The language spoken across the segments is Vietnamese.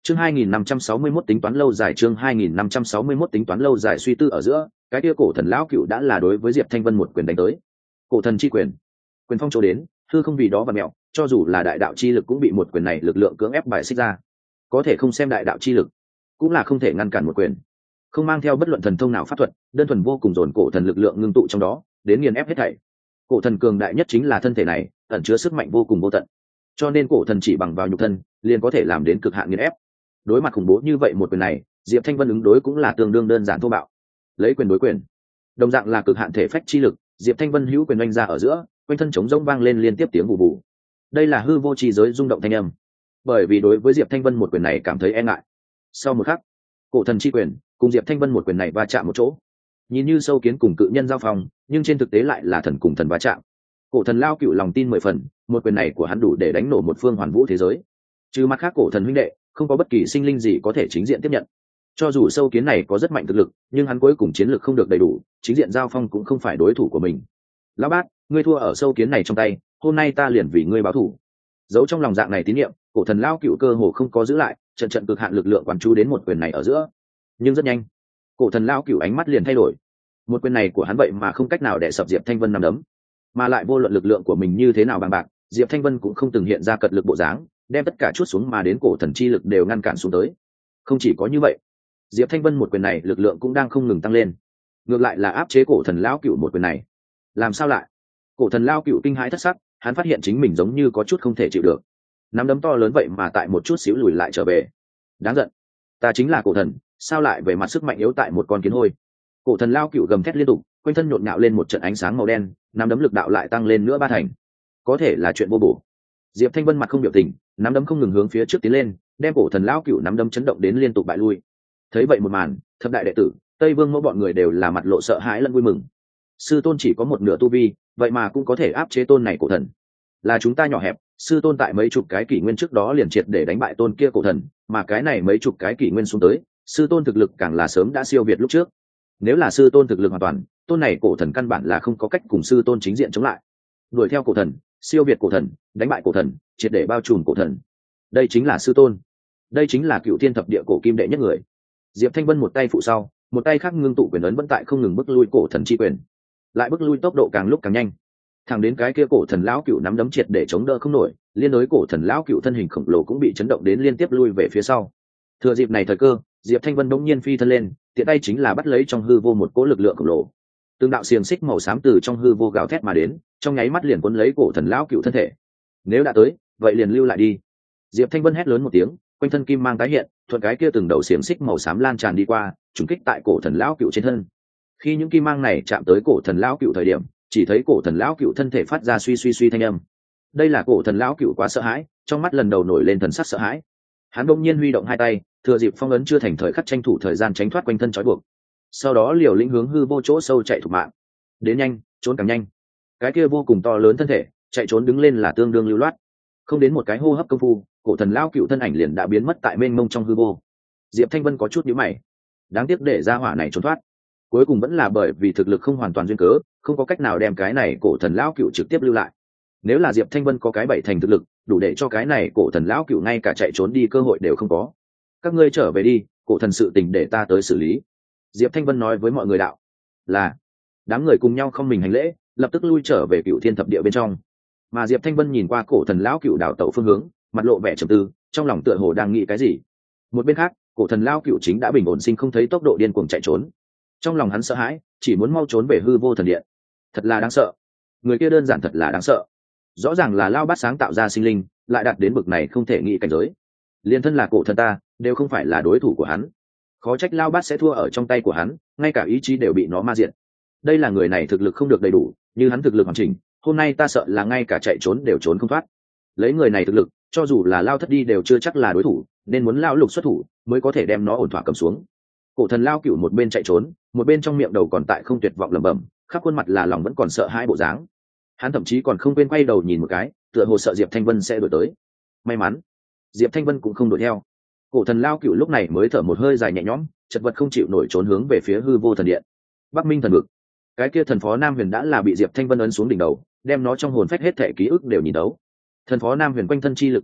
Chương 2561 tính toán lâu dài, chương 2561 tính toán lâu dài. Suy tư ở giữa, cái kia cổ thần lão cựu đã là đối với Diệp Thanh Vân một quyền đánh tới. Cổ thần chi quyền, quyền phong chỗ đến, hư không vì đó và mẹo, cho dù là đại đạo chi lực cũng bị một quyền này lực lượng cưỡng ép bài xích ra. Có thể không xem đại đạo chi lực, cũng là không thể ngăn cản một quyền. Không mang theo bất luận thần thông nào pháp thuật, đơn thuần vô cùng dồn cổ thần lực lượng ngưng tụ trong đó, đến nghiền ép hết thảy. Cổ thần cường đại nhất chính là thân thể này, ẩn chứa sức mạnh vô cùng vô tận. Cho nên cổ thần chỉ bằng vào nhục thân, liền có thể làm đến cực hạn nghiền ép. Đối mặt khủng bố như vậy một quyền này, Diệp Thanh Vân ứng đối cũng là tương đương đơn giản thô bạo. Lấy quyền đối quyền, đồng dạng là cực hạn thể phách chi lực, Diệp Thanh Vân hữu quyền oanh ra ở giữa, quanh thân trống rỗng vang lên liên tiếp tiếng bù bù. Đây là hư vô chi giới rung động thanh âm. Bởi vì đối với Diệp Thanh Vân một quyền này cảm thấy e ngại. Sau một khắc, cổ thần chi quyền cùng Diệp Thanh Vân một quyền này va chạm một chỗ. Nhìn như sâu kiến cùng cự nhân giao phong, nhưng trên thực tế lại là thần cùng thần va chạm. Cổ thần lao cựu lòng tin 10 phần, một quyền này của hắn đủ để đánh nổ một phương hoàn vũ thế giới. Trừ mặt khác cổ thần huynh đệ, không có bất kỳ sinh linh gì có thể chính diện tiếp nhận. Cho dù sâu kiến này có rất mạnh thực lực, nhưng hắn cuối cùng chiến lược không được đầy đủ, chính diện giao phong cũng không phải đối thủ của mình. Lão bát, ngươi thua ở sâu kiến này trong tay, hôm nay ta liền vì ngươi báo thù. Giấu trong lòng dạng này tín niệm, cổ thần lao cựu cơ hồ không có giữ lại, trận trận cực hạn lực lượng quán chú đến một quyền này ở giữa. Nhưng rất nhanh, cổ thần lao cựu ánh mắt liền thay đổi. Một quyền này của hắn vậy mà không cách nào để sập Diệp Thanh Vân nằm đấm, mà lại vô luận lực lượng của mình như thế nào bằng bạc, Diệp Thanh Vân cũng không từng hiện ra cật lực bộ dáng, đem tất cả chuốt xuống mà đến cổ thần chi lực đều ngăn cản xuống tới. Không chỉ có như vậy, Diệp Thanh Vân một quyền này lực lượng cũng đang không ngừng tăng lên, ngược lại là áp chế cổ thần lão cựu một quyền này. Làm sao lại? Cổ thần lão cựu kinh hãi thất sắc, hắn phát hiện chính mình giống như có chút không thể chịu được. Nắm đấm to lớn vậy mà tại một chút xíu lùi lại trở về. Đáng giận, ta chính là cổ thần, sao lại về mặt sức mạnh yếu tại một con kiến hôi? Cổ thần lão cựu gầm thét liên tục, quanh thân nhộn nhạo lên một trận ánh sáng màu đen, nắm đấm lực đạo lại tăng lên nữa 3 thành. Có thể là chuyện vô bổ. Diệp Thanh Vân mặt không biểu tình, nắm đấm không ngừng hướng phía trước tiến lên, đem cổ thần lão cựu nắm đấm chấn động đến liên tục bại lui. Thấy vậy một màn, thập đại đệ tử, Tây Vương Mẫu bọn người đều là mặt lộ sợ hãi lẫn vui mừng. Sư tôn chỉ có một nửa tu vi, vậy mà cũng có thể áp chế tôn này cổ thần. Là chúng ta nhỏ hẹp, sư tôn tại mấy chục cái kỷ nguyên trước đó liền triệt để đánh bại tôn kia cổ thần, mà cái này mấy chục cái kỷ nguyên xuống tới, sư tôn thực lực càng là sớm đã siêu việt lúc trước. Nếu là sư tôn thực lực hoàn toàn, tôn này cổ thần căn bản là không có cách cùng sư tôn chính diện chống lại. Đuổi theo cổ thần, siêu việt cổ thần, đánh bại cổ thần, triệt để bao trùm cổ thần. Đây chính là sư tôn, đây chính là cựu thiên thập địa cổ kim đệ nhất người. Diệp Thanh Vân một tay phụ sau, một tay khác ngưng tụ quyền ấn vẫn tại không ngừng bức lui cổ thần chi quyền, lại bức lui tốc độ càng lúc càng nhanh, thẳng đến cái kia cổ thần lão cựu nắm đấm triệt để chống đỡ không nổi, liên đối cổ thần lão cựu thân hình khổng lồ cũng bị chấn động đến liên tiếp lui về phía sau. Thừa dịp này thời cơ, Diệp Thanh Vân bỗng nhiên phi thân lên, tiện tay chính là bắt lấy trong hư vô một cỗ lực lượng khổng lồ. Từng đạo xiềng xích màu xám từ trong hư vô gào thét mà đến, trong nháy mắt liền cuốn lấy cổ thần lão cựu thân thể. Nếu đã tới, vậy liền lưu lại đi. Diệp Thanh Vân hét lớn một tiếng, quanh thân kim mang tái hiện, thuận cái kia từng đầu xiềng xích màu xám lan tràn đi qua, trùng kích tại cổ thần lão cựu trên thân. Khi những kim mang này chạm tới cổ thần lão cựu thời điểm, chỉ thấy cổ thần lão cựu thân thể phát ra suy suy suy thanh âm. Đây là cổ thần lão cựu quá sợ hãi, trong mắt lần đầu nổi lên thần sắc sợ hãi. Hắn bỗng nhiên huy động hai tay, thừa dịp phong ấn chưa thành thời khắc tranh thủ thời gian tránh thoát quanh thân trói buộc. Sau đó liều lĩnh hướng hư vô chỗ sâu chạy thục mạng. Đến nhanh, trốn càng nhanh. Cái kia vô cùng to lớn thân thể, chạy trốn đứng lên là tương đương lưu loát. Không đến một cái hô hấp công phu, cổ thần lão cựu thân ảnh liền đã biến mất tại mênh mông trong hư vô. Diệp Thanh Vân có chút nhíu mày, đáng tiếc để ra hỏa này trốn thoát, cuối cùng vẫn là bởi vì thực lực không hoàn toàn duyên cớ, không có cách nào đem cái này cổ thần lão cựu trực tiếp lưu lại. Nếu là Diệp Thanh Vân có cái 7 thành thực lực, đủ để cho cái này cổ thần lão cựu ngay cả chạy trốn đi cơ hội đều không có. Các ngươi trở về đi, cổ thần sự tình để ta tới xử lý. Diệp Thanh Vân nói với mọi người đạo. Là. Đám người cùng nhau không mình hành lễ, lập tức lui trở về cựu thiên thập địa bên trong. Mà Diệp Thanh Vân nhìn qua cổ thần lão cựu đảo tẩu phương hướng, mặt lộ vẻ trầm tư, trong lòng tựa hồ đang nghĩ cái gì. Một bên khác, cổ thần lão cựu chính đã bình ổn sinh không thấy tốc độ điên cuồng chạy trốn. Trong lòng hắn sợ hãi, chỉ muốn mau trốn về hư vô thần điện. Thật là đáng sợ, người kia đơn giản thật là đáng sợ. Rõ ràng là lao bát sáng tạo ra sinh linh, lại đạt đến bực này không thể nghĩ cảnh giới. Liên thân là cổ thần ta, đều không phải là đối thủ của hắn. Khó trách lao bát sẽ thua ở trong tay của hắn, ngay cả ý chí đều bị nó ma diệt. Đây là người này thực lực không được đầy đủ, như hắn thực lực hoàn chỉnh, hôm nay ta sợ là ngay cả chạy trốn đều trốn không thoát. Lấy người này thực lực, cho dù là lao thất đi đều chưa chắc là đối thủ, nên muốn lao lục xuất thủ mới có thể đem nó ổn thỏa cầm xuống. Cổ thần lao cựu một bên chạy trốn, một bên trong miệng đầu còn tại không tuyệt vọng lẩm bẩm, khắp khuôn mặt là lòng vẫn còn sợ hãi bộ dáng. Hắn thậm chí còn không quên quay đầu nhìn một cái, tựa hồ sợ Diệp Thanh Vân sẽ đuổi tới. May mắn, Diệp Thanh Vân cũng không đuổi theo. Cổ thần lao cựu lúc này mới thở một hơi dài nhẹ nhõm, chật vật không chịu nổi trốn hướng về phía hư vô thần điện. Bắc Minh thần vực, cái kia thần phó Nam Huyền đã là bị Diệp Thanh Vân ấn xuống đỉnh đầu, đem nó trong hồn phách hết thể ký ức đều nhìn đấu. Thần phó Nam Huyền quanh thân chi lực tán loạn,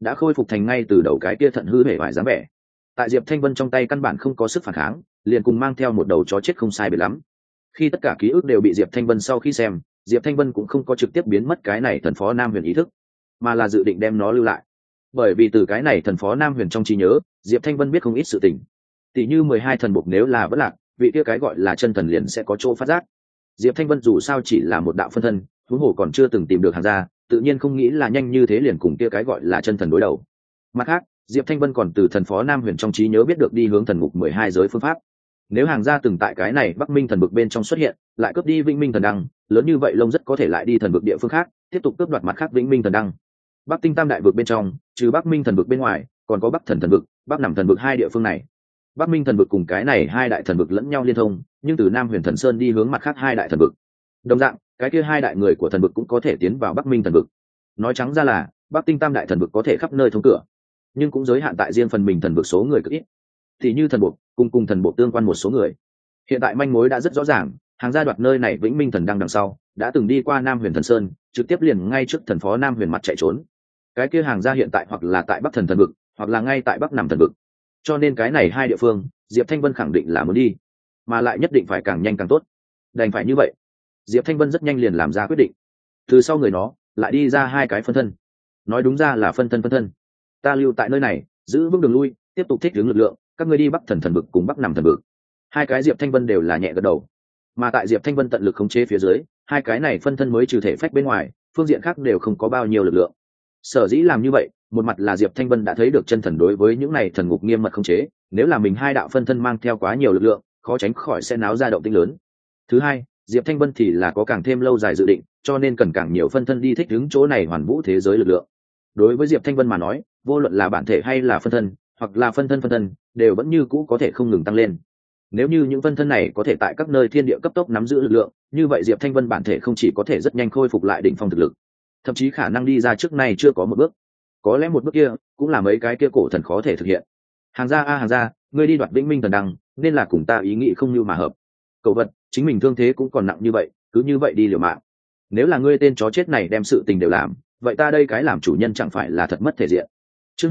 đã khôi phục thành ngay từ đầu cái kia thận hư hể vải dáng vẻ. Tại Diệp Thanh Vân trong tay căn bản không có sức phản kháng, liền cùng mang theo một đầu chó chết không sai biệt lắm. Khi tất cả ký ức đều bị Diệp Thanh Vân sau khi xem, Diệp Thanh Vân cũng không có trực tiếp biến mất cái này thần phó Nam Huyền ý thức, mà là dự định đem nó lưu lại. Bởi vì từ cái này thần phó Nam Huyền trong trí nhớ, Diệp Thanh Vân biết không ít sự tình. Tỷ như 12 thần buộc nếu là vẫn lạc, vị kia cái gọi là chân thần liền sẽ có chỗ phát giác. Diệp Thanh Vân dù sao chỉ là một đạo phân thân, huống hồ còn chưa từng tìm được Hàng gia, tự nhiên không nghĩ là nhanh như thế liền cùng kia cái gọi là chân thần đối đầu. Mặt khác, Diệp Thanh Vân còn từ thần phó Nam Huyền trong trí nhớ biết được đi hướng thần ngục 12 giới phương pháp. Nếu Hàng gia từng tại cái này Bắc Minh thần vực bên trong xuất hiện, lại cướp đi Vĩnh Minh thần đăng, lớn như vậy Long rất có thể lại đi thần vực địa phương khác, tiếp tục cướp đoạt mặt khác Vĩnh Minh thần đăng. Bắc Tinh Tam đại vực bên trong, trừ Bắc Minh thần vực bên ngoài, còn có Bắc Thần thần vực, Bắc Nằm thần vực hai địa phương này. Bắc Minh thần vực cùng cái này hai đại thần vực lẫn nhau liên thông, nhưng từ Nam Huyền Thần Sơn đi hướng mặt khác hai đại thần vực. Đồng dạng, cái kia hai đại người của thần vực cũng có thể tiến vào Bắc Minh thần vực. Nói trắng ra là, Bắc Tinh Tam đại thần vực có thể khắp nơi thông cửa, nhưng cũng giới hạn tại riêng phần mình thần vực số người cực ít. Thì như thần buộc, cùng thần buộc tương quan một số người. Hiện tại manh mối đã rất rõ ràng, Hàng gia đoạt nơi này Vĩnh Minh thần đăng đằng sau, đã từng đi qua Nam Huyền Thần Sơn, trực tiếp liền ngay trước thần phó Nam Huyền mặt chạy trốn. Cái kia Hàng gia hiện tại hoặc là tại Bắc Thần thần vực, hoặc là ngay tại Bắc Nằm thần vực. Cho nên cái này hai địa phương, Diệp Thanh Vân khẳng định là muốn đi, mà lại nhất định phải càng nhanh càng tốt. Đành phải như vậy, Diệp Thanh Vân rất nhanh liền làm ra quyết định. Từ sau người nó lại đi ra hai cái phân thân, nói đúng ra là phân thân. Ta lưu tại nơi này, giữ vững đường lui, tiếp tục thích ứng lực lượng, các ngươi đi Bắc Thần thần vực cùng Bắc Nằm thần vực. Hai cái Diệp Thanh Vân đều là nhẹ gật đầu. Mà tại Diệp Thanh Vân tận lực khống chế phía dưới, hai cái này phân thân mới trừ thể phách bên ngoài, phương diện khác đều không có bao nhiêu lực lượng. Sở dĩ làm như vậy, một mặt là Diệp Thanh Vân đã thấy được chân thần đối với những này thần ngục nghiêm mật khống chế, nếu là mình hai đạo phân thân mang theo quá nhiều lực lượng, khó tránh khỏi sẽ náo ra động tĩnh lớn. Thứ hai, Diệp Thanh Vân thì là có càng thêm lâu dài dự định, cho nên cần càng nhiều phân thân đi thích ứng chỗ này hoàn vũ thế giới lực lượng. Đối với Diệp Thanh Vân mà nói, vô luận là bản thể hay là phân thân, hoặc là phân thân, đều vẫn như cũ có thể không ngừng tăng lên. Nếu như những phân thân này có thể tại các nơi thiên địa cấp tốc nắm giữ lực lượng, như vậy Diệp Thanh Vân bản thể không chỉ có thể rất nhanh khôi phục lại đỉnh phong thực lực, thậm chí khả năng đi ra trước nay chưa có một bước. Có lẽ một bước kia cũng là mấy cái kia cổ thần khó thể thực hiện. Hàng gia, ngươi đi đoạt Vĩnh Minh thần đăng, nên là cùng ta ý nghĩ không như mà hợp. Cậu vật, chính mình thương thế cũng còn nặng như vậy, cứ như vậy đi liều mạng. Nếu là ngươi tên chó chết này đem sự tình đều làm, vậy ta đây cái làm chủ nhân chẳng phải là thật mất thể diện. Chương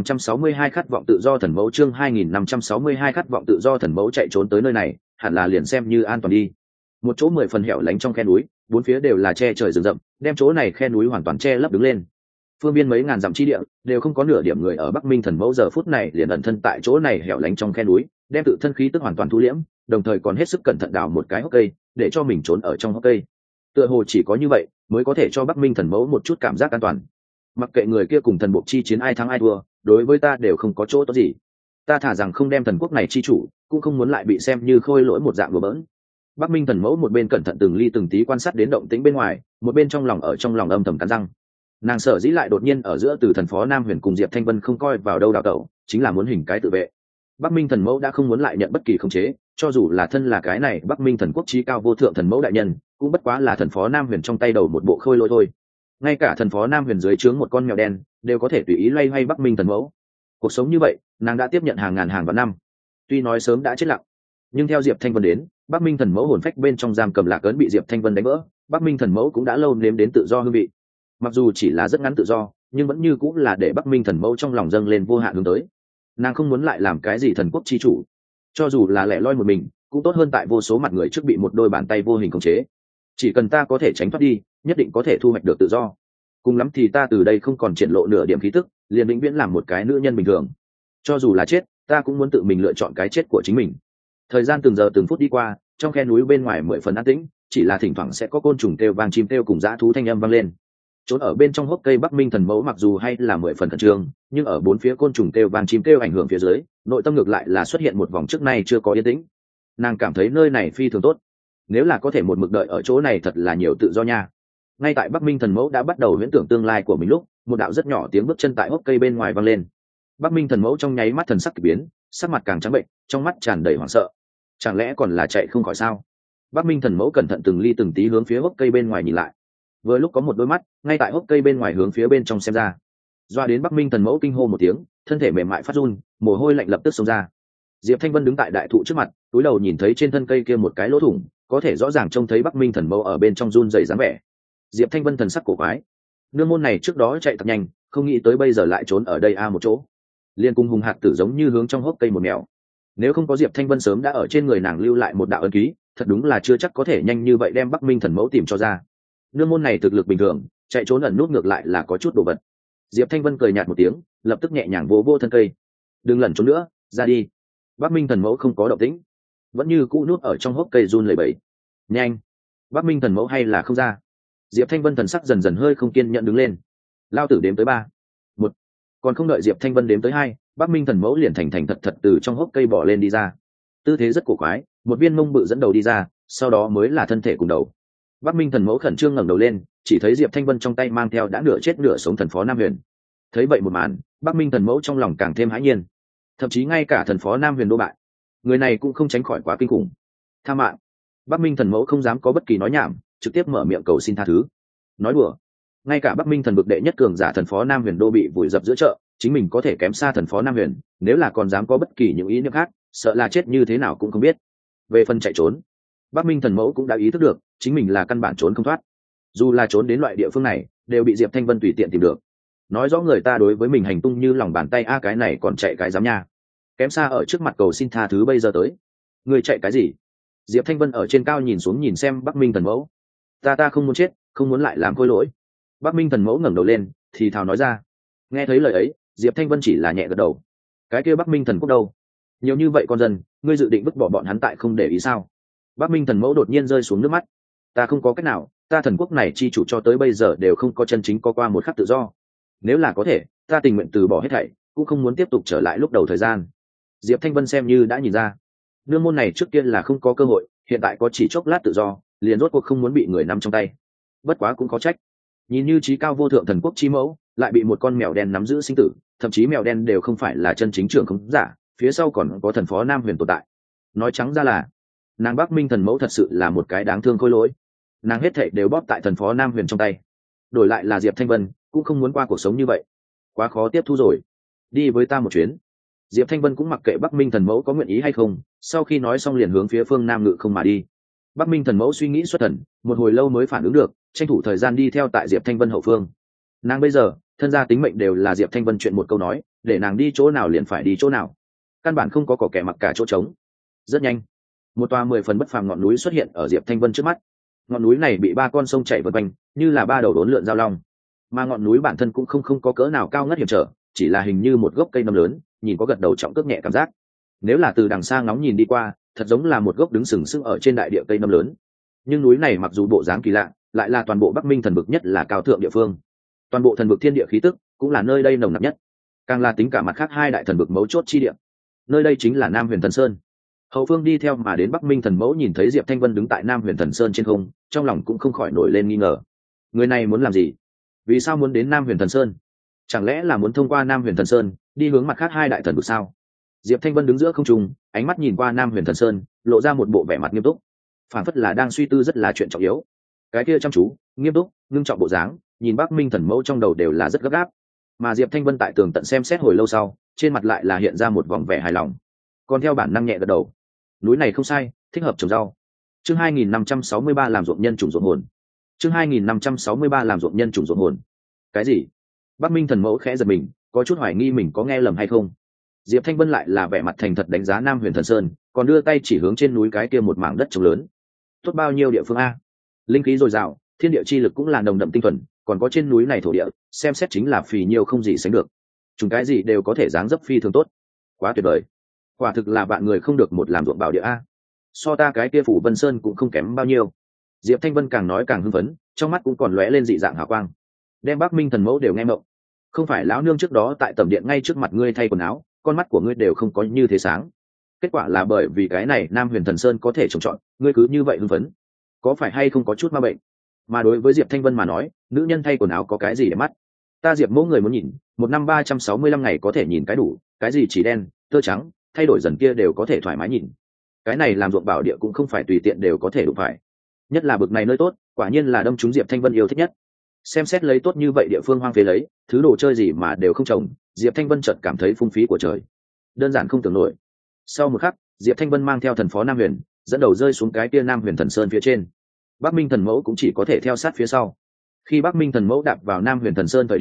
2562 khát vọng tự do thần mẫu, chương 2562 khát vọng tự do thần mẫu chạy trốn tới nơi này, hẳn là liền xem như an toàn đi. Một chỗ 10 phần hẻo lánh trong khe núi, bốn phía đều là che trời rừng rậm, đem chỗ này khe núi hoàn toàn che lấp đứng lên. Phương biên mấy ngàn dặm chi địa đều không có nửa điểm người ở Bắc Minh thần mẫu giờ phút này liền ẩn thân tại chỗ này hẻo lánh trong khe núi, đem tự thân khí tức hoàn toàn thu liễm, đồng thời còn hết sức cẩn thận đào một cái hốc cây để cho mình trốn ở trong hốc cây. Tựa hồ chỉ có như vậy mới có thể cho Bắc Minh thần mẫu một chút cảm giác an toàn. Mặc kệ người kia cùng thần buộc chi chiến ai thắng ai thua, đối với ta đều không có chỗ tốt gì. Ta thả rằng không đem thần quốc này chi chủ, cũng không muốn lại bị xem như khôi lỗi một dạng đùa bỡn. Bắc Minh thần mẫu một bên cẩn thận từng ly từng tí quan sát đến động tĩnh bên ngoài, một bên trong lòng âm thầm cắn răng. Nàng sở dĩ lại đột nhiên ở giữa từ thần phó Nam Huyền cùng Diệp Thanh Vân không coi vào đâu đào tẩu, chính là muốn hình cái tự vệ. Bắc Minh thần mẫu đã không muốn lại nhận bất kỳ khống chế, cho dù là thân là cái này Bắc Minh thần quốc chí cao vô thượng thần mẫu đại nhân, cũng bất quá là thần phó Nam Huyền trong tay đầu một bộ khôi lỗi thôi. Ngay cả thần phó Nam Huyền dưới trướng một con mèo đen đều có thể tùy ý loay hoay Bắc Minh thần mẫu. Cuộc sống như vậy, nàng đã tiếp nhận hàng ngàn hàng vạn năm. Tuy nói sớm đã chết lặng, nhưng theo Diệp Thanh Vân đến, Bắc Minh thần mẫu hồn phách bên trong giam cầm lạc ấn bị Diệp Thanh Vân đánh vỡ, Bắc Minh thần mẫu cũng đã lâu nếm đến tự do hương vị. Mặc dù chỉ là rất ngắn tự do, nhưng vẫn như cũng là để Bắc Minh thần mẫu trong lòng dâng lên vô hạn hướng tới. Nàng không muốn lại làm cái gì thần quốc chi chủ, cho dù là lẻ loi một mình, cũng tốt hơn tại vô số mặt người trước bị một đôi bàn tay vô hình khống chế. Chỉ cần ta có thể tránh thoát đi, nhất định có thể thu hoạch được tự do. Cùng lắm thì ta từ đây không còn triển lộ nửa điểm khí tức, liền vĩnh viễn làm một cái nữ nhân bình thường. Cho dù là chết, ta cũng muốn tự mình lựa chọn cái chết của chính mình. Thời gian từng giờ từng phút đi qua, trong khe núi bên ngoài 10 phần an tĩnh, chỉ là thỉnh thoảng sẽ có côn trùng kêu vang, chim kêu cùng dã thú thanh âm vang lên. Trốn ở bên trong hốc cây Bắc Minh thần mẫu mặc dù hay là 10 phần khẩn trương, nhưng ở bốn phía côn trùng kêu vang, chim kêu ảnh hưởng phía dưới, nội tâm ngược lại là xuất hiện một vòng trước nay chưa có yên tĩnh. Nàng cảm thấy nơi này phi thường tốt, nếu là có thể một mực đợi ở chỗ này thật là nhiều tự do nha. Ngay tại Bắc Minh thần mẫu đã bắt đầu huyễn tưởng tương lai của mình lúc, một đạo rất nhỏ tiếng bước chân tại hốc cây bên ngoài vang lên. Bắc Minh thần mẫu trong nháy mắt thần sắc kỳ biến, sắc mặt càng trắng bệnh, trong mắt tràn đầy hoảng sợ. Chẳng lẽ còn là chạy không khỏi sao? Bắc Minh thần mẫu cẩn thận từng ly từng tí hướng phía hốc cây bên ngoài nhìn lại. Vừa lúc có một đôi mắt ngay tại hốc cây bên ngoài hướng phía bên trong xem ra, doa đến Bắc Minh thần mẫu kinh hô một tiếng, thân thể mềm mại phát run, mồ hôi lạnh lập tức xông ra. Diệp Thanh Vân đứng tại đại thụ trước mặt, túi đầu nhìn thấy trên thân cây kia một cái lỗ thủng, có thể rõ ràng trông thấy Bắc Minh thần mẫu ở bên trong run rẩy dáng vẻ. Diệp Thanh Vân thần sắc cổ quái, nương môn này trước đó chạy thật nhanh, không nghĩ tới bây giờ lại trốn ở đây một chỗ. Liên cùng hùng hạc tử giống như hướng trong hốc cây một mèo. Nếu không có Diệp Thanh Vân sớm đã ở trên người nàng lưu lại một đạo ấn ký, thật đúng là chưa chắc có thể nhanh như vậy đem Bắc Minh Thần Mẫu tìm cho ra. Nương môn này thực lực bình thường, chạy trốn ẩn nút ngược lại là có chút đồ vật. Diệp Thanh Vân cười nhạt một tiếng, lập tức nhẹ nhàng vỗ vỗ thân cây. Đừng lẩn trốn nữa, ra đi. Bắc Minh Thần Mẫu không có động tĩnh, vẫn như cũ nút ở trong hốc cây run lẩy bẩy. Nhanh, Bắc Minh Thần Mẫu hay là không ra? Diệp Thanh Vân thần sắc dần dần hơi không kiên nhẫn đứng lên. Lao tử đếm tới 3. 1. Còn không đợi Diệp Thanh Vân đếm tới 2, Bắc Minh Thần Mẫu liền thành thành thật thật từ trong hốc cây bỏ lên đi ra. Tư thế rất cổ quái, một viên mông bự dẫn đầu đi ra, sau đó mới là thân thể cùng đầu. Bắc Minh Thần Mẫu khẩn trương ngẩng đầu lên, chỉ thấy Diệp Thanh Vân trong tay mang theo đã nửa chết nửa sống thần phó Nam Huyền. Thấy vậy một màn, Bắc Minh Thần Mẫu trong lòng càng thêm hãi nhiên. Thậm chí ngay cả thần phó Nam Huyền đô bại, người này cũng không tránh khỏi quá kinh khủng. Tha mạng! Bắc Minh Thần Mẫu không dám có bất kỳ nói nhảm, trực tiếp mở miệng cầu xin tha thứ. Nói đùa, ngay cả Bắc Minh Thần vực đệ nhất cường giả thần phó Nam Huyền đô bị vùi dập giữa chợ, chính mình có thể kém xa thần phó Nam Huyền, nếu là còn dám có bất kỳ những ý niệm khác, sợ là chết như thế nào cũng không biết. Về phần chạy trốn, Bắc Minh Thần Mẫu cũng đã ý thức được, chính mình là căn bản trốn không thoát. Dù là trốn đến loại địa phương này, đều bị Diệp Thanh Vân tùy tiện tìm được. Nói rõ người ta đối với mình hành tung như lòng bàn tay, cái này còn chạy cái dám nha. Kém xa ở trước mặt cầu xin tha thứ bây giờ tới. Người chạy cái gì? Diệp Thanh Vân ở trên cao nhìn xuống nhìn xem Bắc Minh Thần Mẫu. Ta không muốn chết, không muốn lại làm khôi lỗi. Bắc Minh Thần Mẫu ngẩng đầu lên, thì thào nói ra. Nghe thấy lời ấy, Diệp Thanh Vân chỉ là nhẹ gật đầu. Cái kia Bắc Minh Thần Quốc đâu? Nhiều như vậy con dân, ngươi dự định vứt bỏ bọn hắn tại không để ý sao? Bắc Minh Thần Mẫu đột nhiên rơi xuống nước mắt. Ta không có cách nào, ta thần quốc này chi chủ cho tới bây giờ đều không có chân chính có qua một khắc tự do. Nếu là có thể, ta tình nguyện từ bỏ hết thảy, cũng không muốn tiếp tục trở lại lúc đầu thời gian. Diệp Thanh Vân xem như đã nhìn ra, nương môn này trước kia là không có cơ hội, hiện tại có chỉ chốc lát tự do, liền rốt cuộc không muốn bị người nắm trong tay. Bất quá cũng có trách, nhìn như trí cao vô thượng thần quốc chi mẫu, lại bị một con mèo đen nắm giữ sinh tử, thậm chí mèo đen đều không phải là chân chính trưởng không giả, phía sau còn có thần phó Nam Huyền tồn tại. Nói trắng ra là, nàng Bắc Minh Thần Mẫu thật sự là một cái đáng thương khôi lỗi, nàng hết thảy đều bóp tại thần phó Nam Huyền trong tay. Đổi lại là Diệp Thanh Vân, cũng không muốn qua cuộc sống như vậy, quá khó tiếp thu rồi. Đi với ta một chuyến. Diệp Thanh Vân cũng mặc kệ Bắc Minh Thần Mẫu có nguyện ý hay không, sau khi nói xong liền hướng phía phương Nam Ngự không mà đi. Bắc Minh Thần Mẫu suy nghĩ xuất thần, một hồi lâu mới phản ứng được, tranh thủ thời gian đi theo tại Diệp Thanh Vân hậu phương. Nàng bây giờ, thân gia tính mệnh đều là Diệp Thanh Vân chuyện một câu nói, để nàng đi chỗ nào liền phải đi chỗ nào, căn bản không có kẻ mặc cả chỗ trống. Rất nhanh, một tòa 10 phần bất phàm ngọn núi xuất hiện ở Diệp Thanh Vân trước mắt. Ngọn núi này bị 3 con sông chảy vần quanh, như là 3 đầu đốn lượn giao long. Mà ngọn núi bản thân cũng không có cỡ nào cao ngất hiểm trở, chỉ là hình như một gốc cây nấm lớn, nhìn có gật đầu trọng cước nhẹ cảm giác. Nếu là từ đằng xa ngóng nhìn đi qua, thật giống là một gốc đứng sừng sững ở trên đại địa cây nấm lớn. Nhưng núi này mặc dù bộ dáng kỳ lạ, lại là toàn bộ Bắc Minh thần vực nhất là cao thượng địa phương. Toàn bộ thần vực thiên địa khí tức cũng là nơi đây nồng nặc nhất, càng là tính cả mặt khác 2 đại thần vực mấu chốt chi địa. Nơi đây chính là Nam Huyền Thần Sơn. Hậu phương đi theo mà đến Bắc Minh Thần Mẫu nhìn thấy Diệp Thanh Vân đứng tại Nam Huyền Thần Sơn trên không, trong lòng cũng không khỏi nổi lên nghi ngờ. Người này muốn làm gì? Vì sao muốn đến Nam Huyền Thần Sơn? Chẳng lẽ là muốn thông qua Nam Huyền Thần Sơn đi hướng mặt khác 2 đại thần vực sao? Diệp Thanh Vân đứng giữa không trung, ánh mắt nhìn qua Nam Huyền Thần Sơn, lộ ra một bộ vẻ mặt nghiêm túc, phản phất là đang suy tư rất là chuyện trọng yếu. Cái kia chăm chú, nghiêm túc, ngưng trọng bộ dáng, nhìn Bắc Minh Thần Mẫu trong đầu đều là rất gấp gáp. Mà Diệp Thanh Vân tại tường tận xem xét hồi lâu sau, trên mặt lại là hiện ra một vòng vẻ hài lòng, còn theo bản năng nhẹ gật đầu. Núi này không sai, thích hợp trồng rau. Chương 2563 làm ruộng nhân chủng ruộng hồn. Chương 2563 làm ruộng nhân chủng ruộng hồn. Cái gì? Bắc Minh Thần Mẫu khẽ giật mình, có chút hoài nghi mình có nghe lầm hay không. Diệp Thanh Vân lại là vẻ mặt thành thật đánh giá Nam Huyền Thần Sơn, còn đưa tay chỉ hướng trên núi cái kia một mảng đất trống lớn. Tốt bao nhiêu địa phương a? Linh khí dồi dào, thiên địa chi lực cũng là nồng đậm tinh thuần, còn có trên núi này thổ địa, xem xét chính là phì nhiêu không gì sánh được. Chúng cái gì đều có thể dáng dấp phi thường tốt. Quá tuyệt vời. Quả thực là bạn người không được một làm ruộng bảo địa a. So ta cái kia phủ Vân Sơn cũng không kém bao nhiêu. Diệp Thanh Vân càng nói càng hưng phấn, trong mắt cũng còn lóe lên dị dạng hào quang. Đem Bắc Minh Thần Mẫu đều nghe mộng. Không phải lão nương trước đó tại tầm điện ngay trước mặt ngươi thay quần áo, con mắt của ngươi đều không có như thế sáng. Kết quả là bởi vì cái này Nam Huyền Thần Sơn có thể trồng trọt, ngươi cứ như vậy hưng phấn. Có phải hay không có chút ma bệnh? Mà đối với Diệp Thanh Vân mà nói, nữ nhân thay quần áo có cái gì để mắt? Ta Diệp mẫu người muốn nhìn, một năm 365 ngày có thể nhìn cái đủ, cái gì chỉ đen, tơ trắng, thay đổi dần kia đều có thể thoải mái nhìn. Cái này làm ruộng bảo địa cũng không phải tùy tiện đều có thể đủ phải. Nhất là bực này nơi tốt, quả nhiên là đâm trúng Diệp Thanh Vân yêu thích nhất. Xem xét lấy tốt như vậy địa phương hoang phế lấy, thứ đồ chơi gì mà đều không trồng, Diệp Thanh Vân chợt cảm thấy phung phí của trời, đơn giản không tưởng nổi. Sau một khắc, Diệp Thanh Vân mang theo thần phó Nam Huyền, dẫn đầu rơi xuống cái kia Nam Huyền Thần Sơn phía trên. Bắc Minh Thần Mẫu cũng chỉ có thể theo sát phía sau. Khi Bắc Minh Thần Mẫu đạp vào Nam Huyền Thần Sơn thời điểm,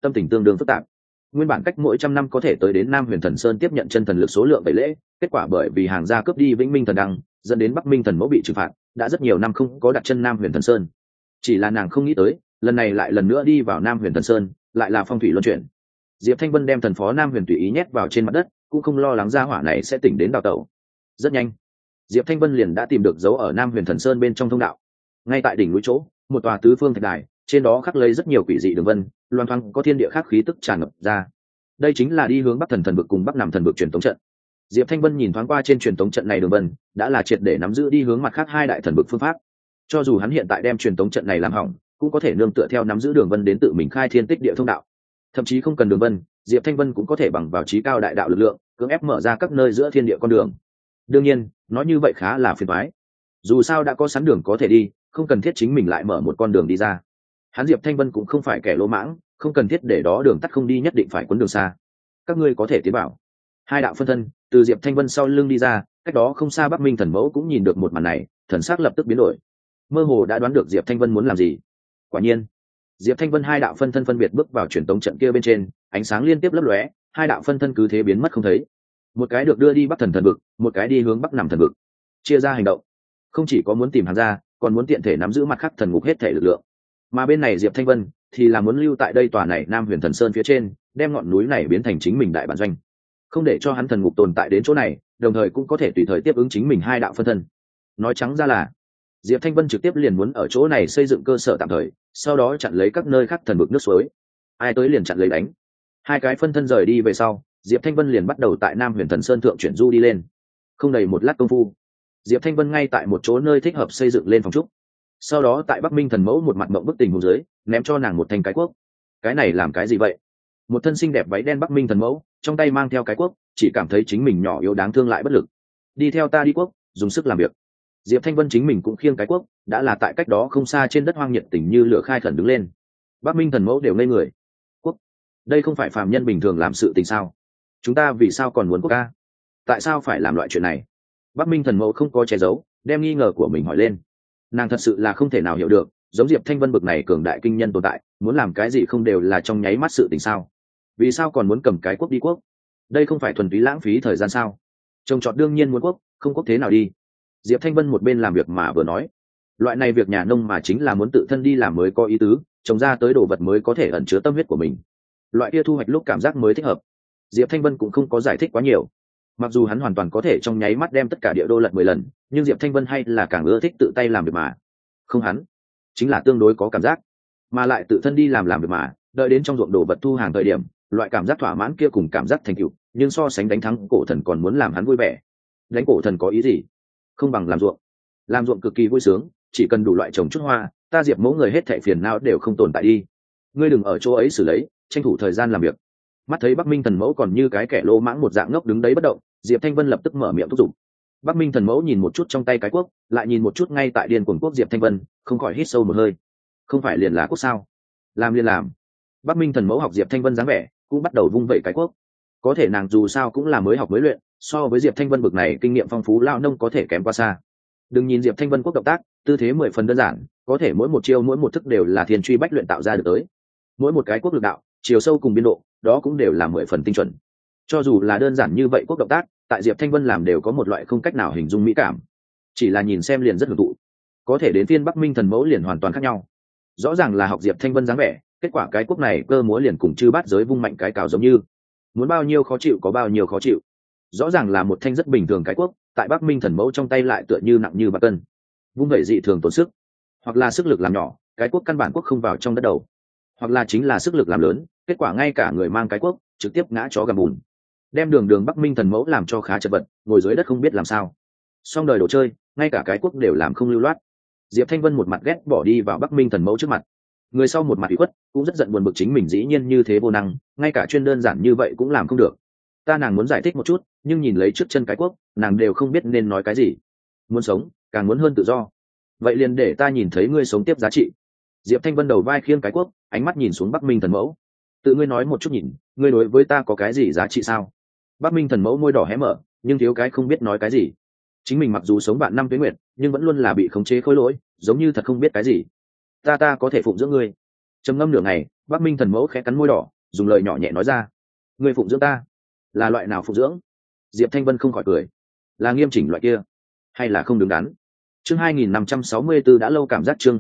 tâm tình tương đương phức tạp. Nguyên bản cách mỗi 100 năm có thể tới đến Nam Huyền Thần Sơn tiếp nhận chân thần lực số lượng bảy lễ, kết quả bởi vì hàng gia cướp đi Vĩnh Minh Thần Đăng, dẫn đến Bắc Minh Thần Mẫu bị trừng phạt, đã rất nhiều năm không có đặt chân Nam Huyền Thần Sơn. Chỉ là nàng không nghĩ tới, lần này lại lần nữa đi vào Nam Huyền Thần Sơn, lại là phong thủy luân chuyển. Diệp Thanh Vân đem thần phó Nam Huyền tùy ý nhét vào trên mặt đất, cũng không lo lắng gia hỏa này sẽ tỉnh đến đào tẩu. Rất nhanh, Diệp Thanh Vân liền đã tìm được dấu ở Nam Huyền Thần Sơn bên trong thông đạo. Ngay tại đỉnh núi chỗ, một tòa tứ phương thạch đài, trên đó khắc lấy rất nhiều quỷ dị đường vân, loan thoáng có thiên địa khắc khí tức tràn ngập ra. Đây chính là đi hướng Bắc Thần Thần vực cùng Bắc Nam Thần vực truyền tống trận. Diệp Thanh Vân nhìn thoáng qua trên truyền tống trận này đường vân, đã là triệt để nắm giữ đi hướng mặt khác hai đại thần vực phương pháp. Cho dù hắn hiện tại đem truyền tống trận này làm hỏng, cũng có thể nương tựa theo nắm giữ đường vân đến tự mình khai thiên tích địa thông đạo. Thậm chí không cần đường vân, Diệp Thanh Vân cũng có thể bằng vào trí cao đại đạo lực lượng, cưỡng ép mở ra các nơi giữa thiên địa con đường. Đương nhiên, nói như vậy khá là phiền toái. Dù sao đã có sẵn đường có thể đi, không cần thiết chính mình lại mở một con đường đi ra. Hắn Diệp Thanh Vân cũng không phải kẻ lỗ mãng, không cần thiết để đó đường tắt không đi nhất định phải cuốn đường xa. Các ngươi có thể tiến vào. Hai đạo phân thân từ Diệp Thanh Vân sau lưng đi ra, cách đó không xa Bắc Minh Thần Mẫu cũng nhìn được một màn này, thần sắc lập tức biến đổi. Mơ hồ đã đoán được Diệp Thanh Vân muốn làm gì. Quả nhiên, Diệp Thanh Vân hai đạo phân thân phân biệt bước vào truyền tống trận kia bên trên, ánh sáng liên tiếp lấp lóe, hai đạo phân thân cứ thế biến mất không thấy. Một cái được đưa đi Bắc Thần Thần vực, một cái đi hướng Bắc Nam Thần vực. Chia ra hành động, không chỉ có muốn tìm hắn ra, còn muốn tiện thể nắm giữ mặt khác thần ngục hết thể lực lượng. Mà bên này Diệp Thanh Vân thì là muốn lưu tại đây tòa này Nam Huyền Thần Sơn phía trên, đem ngọn núi này biến thành chính mình đại bản doanh, không để cho hắn thần ngục tồn tại đến chỗ này, đồng thời cũng có thể tùy thời tiếp ứng chính mình hai đạo phân thân. Nói trắng ra là Diệp Thanh Vân trực tiếp liền muốn ở chỗ này xây dựng cơ sở tạm thời, sau đó chặn lấy các nơi khác thần vực nước suối, ai tới liền chặn lấy đánh. Hai cái phân thân rời đi về sau, Diệp Thanh Vân liền bắt đầu tại Nam Huyền Thần Sơn thượng chuyển du đi lên. Không đầy một lát công phu, Diệp Thanh Vân ngay tại một chỗ nơi thích hợp xây dựng lên phòng trúc. Sau đó tại Bắc Minh Thần Mẫu một mặt mộng bức tình huống dưới, ném cho nàng một thanh cái cuốc. Cái này làm cái gì vậy? Một thân xinh đẹp váy đen Bắc Minh Thần Mẫu, trong tay mang theo cái cuốc, chỉ cảm thấy chính mình nhỏ yếu đáng thương lại bất lực. Đi theo ta đi cuốc, dùng sức làm việc. Diệp Thanh Vân chính mình cũng khiêng cái cuốc, đã là tại cách đó không xa trên đất hoang nhiệt tình như lửa khai khẩn đứng lên. Bắc Minh Thần Mẫu đều ngây người. Cuốc, đây không phải phàm nhân bình thường làm sự tình sao? Chúng ta vì sao còn muốn cuốc ca? Tại sao phải làm loại chuyện này? Bắc Minh Thần Mẫu không có che giấu, đem nghi ngờ của mình hỏi lên. Nàng thật sự là không thể nào hiểu được, giống Diệp Thanh Vân bực này cường đại kinh nhân tồn tại, muốn làm cái gì không đều là trong nháy mắt sự tình sao? Vì sao còn muốn cầm cái cuốc đi cuốc? Đây không phải thuần túy lãng phí thời gian sao? Trồng trọt đương nhiên muốn cuốc, không cuốc thế nào đi? Diệp Thanh Vân một bên làm việc mà vừa nói, loại này việc nhà nông mà chính là muốn tự thân đi làm mới có ý tứ, trồng ra tới đồ vật mới có thể ẩn chứa tâm huyết của mình. Loại kia thu hoạch lúc cảm giác mới thích hợp. Diệp Thanh Vân cũng không có giải thích quá nhiều. Mặc dù hắn hoàn toàn có thể trong nháy mắt đem tất cả địa đô lật 10 lần, nhưng Diệp Thanh Vân hay là càng ưa thích tự tay làm việc mà. Không hắn, chính là tương đối có cảm giác, mà lại tự thân đi làm việc mà, đợi đến trong ruộng đồ vật thu hàng thời điểm, loại cảm giác thỏa mãn kia cùng cảm giác thành tựu, nhưng so sánh đánh thắng cổ thần còn muốn làm hắn vui vẻ. Đánh cổ thần có ý gì? Không bằng làm ruộng. Làm ruộng cực kỳ vui sướng, chỉ cần đủ loại trồng chút hoa, ta Diệp mẫu người hết thảy phiền não đều không tồn tại đi. Ngươi đừng ở chỗ ấy xử lấy, tranh thủ thời gian làm việc. Mắt thấy Bắc Minh Thần Mẫu còn như cái kẻ lô mãng một dạng ngốc đứng đấy bất động, Diệp Thanh Vân lập tức mở miệng thúc giục. Bắc Minh Thần Mẫu nhìn một chút trong tay cái cuốc, lại nhìn một chút ngay tại điên cuồng cuốc Diệp Thanh Vân, không khỏi hít sâu một hơi. Không phải liền là cuốc sao? Làm liền làm. Bắc Minh Thần Mẫu học Diệp Thanh Vân dáng vẻ, cũng bắt đầu vung vẩy cái cuốc. Có thể nàng dù sao cũng là mới học mới luyện, so với Diệp Thanh Vân bực này kinh nghiệm phong phú lão nông có thể kém qua xa. Đừng nhìn Diệp Thanh Vân cuốc động tác, tư thế 10 phần đơn giản, có thể mỗi một chiêu mỗi một thức đều là thiên truy bách luyện tạo ra được tới. Mỗi một cái cuốc lực đạo, chiều sâu cùng biên độ, đó cũng đều là 10 phần tinh chuẩn. Cho dù là đơn giản như vậy cuốc động tác, tại Diệp Thanh Vân làm đều có một loại không cách nào hình dung mỹ cảm. Chỉ là nhìn xem liền rất hưởng thụ. Có thể đến phiên Bắc Minh Thần Mẫu liền hoàn toàn khác nhau. Rõ ràng là học Diệp Thanh Vân dáng vẻ, kết quả cái cuốc này cơ múa liền cùng chư bát giới vung mạnh cái cào giống như. Muốn bao nhiêu khó chịu có bao nhiêu khó chịu. Rõ ràng là một thanh rất bình thường cái cuốc, tại Bắc Minh Thần Mẫu trong tay lại tựa như nặng như bạc cân. Vung vẩy dị thường tốn sức, hoặc là sức lực làm nhỏ, cái cuốc căn bản cuốc không vào trong đất đầu, hoặc là chính là sức lực làm lớn, kết quả ngay cả người mang cái cuốc trực tiếp ngã chó gầm bùn, đem đường Bắc Minh Thần Mẫu làm cho khá chật vật, ngồi dưới đất không biết làm sao. Xong đời đồ chơi, ngay cả cái cuốc đều làm không lưu loát. Diệp Thanh Vân một mặt ghét bỏ đi vào Bắc Minh Thần Mẫu trước mặt, người sau một mặt ủy khuất, cũng rất giận buồn bực chính mình dĩ nhiên như thế vô năng, ngay cả chuyên đơn giản như vậy cũng làm không được. Nàng muốn giải thích một chút, nhưng nhìn lấy trước chân cái cuốc, nàng đều không biết nên nói cái gì. Muốn sống, càng muốn hơn tự do. Vậy liền để ta nhìn thấy ngươi sống tiếp giá trị. Diệp Thanh Vân đầu vai khiêng cái cuốc, ánh mắt nhìn xuống Bắc Minh Thần Mẫu. Tự ngươi nói một chút nhìn, ngươi đối với ta có cái gì giá trị sao? Bắc Minh Thần Mẫu môi đỏ hé mở, nhưng thiếu cái không biết nói cái gì. Chính mình mặc dù sống vạn năm tuế nguyệt, nhưng vẫn luôn là bị khống chế khối lỗi, giống như thật không biết cái gì. Ta có thể phụng dưỡng ngươi. Trầm ngâm nửa ngày, Bắc Minh Thần Mẫu khẽ cắn môi đỏ, dùng lời nhỏ nhẹ nói ra: ngươi phụng dưỡng ta là loại nào phụng dưỡng? Diệp Thanh Vân không khỏi cười: là nghiêm chỉnh loại kia hay là không đứng đắn? Chương 2564 đã lâu cảm giác, chương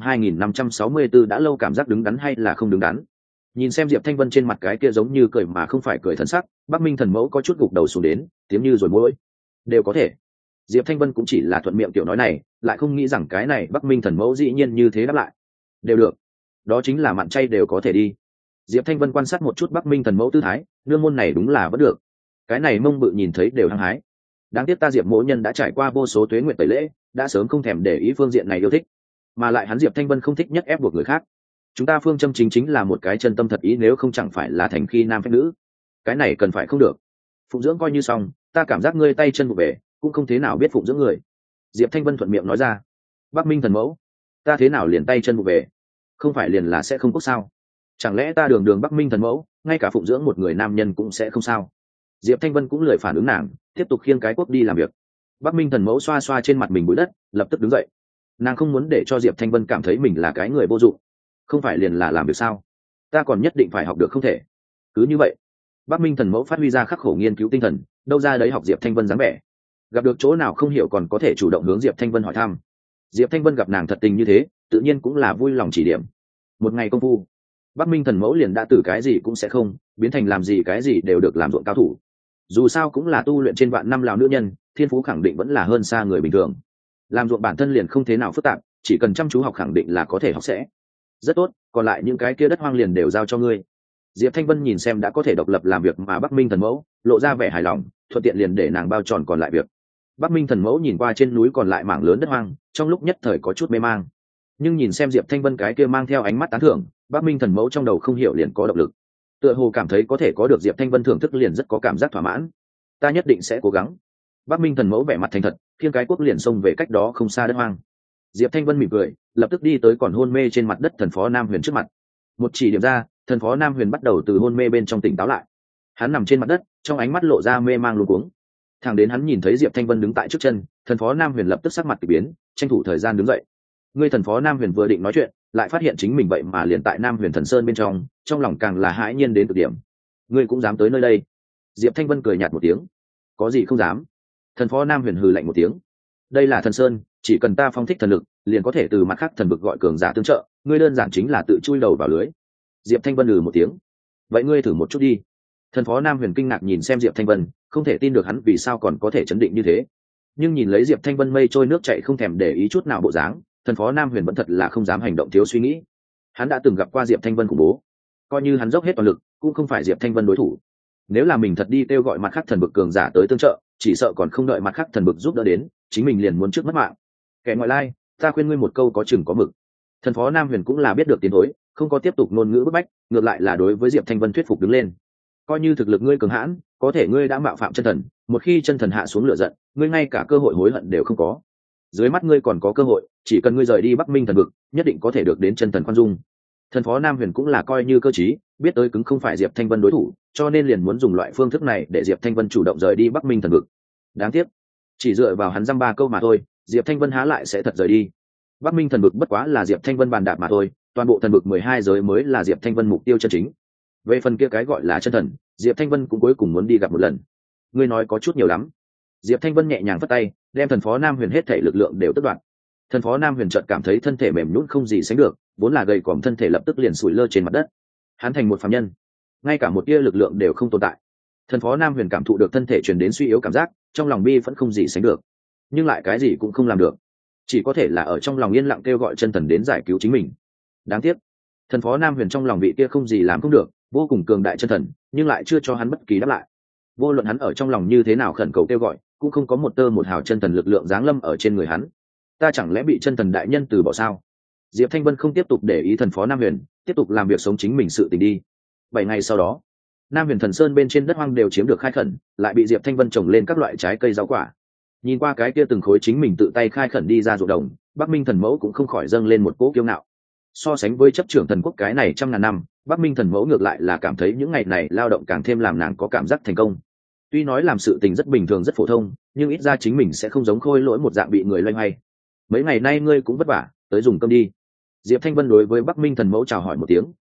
2564 đã lâu cảm giác, đứng đắn hay là không đứng đắn? Nhìn xem Diệp Thanh Vân trên mặt cái kia giống như cười mà không phải cười thần sắc, Bắc Minh Thần Mẫu có chút gục đầu xuống đến, tiếng như rồi mũi. Đều có thể. Diệp Thanh Vân cũng chỉ là thuận miệng tiểu nói này, lại không nghĩ rằng cái này Bắc Minh Thần Mẫu dĩ nhiên như thế đáp lại. Đều được. Đó chính là mặn chay đều có thể đi. Diệp Thanh Vân quan sát một chút Bắc Minh Thần Mẫu tư thái, nương môn này đúng là vẫn được. Cái này mông bự nhìn thấy đều hăng hái. Đáng tiếc ta Diệp Mỗ Nhân đã trải qua vô số tuế nguyệt tẩy lễ, đã sớm không thèm để ý phương diện này yêu thích. Mà lại hắn Diệp Thanh Vân không thích nhất ép buộc người khác. Chúng ta phương châm chính là một cái chân tâm thật ý, nếu không chẳng phải là thành khi nam phách nữ. Cái này cần phải không được. Phụng dưỡng coi như xong, ta cảm giác ngươi tay chân vụ về, cũng không thế nào biết phụng dưỡng người. Diệp Thanh Vân thuận miệng nói ra. Bắc Minh Thần Mẫu, ta thế nào liền tay chân vụ về? Không phải liền là sẽ không có sao? Chẳng lẽ ta đường đường Bắc Minh Thần Mẫu, ngay cả phụng dưỡng một người nam nhân cũng sẽ không sao? Diệp Thanh Vân cũng lười phản ứng nàng, tiếp tục khiêng cái cuốc đi làm việc. Bắc Minh Thần Mẫu xoa xoa trên mặt mình bụi đất, lập tức đứng dậy. Nàng không muốn để cho Diệp Thanh Vân cảm thấy mình là cái người vô dụng. Không phải liền là làm việc sao? Ta còn nhất định phải học được không thể. Cứ như vậy, Bắc Minh Thần Mẫu phát huy ra khắc khổ nghiên cứu tinh thần, đâu ra đấy học Diệp Thanh Vân dáng vẻ. Gặp được chỗ nào không hiểu còn có thể chủ động hướng Diệp Thanh Vân hỏi thăm. Diệp Thanh Vân gặp nàng thật tình như thế, tự nhiên cũng là vui lòng chỉ điểm. Một ngày công phu, Bắc Minh Thần Mẫu liền đã từ cái gì cũng sẽ không, biến thành làm gì cái gì đều được làm ruộng cao thủ. Dù sao cũng là tu luyện trên vạn năm lào nữ nhân, thiên phú khẳng định vẫn là hơn xa người bình thường. Làm ruộng bản thân liền không thế nào phức tạp, chỉ cần chăm chú học khẳng định là có thể học sẽ. Rất tốt, còn lại những cái kia đất hoang liền đều giao cho ngươi. Diệp Thanh Vân nhìn xem đã có thể độc lập làm việc mà Bắc Minh Thần Mẫu, lộ ra vẻ hài lòng, thuận tiện liền để nàng bao tròn còn lại việc. Bắc Minh Thần Mẫu nhìn qua trên núi còn lại mảng lớn đất hoang, trong lúc nhất thời có chút mê mang. Nhưng nhìn xem Diệp Thanh Vân cái kia mang theo ánh mắt tán thưởng, Bắc Minh Thần Mẫu trong đầu không hiểu liền có động lực. Tựa hồ cảm thấy có thể có được Diệp Thanh Vân thưởng thức liền rất có cảm giác thỏa mãn. Ta nhất định sẽ cố gắng. Bắc Minh Thần Mẫu vẻ mặt thành thật, khiêng cái cuốc liền xông về cách đó không xa đất hoang. Diệp Thanh Vân mỉm cười, lập tức đi tới còn hôn mê trên mặt đất thần phó Nam Huyền trước mặt. Một chỉ điểm ra, thần phó Nam Huyền bắt đầu từ hôn mê bên trong tỉnh táo lại. Hắn nằm trên mặt đất, trong ánh mắt lộ ra mê mang luống cuống. Thẳng đến hắn nhìn thấy Diệp Thanh Vân đứng tại trước chân, thần phó Nam Huyền lập tức sắc mặt kỳ biến, tranh thủ thời gian đứng dậy. Ngươi thần phó Nam Huyền vừa định nói chuyện, lại phát hiện chính mình vậy mà liền tại Nam Huyền Thần Sơn bên trong, trong lòng càng là hãi nhiên đến cực điểm. Ngươi cũng dám tới nơi đây? Diệp Thanh Vân cười nhạt một tiếng. Có gì không dám? Thần phó Nam Huyền hừ lạnh một tiếng. Đây là Thần Sơn, chỉ cần ta phong thích thần lực, liền có thể từ mặt khác thần vực gọi cường giả tương trợ, ngươi đơn giản chính là tự chui đầu vào lưới. Diệp Thanh Vân một tiếng. Vậy ngươi thử một chút đi. Thần phó Nam Huyền kinh ngạc nhìn xem Diệp Thanh Vân, không thể tin được hắn vì sao còn có thể chấn định như thế. Nhưng nhìn lấy Diệp Thanh Vân mây trôi nước chảy không thèm để ý chút nào bộ dáng, thần phó Nam Huyền vẫn thật là không dám hành động thiếu suy nghĩ. Hắn đã từng gặp qua Diệp Thanh Vân khủng bố, coi như hắn dốc hết toàn lực, cũng không phải Diệp Thanh Vân đối thủ. Nếu là mình thật đi kêu gọi mặt khác thần vực cường giả tới tương trợ, chỉ sợ còn không đợi mặt khác thần vực giúp đỡ đến, chính mình liền muốn trước mất mạng. Kẻ ngoại lai, ta khuyên ngươi một câu có chừng có mực. Thần phó Nam Huyền cũng là biết được tiến thối, không có tiếp tục ngôn ngữ bức bách, ngược lại là đối với Diệp Thanh Vân thuyết phục đứng lên. Coi như thực lực ngươi cường hãn, có thể ngươi đã mạo phạm chân thần, một khi chân thần hạ xuống lửa giận, ngươi ngay cả cơ hội hối hận đều không có. Dưới mắt ngươi còn có cơ hội, chỉ cần ngươi rời đi Bắc Minh thần vực, nhất định có thể được đến chân thần khoan dung. Thần phó Nam Huyền cũng là coi như cơ trí, biết tới cứng không phải Diệp Thanh Vân đối thủ, cho nên liền muốn dùng loại phương thức này để Diệp Thanh Vân chủ động rời đi Bắc Minh thần vực. Đáng tiếc, chỉ dựa vào hắn dăm ba câu mà thôi, Diệp Thanh Vân há lại sẽ thật rời đi. Bắc Minh thần vực bất quá là Diệp Thanh Vân bàn đạp mà thôi, toàn bộ thần vực 12 giới mới là Diệp Thanh Vân mục tiêu chân chính. Về phần kia cái gọi là chân thần, Diệp Thanh Vân cũng cuối cùng muốn đi gặp một lần. Ngươi nói có chút nhiều lắm. Diệp Thanh Vân nhẹ nhàng vất tay, đem thần phó Nam Huyền hết thể lực lượng đều tước đoạt. Thần phó Nam Huyền chợt cảm thấy thân thể mềm nhũn không gì sánh được, vốn là gầy còm thân thể lập tức liền sủi lơ trên mặt đất. Hắn thành một phàm nhân, ngay cả một tia lực lượng đều không tồn tại. Thần phó Nam Huyền cảm thụ được thân thể truyền đến suy yếu cảm giác, trong lòng bi vẫn không gì sánh được, nhưng lại cái gì cũng không làm được, chỉ có thể là ở trong lòng yên lặng kêu gọi chân thần đến giải cứu chính mình. Đáng tiếc, thần phó Nam Huyền trong lòng vị kia không gì làm không được, vô cùng cường đại chân thần, nhưng lại chưa cho hắn bất kỳ đáp lại. Vô luận hắn ở trong lòng như thế nào khẩn cầu kêu gọi, cũng không có một tơ một hào chân thần lực lượng giáng lâm ở trên người hắn. Ta chẳng lẽ bị chân thần đại nhân từ bỏ sao? Diệp Thanh Vân không tiếp tục để ý thần phó Nam Huyền, tiếp tục làm việc sống chính mình sự tình đi. 7 ngày sau đó, Nam Huyền Thần Sơn bên trên đất hoang đều chiếm được khai khẩn, lại bị Diệp Thanh Vân trồng lên các loại trái cây rau quả. Nhìn qua cái kia từng khối chính mình tự tay khai khẩn đi ra ruộng đồng, Bắc Minh Thần Mẫu cũng không khỏi dâng lên một cỗ kiêu ngạo. So sánh với chấp trưởng thần quốc cái này trăm ngàn năm, Bắc Minh Thần Mẫu ngược lại là cảm thấy những ngày này lao động càng thêm làm nàng có cảm giác thành công. Tuy nói làm sự tình rất bình thường rất phổ thông, nhưng ít ra chính mình sẽ không giống Khôi Lỗi một dạng bị người loay hoay. Mấy ngày nay ngươi cũng vất vả, tới dùng cơm đi. Diệp Thanh Vân đối với Bắc Minh Thần Mẫu chào hỏi một tiếng,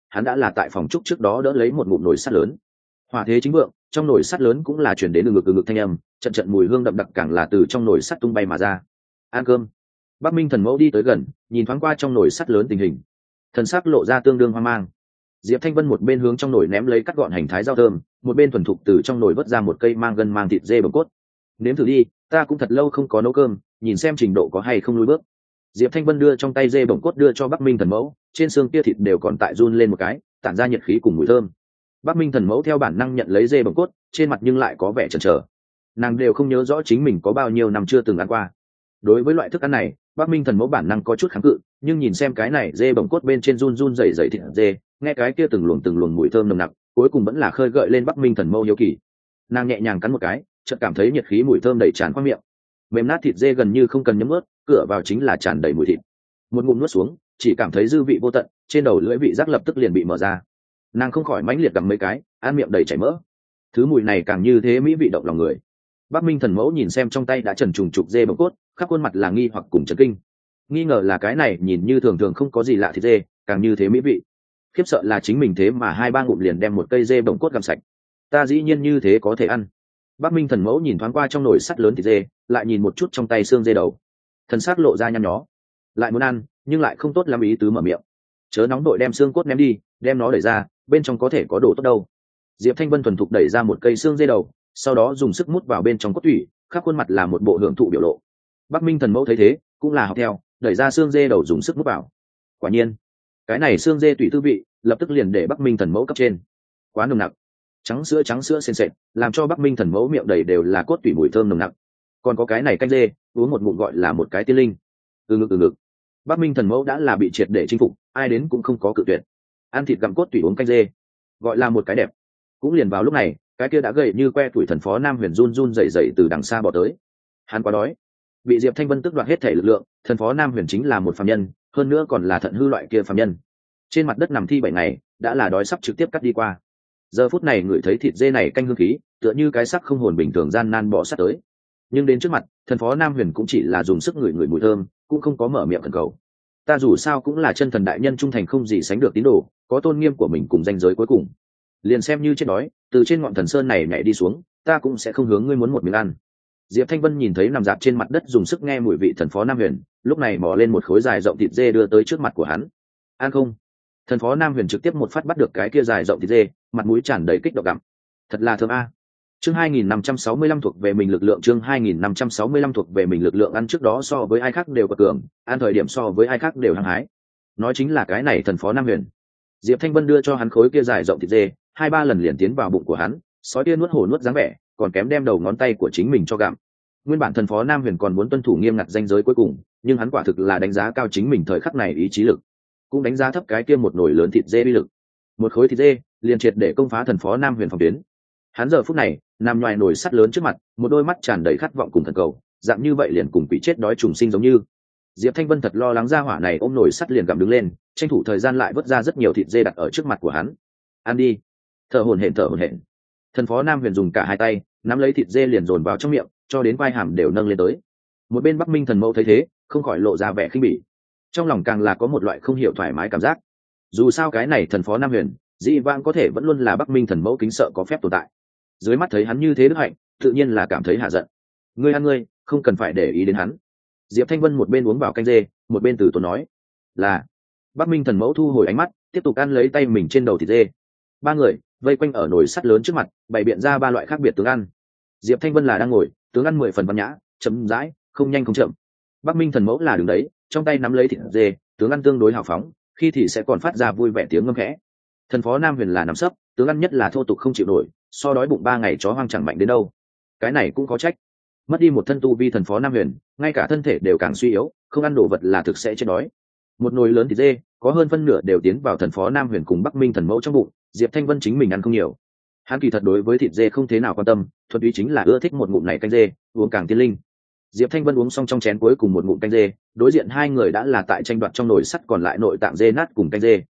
hắn đã là tại phòng trúc trước đó đỡ lấy một ngụm nồi sắt lớn. Hỏa thế chính vượng, trong nồi sắt lớn cũng là chuyển đến từ ngực thanh âm, trận trận mùi hương đậm đặc càng là từ trong nồi sắt tung bay mà ra. Ăn cơm. Bắc Minh Thần Mẫu đi tới gần, nhìn thoáng qua trong nồi sắt lớn tình hình, thần sắc lộ ra tương đương hoang mang. Diệp Thanh Vân một bên hướng trong nồi ném lấy cắt gọn hành thái rau thơm, một bên thuần thục từ trong nồi vớt ra một cây mang gân mang thịt dê bồng cốt. Nếm thử đi, ta cũng thật lâu không có nấu cơm, nhìn xem trình độ có hay không lùi bước. Diệp Thanh Vân đưa trong tay dê bồng cốt đưa cho Bắc Minh Thần Mẫu, trên xương kia thịt đều còn tại run lên một cái, tản ra nhiệt khí cùng mùi thơm. Bắc Minh Thần Mẫu theo bản năng nhận lấy dê bồng cốt, trên mặt nhưng lại có vẻ chần chờ. Nàng đều không nhớ rõ chính mình có bao nhiêu năm chưa từng ăn qua. Đối với loại thức ăn này, Bắc Minh Thần Mẫu bản năng có chút kháng cự, nhưng nhìn xem cái này dê bồng cốt bên trên run run rẩy rẩy thịt dê, nghe cái kia từng luồng mùi thơm nồng nặc, cuối cùng vẫn là khơi gợi lên Bắc Minh Thần Mẫu hiếu kỳ. Nàng nhẹ nhàng cắn một cái, chợt cảm thấy nhiệt khí mùi thơm đầy tràn qua miệng. Mềm nát thịt dê gần như không cần nhấm ướt, cửa vào chính là tràn đầy mùi thịt. Một ngụm nuốt xuống, chỉ cảm thấy dư vị vô tận, trên đầu lưỡi vị giác lập tức liền bị mở ra. Nàng không khỏi mãnh liệt gặm mấy cái, ăn miệng đầy chảy mỡ. Thứ mùi này càng như thế mỹ vị động lòng người. Bắc Minh Thần Mẫu nhìn xem trong tay đã trần trùng trục dê bồng cốt, khắp khuôn mặt là nghi hoặc cùng chấn kinh. Nghi ngờ là cái này nhìn như thường thường không có gì lạ thịt dê, càng như thế mỹ vị. Khiếp sợ là chính mình thế mà 2-3 ngụm liền đem một cây dê bồng cốt gặm sạch. Ta dĩ nhiên như thế có thể ăn. Bắc Minh Thần Mẫu nhìn thoáng qua trong nồi sắt lớn thịt dê, lại nhìn một chút trong tay xương dê đầu. Thần sắc lộ ra nhăn nhó. Lại muốn ăn, nhưng lại không tốt lắm ý tứ mở miệng. Chớ nóng đội đem xương cốt ném đi, đem nó đẩy ra, bên trong có thể có đồ tốt đâu. Diệp Thanh Vân thuần thục đẩy ra một cây xương dê đầu, sau đó dùng sức mút vào bên trong cốt tủy, khắp khuôn mặt là một bộ hưởng thụ biểu lộ. Bắc Minh Thần Mẫu thấy thế, cũng là học theo, đẩy ra xương dê đầu dùng sức mút vào. Quả nhiên, cái này xương dê tủy tư vị, lập tức liền để Bắc Minh Thần Mẫu cấp trên. Quá nồng nặc, trắng sữa sền sệt, làm cho Bắc Minh Thần Mẫu miệng đầy đều là cốt tủy mùi thơm nồng nặc. Còn có cái này canh dê, uống một ngụm gọi là một cái tiên linh. Từ ngực. Bắc Minh Thần Mẫu đã là bị triệt để chinh phục, ai đến cũng không có cự tuyệt. Ăn thịt gặm cốt tủy uống canh dê, gọi là một cái đẹp. Cũng liền vào lúc này, cái kia đã gầy như que tuổi thần phó Nam Huyền run run rẩy rẩy từ đằng xa bỏ tới. Hắn quá đói, bị Diệp Thanh Vân tức đoạt hết thể lực lượng. Thần phó Nam Huyền chính là một phàm nhân, hơn nữa còn là thận hư loại kia phàm nhân. Trên mặt đất nằm thi 7 ngày, đã là đói sắp trực tiếp cắt đi qua. Giờ phút này ngửi thấy thịt dê này canh hương khí, tựa như cái xác không hồn bình thường gian nan bỏ sát tới. Nhưng đến trước mặt, thần phó Nam Huyền cũng chỉ là dùng sức ngửi mùi thơm, cũng không có mở miệng khẩn cầu. Ta dù sao cũng là chân thần đại nhân trung thành không gì sánh được tín đồ, có tôn nghiêm của mình cùng danh giới cuối cùng. Liền xem như chết đói, từ trên ngọn thần sơn này nhảy đi xuống, ta cũng sẽ không hướng ngươi muốn một miếng ăn. Diệp Thanh Vân nhìn thấy nằm dạp trên mặt đất dùng sức nghe mùi vị thần phó Nam Huyền, lúc này mò lên một khối dài rộng thịt dê đưa tới trước mặt của hắn. Ăn không? Thần phó Nam Huyền trực tiếp một phát bắt được cái kia dài rộng thịt dê, mặt mũi tràn đầy kích động gặm. Thật là thơm a. Chương 2565 thuộc về mình lực lượng, chương 2565 thuộc về mình lực lượng. Ăn trước đó so với ai khác đều quật cường, ăn thời điểm so với ai khác đều hăng hái. Nói chính là cái này thần phó Nam Huyền. Diệp Thanh Vân đưa cho hắn khối kia dài rộng thịt dê, 2-3 lần liền tiến vào bụng của hắn, sói kia nuốt hổ nuốt dáng vẻ, còn kém đem đầu ngón tay của chính mình cho gặm. Nguyên bản thần phó Nam Huyền còn muốn tuân thủ nghiêm ngặt danh giới cuối cùng, nhưng hắn quả thực là đánh giá cao chính mình thời khắc này ý chí lực, cũng đánh giá thấp cái kia một nồi lớn thịt dê uy lực. Một khối thịt dê liền triệt để công phá thần phó Nam Huyền phòng tuyến. Hắn giờ phút này nằm ngoài nồi sắt lớn trước mặt, một đôi mắt tràn đầy khát vọng cùng thần cầu, dạng như vậy liền cùng bị chết đói trùng sinh giống như. Diệp Thanh Vân thật lo lắng ra hỏa này ôm nồi sắt liền gặm đứng lên, tranh thủ thời gian lại vớt ra rất nhiều thịt dê đặt ở trước mặt của hắn. Ăn đi. Thở hổn hển. Thần phó Nam Huyền dùng cả hai tay nắm lấy thịt dê liền dồn vào trong miệng, cho đến vai hàm đều nâng lên tới. Một bên Bắc Minh Thần Mẫu thấy thế, không khỏi lộ ra vẻ khinh bỉ, trong lòng càng là có một loại không hiểu thoải mái cảm giác. Dù sao cái này thần phó Nam Huyền, dĩ vãng có thể vẫn luôn là Bắc Minh Thần Mẫu kính sợ có phép tồn tại. Dưới mắt thấy hắn như thế đức hạnh, tự nhiên là cảm thấy hạ giận. Ngươi ăn ngươi, không cần phải để ý đến hắn. Diệp Thanh Vân một bên uống vào canh dê, một bên từ tốn nói. Là. Bắc Minh Thần Mẫu thu hồi ánh mắt, tiếp tục ăn lấy tay mình trên đầu thịt dê. Ba người vây quanh ở nồi sắt lớn trước mặt, bày biện ra 3 loại khác biệt tướng ăn. Diệp Thanh Vân là đang ngồi, tướng ăn 10 phần văn nhã, chậm rãi, không nhanh không chậm. Bắc Minh Thần Mẫu là đứng đấy, trong tay nắm lấy thịt dê, tướng ăn tương đối hào phóng, khi thì sẽ còn phát ra vui vẻ tiếng ngâm khẽ. Thần phó Nam Huyền là nằm sấp, tướng ăn nhất là thô tục không chịu nổi, so đói bụng 3 ngày chó hoang chẳng mạnh đến đâu. Cái này cũng có trách, mất đi một thân tu vi thần phó Nam Huyền, ngay cả thân thể đều càng suy yếu, không ăn đồ vật là thực sẽ chết đói. Một nồi lớn thịt dê, có hơn phân nửa đều tiến vào thần phó Nam Huyền cùng Bắc Minh Thần Mẫu trong bụng. Diệp Thanh Vân chính mình ăn không nhiều, hắn kỳ thật đối với thịt dê không thế nào quan tâm, thuần túy chính là ưa thích một ngụm này canh dê, uống càng tiên linh. Diệp Thanh Vân uống xong trong chén cuối cùng một ngụm canh dê, đối diện hai người đã là tại tranh đoạt trong nồi sắt còn lại nội tạng dê nát cùng canh dê.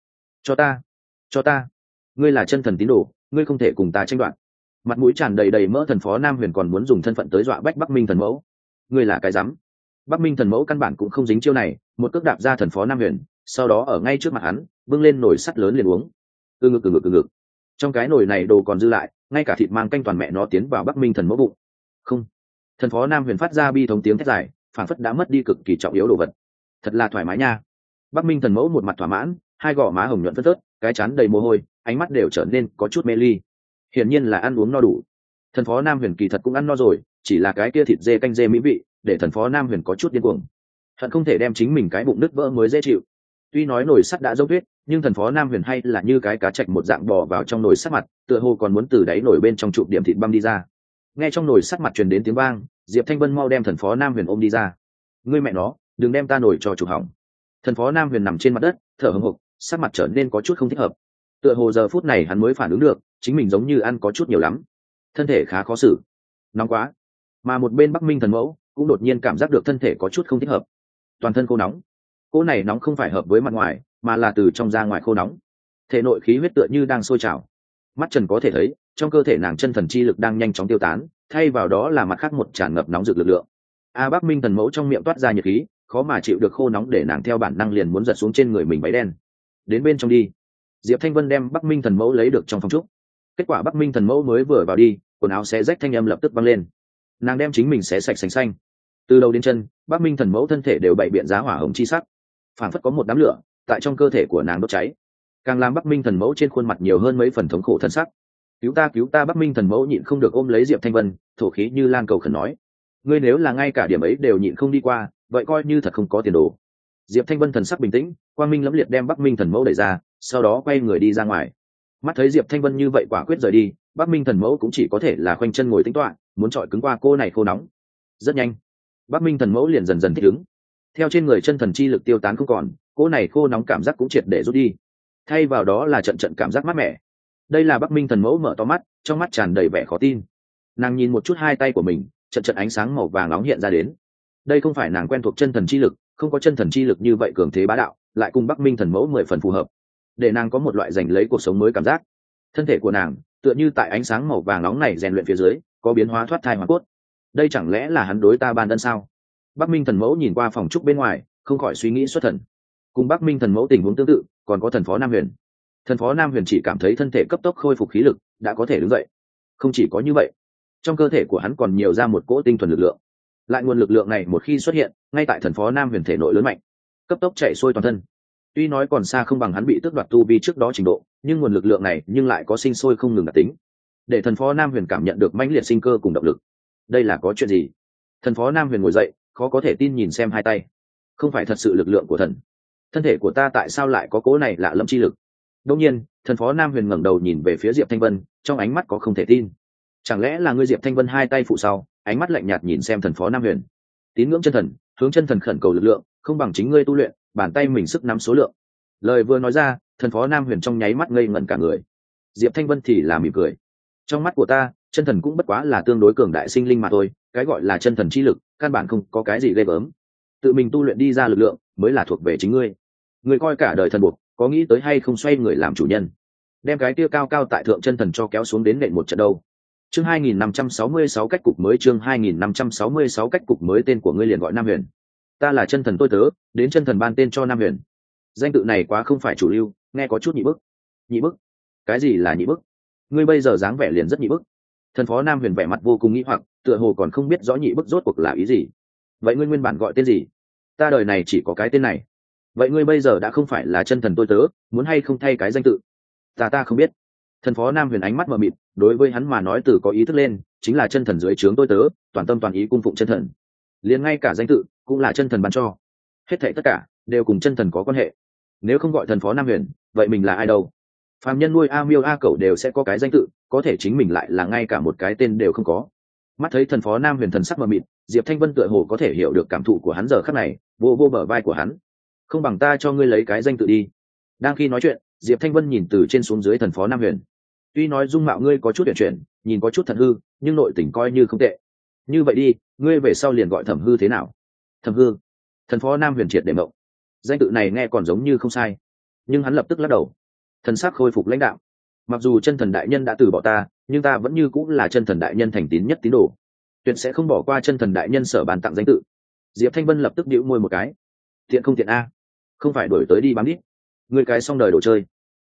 Cho ta, ngươi là chân thần tín đồ, ngươi không thể cùng ta tranh đoạt. Mặt mũi tràn đầy mỡ thần phó Nam Huyền còn muốn dùng thân phận tới dọa bách Bắc Minh Thần Mẫu. Ngươi là cái rắm. Bắc Minh Thần Mẫu căn bản cũng không dính chiêu này, một cước đạp ra thần phó Nam Huyền, sau đó ở ngay trước mặt hắn bưng lên nồi sắt lớn liền uống. Từ ngực trong cái nồi này đồ còn dư lại, ngay cả thịt mang canh toàn mẹ nó tiến vào Bắc Minh Thần Mẫu bụng. Không. Thần Phó Nam Huyền phát ra bi thống tiếng thét dài, phản phất đã mất đi cực kỳ trọng yếu đồ vật. Thật là thoải mái nha. Bắc Minh Thần Mẫu một mặt thỏa mãn, hai gò má hồng nhuận phớt phớt, cái trán đầy mồ hôi, ánh mắt đều trở nên có chút mê ly. Hiển nhiên là ăn uống no đủ. Thần Phó Nam Huyền kỳ thật cũng ăn no rồi, chỉ là cái kia thịt dê canh dê mỹ vị để Thần Phó Nam Huyền có chút điên cuồng. Hận không thể đem chính mình cái bụng nứt vỡ mới dễ chịu. Tuy nói nồi sắt đã dốc tuyết, nhưng Thần Phó Nam Huyền hay là như cái cá trạch một dạng bò vào trong nồi sắt mặt, tựa hồ còn muốn từ đáy nồi bên trong chụp điểm thịt băm đi ra. Nghe trong nồi sắt mặt truyền đến tiếng vang, Diệp Thanh Vân mau đem Thần Phó Nam Huyền ôm đi ra. Ngươi mẹ nó, đừng đem ta nồi cho chụp hỏng. Thần Phó Nam Huyền nằm trên mặt đất, thở hổn hộc, sắc mặt trở nên có chút không thích hợp. Tựa hồ giờ phút này hắn mới phản ứng được, chính mình giống như ăn có chút nhiều lắm, thân thể khá khó xử, nóng quá. Mà một bên Bắc Minh Thần Mẫu cũng đột nhiên cảm giác được thân thể có chút không thích hợp, toàn thân khô nóng. Cỗ này nóng không phải hợp với mặt ngoài, mà là từ trong ra ngoài khô nóng. Thể nội khí huyết tựa như đang sôi trào. Mắt trần có thể thấy, trong cơ thể nàng chân thần chi lực đang nhanh chóng tiêu tán, thay vào đó là mặt khác một tràn ngập nóng rực lực lượng. Bắc Minh Thần Mẫu trong miệng toát ra nhiệt khí, khó mà chịu được khô nóng để nàng theo bản năng liền muốn giật xuống trên người mình váy đen. Đến bên trong đi. Diệp Thanh Vân đem Bắc Minh Thần Mẫu lấy được trong phòng trúc. Kết quả Bắc Minh Thần Mẫu mới vừa vào đi, quần áo xé rách thanh âm lập tức vang lên. Nàng đem chính mình xé sạch sành xanh. Từ đầu đến chân, Bắc Minh Thần Mẫu thân thể đều bày biện giá hỏa hồng chi sắc, phản phất có một đám lửa tại trong cơ thể của nàng đốt cháy, càng làm Bắc Minh Thần Mẫu trên khuôn mặt nhiều hơn mấy phần thống khổ thân sắc. Cứu ta! Bắc Minh Thần Mẫu nhịn không được ôm lấy Diệp Thanh Vân, thổ khí như lan cầu khẩn nói. Ngươi nếu là ngay cả điểm ấy đều nhịn không đi qua, vậy coi như thật không có tiền đồ. Diệp Thanh Vân thần sắc bình tĩnh, quang minh lẫm liệt đem Bắc Minh Thần Mẫu đẩy ra, sau đó quay người đi ra ngoài. Mắt thấy Diệp Thanh Vân như vậy quả quyết rời đi, Bắc Minh Thần Mẫu cũng chỉ có thể là khoanh chân ngồi tĩnh tọa, muốn chọi cứng qua cô này khô nóng. Rất nhanh, Bắc Minh Thần Mẫu liền dần dần thích ứng. Theo trên người chân thần chi lực tiêu tán không còn, cô này khô nóng cảm giác cũng triệt để rút đi, thay vào đó là trận trận cảm giác mát mẻ. Đây là Bắc Minh Thần Mẫu mở to mắt, trong mắt tràn đầy vẻ khó tin. Nàng nhìn một chút hai tay của mình, trận trận ánh sáng màu vàng nóng hiện ra đến. Đây không phải nàng quen thuộc chân thần chi lực, không có chân thần chi lực như vậy cường thế bá đạo, lại cùng Bắc Minh Thần Mẫu 10 phần phù hợp, để nàng có một loại giành lấy cuộc sống mới cảm giác. Thân thể của nàng tựa như tại ánh sáng màu vàng nóng này rèn luyện phía dưới, có biến hóa thoát thai hóa cốt. Đây chẳng lẽ là hắn đối ta ban ân sao? Bắc Minh Thần Mẫu nhìn qua phòng trúc bên ngoài, không khỏi suy nghĩ xuất thần. Cùng Bắc Minh Thần Mẫu tình huống tương tự, còn có Thần Phó Nam Huyền. Thần Phó Nam Huyền chỉ cảm thấy thân thể cấp tốc khôi phục khí lực, đã có thể đứng dậy. Không chỉ có như vậy, trong cơ thể của hắn còn nhiều ra một cỗ tinh thuần lực lượng. Lại nguồn lực lượng này một khi xuất hiện, ngay tại Thần Phó Nam Huyền thể nội lớn mạnh, cấp tốc chạy xuôi toàn thân. Tuy nói còn xa không bằng hắn bị tước đoạt tu vi trước đó trình độ, nhưng nguồn lực lượng này nhưng lại có sinh sôi không ngừng đặc tính, để Thần Phó Nam Huyền cảm nhận được mãnh liệt sinh cơ cùng động lực. Đây là có chuyện gì? Thần Phó Nam Huyền ngồi dậy, khó có thể tin nhìn xem hai tay. Không phải thật sự lực lượng của thần, thân thể của ta tại sao lại có cố này lạ lẫm chi lực? Đương nhiên, Thần Phó Nam Huyền ngẩng đầu nhìn về phía Diệp Thanh Vân, trong ánh mắt có không thể tin. Chẳng lẽ là ngươi? Diệp Thanh Vân hai tay phụ sau, ánh mắt lạnh nhạt nhìn xem Thần Phó Nam Huyền. Tín ngưỡng chân thần, hướng chân thần khẩn cầu lực lượng, không bằng chính ngươi tu luyện, bàn tay mình sức nắm số lượng. Lời vừa nói ra, Thần Phó Nam Huyền trong nháy mắt ngây ngẩn cả người. Diệp Thanh Vân thì là mỉm cười. Trong mắt của ta, chân thần cũng bất quá là tương đối cường đại sinh linh mà thôi, cái gọi là chân thần chi lực, căn bản không có cái gì ghê gớm. Tự mình tu luyện đi ra lực lượng, mới là thuộc về chính ngươi. Ngươi coi cả đời thần buộc, có nghĩ tới hay không xoay người làm chủ nhân, đem cái kia cao cao tại thượng chân thần cho kéo xuống đến nện một trận đâu? Chương 2566 cách cục mới, chương 2566 cách cục mới, tên của ngươi liền gọi Nam Huyền. Ta là chân thần tôi tớ, đến chân thần ban tên cho Nam Huyền. Danh tự này quá không phải chủ lưu, nghe có chút nhị bức. Nhị bức? Cái gì là nhị bức? Ngươi bây giờ dáng vẻ liền rất nhị bức. Thần Phó Nam Huyền vẻ mặt vô cùng nghĩ hoặc, tựa hồ còn không biết rõ nhị bức rốt cuộc là ý gì. Vậy ngươi nguyên bản gọi tên gì? Ta đời này chỉ có cái tên này. Vậy ngươi bây giờ đã không phải là chân thần tôi tớ, muốn hay không thay cái danh tự? Ta không biết. Thần Phó Nam Huyền ánh mắt mờ mịt, đối với hắn mà nói từ có ý thức lên, chính là chân thần dưới trướng tôi tớ, toàn tâm toàn ý cung phụng chân thần. Liền ngay cả danh tự cũng là chân thần ban cho. Hết thảy tất cả đều cùng chân thần có quan hệ. Nếu không gọi Thần Phó Nam Huyền, vậy mình là ai đâu? Phàm nhân nuôi a miêu a cẩu đều sẽ có cái danh tự, có thể chính mình lại là ngay cả một cái tên đều không có. Mắt thấy Thần Phó Nam Huyền thần sắc mờ mịt, Diệp Thanh Vân tựa hồ có thể hiểu được cảm thụ của hắn giờ khắc này, vô bờ vai của hắn. Không bằng ta cho ngươi lấy cái danh tự đi. Đang khi nói chuyện, Diệp Thanh Vân nhìn từ trên xuống dưới Thần Phó Nam Huyền. Tuy nói dung mạo ngươi có chút huyền chuyển, nhìn có chút thần hư, nhưng nội tình coi như không tệ. Như vậy đi, ngươi về sau liền gọi Thẩm Hư thế nào? Thẩm Hư? Thần Phó Nam Huyền triệt để mộng. Danh tự này nghe còn giống như không sai, nhưng hắn lập tức lắc đầu. Thần sắc khôi phục lãnh đạo. Mặc dù chân thần đại nhân đã từ bỏ ta, nhưng ta vẫn như cũng là chân thần đại nhân thành tín nhất tín đồ, tuyệt sẽ không bỏ qua chân thần đại nhân sở bàn tặng danh tự. Diệp Thanh Vân lập tức bĩu môi một cái. Tiện không tiện a? Không phải đổi tới đi bám đít. Ngươi cái xong đời đồ chơi.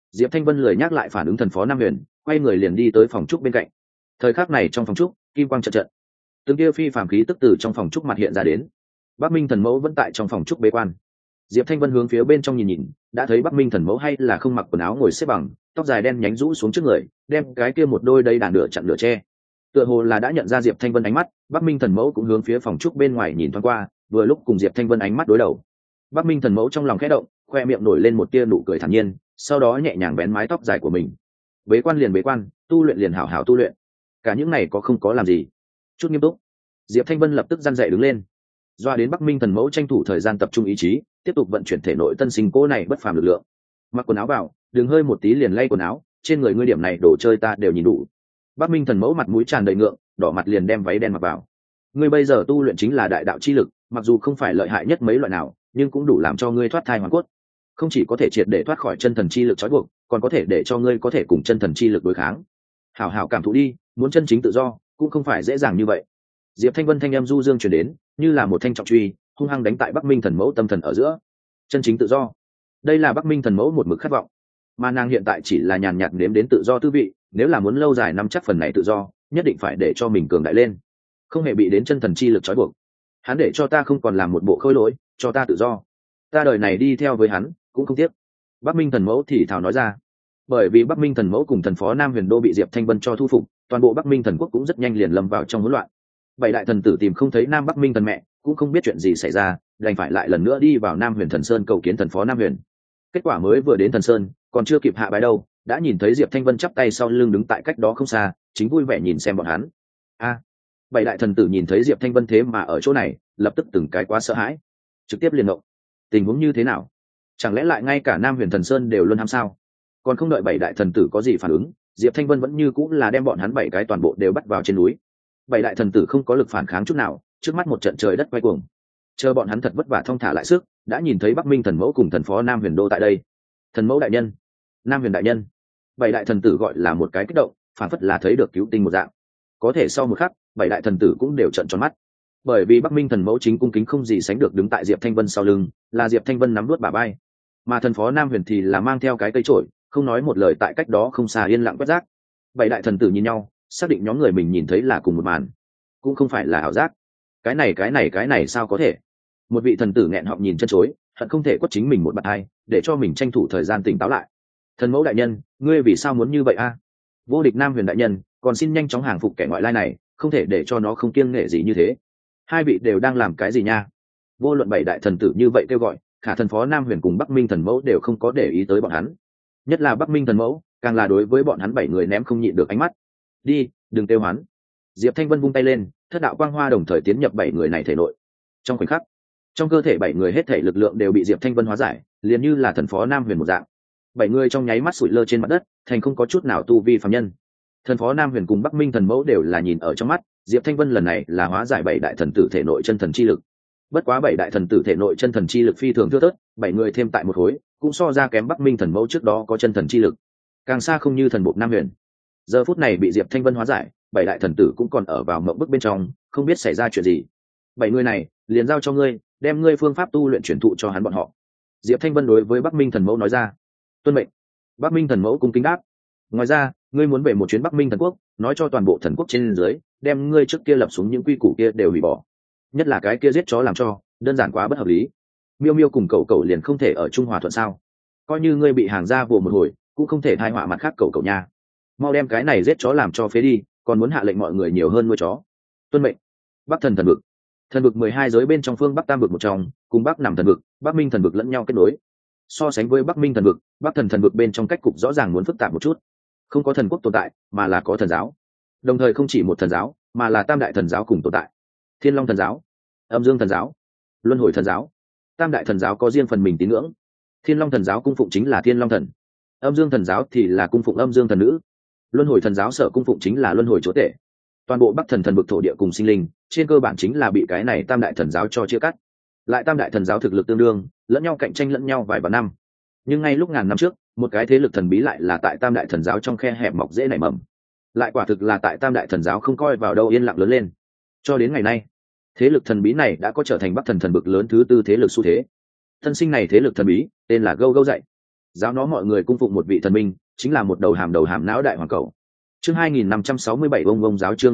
Diệp Thanh Vân lười nhắc lại phản ứng thần phó Nam Huyền, quay người liền đi tới phòng trúc bên cạnh. Thời khắc này trong phòng trúc, kim quang trận trận, từng kia phi phàm khí tức từ trong phòng trúc mặt hiện ra đến. Bắc Minh Thần Mẫu vẫn tại trong phòng trúc bế quan. Diệp Thanh Vân hướng phía bên trong nhìn nhìn, đã thấy Bắc Minh Thần Mẫu hay là không mặc quần áo ngồi xếp bằng, tóc dài đen nhánh rũ xuống trước người, đem cái kia một đôi đầy đàn nửa chặn nửa che. Tựa hồ là đã nhận ra Diệp Thanh Vân ánh mắt, Bắc Minh Thần Mẫu cũng hướng phía phòng trúc bên ngoài nhìn thoáng qua, vừa lúc cùng Diệp Thanh Vân ánh mắt đối đầu. Bắc Minh Thần Mẫu trong lòng khẽ động, khoe miệng nổi lên một tia nụ cười thản nhiên, sau đó nhẹ nhàng vén mái tóc dài của mình. Bế quan liền bế quan, tu luyện liền hảo hảo tu luyện. Cả những này có không có làm gì. Chút nghiêm túc. Diệp Thanh Vân lập tức răn dậy đứng lên. Doa đến Bắc Minh Thần Mẫu tranh thủ thời gian tập trung ý chí, tiếp tục vận chuyển thể nội tân sinh cố này bất phàm lực lượng. Mặc quần áo vào, đừng hơi một tí liền lay quần áo, trên người ngươi điểm này đồ chơi ta đều nhìn đủ. Bắc Minh Thần Mẫu mặt mũi tràn đầy ngượng, đỏ mặt liền đem váy đen mặc vào. Ngươi bây giờ tu luyện chính là đại đạo chi lực, mặc dù không phải lợi hại nhất mấy loại nào, nhưng cũng đủ làm cho ngươi thoát thai hoàn cốt. Không chỉ có thể triệt để thoát khỏi chân thần chi lực trói buộc, còn có thể để cho ngươi có thể cùng chân thần chi lực đối kháng. Hảo hảo cảm thụ đi, muốn chân chính tự do, cũng không phải dễ dàng như vậy. Diệp Thanh Vân thanh âm du dương truyền đến, như là một thanh trọng truy, hung hăng đánh tại Bắc Minh Thần Mẫu tâm thần ở giữa. Chân chính tự do, đây là Bắc Minh Thần Mẫu một mực khát vọng, mà nàng hiện tại chỉ là nhàn nhạt nếm đến tự do tư vị. Nếu là muốn lâu dài nắm chắc phần này tự do, nhất định phải để cho mình cường đại lên, không hề bị đến chân thần chi lực trói buộc. Hắn để cho ta không còn làm một bộ khôi lỗi, cho ta tự do, ta đời này đi theo với hắn cũng không tiếc. Bắc Minh Thần Mẫu thì thào nói ra. Bởi vì Bắc Minh Thần Mẫu cùng thần phó Nam Huyền Đô bị Diệp Thanh Vân cho thu phục, toàn bộ Bắc Minh Thần Quốc cũng rất nhanh liền lâm vào trong hỗn loạn. Bảy đại thần tử tìm không thấy Nam Bắc Minh Thần mẹ, cũng không biết chuyện gì xảy ra, đành phải lại lần nữa đi vào Nam Huyền Thần Sơn cầu kiến thần phó Nam Huyền. Kết quả mới vừa đến Thần Sơn, còn chưa kịp hạ bái đâu, đã nhìn thấy Diệp Thanh Vân chắp tay sau lưng đứng tại cách đó không xa, chính vui vẻ nhìn xem bọn hắn. Bảy đại thần tử nhìn thấy Diệp Thanh Vân thế mà ở chỗ này, lập tức từng cái quá sợ hãi, trực tiếp liền động. Tình huống như thế nào? Chẳng lẽ lại ngay cả Nam Huyền Thần Sơn đều luôn ham sao? Còn không đợi bảy đại thần tử có gì phản ứng, Diệp Thanh Vân vẫn như cũng là đem bọn hắn bảy cái toàn bộ đều bắt vào trên núi. Bảy đại thần tử không có lực phản kháng chút nào, trước mắt một trận trời đất quay cuồng. Chờ bọn hắn thật vất vả thong thả lại sức, đã nhìn thấy Bắc Minh Thần Mẫu cùng thần phó Nam Huyền Đô tại đây. Thần Mẫu đại nhân, Nam Huyền đại nhân. Bảy đại thần tử gọi là một cái kích động, phản phất là thấy được cứu tinh một dạng. Có thể sau một khắc, bảy đại thần tử cũng đều trợn tròn mắt, bởi vì Bắc Minh Thần Mẫu chính cung kính không gì sánh được đứng tại Diệp Thanh Vân sau lưng, là Diệp Thanh Vân nắm đuốt bả vai, mà thần phó Nam Huyền thì là mang theo cái cây trổi, không nói một lời tại cách đó không xa yên lặng quét rác. Bảy đại thần tử nhìn nhau, xác định nhóm người mình nhìn thấy là cùng một màn, cũng không phải là ảo giác. Cái này sao có thể? Một vị thần tử nghẹn họng nhìn chân chối, hận không thể quất chính mình một bạt hai, để cho mình tranh thủ thời gian tỉnh táo lại. Thần Mẫu đại nhân, ngươi vì sao muốn như vậy a? Vô địch Nam Huyền đại nhân, còn xin nhanh chóng hàng phục kẻ ngoại lai này, không thể để cho nó không kiêng nể gì như thế. Hai vị đều đang làm cái gì nha? Vô luận bảy đại thần tử như vậy kêu gọi, khả thần phó Nam Huyền cùng Bắc Minh Thần Mẫu đều không có để ý tới bọn hắn. Nhất là Bắc Minh Thần Mẫu, càng là đối với bọn hắn bảy người ném không nhịn được ánh mắt. Đi, đừng kêu hắn. Diệp Thanh Vân vung tay lên, thất đạo quang hoa đồng thời tiến nhập bảy người này thể nội. Trong khoảnh khắc, trong cơ thể bảy người hết thể lực lượng đều bị Diệp Thanh Vân hóa giải, liền như là thần phó Nam Huyền một dạng. Bảy người trong nháy mắt sủi lơ trên mặt đất, thành không có chút nào tu vi phàm nhân. Thần phó Nam Huyền cùng Bắc Minh Thần Mẫu đều là nhìn ở trong mắt, Diệp Thanh Vân lần này là hóa giải bảy đại thần tử thể nội chân thần chi lực. Bất quá bảy đại thần tử thể nội chân thần chi lực phi thường thưa thớt, bảy người thêm tại một khối, cũng so ra kém Bắc Minh Thần Mẫu trước đó có chân thần chi lực, càng xa không như thần bộ Nam Huyền. Giờ phút này bị Diệp Thanh Vân hóa giải, bảy đại thần tử cũng còn ở vào mộng bức bên trong, không biết xảy ra chuyện gì. Bảy người này, liền giao cho ngươi, đem ngươi phương pháp tu luyện truyền thụ cho hắn bọn họ. Diệp Thanh Vân đối với Bắc Minh Thần Mẫu nói ra. Tuân mệnh. Bắc Minh Thần Mẫu cung kính đáp. Ngoài ra, ngươi muốn về một chuyến Bắc Minh Thần Quốc, nói cho toàn bộ thần quốc trên dưới, đem ngươi trước kia lập xuống những quy củ kia đều hủy bỏ. Nhất là cái kia giết chó làm cho, đơn giản quá bất hợp lý. Miêu Miêu cùng cậu cậu liền không thể ở Trung Hòa thuận sao? Coi như ngươi bị hàng ra vồ một hồi, cũng không thể thai họa mặt khác cậu cậu nha. Mau đem cái này giết chó làm cho phế đi, còn muốn hạ lệnh mọi người nhiều hơn nuôi chó. Tuân mệnh. Bắc Thần Thần Vực. Thần vực 12 giới bên trong phương Bắc Tam vực một trong, cùng Bắc Nam Thần Vực, Bắc Minh Thần Vực lẫn nhau kết nối. So sánh với Bắc Minh Thần Vực, Bắc Thần Thần Vực bên trong cách cục rõ ràng muốn phức tạp một chút. Không có thần quốc tồn tại, mà là có thần giáo. Đồng thời không chỉ một thần giáo, mà là tam đại thần giáo cùng tồn tại. Thiên Long thần giáo, Âm Dương thần giáo, Luân Hồi thần giáo. Tam đại thần giáo có riêng phần mình tín ngưỡng. Thiên Long thần giáo cung phụng chính là Thiên Long thần, Âm Dương thần giáo thì là cung phụng Âm Dương thần nữ, Luân Hồi thần giáo sở cung phụng chính là Luân Hồi chúa tể. Toàn bộ Bắc Thần Thần Vực thổ địa cùng sinh linh, trên cơ bản chính là bị cái này tam đại thần giáo cho chia cắt. Lại tam đại thần giáo thực lực tương đương, lẫn nhau cạnh tranh lẫn nhau vài vạn năm. Nhưng ngay lúc ngàn năm trước, một cái thế lực thần bí lại là tại tam đại thần giáo trong khe hẹp mọc dễ nảy mầm. Lại quả thực là tại tam đại thần giáo không coi vào đâu yên lặng lớn lên. Cho đến ngày nay, thế lực thần bí này đã có trở thành Bắc Thần Thần Vực lớn thứ tư thế lực xu thế. Thân sinh này thế lực thần bí, tên là Gâu Gâu dạy. Giáo nó mọi người cung phụng một vị thần minh, chính là một đầu hàm não đại hoàng cầu. Chương 2567 Vông giáo, chương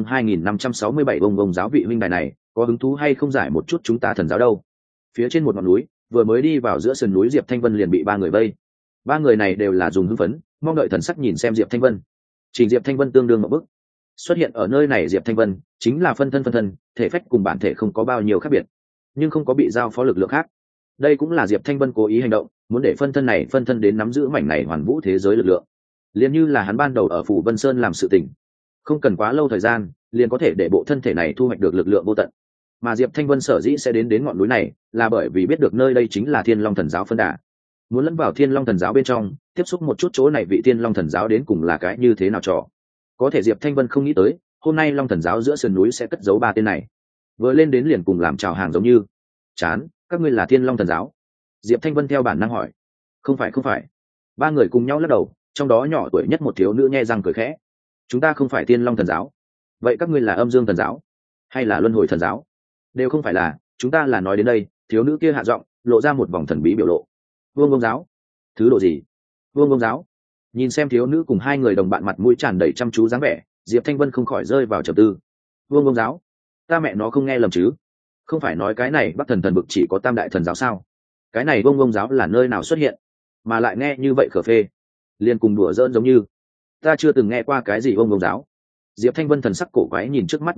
2567 Vông giáo. Vị huynh đài này có hứng thú hay không giải một chút chúng ta thần giáo đâu? Phía trên một ngọn núi, vừa mới đi vào giữa sườn núi, Diệp Thanh Vân liền bị ba người vây. Ba người này đều là dùng hưng phấn, mong đợi thần sắc nhìn xem Diệp Thanh Vân. Chỉ Diệp Thanh Vân tương đương một bức. Xuất hiện ở nơi này Diệp Thanh Vân chính là phân thân, thể phách cùng bản thể không có bao nhiêu khác biệt, nhưng không có bị giao phó lực lượng khác. Đây cũng là Diệp Thanh Vân cố ý hành động, muốn để phân thân đến nắm giữ mảnh này hoàn vũ thế giới lực lượng. Liền như là hắn ban đầu ở Phủ Vân Sơn làm sự tình, không cần quá lâu thời gian, liền có thể để bộ thân thể này thu hoạch được lực lượng vô tận. Mà Diệp Thanh Vân sở dĩ sẽ đến ngọn núi này, là bởi vì biết được nơi đây chính là Thiên Long Thần giáo phân đà. Muốn lẫn vào Thiên Long Thần giáo bên trong, tiếp xúc một chút chỗ này vị Thiên Long Thần giáo đến cùng là cái như thế nào trò. Có thể Diệp Thanh Vân không nghĩ tới, hôm nay Long Thần giáo giữa sườn núi sẽ cất giấu ba tên này. Vừa lên đến liền cùng làm chào hàng giống như. Chán, các ngươi là Thiên Long Thần giáo? Diệp Thanh Vân theo bản năng hỏi. Không phải. Ba người cùng nhau lắc đầu, trong đó nhỏ tuổi nhất một thiếu nữ nhe răng cười khẽ. Chúng ta không phải Thiên Long Thần giáo. Vậy các ngươi là Âm Dương Thần giáo hay là Luân Hồi Thần giáo? Đều không phải là, chúng ta là nói đến đây. Thiếu nữ kia hạ giọng, lộ ra một vòng thần bí biểu lộ. Vương giáo? Thứ độ gì? Vương giáo? Nhìn xem thiếu nữ cùng hai người đồng bạn mặt mũi tràn đầy chăm chú dáng vẻ, Diệp Thanh Vân không khỏi rơi vào trầm tư. Vương giáo? Ta mẹ nó không nghe lầm chứ? Không phải nói cái này Bắc Thần Thần Vực chỉ có Tam Đại Thần giáo sao? Cái này Vương giáo là nơi nào xuất hiện mà lại nghe như vậy khở phê, liền cùng đùa giỡn giống như. Ta chưa từng nghe qua cái gì Vương giáo. Diệp Thanh Vân thần sắc cổ quái nhìn trước mắt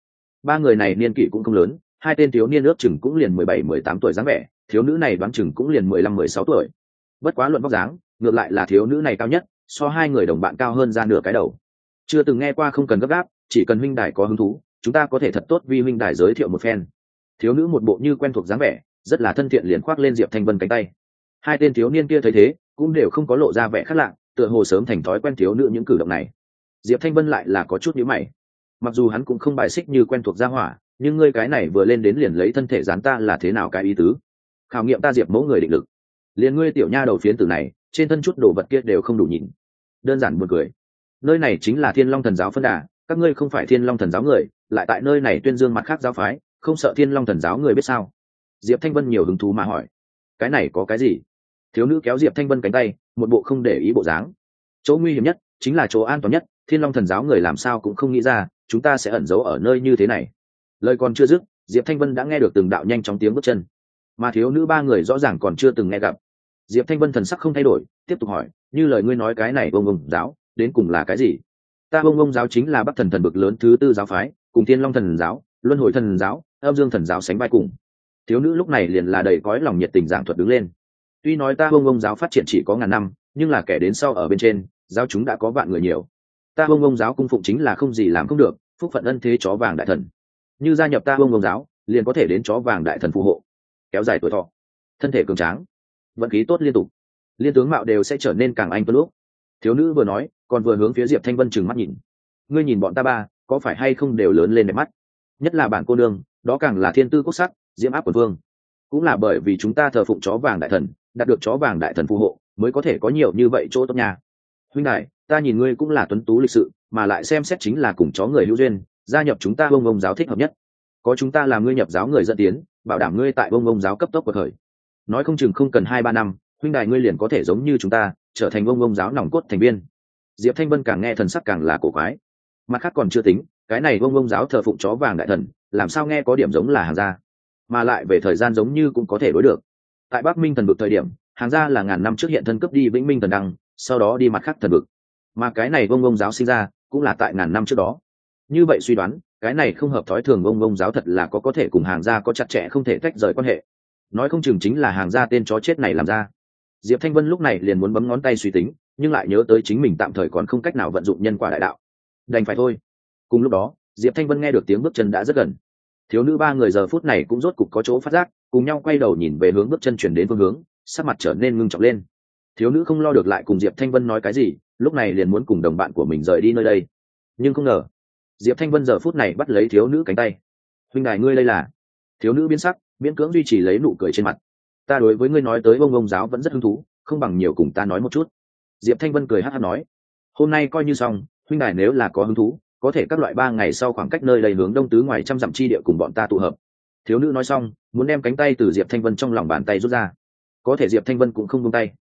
ba người này niên kỷ cũng không lớn, hai tên thiếu niên ước chừng cũng liền 17-18 tuổi dáng vẻ, thiếu nữ này đoán chừng cũng liền 15-16 tuổi. Bất quá luận vóc dáng, ngược lại là thiếu nữ này cao nhất, so hai người đồng bạn cao hơn ra nửa cái đầu. Chưa từng nghe qua không cần gấp gáp, chỉ cần huynh đài có hứng thú, chúng ta có thể thật tốt vì huynh đài giới thiệu một phen. Thiếu nữ một bộ như quen thuộc dáng vẻ, rất là thân thiện liền khoác lên Diệp Thanh Vân cánh tay. Hai tên thiếu niên kia thấy thế, cũng đều không có lộ ra vẻ khác lạ, tựa hồ sớm thành thói quen thiếu nữ những cử động này. Diệp Thanh Vân lại là có chút nhíu mày. Mặc dù hắn cũng không bài xích như quen thuộc gia hỏa, nhưng ngươi cái này vừa lên đến liền lấy thân thể dán ta là thế nào cái ý tứ? Khảo nghiệm ta Diệp mẫu người định lực. Liền ngươi tiểu nha đầu phiến tử này, trên thân chút đồ vật kia đều không đủ nhìn. Đơn giản buồn cười. Nơi này chính là Thiên Long Thần giáo phân đà, các ngươi không phải Thiên Long Thần giáo người, lại tại nơi này tuyên dương mặt khác giáo phái, không sợ Thiên Long Thần giáo người biết sao? Diệp Thanh Vân nhiều hứng thú mà hỏi. Cái này có cái gì? Thiếu nữ kéo Diệp Thanh Vân cánh tay, một bộ không để ý bộ dáng. Chỗ nguy hiểm nhất chính là chỗ an toàn nhất, Thiên Long Thần giáo người làm sao cũng không nghĩ ra chúng ta sẽ ẩn giấu ở nơi như thế này. Lời còn chưa dứt, Diệp Thanh Vân đã nghe được từng đạo nhanh chóng tiếng bước chân, mà thiếu nữ ba người rõ ràng còn chưa từng nghe gặp. Diệp Thanh Vân thần sắc không thay đổi, tiếp tục hỏi, như lời ngươi nói cái này Vông giáo đến cùng là cái gì? Ta Vông giáo chính là Bắc Thần Thần Vực lớn thứ tư giáo phái, cùng Thiên Long Thần giáo, Luân Hồi Thần giáo, Âm Dương Thần giáo sánh vai cùng. Thiếu nữ lúc này liền là đầy cõi lòng nhiệt tình giảng thuật đứng lên. Tuy nói ta Vông giáo phát triển chỉ có ngàn năm, nhưng là kẻ đến sau ở bên trên, giáo chúng đã có vạn người nhiều. Ta Vông giáo cung phụng chính là không gì làm không được, phúc phận ân thế chó vàng đại thần. Như gia nhập ta Vông giáo, liền có thể đến chó vàng đại thần phù hộ, kéo dài tuổi thọ, thân thể cường tráng, vận khí tốt liên tục, liên tướng mạo đều sẽ trở nên càng anh tuấn lúc. Thiếu nữ vừa nói, còn vừa hướng phía Diệp Thanh Vân trừng mắt nhìn. Ngươi nhìn bọn ta ba, có phải hay không đều lớn lên đẹp mắt? Nhất là bản cô nương, đó càng là thiên tư quốc sắc, diễm áp quần vương. Cũng là bởi vì chúng ta thờ phụng chó vàng đại thần, đạt được chó vàng đại thần phù hộ, mới có thể có nhiều như vậy chỗ tốt nhà. Huynh đại, ta nhìn ngươi cũng là tuấn tú lịch sự, mà lại xem xét chính là cùng chó người hữu duyên, gia nhập chúng ta Vông giáo thích hợp nhất. Có chúng ta làm ngươi nhập giáo người dẫn tiến, bảo đảm ngươi tại Vông giáo cấp tốc của thời. Nói không chừng không cần 2-3 năm, huynh đài ngươi liền có thể giống như chúng ta, trở thành Vông giáo nòng cốt thành viên. Diệp Thanh Vân càng nghe thần sắc càng là cổ quái. Mặt khác còn chưa tính, cái này Vông giáo thờ phụng chó vàng đại thần, làm sao nghe có điểm giống là hàng gia, mà lại về thời gian giống như cũng có thể đối được. Tại Bắc Minh Thần Vực thời điểm, hàng gia là ngàn năm trước hiện thân cấp đi Vĩnh Minh Thần Đăng, sau đó đi mặt khác thần vực. Mà cái này Vông giáo sinh ra, cũng là tại ngàn năm trước đó. Như vậy suy đoán, cái này không hợp thói thường Vông giáo thật là có thể cùng hàng gia có chặt chẽ không thể tách rời quan hệ. Nói không chừng chính là hàng gia tên chó chết này làm ra. Diệp Thanh Vân lúc này liền muốn bấm ngón tay suy tính, nhưng lại nhớ tới chính mình tạm thời còn không cách nào vận dụng nhân quả đại đạo, đành phải thôi. Cùng lúc đó, Diệp Thanh Vân nghe được tiếng bước chân đã rất gần. Thiếu nữ ba người giờ phút này cũng rốt cục có chỗ phát giác, cùng nhau quay đầu nhìn về hướng bước chân chuyển đến phương hướng, sắc mặt trở nên ngưng trọng lên. Thiếu nữ không lo được lại cùng Diệp Thanh Vân nói cái gì, lúc này liền muốn cùng đồng bạn của mình rời đi nơi đây. Nhưng không ngờ, Diệp Thanh Vân giờ phút này bắt lấy thiếu nữ cánh tay. Huynh đài ngươi đây là? Thiếu nữ biến sắc, miễn cưỡng duy trì lấy nụ cười trên mặt. Ta đối với ngươi nói tới Vông giáo vẫn rất hứng thú, không bằng nhiều cùng ta nói một chút. Diệp Thanh Vân cười hắt hắt nói, hôm nay coi như xong, huynh đài nếu là có hứng thú, có thể các loại 3 ngày sau khoảng cách nơi đây hướng đông tứ ngoài trăm dặm chi địa cùng bọn ta tụ hợp. Thiếu nữ nói xong, muốn đem cánh tay từ Diệp Thanh Vân trong lòng bàn tay rút ra. Có thể Diệp Thanh Vân cũng không buông tay.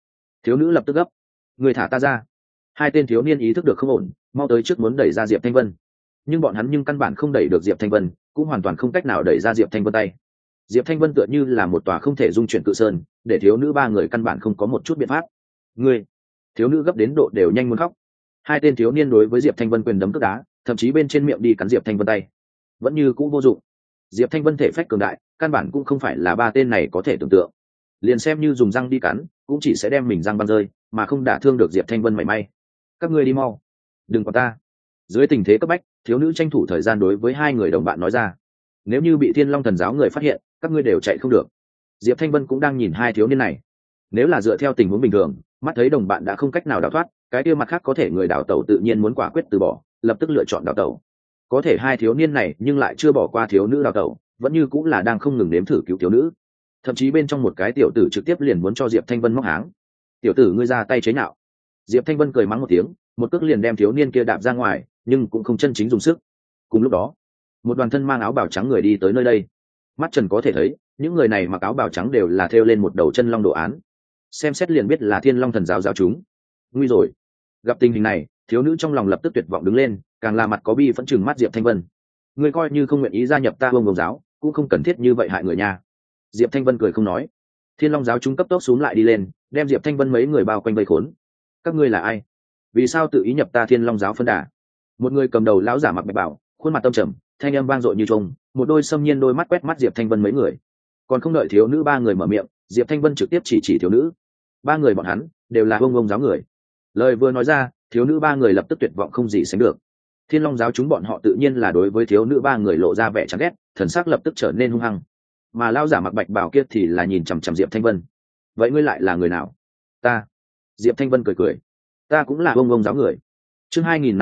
Thiếu nữ lập tức gấp: người thả ta ra. Hai tên thiếu niên ý thức được không ổn, mau tới trước muốn đẩy ra Diệp Thanh Vân, nhưng bọn hắn căn bản không đẩy được Diệp Thanh Vân, cũng hoàn toàn không cách nào đẩy ra Diệp Thanh Vân tay. Diệp Thanh Vân tựa như là một tòa không thể dung chuyển cự sơn, để thiếu nữ ba người căn bản không có một chút biện pháp. Ngươi! Thiếu nữ gấp đến độ đều nhanh muốn khóc. Hai tên thiếu niên đối với Diệp Thanh Vân quyền đấm cước đá, thậm chí bên trên miệng đi cắn Diệp Thanh Vân tay, vẫn như cũ vô dụng. Diệp Thanh Vân thể phách cường đại, căn bản cũng không phải là ba tên này có thể tưởng tượng. Liền xem như dùng răng đi cắn, cũng chỉ sẽ đem mình răng băng rơi, mà không đả thương được Diệp Thanh Vân mảy may. Các ngươi đi mau, đừng có ta. Dưới tình thế cấp bách, thiếu nữ tranh thủ thời gian đối với hai người đồng bạn nói ra: nếu như bị Thiên Long Thần giáo người phát hiện, các ngươi đều chạy không được. Diệp Thanh Vân cũng đang nhìn hai thiếu niên này. Nếu là dựa theo tình huống bình thường, mắt thấy đồng bạn đã không cách nào đào thoát, cái kia mặt khác có thể người đào tẩu tự nhiên muốn quả quyết từ bỏ, lập tức lựa chọn đào tẩu. Có thể hai thiếu niên này nhưng lại chưa bỏ qua thiếu nữ đào tẩu, vẫn như cũng là đang không ngừng nếm thử cứu thiếu nữ. Thậm chí bên trong một cái tiểu tử trực tiếp liền muốn cho Diệp Thanh Vân móc háng. Tiểu tử ngươi ra tay chế nhạo. Diệp Thanh Vân cười mắng một tiếng, một cước liền đem thiếu niên kia đạp ra ngoài, nhưng cũng không chân chính dùng sức. Cùng lúc đó, một đoàn thân mang áo bào trắng người đi tới nơi đây. Mắt trần có thể thấy, những người này mặc áo bào trắng đều là thêu lên một đầu chân long đồ án, xem xét liền biết là Thiên Long Thần giáo giáo chúng. Nguy rồi! Gặp tình hình này, thiếu nữ trong lòng lập tức tuyệt vọng đứng lên, càng là mặt có bi phẫn chừng mắt Diệp Thanh Vân. Ngươi coi như không nguyện ý gia nhập ta Vông Vông giáo, cũng không cần thiết như vậy hại người nha. Diệp Thanh Vân cười không nói. Thiên Long giáo chúng cấp tốc xuống lại đi lên, đem Diệp Thanh Vân mấy người bao quanh vây khốn. Các ngươi là ai? Vì sao tự ý nhập ta Thiên Long giáo phân đà? Một người cầm đầu lão giả mặc bạch bào, khuôn mặt tâm trầm, thanh âm vang dội như trống, một đôi xâm nhiên đôi mắt quét mắt Diệp Thanh Vân mấy người. Còn không đợi thiếu nữ ba người mở miệng, Diệp Thanh Vân trực tiếp chỉ thiếu nữ. Ba người bọn hắn đều là Vông Vông giáo người. Lời vừa nói ra, thiếu nữ ba người lập tức tuyệt vọng không gì sánh được. Thiên Long giáo chúng bọn họ tự nhiên là đối với thiếu nữ ba người lộ ra vẻ chán ghét, thần sắc lập tức trở nên hung hăng. Mà lão giả mặc bạch bào kia thì là nhìn chằm chằm Diệp Thanh Vân. Vậy ngươi lại là người nào? Ta. Diệp Thanh Vân cười cười. Ta cũng là Vông Vông giáo người. Chương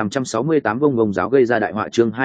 2568 Vông Vông giáo gây ra đại họa. Chương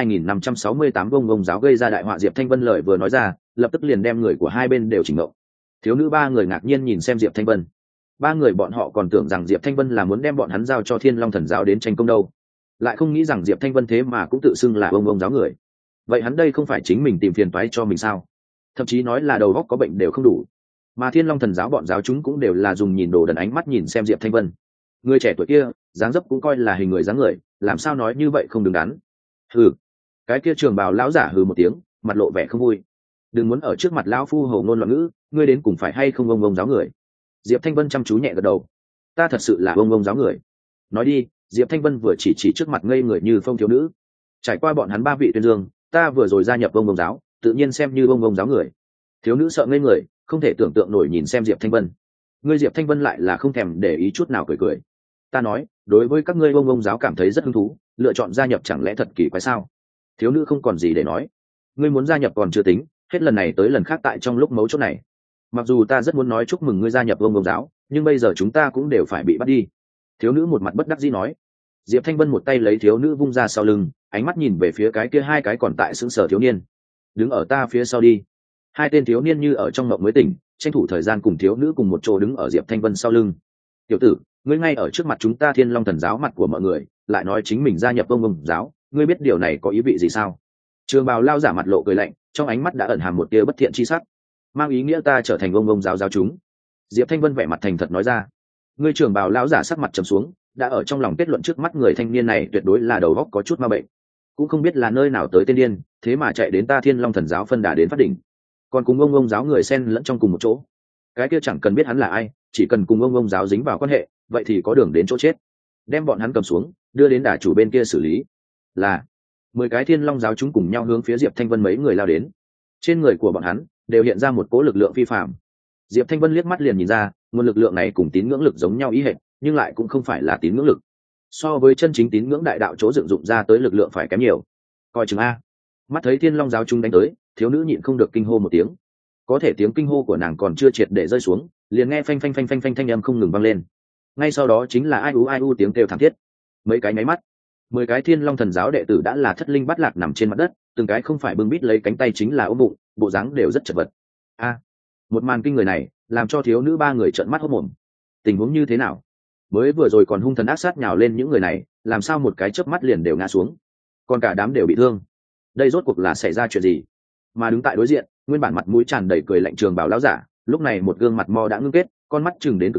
2568 Vông Vông giáo gây ra đại họa. Diệp Thanh Vân lời vừa nói ra, lập tức liền đem người của hai bên đều chỉnh ngộ. Thiếu nữ ba người ngạc nhiên nhìn xem Diệp Thanh Vân. Ba người bọn họ còn tưởng rằng Diệp Thanh Vân là muốn đem bọn hắn giao cho Thiên Long Thần giáo đến tranh công đâu, lại không nghĩ rằng Diệp Thanh Vân thế mà cũng tự xưng là Vông Vông giáo người. Vậy hắn đây không phải chính mình tìm phiền toái cho mình sao? Thậm chí nói là đầu óc có bệnh đều không đủ. Mà Thiên Long Thần giáo bọn giáo chúng cũng đều là dùng nhìn đồ đần ánh mắt nhìn xem Diệp Thanh Vân. Người trẻ tuổi kia, dáng dấp cũng coi là hình người dáng người, làm sao nói như vậy không đứng đắn. Hừ. Cái kia trường bào lão giả hừ một tiếng, mặt lộ vẻ không vui. Đừng muốn ở trước mặt lão phu hầu ngôn loạn ngữ, ngươi đến cùng phải hay không Vông Vông giáo người? Diệp Thanh Vân chăm chú nhẹ gật đầu. Ta thật sự là Vông Vông giáo người. Nói đi. Diệp Thanh Vân vừa chỉ trước mặt ngây người như phong thiếu nữ. Trải qua bọn hắn ba vị tuyên dương, ta vừa rồi gia nhập Vông Vông giáo, tự nhiên xem như Vông Vông giáo người. Thiếu nữ sợ ngây người, không thể tưởng tượng nổi nhìn xem Diệp Thanh Vân. Ngươi Diệp Thanh Vân lại là không thèm để ý chút nào cười cười. Ta nói, đối với các ngươi Vông Vông giáo cảm thấy rất hứng thú, lựa chọn gia nhập chẳng lẽ thật kỳ quái sao? Thiếu nữ không còn gì để nói. Ngươi muốn gia nhập còn chưa tính, hết lần này tới lần khác tại trong lúc mấu chốt này. Mặc dù ta rất muốn nói chúc mừng ngươi gia nhập Vông Vông giáo, nhưng bây giờ chúng ta cũng đều phải bị bắt đi. Thiếu nữ một mặt bất đắc dĩ nói. Diệp Thanh Vân một tay lấy thiếu nữ vung ra sau lưng, ánh mắt nhìn về phía cái kia hai cái còn tại sững sờ thiếu niên. Đứng ở ta phía sau đi. Hai tên thiếu niên như ở trong mộng mới tỉnh, tranh thủ thời gian cùng thiếu nữ cùng một chỗ đứng ở Diệp Thanh Vân sau lưng. Tiểu tử, ngươi ngay ở trước mặt chúng ta Thiên Long Thần giáo mặt của mọi người, lại nói chính mình gia nhập Vông Vông giáo, ngươi biết điều này có ý vị gì sao? Trường bào lao giả mặt lộ cười lạnh, trong ánh mắt đã ẩn hàm một tia bất thiện chi sắc, mang ý nghĩa ta trở thành Vông Vông giáo giáo chúng. Diệp Thanh Vân vẻ mặt thành thật nói ra. Ngươi trường bào lão giả sắc mặt trầm xuống, đã ở trong lòng kết luận trước mắt người thanh niên này tuyệt đối là đầu óc có chút ma bệnh, cũng không biết là nơi nào tới tên điên, thế mà chạy đến ta Thiên Long Thần giáo phân đà đến phát đỉnh, còn cùng ông giáo người xen lẫn trong cùng một chỗ. Cái kia chẳng cần biết hắn là ai, chỉ cần cùng ông giáo dính vào quan hệ, vậy thì có đường đến chỗ chết. Đem bọn hắn cầm xuống, đưa đến đà chủ bên kia xử lý. Là 10 cái Thiên Long giáo chúng cùng nhau hướng phía Diệp Thanh Vân mấy người lao đến. Trên người của bọn hắn đều hiện ra một cỗ lực lượng phi phàm. Diệp Thanh Vân liếc mắt liền nhìn ra, nguồn lực lượng này cùng tín ngưỡng lực giống nhau ý hệt, nhưng lại cũng không phải là tín ngưỡng lực. So với chân chính tín ngưỡng đại đạo chỗ dựng dụng ra tới lực lượng phải kém nhiều. Coi chừng a. Mắt thấy Thiên Long giáo chúng đánh tới, thiếu nữ nhịn không được kinh hô một tiếng. Có thể tiếng kinh hô của nàng còn chưa triệt để rơi xuống, liền nghe phanh phanh phanh phanh phanh thanh âm không ngừng vang lên. Ngay sau đó chính là ai u tiếng kêu thảm thiết. Mấy cái nháy mắt, 10 cái Thiên Long Thần giáo đệ tử đã là thất linh bát lạc nằm trên mặt đất, từng cái không phải bưng bít lấy cánh tay chính là ôm bụng, bộ dáng đều rất chật vật. A, một màn kinh người này làm cho thiếu nữ ba người trợn mắt hốt mồm. Tình huống như thế nào? Mới vừa rồi còn hung thần ác sát nhào lên những người này, làm sao một cái chớp mắt liền đều ngã xuống, còn cả đám đều bị thương. Đây rốt cuộc là xảy ra chuyện gì? Mà đứng tại đối diện, nguyên bản mặt mũi tràn đầy cười lạnh trường bảo lão giả, lúc này một gương mặt mo đã ngưng kết, con mắt chừng đến cực lớn,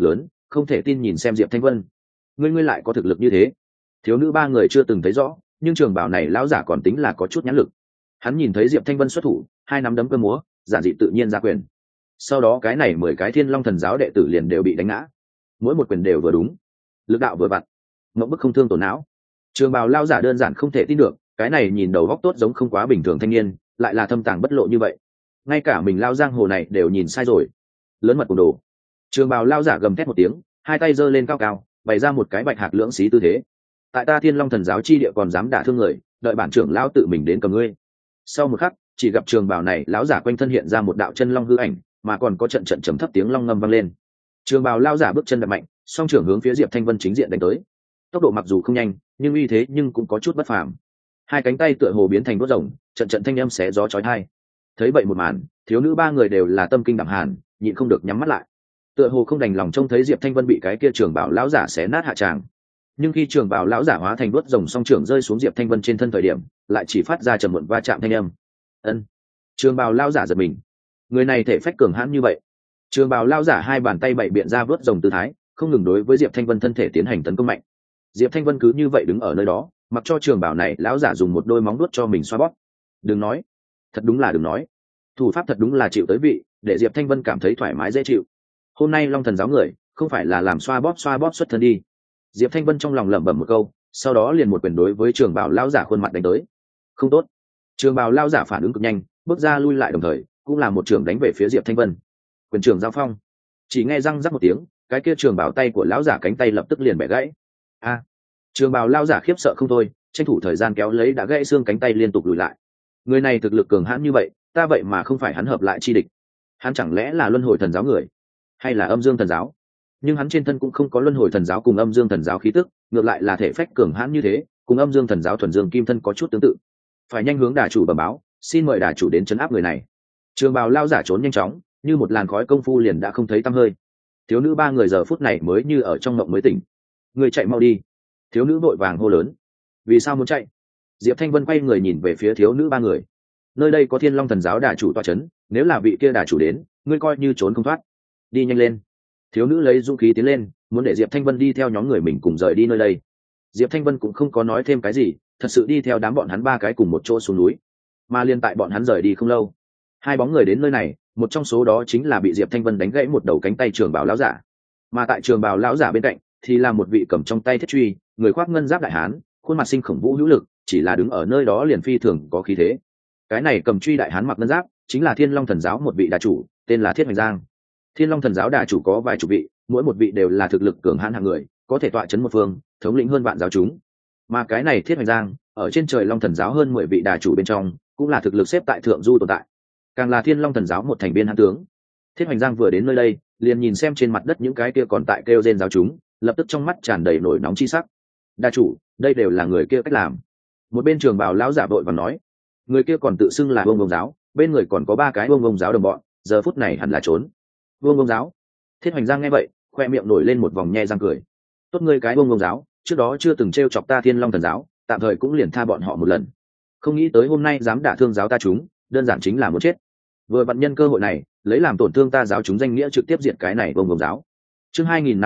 không thể tin nhìn xem Diệp Thanh Vân. Ngươi lại có thực lực như thế? Thiếu nữ ba người chưa từng thấy rõ, nhưng trường bảo này lão giả còn tính là có chút nhãn lực. Hắn nhìn thấy Diệp Thanh Vân xuất thủ, hai nắm đấm cơ múa, giản dị tự nhiên ra quyền. Sau đó cái này 10 cái Thiên Long Thần giáo đệ tử liền đều bị đánh ngã, mỗi một quyền đều vừa đúng, lực đạo vừa vặn, ngậm bức không thương tổn não. Trường bào lão giả đơn giản không thể tin được, cái này nhìn đầu góc tốt giống không quá bình thường thanh niên, lại là thâm tàng bất lộ như vậy. Ngay cả mình lao giang hồ này đều nhìn sai rồi. Lớn mật cùng đồ. Trường bào lão giả gầm thét một tiếng, hai tay giơ lên cao cao, bày ra một cái bạch hạc lưỡng xí tư thế. Tại ta Thiên Long Thần giáo chi địa còn dám đả thương người, đợi bản trưởng lão tự mình đến cầm ngươi. Sau một khắc, chỉ gặp trường bào này lão giả quanh thân hiện ra một đạo chân long hư ảnh, mà còn có trận trận trầm thấp tiếng long ngâm vang lên. Trường bào lão giả bước chân đập mạnh, song trưởng hướng phía Diệp Thanh Vân chính diện đánh tới. Tốc độ mặc dù không nhanh, nhưng uy thế nhưng cũng có chút bất phàm. Hai cánh tay tựa hồ biến thành đuốt rồng, trận trận thanh âm xé gió chói tai. Thấy vậy một màn, thiếu nữ ba người đều là tâm kinh đảm hàn, nhịn không được nhắm mắt lại. Tựa hồ không đành lòng trông thấy Diệp Thanh Vân bị cái kia trường bào lão giả xé nát hạ tràng. Nhưng khi trường bào lão giả hóa thành đuốt rồng song trưởng rơi xuống Diệp Thanh Vân trên thân thời điểm, lại chỉ phát ra trầm muộn va chạm thanh âm. Ân. Trường bào lão giả giật mình. Người này thể phách cường hãn như vậy. Trường bào lão giả hai bàn tay bày biện ra vớt rồng tư thái, không ngừng đối với Diệp Thanh Vân thân thể tiến hành tấn công mạnh. Diệp Thanh Vân cứ như vậy đứng ở nơi đó, mặc cho trường bào này lão giả dùng một đôi móng vuốt cho mình xoa bóp. Đừng nói, thật đúng là đừng nói, thủ pháp thật đúng là chịu tới vị, để Diệp Thanh Vân cảm thấy thoải mái dễ chịu. Hôm nay Long Thần giáo người, không phải là làm xoa bóp xuất thân đi. Diệp Thanh Vân trong lòng lẩm bẩm một câu, sau đó liền một quyền đối với trường bào lão giả khuôn mặt đánh tới. Không tốt. Trường bào lão giả phản ứng cực nhanh, bước ra lui lại đồng thời, cũng là một trường đánh về phía Diệp Thanh Vân. Quyền trường giao phong. Chỉ nghe răng rắc một tiếng, cái kia trường bào tay của lão giả cánh tay lập tức liền bẻ gãy. A! Trường bào lão giả khiếp sợ không thôi, tranh thủ thời gian kéo lấy đã gãy xương cánh tay liên tục lùi lại. Người này thực lực cường hãn như vậy, ta vậy mà không phải hắn hợp lại chi địch. Hắn chẳng lẽ là Luân Hồi Thần giáo người, hay là Âm Dương Thần giáo? Nhưng hắn trên thân cũng không có Luân Hồi Thần giáo cùng Âm Dương Thần giáo khí tức, ngược lại là thể phách cường hãn như thế, cùng Âm Dương Thần giáo thuần dương kim thân có chút tương tự. Phải nhanh hướng đà chủ bẩm báo, xin mời đà chủ đến trấn áp người này. Trường bào lão giả trốn nhanh chóng, như một làn khói công phu liền đã không thấy tăm hơi. Thiếu nữ ba người giờ phút này mới như ở trong mộng mới tỉnh. Người chạy mau đi! Thiếu nữ vội vàng hô lớn. Vì sao muốn chạy? Diệp Thanh Vân quay người nhìn về phía thiếu nữ ba người. Nơi đây có Thiên Long Thần giáo đà chủ tọa trấn, nếu là vị kia đà chủ đến, ngươi coi như trốn không thoát. Đi nhanh lên! Thiếu nữ lấy dũng khí tiến lên, muốn để Diệp Thanh Vân đi theo nhóm người mình cùng rời đi nơi đây. Diệp Thanh Vân cũng không có nói thêm cái gì, thật sự đi theo đám bọn hắn ba cái cùng một chỗ xuống núi. Mà liên tại bọn hắn rời đi không lâu, hai bóng người đến nơi này, một trong số đó chính là bị Diệp Thanh Vân đánh gãy một đầu cánh tay trường bào lão giả. Mà tại trường bào lão giả bên cạnh thì là một vị cầm trong tay thiết truy, người khoác ngân giáp đại hán, khuôn mặt sinh khổng vũ hữu lực, chỉ là đứng ở nơi đó liền phi thường có khí thế. Cái này cầm truy đại hán mặc ngân giáp, chính là Thiên Long Thần giáo một vị đà chủ, tên là Thiết Hoành Giang. Thiên Long Thần giáo đà chủ có vài chục vị, mỗi một vị đều là thực lực cường hãn hạng người, có thể tọa chấn một phương, thống lĩnh hơn vạn giáo chúng. Mà cái này Thiết Hoành Giang, ở trên trời Long Thần giáo hơn 10 vị đà chủ bên trong, cũng là thực lực xếp tại thượng du tồn tại. Càng là Thiên Long Thần giáo một thành viên hãn tướng. Thiết Hoành Giang vừa đến nơi đây, liền nhìn xem trên mặt đất những cái kia còn tại kêu rên giáo chúng, lập tức trong mắt tràn đầy nổi nóng chi sắc. Đà chủ, đây đều là người kia cách làm. Một bên trường bào lão giả vội vàng nói, người kia còn tự xưng là Vương giáo, bên người còn có 3 cái Vương giáo đồng bọn, giờ phút này hẳn là trốn. Vương giáo. Thiết Hoành Giang nghe vậy, khoe miệng nổi lên một vòng nhe răng cười. Tốt ngươi cái Vương giáo, trước đó chưa từng trêu chọc ta Thiên Long Thần giáo, tạm thời cũng liền tha bọn họ một lần. Không nghĩ tới hôm nay dám đả thương giáo ta chúng, đơn giản chính là muốn chết. Vừa vặn nhân cơ hội này, lấy làm tổn thương ta giáo chúng danh nghĩa trực tiếp diệt cái này Vương giáo. Chương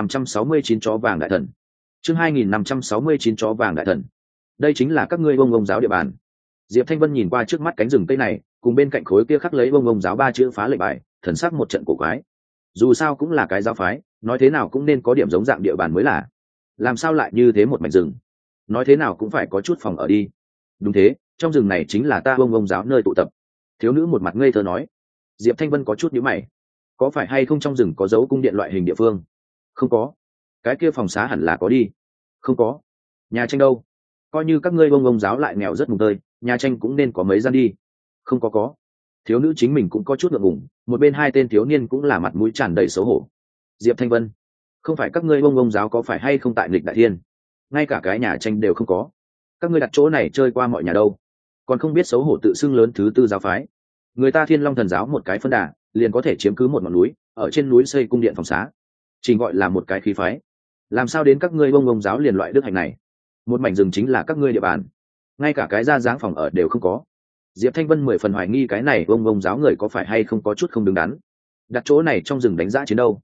2569 chó vàng đại thần. Chương 2569 chó vàng đại thần. Đây chính là các ngươi Vương giáo địa bàn. Diệp Thanh Vân nhìn qua trước mắt cánh rừng cây này, cùng bên cạnh khối kia khắc lấy Vương giáo 3 chữ phá lệnh bài, thần sắc một trận cổ quái. Dù sao cũng là cái giáo phái, nói thế nào cũng nên có điểm giống dạng địa bàn mới là. Làm sao lại như thế một mảnh rừng? Nói thế nào cũng phải có chút phòng ở đi. Đúng thế, trong rừng này chính là ta Vương giáo nơi tụ tập. Thiếu nữ một mặt ngây thơ nói. Diệp Thanh Vân có chút nhíu mày. Có phải hay không trong rừng có dấu cung điện loại hình địa phương? Không có. Cái kia phòng xá hẳn là có đi. Không có. Nhà tranh đâu? Coi như các ngươi Vương giáo lại nghèo rất mùng tơi, nhà tranh cũng nên có mấy gian đi. Không có. Thiếu nữ chính mình cũng có chút ngượng ngùng, một bên hai tên thiếu niên cũng là mặt mũi tràn đầy xấu hổ. Diệp Thanh Vân, không phải các ngươi Vương giáo có phải hay không tại nghịch đại thiên? Ngay cả cái nhà tranh đều không có. Các ngươi đặt chỗ này chơi qua mọi nhà đâu? Còn không biết xấu hổ tự xưng lớn thứ tư giáo phái. Người ta Thiên Long Thần giáo một cái phân đà, liền có thể chiếm cứ một ngọn núi, ở trên núi xây cung điện phòng xá. Chỉ gọi là một cái khí phái. Làm sao đến các ngươi Vương giáo liền loại đức hạnh này? Một mảnh rừng chính là các ngươi địa bàn, ngay cả cái ra dáng phòng ở đều không có. Diệp Thanh Vân 10 phần hoài nghi cái này Vương giáo người có phải hay không có chút không đứng đắn, đặt chỗ này trong rừng đánh giá chiến đâu.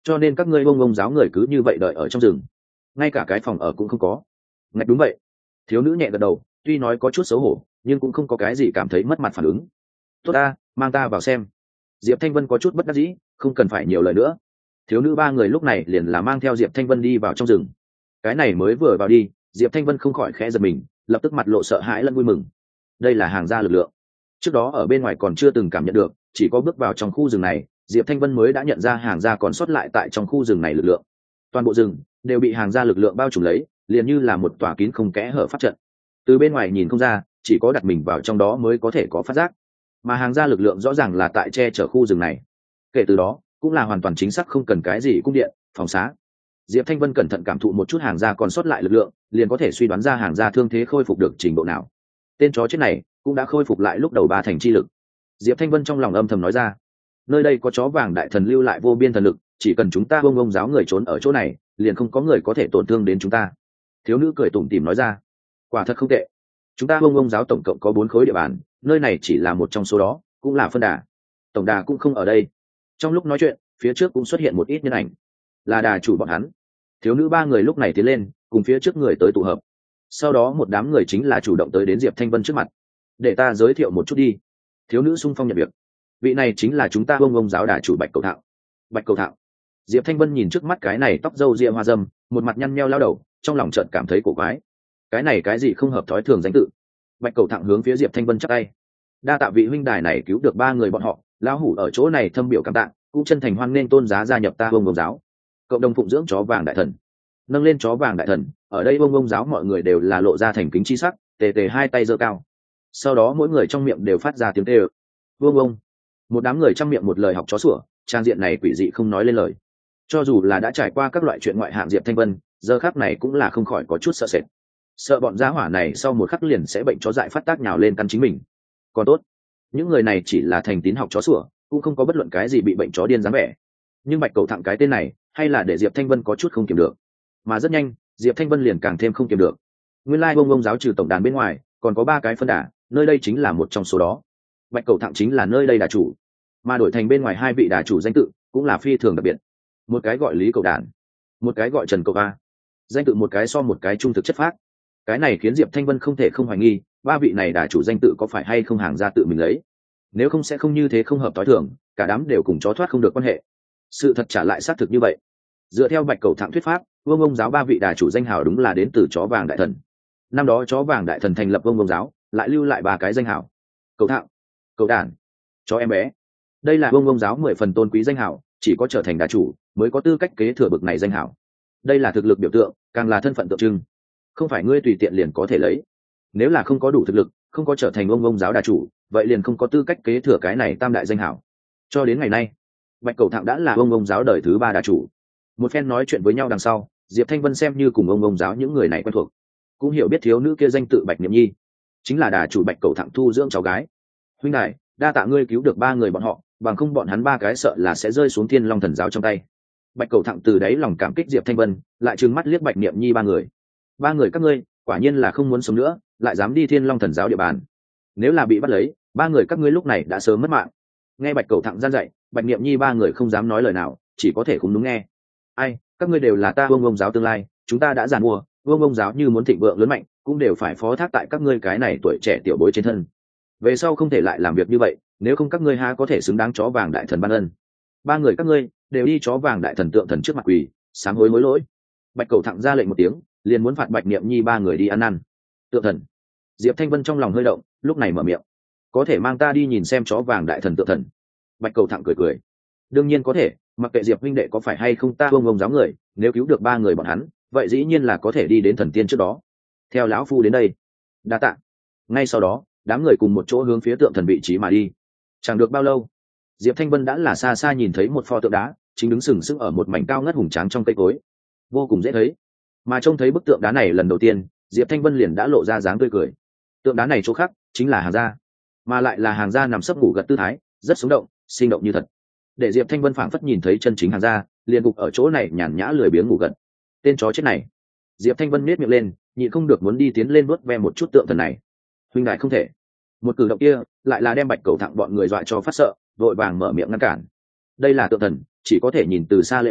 cho nên các ngươi bông giáo người cứ như vậy đợi ở trong rừng, ngay cả cái phòng ở cũng không có. Ngạch, đúng vậy. Thiếu nữ nhẹ gật đầu, tuy nói có chút xấu hổ nhưng cũng không có cái gì cảm thấy mất mặt phản ứng. Tốt ta, mang ta vào xem. Diệp Thanh Vân có chút bất đắc dĩ, không cần phải nhiều lời nữa. Thiếu nữ ba người lúc này liền là mang theo Diệp Thanh Vân đi vào trong rừng. Cái này mới vừa vào đi, Diệp Thanh Vân không khỏi khẽ giật mình, lập tức mặt lộ sợ hãi lẫn vui mừng. Đây là hàng gia lực lượng. Trước đó ở bên ngoài còn chưa từng cảm nhận được, chỉ có bước vào trong khu rừng này, Diệp Thanh Vân mới đã nhận ra hàng gia còn sót lại tại trong khu rừng này lực lượng. Toàn bộ rừng đều bị hàng gia lực lượng bao trùm lấy, liền như là một tòa kín không kẽ hở pháp trận. Từ bên ngoài nhìn không ra, chỉ có đặt mình vào trong đó mới có thể có phát giác. Mà hàng gia lực lượng rõ ràng là tại che chở khu rừng này. Kể từ đó, cũng là hoàn toàn chính xác không cần cái gì cung điện, phòng xá. Diệp Thanh Vân cẩn thận cảm thụ một chút hàng gia còn sót lại lực lượng, liền có thể suy đoán ra hàng gia thương thế khôi phục được trình độ nào. Tên chó chết này cũng đã khôi phục lại lúc đầu ba thành chi lực. Diệp Thanh Vân trong lòng âm thầm nói ra, nơi đây có chó vàng đại thần lưu lại vô biên thần lực, chỉ cần chúng ta bông giáo người trốn ở chỗ này, liền không có người có thể tổn thương đến chúng ta. Thiếu nữ cười tủm tỉm nói ra, quả thật không tệ. Chúng ta bông giáo tổng cộng có 4 khối địa bàn, nơi này chỉ là một trong số đó, cũng là phân đà. Tổng đà cũng không ở đây. Trong lúc nói chuyện, phía trước cũng xuất hiện một ít nhân ảnh, là đà chủ bọn hắn. Thiếu nữ ba người lúc này tiến lên, cùng phía trước người tới tụ hợp. Sau đó một đám người chính là chủ động tới đến Diệp Thanh Vân trước mặt. Để ta giới thiệu một chút đi. Thiếu nữ xung phong nhận việc. Vị này chính là chúng ta bông giáo đà chủ Bạch Cầu Thạo. Bạch Cầu Thạo. Diệp Thanh Vân nhìn trước mắt cái này tóc râu ria hoa dâm, một mặt nhăn nheo lao đầu, trong lòng chợt cảm thấy cổ quái. Cái này cái gì không hợp thói thường danh tự. Bạch Cầu Thạo hướng phía Diệp Thanh Vân chắp tay. Đa tạ vị huynh đài này cứu được 3 người bọn họ, lão hủ ở chỗ này thâm biểu cảm tạ, cũng chân thành hoan nghênh tôn giá gia nhập ta bông giáo. Cộng đồng phụng dưỡng chó vàng đại thần. Nâng lên chó vàng đại thần, ở đây bông giáo mọi người đều là lộ ra thành kính chi sắc, tề tề hai tay giơ cao. Sau đó mỗi người trong miệng đều phát ra tiếng tê ơ. Vương. Một đám người trong miệng một lời học chó sủa, trang diện này quỷ dị không nói lên lời. Cho dù là đã trải qua các loại chuyện ngoại hạng Diệp Thanh Vân, giờ khắc này cũng là không khỏi có chút sợ sệt. Sợ bọn gia hỏa này sau một khắc liền sẽ bệnh chó dại phát tác nhào lên căn chính mình. Còn tốt, những người này chỉ là thành tín học chó sủa, cũng không có bất luận cái gì bị bệnh chó điên dáng vẻ. Nhưng Bạch Cầu Thẳng cái tên này, hay là để Diệp Thanh Vân có chút không kiềm được. Mà rất nhanh, Diệp Thanh Vân liền càng thêm không kiềm được. Nguyên lai bông giáo trừ tổng đàn bên ngoài, còn có 3 cái phân đà, nơi đây chính là một trong số đó. Bạch Cầu Thẳng chính là nơi đây đà chủ, mà đổi thành bên ngoài 2 vị đà chủ danh tự cũng là phi thường đặc biệt. Một cái gọi Lý Cầu Đản, một cái gọi Trần Cầu A. Danh tự một cái so một cái trung thực chất phác. Cái này khiến Diệp Thanh Vân không thể không hoài nghi, 3 vị này đà chủ danh tự có phải hay không hàng ra tự mình lấy. Nếu không sẽ không như thế không hợp tối thường, cả đám đều cùng chó thoát không được quan hệ. Sự thật trả lại xác thực như vậy. Dựa theo Bạch Cầu Thẳng thuyết pháp, Vương giáo 3 vị đà chủ danh hào đúng là đến từ chó vàng đại thần. Năm đó chó vàng đại thần thành lập Vương giáo, lại lưu lại 3 cái danh hào: Cầu Thẳng, Cầu Đản, chó em bé. Đây là Vương giáo 10 phần tôn quý danh hào, chỉ có trở thành đà chủ mới có tư cách kế thừa bực này danh hào. Đây là thực lực biểu tượng, càng là thân phận tượng trưng. Không phải ngươi tùy tiện liền có thể lấy. Nếu là không có đủ thực lực, không có trở thành Vương giáo đà chủ, vậy liền không có tư cách kế thừa cái này tam đại danh hào. Cho đến ngày nay, Bạch Cầu Thẳng đã là Vương giáo đời thứ 3 đà chủ. Một phen nói chuyện với nhau đằng sau, Diệp Thanh Vân xem như cùng ông giáo những người này quen thuộc, cũng hiểu biết thiếu nữ kia danh tự Bạch Niệm Nhi, chính là đà chủ Bạch Cầu Thẳng thu dưỡng cháu gái. Huynh đại, đa tạ ngươi cứu được 3 người bọn họ, bằng không bọn hắn 3 cái sợ là sẽ rơi xuống Thiên Long thần giáo trong tay. Bạch Cầu Thẳng từ đấy lòng cảm kích Diệp Thanh Vân, lại trừng mắt liếc Bạch Niệm Nhi 3 người. 3 người các ngươi, quả nhiên là không muốn sống nữa, lại dám đi Thiên Long thần giáo địa bàn. Nếu là bị bắt lấy, 3 người các ngươi lúc này đã sớm mất mạng. Nghe Bạch Cầu Thẳng gian dạy, Bạch Niệm Nhi 3 người không dám nói lời nào, chỉ có thể khúm núm nghe. Ai, các ngươi đều là ta Vương giáo tương lai, chúng ta đã giàn mua, Vương giáo như muốn thịnh vượng lớn mạnh, cũng đều phải phó thác tại các ngươi cái này tuổi trẻ tiểu bối trên thân. Về sau không thể lại làm việc như vậy, nếu không các ngươi há có thể xứng đáng chó vàng đại thần ban ân. 3 người các ngươi đều đi chó vàng đại thần tượng thần trước mặt quỳ, sám hối hối lỗi. Bạch Cầu Thẳng ra lệnh một tiếng, liền muốn phạt Bạch Niệm Nhi 3 người đi ăn năn. Tượng thần. Diệp Thanh Vân trong lòng hơi động, lúc này mở miệng: có thể mang ta đi nhìn xem chó vàng đại thần tượng thần. Bạch Cầu Thẳng cười cười: đương nhiên có thể, mặc kệ Diệp huynh đệ có phải hay không ta Vương giáo người, nếu cứu được 3 người bọn hắn, vậy dĩ nhiên là có thể đi đến thần tiên trước đó. Theo lão phu đến đây. Đa tạ. Ngay sau đó, đám người cùng một chỗ hướng phía tượng thần vị trí mà đi. Chẳng được bao lâu, Diệp Thanh Vân đã là xa xa nhìn thấy một pho tượng đá, chính đứng sừng sững ở một mảnh cao ngất hùng tráng trong cây cối, vô cùng dễ thấy. Mà trông thấy bức tượng đá này lần đầu tiên, Diệp Thanh Vân liền đã lộ ra dáng tươi cười. Tượng đá này chỗ khác chính là hàng gia, mà lại là hàng gia nằm sấp ngủ gật tư thái, rất sống động, sinh động như thật. Để Diệp Thanh Vân phảng phất nhìn thấy chân chính hàng gia, liền gục ở chỗ này nhàn nhã lười biếng ngủ gật. Tên chó chết này. Diệp Thanh Vân nhếch miệng lên, nhịn không được muốn đi tiến lên vuốt ve một chút tượng thần này. Huynh đại không thể. Một cử động kia lại là đem Bạch Cầu Thẳng bọn người dọa cho phát sợ, vội vàng mở miệng ngăn cản. Đây là tượng thần, chỉ có thể nhìn từ xa lễ bái,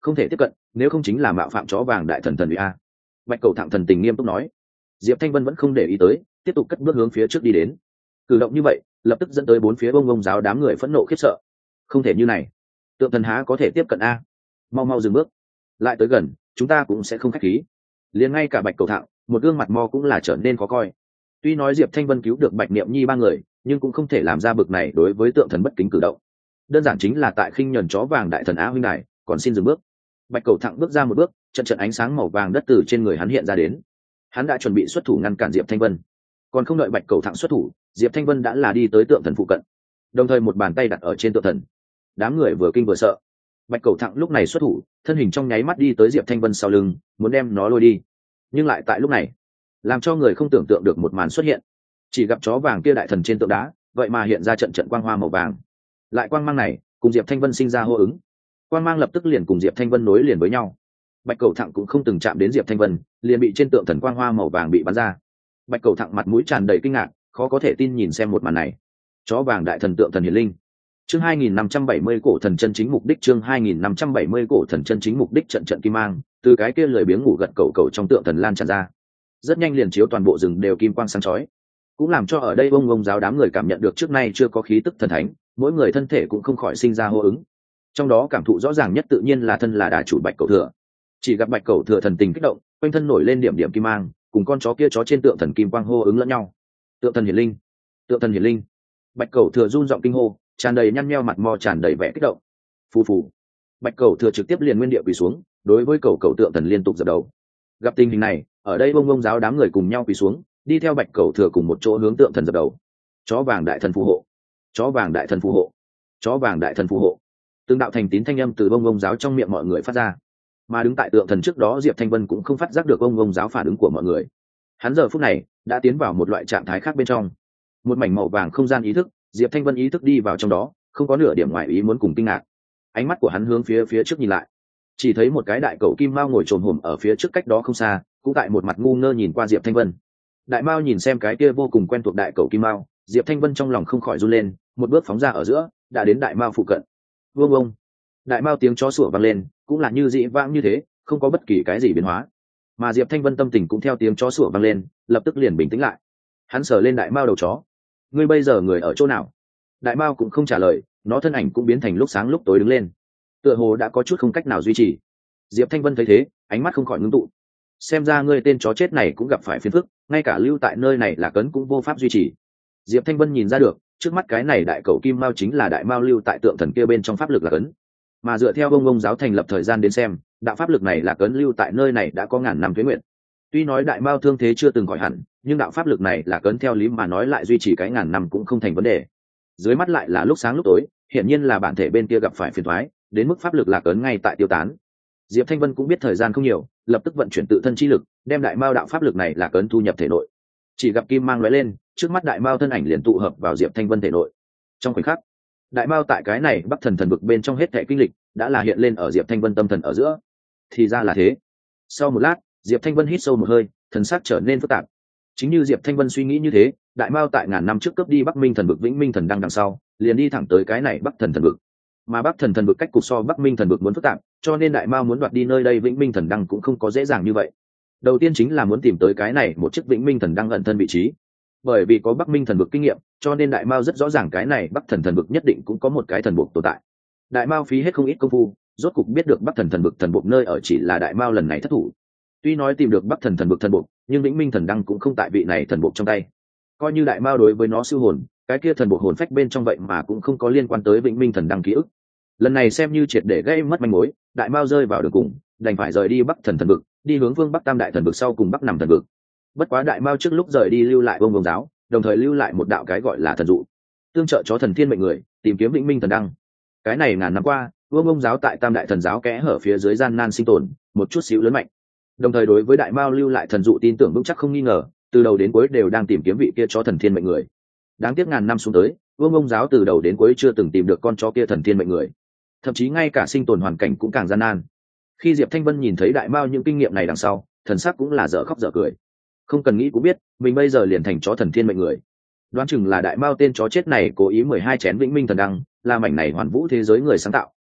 không thể tiếp cận, nếu không chính là mạo phạm chó vàng đại thần thần uy a. Bạch cầu thẳng thần tình nghiêm túc nói. Diệp Thanh Vân vẫn không để ý tới, tiếp tục cất bước hướng phía trước đi đến. Cử động như vậy lập tức dẫn tới bốn phía bông giáo đám người phẫn nộ khiếp sợ. Không thể như này, tượng thần há có thể tiếp cận a? Mau mau dừng bước, lại tới gần chúng ta cũng sẽ không khách khí. Liền ngay cả Bạch cầu thẳng một gương mặt mo cũng là trở nên khó coi. Tuy nói Diệp Thanh Vân cứu được Bạch Niệm Nhi ba người, nhưng cũng không thể làm ra bực này đối với tượng thần bất kính cử động. Đơn giản chính là tại khinh nhẫn chó vàng đại thần á huynh đài, còn xin dừng bước. Bạch cầu thẳng bước ra một bước, trận ánh sáng màu vàng đất từ trên người hắn hiện ra đến. Hắn đã chuẩn bị xuất thủ ngăn cản Diệp Thanh Vân, còn không đợi Bạch cầu thẳng xuất thủ, Diệp Thanh Vân đã là đi tới tượng thần phụ cận, đồng thời một bàn tay đặt ở trên tượng thần. Đám người vừa kinh vừa sợ. Bạch cầu thẳng lúc này xuất thủ, thân hình trong nháy mắt đi tới Diệp Thanh Vân sau lưng, muốn đem nó lôi đi. Nhưng lại tại lúc này, làm cho người không tưởng tượng được một màn xuất hiện. Chỉ gặp chó vàng kia đại thần trên tượng đá, vậy mà hiện ra trận quang hoa màu vàng. Lại quang mang này cùng Diệp Thanh Vân sinh ra hô ứng, quang mang lập tức liền cùng Diệp Thanh Vân nối liền với nhau. Bạch cầu thẳng cũng không từng chạm đến Diệp Thanh Vân, liền bị trên tượng thần quang hoa màu vàng bị bắn ra. Bạch cầu thẳng mặt mũi tràn đầy kinh ngạc, khó có thể tin nhìn xem một màn này. Chó vàng đại thần tượng thần hiển linh. Chương 2570 cổ thần chân chính mục đích, chương 2570 cổ thần chân chính mục đích, trận kim mang từ cái kia lười biếng ngủ gật cầu trong tượng thần lan tràn ra, rất nhanh liền chiếu toàn bộ rừng đều kim quang sáng chói, cũng làm cho ở đây bông giáo đám người cảm nhận được trước nay chưa có khí tức thần thánh, mỗi người thân thể cũng không khỏi sinh ra hô ứng. Trong đó cảm thụ rõ ràng nhất tự nhiên là thân là đà chủ Bạch cầu thừa. Chỉ gặp Bạch cầu thừa thần tình kích động, quanh thân nổi lên điểm điểm kim mang, cùng con chó kia chó trên tượng thần kim quang hô ứng lẫn nhau. Tượng thần hiển linh, tượng thần hiển linh. Bạch cầu thừa run giọng kinh hô, tràn đầy nhăn nheo mặt mò tràn đầy vẻ kích động. Phù phù. Bạch cầu thừa trực tiếp liền nguyên địa quỳ xuống, đối với cầu tượng thần liên tục dập đầu. Gặp tình hình này, ở đây bông giáo đám người cùng nhau quỳ xuống, đi theo Bạch cầu thừa cùng một chỗ hướng tượng thần dập đầu. Chó vàng đại thần phù hộ, chó vàng đại thần phù hộ, chó vàng đại thần phù hộ. Từng đạo thành tín thanh âm từ bông giáo trong miệng mọi người phát ra. Mà đứng tại tượng thần trước đó Diệp Thanh Vân cũng không phát giác được bông giáo phản ứng của mọi người. Hắn giờ phút này đã tiến vào một loại trạng thái khác bên trong, một mảnh màu vàng không gian ý thức. Diệp Thanh Vân ý thức đi vào trong đó, không có nửa điểm ngoại ý muốn cùng kinh ngạc. Ánh mắt của hắn hướng phía trước nhìn lại, chỉ thấy một cái đại cẩu kim mao ngồi trồm hổm ở phía trước cách đó không xa, cũng tại một mặt ngu ngơ nhìn qua Diệp Thanh Vân. Đại mao nhìn xem cái kia vô cùng quen thuộc đại cẩu kim mao, Diệp Thanh Vân trong lòng không khỏi run lên, một bước phóng ra ở giữa, đã đến đại mao phụ cận. Vương ông, đại mao tiếng chó sủa vang lên, cũng là như dị vãng như thế, không có bất kỳ cái gì biến hóa. Mà Diệp Thanh Vân tâm tình cũng theo tiếng chó sủa vang lên, lập tức liền bình tĩnh lại. Hắn sờ lên đại mao đầu chó. Ngươi bây giờ người ở chỗ nào? Đại mao cũng không trả lời, nó thân ảnh cũng biến thành lúc sáng lúc tối đứng lên, tựa hồ đã có chút không cách nào duy trì. Diệp Thanh Vân thấy thế, ánh mắt không khỏi ngưng tụ. Xem ra ngươi tên chó chết này cũng gặp phải phiền phức, ngay cả lưu tại nơi này là cấn cũng vô pháp duy trì. Diệp Thanh Vân nhìn ra được, trước mắt cái này đại cẩu kim mao chính là đại mao lưu tại tượng thần kia bên trong pháp lực là cấn. Mà dựa theo bông giáo thành lập thời gian đến xem, đạo pháp lực này là cấn lưu tại nơi này đã có ngàn năm tuế nguyện. Tuy nói đại mao thương thế chưa từng khỏi hẳn, nhưng đạo pháp lực này là cấn theo lý mà nói lại duy trì cái ngàn năm cũng không thành vấn đề. Dưới mắt lại là lúc sáng lúc tối, hiển nhiên là bản thể bên kia gặp phải phiền toái, đến mức pháp lực lạc ấn ngay tại tiêu tán. Diệp Thanh Vân cũng biết thời gian không nhiều, lập tức vận chuyển tự thân chi lực, đem đại mao đạo pháp lực này lạc ấn thu nhập thể nội. Chỉ gặp kim mang lóe lên, trước mắt đại mao thân ảnh liền tụ hợp vào Diệp Thanh Vân thể nội. Trong khoảnh khắc, đại mao tại cái này Bắc Thần thần vực bên trong hết thảy kinh lịch, đã là hiện lên ở Diệp Thanh Vân tâm thần ở giữa. Thì ra là thế. Sau một lát, Diệp Thanh Vân hít sâu một hơi, thần sắc trở nên phức tạp. Chính như Diệp Thanh Vân suy nghĩ như thế, đại mao tại ngàn năm trước cướp đi Bắc Minh thần vực Vĩnh Minh thần đăng đằng sau, liền đi thẳng tới cái này Bắc Thần thần vực. Mà Bắc Thần thần vực cách cục so Bắc Minh thần vực muốn phức tạp, cho nên đại mao muốn đoạt đi nơi đây Vĩnh Minh thần đăng cũng không có dễ dàng như vậy. Đầu tiên chính là muốn tìm tới cái này một chiếc Vĩnh Minh thần đăng ẩn thân vị trí. Bởi vì có Bắc Minh thần vực kinh nghiệm, cho nên đại mao rất rõ ràng cái này Bắc Thần thần vực nhất định cũng có một cái thần buộc tồn tại. Đại mao phí hết không ít công phu, rốt cục biết được Bắc Thần thần vực thần buộc nơi ở chỉ là đại mao lần này thất thủ. Tuy nói tìm được Bắc Thần thần vực thần buộc, nhưng Vĩnh Minh thần đăng cũng không tại vị này thần buộc trong tay. Coi như đại mao đối với nó siêu hồn, cái kia thần buộc hồn phách bên trong vậy mà cũng không có liên quan tới Vĩnh Minh thần đăng ký ức. Lần này xem như triệt để gây mất manh mối, đại mao rơi vào đường cùng, đành phải rời đi Bắc Thần thần vực, đi hướng phương Bắc Tam đại thần vực sau cùng Bắc Nằm thần vực. Bất quá đại mao trước lúc rời đi lưu lại bông giáo, đồng thời lưu lại một đạo cái gọi là thần dụ, tương trợ chó thần thiên mệnh người tìm kiếm Vĩnh Minh thần đăng. Cái này ngàn năm qua, bông giáo tại Tam đại thần giáo kẽ hở phía dưới gian nan sinh tồn, một chút xíu lớn mạnh. Đồng thời đối với đại mao lưu lại thần dụ tin tưởng vững chắc không nghi ngờ, từ đầu đến cuối đều đang tìm kiếm vị kia chó thần thiên mệnh người. Đáng tiếc ngàn năm xuống tới, vương giáo từ đầu đến cuối chưa từng tìm được con chó kia thần thiên mệnh người, thậm chí ngay cả sinh tồn hoàn cảnh cũng càng gian nan. Khi Diệp Thanh Vân nhìn thấy đại mao những kinh nghiệm này đằng sau, thần sắc cũng là dở khóc dở cười. Không cần nghĩ cũng biết, mình bây giờ liền thành chó thần thiên mệnh người. Đoán chừng là đại mao tên chó chết này cố ý 12 chén Vĩnh Minh thần đăng, là mảnh này hoàn vũ thế giới người sáng tạo,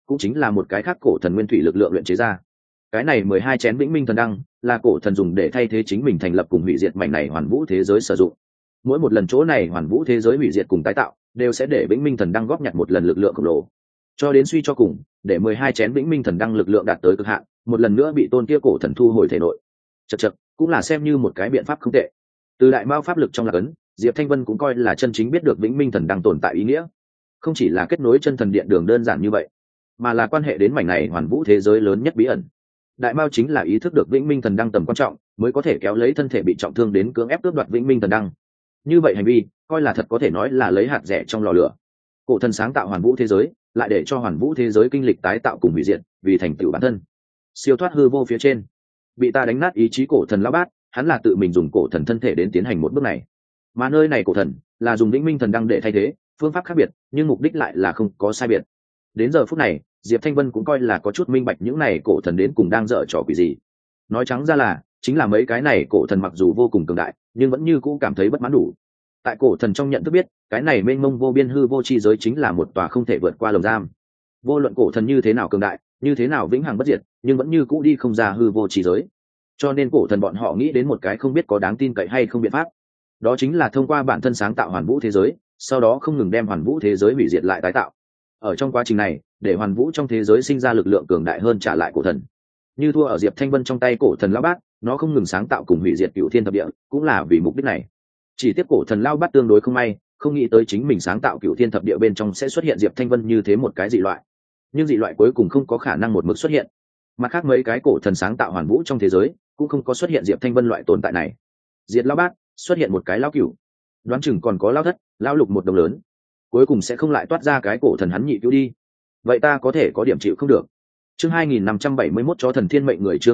cũng chính là một cái khác cổ thần nguyên thủy lực lượng luyện chế ra. Cái này 12 chén vĩnh minh thần đăng là cổ thần dùng để thay thế chính mình thành lập cùng hủy diệt mảnh này hoàn vũ thế giới sử dụng. Mỗi một lần chỗ này hoàn vũ thế giới hủy diệt cùng tái tạo đều sẽ để vĩnh minh thần đăng góp nhặt một lần lực lượng khổng lồ, cho đến suy cho cùng để 12 chén vĩnh minh thần đăng lực lượng đạt tới cực hạn, một lần nữa bị tôn kia cổ thần thu hồi thể nội. Chậc cũng là xem như một cái biện pháp không tệ. Từ đại mao pháp lực trong lạc ấn, Diệp Thanh Vân cũng coi là chân chính biết được vĩnh minh thần đăng tồn tại ý nghĩa. Không chỉ là kết nối chân thần điện đường đơn giản như vậy, mà là quan hệ đến mảnh này hoàn vũ thế giới lớn nhất bí ẩn. Đại mao chính là ý thức được vĩnh minh thần đăng tầm quan trọng, mới có thể kéo lấy thân thể bị trọng thương đến cưỡng ép cướp đoạt vĩnh minh thần đăng. Như vậy hành vi coi là thật có thể nói là lấy hạt rẻ trong lò lửa. Cổ thần sáng tạo hoàn vũ thế giới, lại để cho hoàn vũ thế giới kinh lịch tái tạo cùng hủy diệt, vì thành tựu bản thân siêu thoát hư vô phía trên. Bị ta đánh nát ý chí cổ thần lão bát, hắn là tự mình dùng cổ thần thân thể đến tiến hành một bước này, mà nơi này cổ thần là dùng vĩnh minh thần đăng để thay thế, phương pháp khác biệt nhưng mục đích lại là không có sai biệt. Đến giờ phút này Diệp Thanh Vân cũng coi là có chút minh bạch những này cổ thần đến cùng đang dở trò quỷ gì. Nói trắng ra là chính là mấy cái này cổ thần mặc dù vô cùng cường đại nhưng vẫn như cũ cảm thấy bất mãn đủ. Tại cổ thần trong nhận thức biết, cái này mênh mông vô biên hư vô chi giới chính là một tòa không thể vượt qua lồng giam. Vô luận cổ thần như thế nào cường đại, như thế nào vĩnh hằng bất diệt, nhưng vẫn như cũ đi không ra hư vô chi giới. Cho nên cổ thần bọn họ nghĩ đến một cái không biết có đáng tin cậy hay không biện pháp, đó chính là thông qua bản thân sáng tạo hoàn vũ thế giới, sau đó không ngừng đem hoàn vũ thế giới hủy diệt lại tái tạo. Ở trong quá trình này, để hoàn vũ trong thế giới sinh ra lực lượng cường đại hơn trả lại cổ thần. Như thua ở Diệp Thanh Vân trong tay cổ thần lão bát, nó không ngừng sáng tạo cùng hủy diệt cửu thiên thập địa, cũng là vì mục đích này. Chỉ tiếc cổ thần lão bát tương đối không may, không nghĩ tới chính mình sáng tạo cửu thiên thập địa bên trong sẽ xuất hiện Diệp Thanh Vân như thế một cái dị loại. Nhưng dị loại cuối cùng không có khả năng một mực xuất hiện. Mặt khác mấy cái cổ thần sáng tạo hoàn vũ trong thế giới cũng không có xuất hiện Diệp Thanh Vân loại tồn tại này. Diệt lão bát, xuất hiện một cái lão cửu, đoán chừng còn có lão thất, lão lục một đồng lớn, cuối cùng sẽ không lại toát ra cái cổ thần hắn nhị cứu đi. Vậy ta có thể có điểm chịu không được. Chương 2571 chó thần thiên mệnh người, chương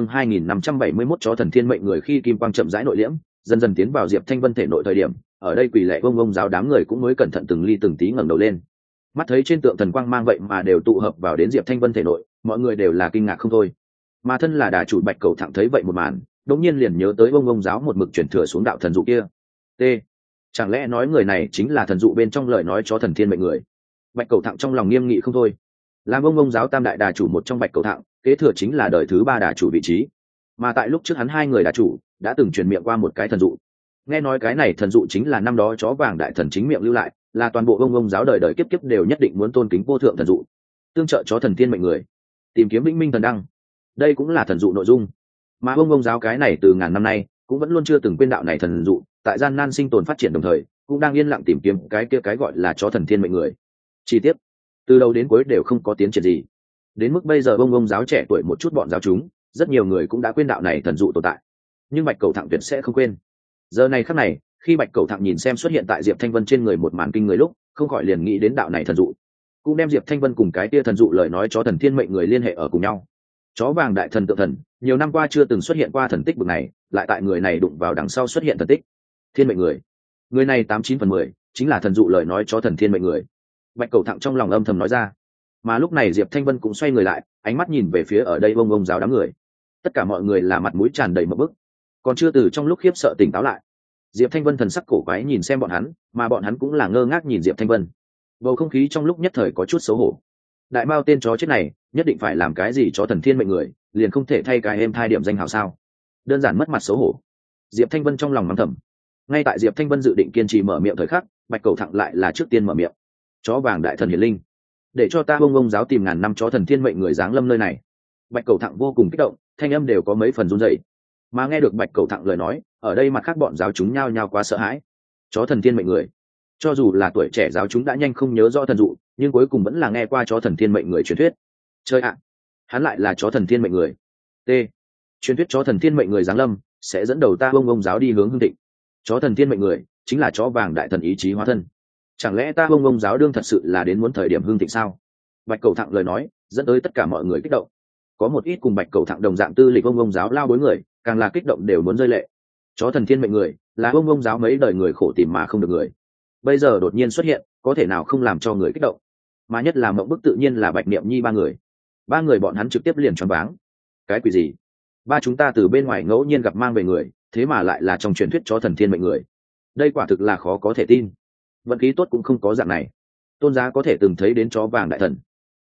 2571 chó thần thiên mệnh người. Khi kim quang chậm rãi nội liễm, dần dần tiến vào Diệp Thanh Vân thể nội thời điểm, ở đây quỷ lệ vông giáo đám người cũng mới cẩn thận từng ly từng tí ngẩng đầu lên. Mắt thấy trên tượng thần quang mang vậy mà đều tụ hợp vào đến Diệp Thanh Vân thể nội, mọi người đều là kinh ngạc không thôi. Mà thân là đà chủ Bạch Cầu Thẳng thấy vậy một màn, đột nhiên liền nhớ tới vông giáo một mực chuyển thừa xuống đạo thần dụ kia. T. Chẳng lẽ nói người này chính là thần dụ bên trong lời nói chó thần thiên mệnh người? Bạch Cầu Thẳng trong lòng nghiêm nghị không thôi. Làm vông giáo tam đại đà chủ một trong Bạch Cầu Thẳng, kế thừa chính là đời thứ 3 đà chủ vị trí. Mà tại lúc trước hắn hai người đà chủ đã từng truyền miệng qua một cái thần dụ. Nghe nói cái này thần dụ chính là năm đó chó vàng đại thần chính miệng lưu lại, là toàn bộ vông giáo đời đời kiếp kiếp đều nhất định muốn tôn kính vô thượng thần dụ, tương trợ chó thần thiên mệnh người, tìm kiếm vĩnh minh thần đăng. Đây cũng là thần dụ nội dung, mà vông giáo cái này từ ngàn năm nay cũng vẫn luôn chưa từng quên đạo này thần dụ, tại gian nan sinh tồn phát triển đồng thời cũng đang yên lặng tìm kiếm cái kia cái gọi là chó thần thiên mệnh người. Chi tiết từ đầu đến cuối đều không có tiến triển gì, đến mức bây giờ vông giáo trẻ tuổi một chút bọn giáo chúng rất nhiều người cũng đã quên đạo này thần dụ tồn tại, nhưng Bạch Cầu Thẳng tuyệt sẽ không quên. Giờ này khắc này, khi Bạch Cầu Thẳng nhìn xem xuất hiện tại Diệp Thanh Vân trên người một màn kinh người lúc, không khỏi liền nghĩ đến đạo này thần dụ, cũng đem Diệp Thanh Vân cùng cái tia thần dụ lời nói chó thần thiên mệnh người liên hệ ở cùng nhau. Chó vàng đại thần tượng thần, nhiều năm qua chưa từng xuất hiện qua thần tích bực này, lại tại người này đụng vào đằng sau xuất hiện thần tích. Thiên mệnh người, người này 89/10 chính là thần dụ lời nói chó thần thiên mệnh người. Bạch Cầu Thẳng trong lòng âm thầm nói ra. Mà lúc này Diệp Thanh Vân cũng xoay người lại, ánh mắt nhìn về phía ở đây vông giáo đám người. Tất cả mọi người là mặt mũi tràn đầy mộng bức, còn chưa từ trong lúc khiếp sợ tỉnh táo lại. Diệp Thanh Vân thần sắc cổ quái nhìn xem bọn hắn, mà bọn hắn cũng là ngơ ngác nhìn Diệp Thanh Vân. Bầu không khí trong lúc nhất thời có chút xấu hổ. Đại mao tên chó chết này nhất định phải làm cái gì chó thần thiên mệnh người, liền không thể thay cái êm thai điểm danh hào sao? Đơn giản mất mặt xấu hổ. Diệp Thanh Vân trong lòng mắng thầm. Ngay tại Diệp Thanh Vân dự định kiên trì mở miệng thời khắc, Bạch Cầu Thẳng lại là trước tiên mở miệng. Chó vàng đại thần hiển linh, để cho ta vông giáo tìm ngàn năm chó thần thiên mệnh người giáng lâm nơi này. Bạch Cầu Thẳng vô cùng kích động, thanh âm đều có mấy phần run rẩy. Mà nghe được Bạch Cầu Thẳng lời nói, ở đây mặt khác bọn giáo chúng nhao nhao quá sợ hãi. Chó thần thiên mệnh người, cho dù là tuổi trẻ giáo chúng đã nhanh không nhớ rõ thần dụ, nhưng cuối cùng vẫn là nghe qua chó thần thiên mệnh người truyền thuyết. Chơi ạ, hắn lại là chó thần thiên mệnh người. T. Truyền thuyết chó thần thiên mệnh người giáng lâm sẽ dẫn đầu ta vông giáo đi hướng hưng thịnh. Chó thần thiên mệnh người chính là chó vàng đại thần ý chí hóa thân. Chẳng lẽ ta vông giáo đương thật sự là đến muốn thời điểm hưng thịnh sao? Bạch Cầu Thẳng lời nói dẫn tới tất cả mọi người kích động. Có một ít cùng Bạch Cầu Thẳng đồng dạng tư lịch vông giáo lao bối người, càng là kích động đều muốn rơi lệ. Chó thần thiên mệnh người là vông giáo mấy đời người khổ tìm mà không được người, bây giờ đột nhiên xuất hiện, có thể nào không làm cho người kích động? Mà nhất là mộng bức tự nhiên là Bạch Niệm Nhi ba người bọn hắn trực tiếp liền choáng váng. Cái quỷ gì? Ba chúng ta từ bên ngoài ngẫu nhiên gặp mang về người, thế mà lại là trong truyền thuyết chó thần thiên mệnh người. Đây quả thực là khó có thể tin. Vận khí tốt cũng không có dạng này. Tôn giá có thể từng thấy đến chó vàng đại thần,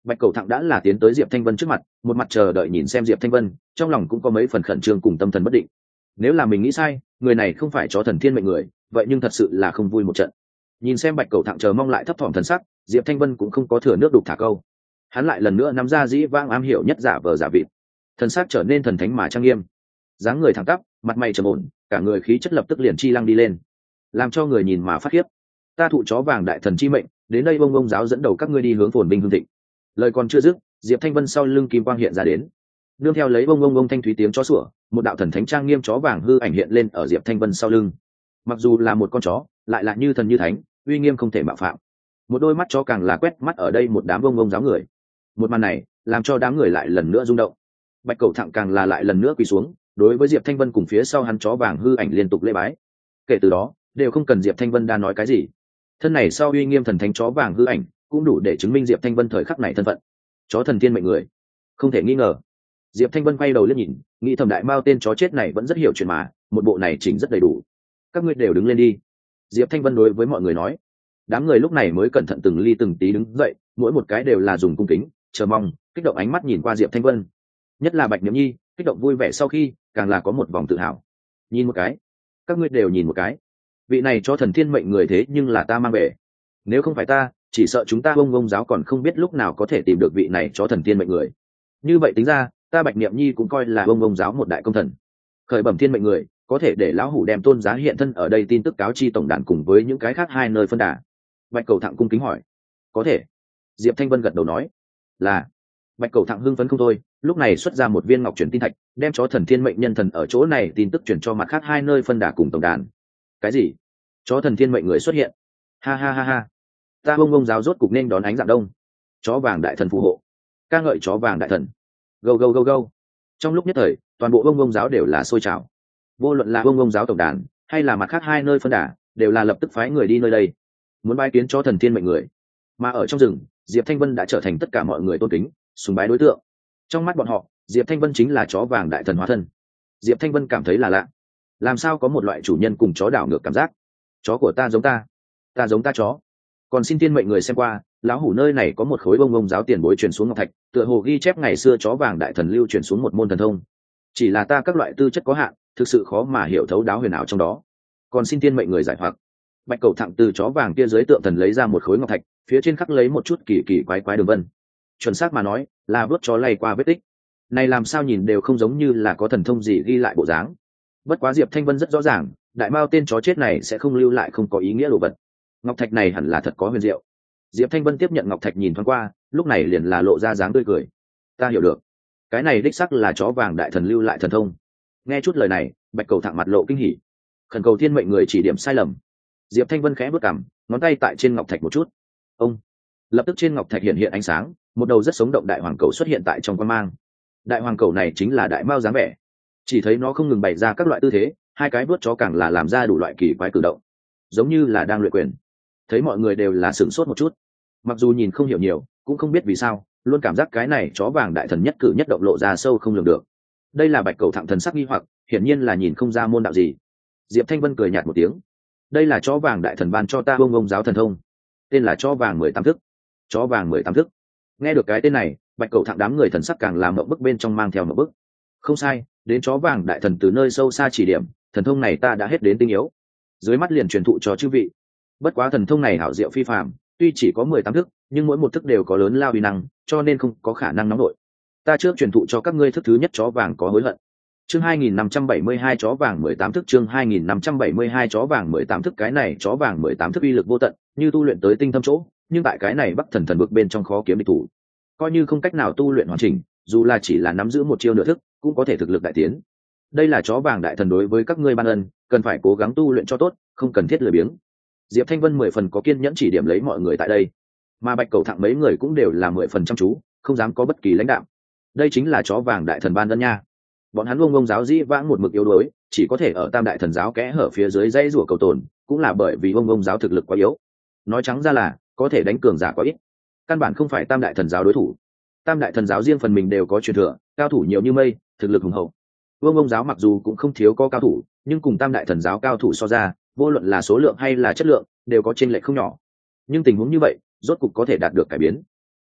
Bạch Cầu Thặng đã là tiến tới Diệp Thanh Vân trước mặt, một mặt chờ đợi nhìn xem Diệp Thanh Vân, trong lòng cũng có mấy phần khẩn trương cùng tâm thần bất định. Nếu là mình nghĩ sai, người này không phải chó thần thiên mệnh người, vậy nhưng thật sự là không vui một trận. Nhìn xem Bạch Cầu Thặng chờ mong lại thấp thỏm thần sắc, Diệp Thanh Vân cũng không có thừa nước đục thả câu. Hắn lại lần nữa nắm ra dĩ vãng am hiểu nhất giả vờ giả vịt, thần sắc trở nên thần thánh mà trang nghiêm, dáng người thẳng tắp, mặt mày trầm ổn, cả người khí chất lập tức liền chi lăng đi lên, làm cho người nhìn mà phát khiếp. Ta thụ chó vàng đại thần chi mệnh, đến đây bông bông giáo dẫn đầu các ngươi đi hướng phồn vinh hương thịnh. Lời còn chưa dứt, Diệp Thanh Vân sau lưng kim quang hiện ra đến, nương theo lấy bông bông bông thanh thúy tiếng chó sủa, một đạo thần thánh trang nghiêm chó vàng hư ảnh hiện lên ở Diệp Thanh Vân sau lưng. Mặc dù là một con chó, lại là như thần như thánh, uy nghiêm không thể mạo phạm. Một đôi mắt chó càng là quét mắt ở đây một đám bông bông giáo người. Một màn này làm cho đám người lại lần nữa rung động. Bạch Cầu Thặng càng là lại lần nữa quỳ xuống, đối với Diệp Thanh Vân cùng phía sau hắn chó vàng hư ảnh liên tục lễ bái. Kể từ đó, đều không cần Diệp Thanh Vân đa nói cái gì. Thân này sau uy nghiêm thần thánh chó vàng hư ảnh, cũng đủ để chứng minh Diệp Thanh Vân thời khắc này thân phận. Chó thần thiên mệnh người, không thể nghi ngờ. Diệp Thanh Vân quay đầu liếc nhìn, nghĩ thầm đại mao tên chó chết này vẫn rất hiểu chuyện mà, một bộ này chỉnh rất đầy đủ. Các ngươi đều đứng lên đi. Diệp Thanh Vân đối với mọi người nói. Đám người lúc này mới cẩn thận từng ly từng tí đứng dậy, mỗi một cái đều là dùng cung kính, chờ mong, kích động ánh mắt nhìn qua Diệp Thanh Vân. Nhất là Bạch Niệm Nhi, kích động vui vẻ sau khi, càng là có một vòng tự hào. Nhìn một cái, các ngươi đều nhìn một cái. Vị này cho thần thiên mệnh người thế nhưng là ta mang về. Nếu không phải ta, chỉ sợ chúng ta bông bông giáo còn không biết lúc nào có thể tìm được vị này cho thần thiên mệnh người. Như vậy tính ra, ta Bạch Niệm Nhi cũng coi là bông bông giáo một đại công thần. Khởi bẩm thiên mệnh người, có thể để lão hủ đem tôn giá hiện thân ở đây tin tức cáo chi tổng đàn cùng với những cái khác hai nơi phân đà. Bạch Cầu Thặng cung kính hỏi. Có thể. Diệp Thanh Vân gật đầu nói. Là. Bạch Cầu Thặng hưng phấn không thôi, lúc này xuất ra một viên ngọc truyền tin thạch, đem chó thần thiên mệnh nhân thần ở chỗ này tin tức chuyển cho mặt khác hai nơi phân đà cùng tổng đàn. Cái gì? Chó thần thiên mệnh người xuất hiện? Ha ha ha ha. Ta bông bông giáo rốt cục nên đón ánh dạng đông. Chó vàng đại thần phù hộ. Ca ngợi chó vàng đại thần. Go go go go. Trong lúc nhất thời, toàn bộ bông bông giáo đều là sôi trào. Vô luận là bông bông giáo tổng đàn, hay là mặt khác hai nơi phân đà, đều là lập tức phái người đi nơi đây, muốn bái kiến chó thần thiên mệnh người. Mà ở trong rừng, Diệp Thanh Vân đã trở thành tất cả mọi người tôn kính, sùng bái đối tượng. Trong mắt bọn họ, Diệp Thanh Vân chính là chó vàng đại thần hóa thân. Diệp Thanh Vân cảm thấy là lạ, làm sao có một loại chủ nhân cùng chó đảo ngược cảm giác. Chó của ta giống ta giống ta chó. Còn xin thiên mệnh người xem qua, lão hủ nơi này có một khối bông bông giáo tiền bối truyền xuống ngọc thạch, tựa hồ ghi chép ngày xưa chó vàng đại thần lưu truyền xuống một môn thần thông. Chỉ là ta các loại tư chất có hạn, thực sự khó mà hiểu thấu đáo huyền ảo trong đó. Còn xin thiên mệnh người giải hoặc. Bạch Cầu Thặng từ chó vàng kia dưới tượng thần lấy ra một khối ngọc thạch, phía trên khắc lấy một chút kỳ kỳ quái quái đường vân. Chuẩn xác mà nói, là vớt chó lay qua vết tích. Này làm sao nhìn đều không giống như là có thần thông gì ghi lại bộ dáng. Bất quá Diệp Thanh Vân rất rõ ràng, đại mao tên chó chết này sẽ không lưu lại không có ý nghĩa đồ vật. Ngọc thạch này hẳn là thật có huyền diệu. Diệp Thanh Vân tiếp nhận ngọc thạch nhìn thoáng qua, lúc này liền là lộ ra dáng tươi cười. Ta hiểu được, cái này đích xác là chó vàng đại thần lưu lại thần thông. Nghe chút lời này, Bạch Cầu Thặng mặt lộ kinh hỉ, khẩn cầu thiên mệnh người chỉ điểm sai lầm. Diệp Thanh Vân khẽ bước cằm, ngón tay tại trên ngọc thạch một chút. Ông, lập tức trên ngọc thạch hiện hiện ánh sáng, một đầu rất sống động đại hoàng cầu xuất hiện tại trong quan mang. Đại hoàng cầu này chính là đại mao dáng vẻ. Chỉ thấy nó không ngừng bày ra các loại tư thế, hai cái vuốt chó càng là làm ra đủ loại kỳ quái cử động, giống như là đang luyện quyền. Thấy mọi người đều là sửng sốt một chút, mặc dù nhìn không hiểu nhiều, cũng không biết vì sao, luôn cảm giác cái này chó vàng đại thần nhất cử nhất động lộ ra sâu không lường được. Đây là Bạch Cầu Thặng thần sắc nghi hoặc, hiển nhiên là nhìn không ra môn đạo gì. Diệp Thanh Vân cười nhạt một tiếng. Đây là chó vàng đại thần ban cho ta bông bông giáo thần thông, tên là chó vàng 18 thức. Chó vàng 18 thức. Nghe được cái tên này, Bạch Cầu Thặng đám người thần sắc càng làm mộng bức bên trong mang theo mộng bức. Không sai, đến chó vàng đại thần từ nơi sâu xa chỉ điểm, thần thông này ta đã hết đến tinh yếu, dưới mắt liền truyền thụ cho chư vị. Bất quá thần thông này hảo diệu phi phàm, tuy chỉ có 18 thức, nhưng mỗi một thức đều có lớn lao uy năng, cho nên không có khả năng nóng nổi. Ta trước truyền thụ cho các ngươi thức thứ nhất chó vàng có hối hận. Chương 2572 chó vàng 18 thức. Chương 2572 chó vàng 18 thức. Cái này chó vàng 18 thức uy lực vô tận, như tu luyện tới tinh thâm chỗ, nhưng tại cái này Bắc Thần thần vực bên trong khó kiếm địch thủ. Coi như không cách nào tu luyện hoàn chỉnh, dù là chỉ là nắm giữ một chiêu nửa thức, cũng có thể thực lực đại tiến. Đây là chó vàng đại thần đối với các ngươi ban ân, cần phải cố gắng tu luyện cho tốt, không cần thiết lười biếng. Diệp Thanh Vân 10 phần có kiên nhẫn chỉ điểm lấy mọi người tại đây, mà Bạch Cầu Thặng mấy người cũng đều là 10 phần chăm chú, không dám có bất kỳ lãnh đạo. Đây chính là chó vàng đại thần ban ân nha. Bọn hắn Bông Bông giáo dĩ vãng một mực yếu đuối, chỉ có thể ở Tam đại thần giáo kẽ hở phía dưới dãy rủa cầu tồn, cũng là bởi vì Bông Bông giáo thực lực quá yếu. Nói trắng ra là có thể đánh cường giả quá ít, căn bản không phải Tam đại thần giáo đối thủ. Tam đại thần giáo riêng phần mình đều có truyền thừa, cao thủ nhiều như mây, thực lực hùng hậu. Bông Bông giáo mặc dù cũng không thiếu có cao thủ, nhưng cùng Tam đại thần giáo cao thủ so ra, vô luận là số lượng hay là chất lượng, đều có chênh lệch không nhỏ. Nhưng tình huống như vậy, rốt cục có thể đạt được cải biến.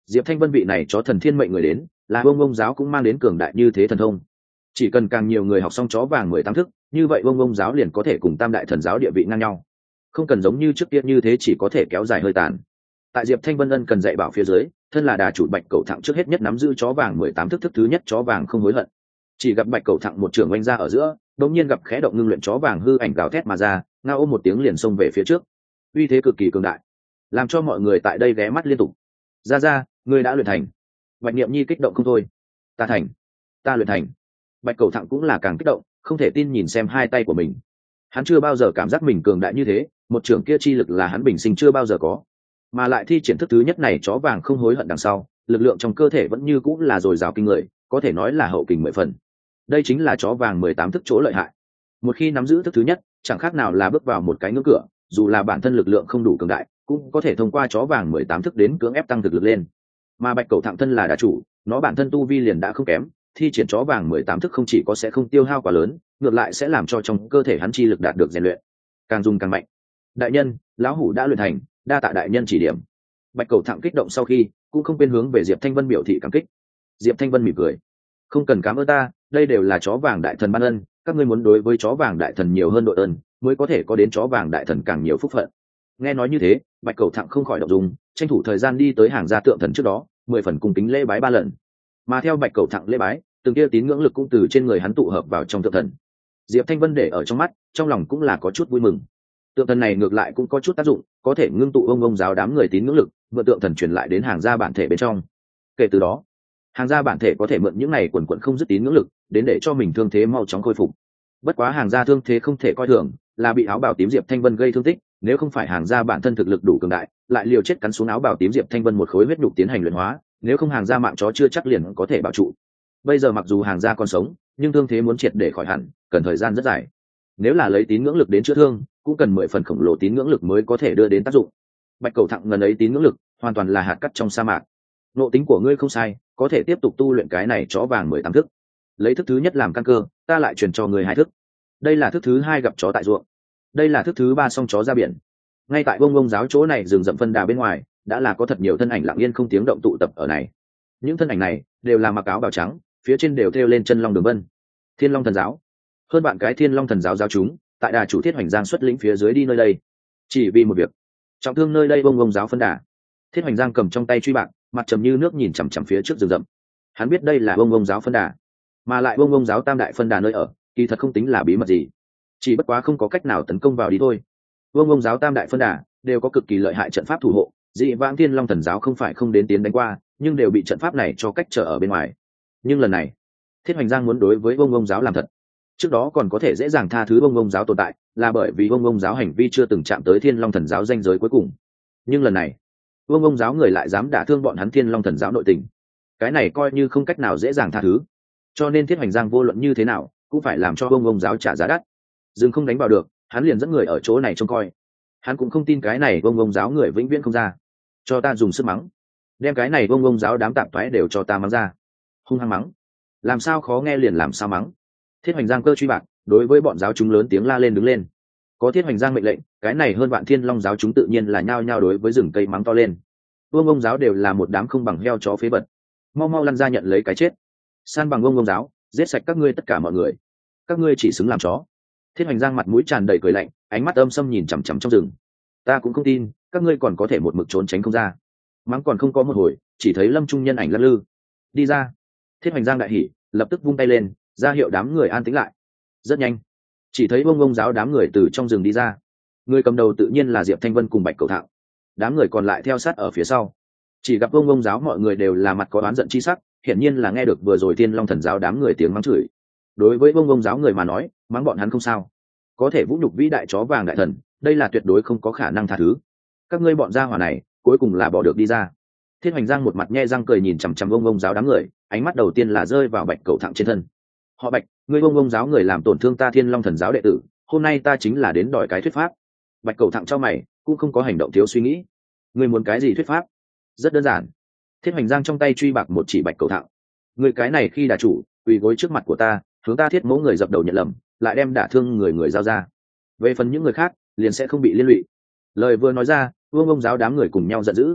Diệp Thanh Vân vị này chó thần thiên mệnh người đến, là Bông giáo cũng mang đến cường đại như thế thần thông. Chỉ cần càng nhiều người học xong chó vàng 18 thức, như vậy Bông giáo liền có thể cùng Tam đại thần giáo địa vị ngang nhau, không cần giống như trước kia như thế chỉ có thể kéo dài hơi tàn. Tại Diệp Thanh Vân ân cần dạy bảo phía dưới, thân là đà chủ Bạch Cẩu Thẳng trước hết nhất nắm giữ chó vàng 18 thức, thức thứ nhất chó vàng không hối hận. Chỉ gặp Bạch Cẩu Thẳng một trường oanh ra ở giữa, đột nhiên gặp khẽ động ngưng luyện chó vàng hư ảnh gào thét mà ra, ngao ôm một tiếng liền xông về phía trước, uy thế cực kỳ cường đại, làm cho mọi người tại đây ghé mắt liên tục. Ra, ngươi đã luyện thành. Bạch Niệm Nhi kích động không thôi. Ta thành, ta luyện thành. Bạch Cẩu Thẳng cũng là càng kích động, không thể tin nhìn xem hai tay của mình. Hắn chưa bao giờ cảm giác mình cường đại như thế, một trưởng kia chi lực là hắn bình sinh chưa bao giờ có, mà lại thi triển thức thứ nhất này chó vàng không hối hận đằng sau, lực lượng trong cơ thể vẫn như cũng là dồi dào kinh người, có thể nói là hậu kình 10 phần. Đây chính là chó vàng 18 thức chỗ lợi hại. Một khi nắm giữ thức thứ nhất, chẳng khác nào là bước vào một cái ngưỡng cửa, dù là bản thân lực lượng không đủ cường đại, cũng có thể thông qua chó vàng 18 thức đến cưỡng ép tăng thực lực lên. Mà Bạch Cẩu Thẳng thân là đà chủ, nó bản thân tu vi liền đã không kém, thi triển chó vàng 18 thức không chỉ có sẽ không tiêu hao quá lớn, ngược lại sẽ làm cho trong cơ thể hắn chi lực đạt được rèn luyện, càng dùng càng mạnh. Đại nhân, lão hủ đã luyện thành, đa tạ đại nhân chỉ điểm. Bạch Cẩu Thẳng kích động sau khi, cũng không quên hướng về Diệp Thanh Vân biểu thị cảm kích. Diệp Thanh Vân mỉm cười, không cần cảm ơn ta, đây đều là chó vàng đại thần ban ân, các ngươi muốn đối với chó vàng đại thần nhiều hơn đội ơn, mới có thể có đến chó vàng đại thần càng nhiều phúc phận. Nghe nói như thế, Bạch Cẩu Thẳng không khỏi động dung, tranh thủ thời gian đi tới hàng gia tượng thần trước đó, 10 phần cung kính lễ bái 3 lần. Mà theo Bạch Cẩu Thẳng lễ bái, từng kia tín ngưỡng lực cũng từ trên người hắn tụ hợp vào trong tượng thần. Diệp Thanh Vân để ở trong mắt, trong lòng cũng là có chút vui mừng. Tượng thần này ngược lại cũng có chút tác dụng, có thể ngưng tụ ông giáo đám người tín ngưỡng lực, mượn tượng thần truyền lại đến hàng gia bản thể bên trong. Kể từ đó, hàng gia bản thể có thể mượn những này quần quần không dứt tín ngưỡng lực, đến để cho mình thương thế mau chóng khôi phục. Bất quá hàng gia thương thế không thể coi thường, là bị áo bào tím Diệp Thanh Vân gây thương tích, nếu không phải hàng gia bản thân thực lực đủ cường đại, lại liều chết cắn xuống áo bào tím Diệp Thanh Vân một khối huyết nhục tiến hành luyện hóa, nếu không hàng gia mạng chó chưa chắc liền có thể bảo trụ. Bây giờ mặc dù hàng gia còn sống, nhưng thương thế muốn triệt để khỏi hẳn, cần thời gian rất dài. Nếu là lấy tín ngưỡng lực đến chữa thương, cũng cần 10 phần khổng lồ tín ngưỡng lực mới có thể đưa đến tác dụng. Bạch Cẩu Thẳng ngần ấy tín ngưỡng lực, hoàn toàn là hạt cát trong sa mạc. Nộ tính của ngươi không sai, có thể tiếp tục tu luyện cái này chó vàng 18 thức. Lấy thức thứ nhất làm căn cơ, ta lại truyền cho ngươi 2 thức. Đây là thức thứ 2 gặp chó tại ruộng. Đây là thức thứ 3 song chó ra biển. Ngay tại Bông giáo chỗ này rừng rậm phân đà bên ngoài, đã là có thật nhiều thân ảnh lặng yên không tiếng động tụ tập ở này. Những thân ảnh này đều là mặc áo bào trắng, phía trên đều thêu lên chân long đường vân. Thiên Long thần giáo, hơn bạn cái Thiên Long thần giáo giáo chúng, tại đà chủ Thiết Hoành Giang xuất lĩnh phía dưới đi nơi đây, chỉ vì một việc, trọng thương nơi đây Bông giáo phân đà. Thiết Hoành Giang cầm trong tay truy bạc, mặt trầm như nước nhìn chằm chằm phía trước rừng rậm. Hắn biết đây là Bông giáo phân đà, mà lại Bông giáo tam đại phân đà nơi ở, kỳ thật không tính là bí mật gì, chỉ bất quá không có cách nào tấn công vào đi thôi. Bông giáo tam đại phân đà đều có cực kỳ lợi hại trận pháp thủ hộ, dị vãng Thiên Long thần giáo không phải không đến tiến đánh qua, nhưng đều bị trận pháp này cho cách trở ở bên ngoài. Nhưng lần này, Thiết Hoành Giang muốn đối với Bông giáo làm thật. Trước đó còn có thể dễ dàng tha thứ Bông giáo tồn tại, là bởi vì Bông giáo hành vi chưa từng chạm tới Thiên Long thần giáo ranh giới cuối cùng. Nhưng lần này, Bông giáo người lại dám đả thương bọn hắn Thiên Long thần giáo nội tình, cái này coi như không cách nào dễ dàng tha thứ. Cho nên Thiết Hoành Giang vô luận như thế nào cũng phải làm cho Bông giáo trả giá đắt. Dừng không đánh vào được, hắn liền dẫn người ở chỗ này trông coi. Hắn cũng không tin cái này Bông giáo người vĩnh viễn không ra. Cho ta dùng sức mắng, đem cái này Bông giáo đám tạp thoái đều cho ta mắng ra. Hung hăng mắng, làm sao khó nghe liền làm sao mắng. Thiết Hoành Giang cơ truy bạc, đối với bọn giáo chúng lớn tiếng la lên đứng lên. Có Thiết Hoành Giang mệnh lệnh, cái này hơn vạn Thiên Long giáo chúng tự nhiên là nhao nhao đối với rừng cây mắng to lên. Bông giáo đều là một đám không bằng heo chó phế vật, mau mau lăn ra nhận lấy cái chết. San bằng Bông giáo, giết sạch các ngươi tất cả mọi người, các ngươi chỉ xứng làm chó. Thiết Hoành Giang mặt mũi tràn đầy cười lạnh, ánh mắt âm sâm nhìn chằm chằm trong rừng. Ta cũng không tin các ngươi còn có thể một mực trốn tránh không ra. Mắng còn không có một hồi, chỉ thấy Lâm Trung nhân ảnh lắc lư đi ra. Thiết Hoành Giang đại hỉ, lập tức vung tay lên, ra hiệu đám người an tĩnh lại. Rất nhanh, chỉ thấy Bông giáo đám người từ trong rừng đi ra. Người cầm đầu tự nhiên là Diệp Thanh Vân cùng Bạch Cẩu Thẳng, đám người còn lại theo sát ở phía sau. Chỉ gặp Bông giáo mọi người đều là mặt có oán giận chi sắc, hiển nhiên là nghe được vừa rồi Thiên Long thần giáo đám người tiếng mắng chửi. Đối với Bông giáo người mà nói, mắng bọn hắn không sao, có thể vũ nhục vĩ đại chó vàng đại thần, đây là tuyệt đối không có khả năng tha thứ. Các ngươi bọn gia hỏa này cuối cùng là bỏ được đi ra. Thiết Hoành Giang một mặt nhe răng cười nhìn chằm chằm Bông giáo đám người, ánh mắt đầu tiên là rơi vào Bạch Cẩu Thẳng trên thân. Họ Bạch, ngươi Bông giáo người làm tổn thương ta Thiên Long thần giáo đệ tử, hôm nay ta chính là đến đòi cái thuyết pháp. Bạch Cẩu Thẳng cho mày, cũng không có hành động thiếu suy nghĩ. Ngươi muốn cái gì thuyết pháp? Rất đơn giản. Thiết Hoành Giang trong tay truy bạc một chỉ Bạch Cẩu Thẳng. Ngươi cái này khi đà chủ, quỳ gối trước mặt của ta, hướng ta Thiết mẫu người dập đầu nhận lầm, lại đem đả thương người giao ra. Về phần những người khác, liền sẽ không bị liên lụy. Lời vừa nói ra, Bông giáo đám người cùng nhau giận dữ.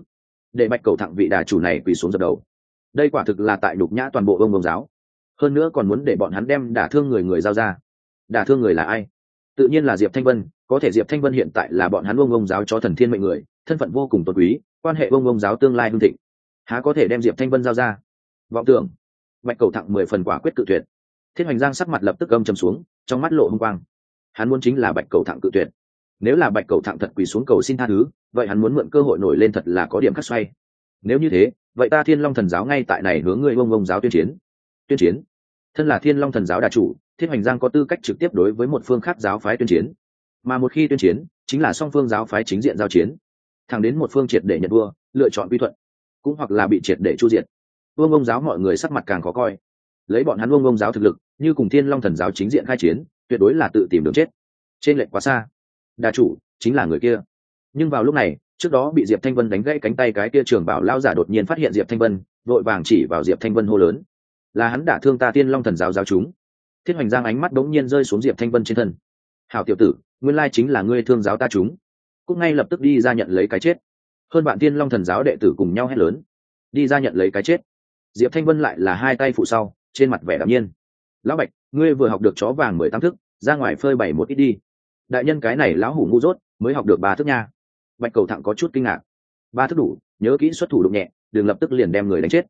để bạch cầu thẳng vị đà chủ này quỳ xuống dập đầu. Đây quả thực là tại nhục nhã toàn bộ ông giáo, hơn nữa còn muốn để bọn hắn đem đả thương người giao ra. Đả thương người là ai? Tự nhiên là Diệp Thanh Vân. Có thể Diệp Thanh Vân hiện tại là bọn hắn ông giáo cho thần thiên mệnh người, thân phận vô cùng tôn quý, quan hệ ông giáo tương lai hưng thịnh, há có thể đem Diệp Thanh Vân giao ra? Vọng tưởng. Bạch cầu thẳng 10 phần quả quyết cự tuyệt. Thiết Hoành Giang sắc mặt lập tức âm trầm xuống, trong mắt lộ hung quang. Hắn muốn chính là bạch cầu thẳng cự tuyệt. Nếu là bạch cầu thẳng thật quỳ xuống cầu xin tha thứ, vậy hắn muốn mượn cơ hội nổi lên thật là có điểm cắt xoay. Nếu như thế, vậy ta Thiên Long Thần giáo ngay tại này hướng ngươi ông giáo tuyên chiến. Tuyên chiến? Thân là Thiên Long Thần giáo đà chủ, Thiết Hoành Giang có tư cách trực tiếp đối với một phương khác giáo phái tuyên chiến. Mà một khi tuyên chiến, chính là song phương giáo phái chính diện giao chiến. Thẳng đến một phương triệt để nhận vua, lựa chọn quy thuận, cũng hoặc là bị triệt để chu diệt. Ông giáo mọi người sắc mặt càng khó coi. Lấy bọn hắn ông giáo thực lực, như cùng Thiên Long Thần giáo chính diện khai chiến, tuyệt đối là tự tìm đường chết. Trên lệch quá xa. Đà chủ chính là người kia. Nhưng vào lúc này, trước đó bị Diệp Thanh Vân đánh gãy cánh tay cái kia trưởng bảo lao giả đột nhiên phát hiện Diệp Thanh Vân, vội vàng chỉ vào Diệp Thanh Vân hô lớn: "Là hắn đả thương ta Thiên Long Thần giáo giáo chúng." Thiết Hoành Giang ánh mắt đống nhiên rơi xuống Diệp Thanh Vân trên thân. "Hảo tiểu tử, nguyên lai chính là ngươi thương giáo ta chúng." Cũng ngay lập tức đi ra nhận lấy cái chết. Hơn bạn Thiên Long Thần giáo đệ tử cùng nhau hét lớn: "Đi ra nhận lấy cái chết." Diệp Thanh Vân lại là hai tay phụ sau, trên mặt vẻ đạm nhiên: "Lão Bạch, ngươi vừa học được chó vàng 18 thức, ra ngoài phơi bày một ít đi." Đại nhân cái này lão hủ ngu dốt, mới học được 3 thức nha. Bạch cầu thẳng có chút kinh ngạc. 3 thức đủ, nhớ kỹ xuất thủ đụng nhẹ, đừng lập tức liền đem người đánh chết.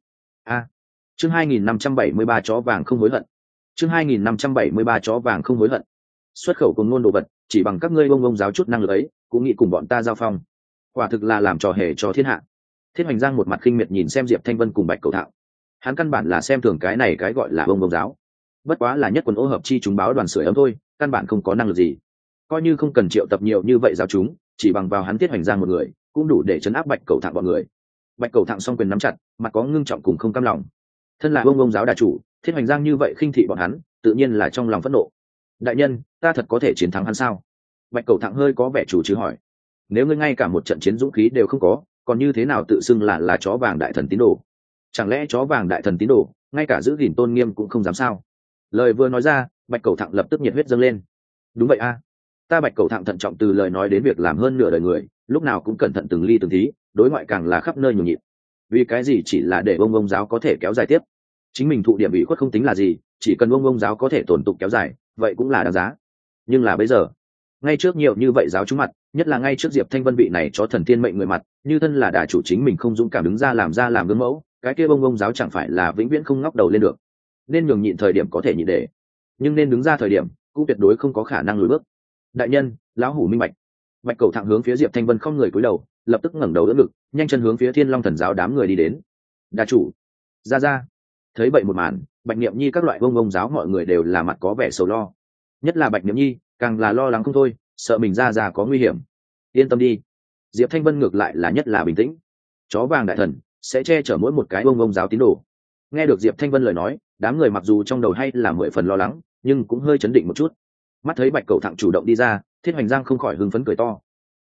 Chương 2573 chó vàng không hối hận. Chương 2573 chó vàng không hối hận. Xuất khẩu cùng ngôn đồ vật, chỉ bằng các ngươi ông giáo chút năng lực ấy, cũng nghĩ cùng bọn ta giao phong. Quả thực là làm trò hề cho thiên hạ. Thiết Hoành Giang một mặt khinh miệt nhìn xem Diệp Thanh Vân cùng Bạch cầu thạo. Hắn căn bản là xem thường cái này cái gọi là ông giáo. Bất quá là nhất quần ô hợp chi chúng báo đoàn sưởi ấm thôi, căn bản không có năng lực gì. Coi như không cần triệu tập nhiều như vậy giáo chúng, chỉ bằng vào hắn Thiết Hoành Giang một người, cũng đủ để chấn áp Bạch cầu thạo bọn người. Bạch cầu thạo song quyền nắm chặt, mặt có ngưng trọng cùng không cam lòng. Thân là ông giáo đà chủ, Thiết Hoành Giang như vậy khinh thị bọn hắn, tự nhiên là trong lòng phẫn nộ. Đại nhân, ta thật có thể chiến thắng hắn sao? Bạch cầu thạo hơi có vẻ chủ chứ hỏi. Nếu ngươi ngay cả một trận chiến dũng khí đều không có, còn như thế nào tự xưng là chó vàng đại thần tín đồ? Chẳng lẽ chó vàng đại thần tín đồ ngay cả giữ gìn tôn nghiêm cũng không dám sao? Lời vừa nói ra, Bạch cầu thạo lập tức nhiệt huyết dâng lên. Đúng vậy a, ta Bạch cầu thạo thận trọng từ lời nói đến việc làm hơn nửa đời người, lúc nào cũng cẩn thận từng ly từng tí, đối ngoại càng là khắp nơi nhường nhịn. Vì cái gì chỉ là để ông giáo có thể kéo dài tiếp, chính mình thụ điểm ủy khuất không tính là gì, chỉ cần ông giáo có thể tồn tục kéo dài, vậy cũng là đáng giá. Nhưng là bây giờ, ngay trước nhiều như vậy giáo chúng mặt, nhất là ngay trước Diệp Thanh Vân vị này chó thần thiên mệnh người mặt, như thân là đà chủ chính mình không dũng cảm đứng ra làm gương mẫu, cái kia ông giáo chẳng phải là vĩnh viễn không ngóc đầu lên được. Nên nhường nhịn thời điểm có thể nhịn để, nhưng nên đứng ra thời điểm cũng tuyệt đối không có khả năng lùi bước. Đại nhân, lão hủ minh bạch. Bạch cầu thẳng hướng phía Diệp Thanh Vân không người cúi đầu, lập tức ngẩng đầu đỡ ngực, nhanh chân hướng phía Thiên Long Thần giáo đám người đi đến. Đà chủ, ra. Thấy vậy một màn, Bạch Niệm Nhi các loại ông giáo mọi người đều là mặt có vẻ sầu lo. Nhất là Bạch Niệm Nhi, càng là lo lắng không thôi, sợ mình ra có nguy hiểm. Yên tâm đi, Diệp Thanh Vân ngược lại là nhất là bình tĩnh. Chó vàng đại thần sẽ che chở mỗi một cái ông giáo tín đồ. Nghe được Diệp Thanh Vân lời nói, đám người mặc dù trong đầu hay là 10 phần lo lắng, nhưng cũng hơi chấn định một chút. Mắt thấy Bạch cầu thẳng chủ động đi ra, Thiết Hoành Giang không khỏi hưng phấn cười to.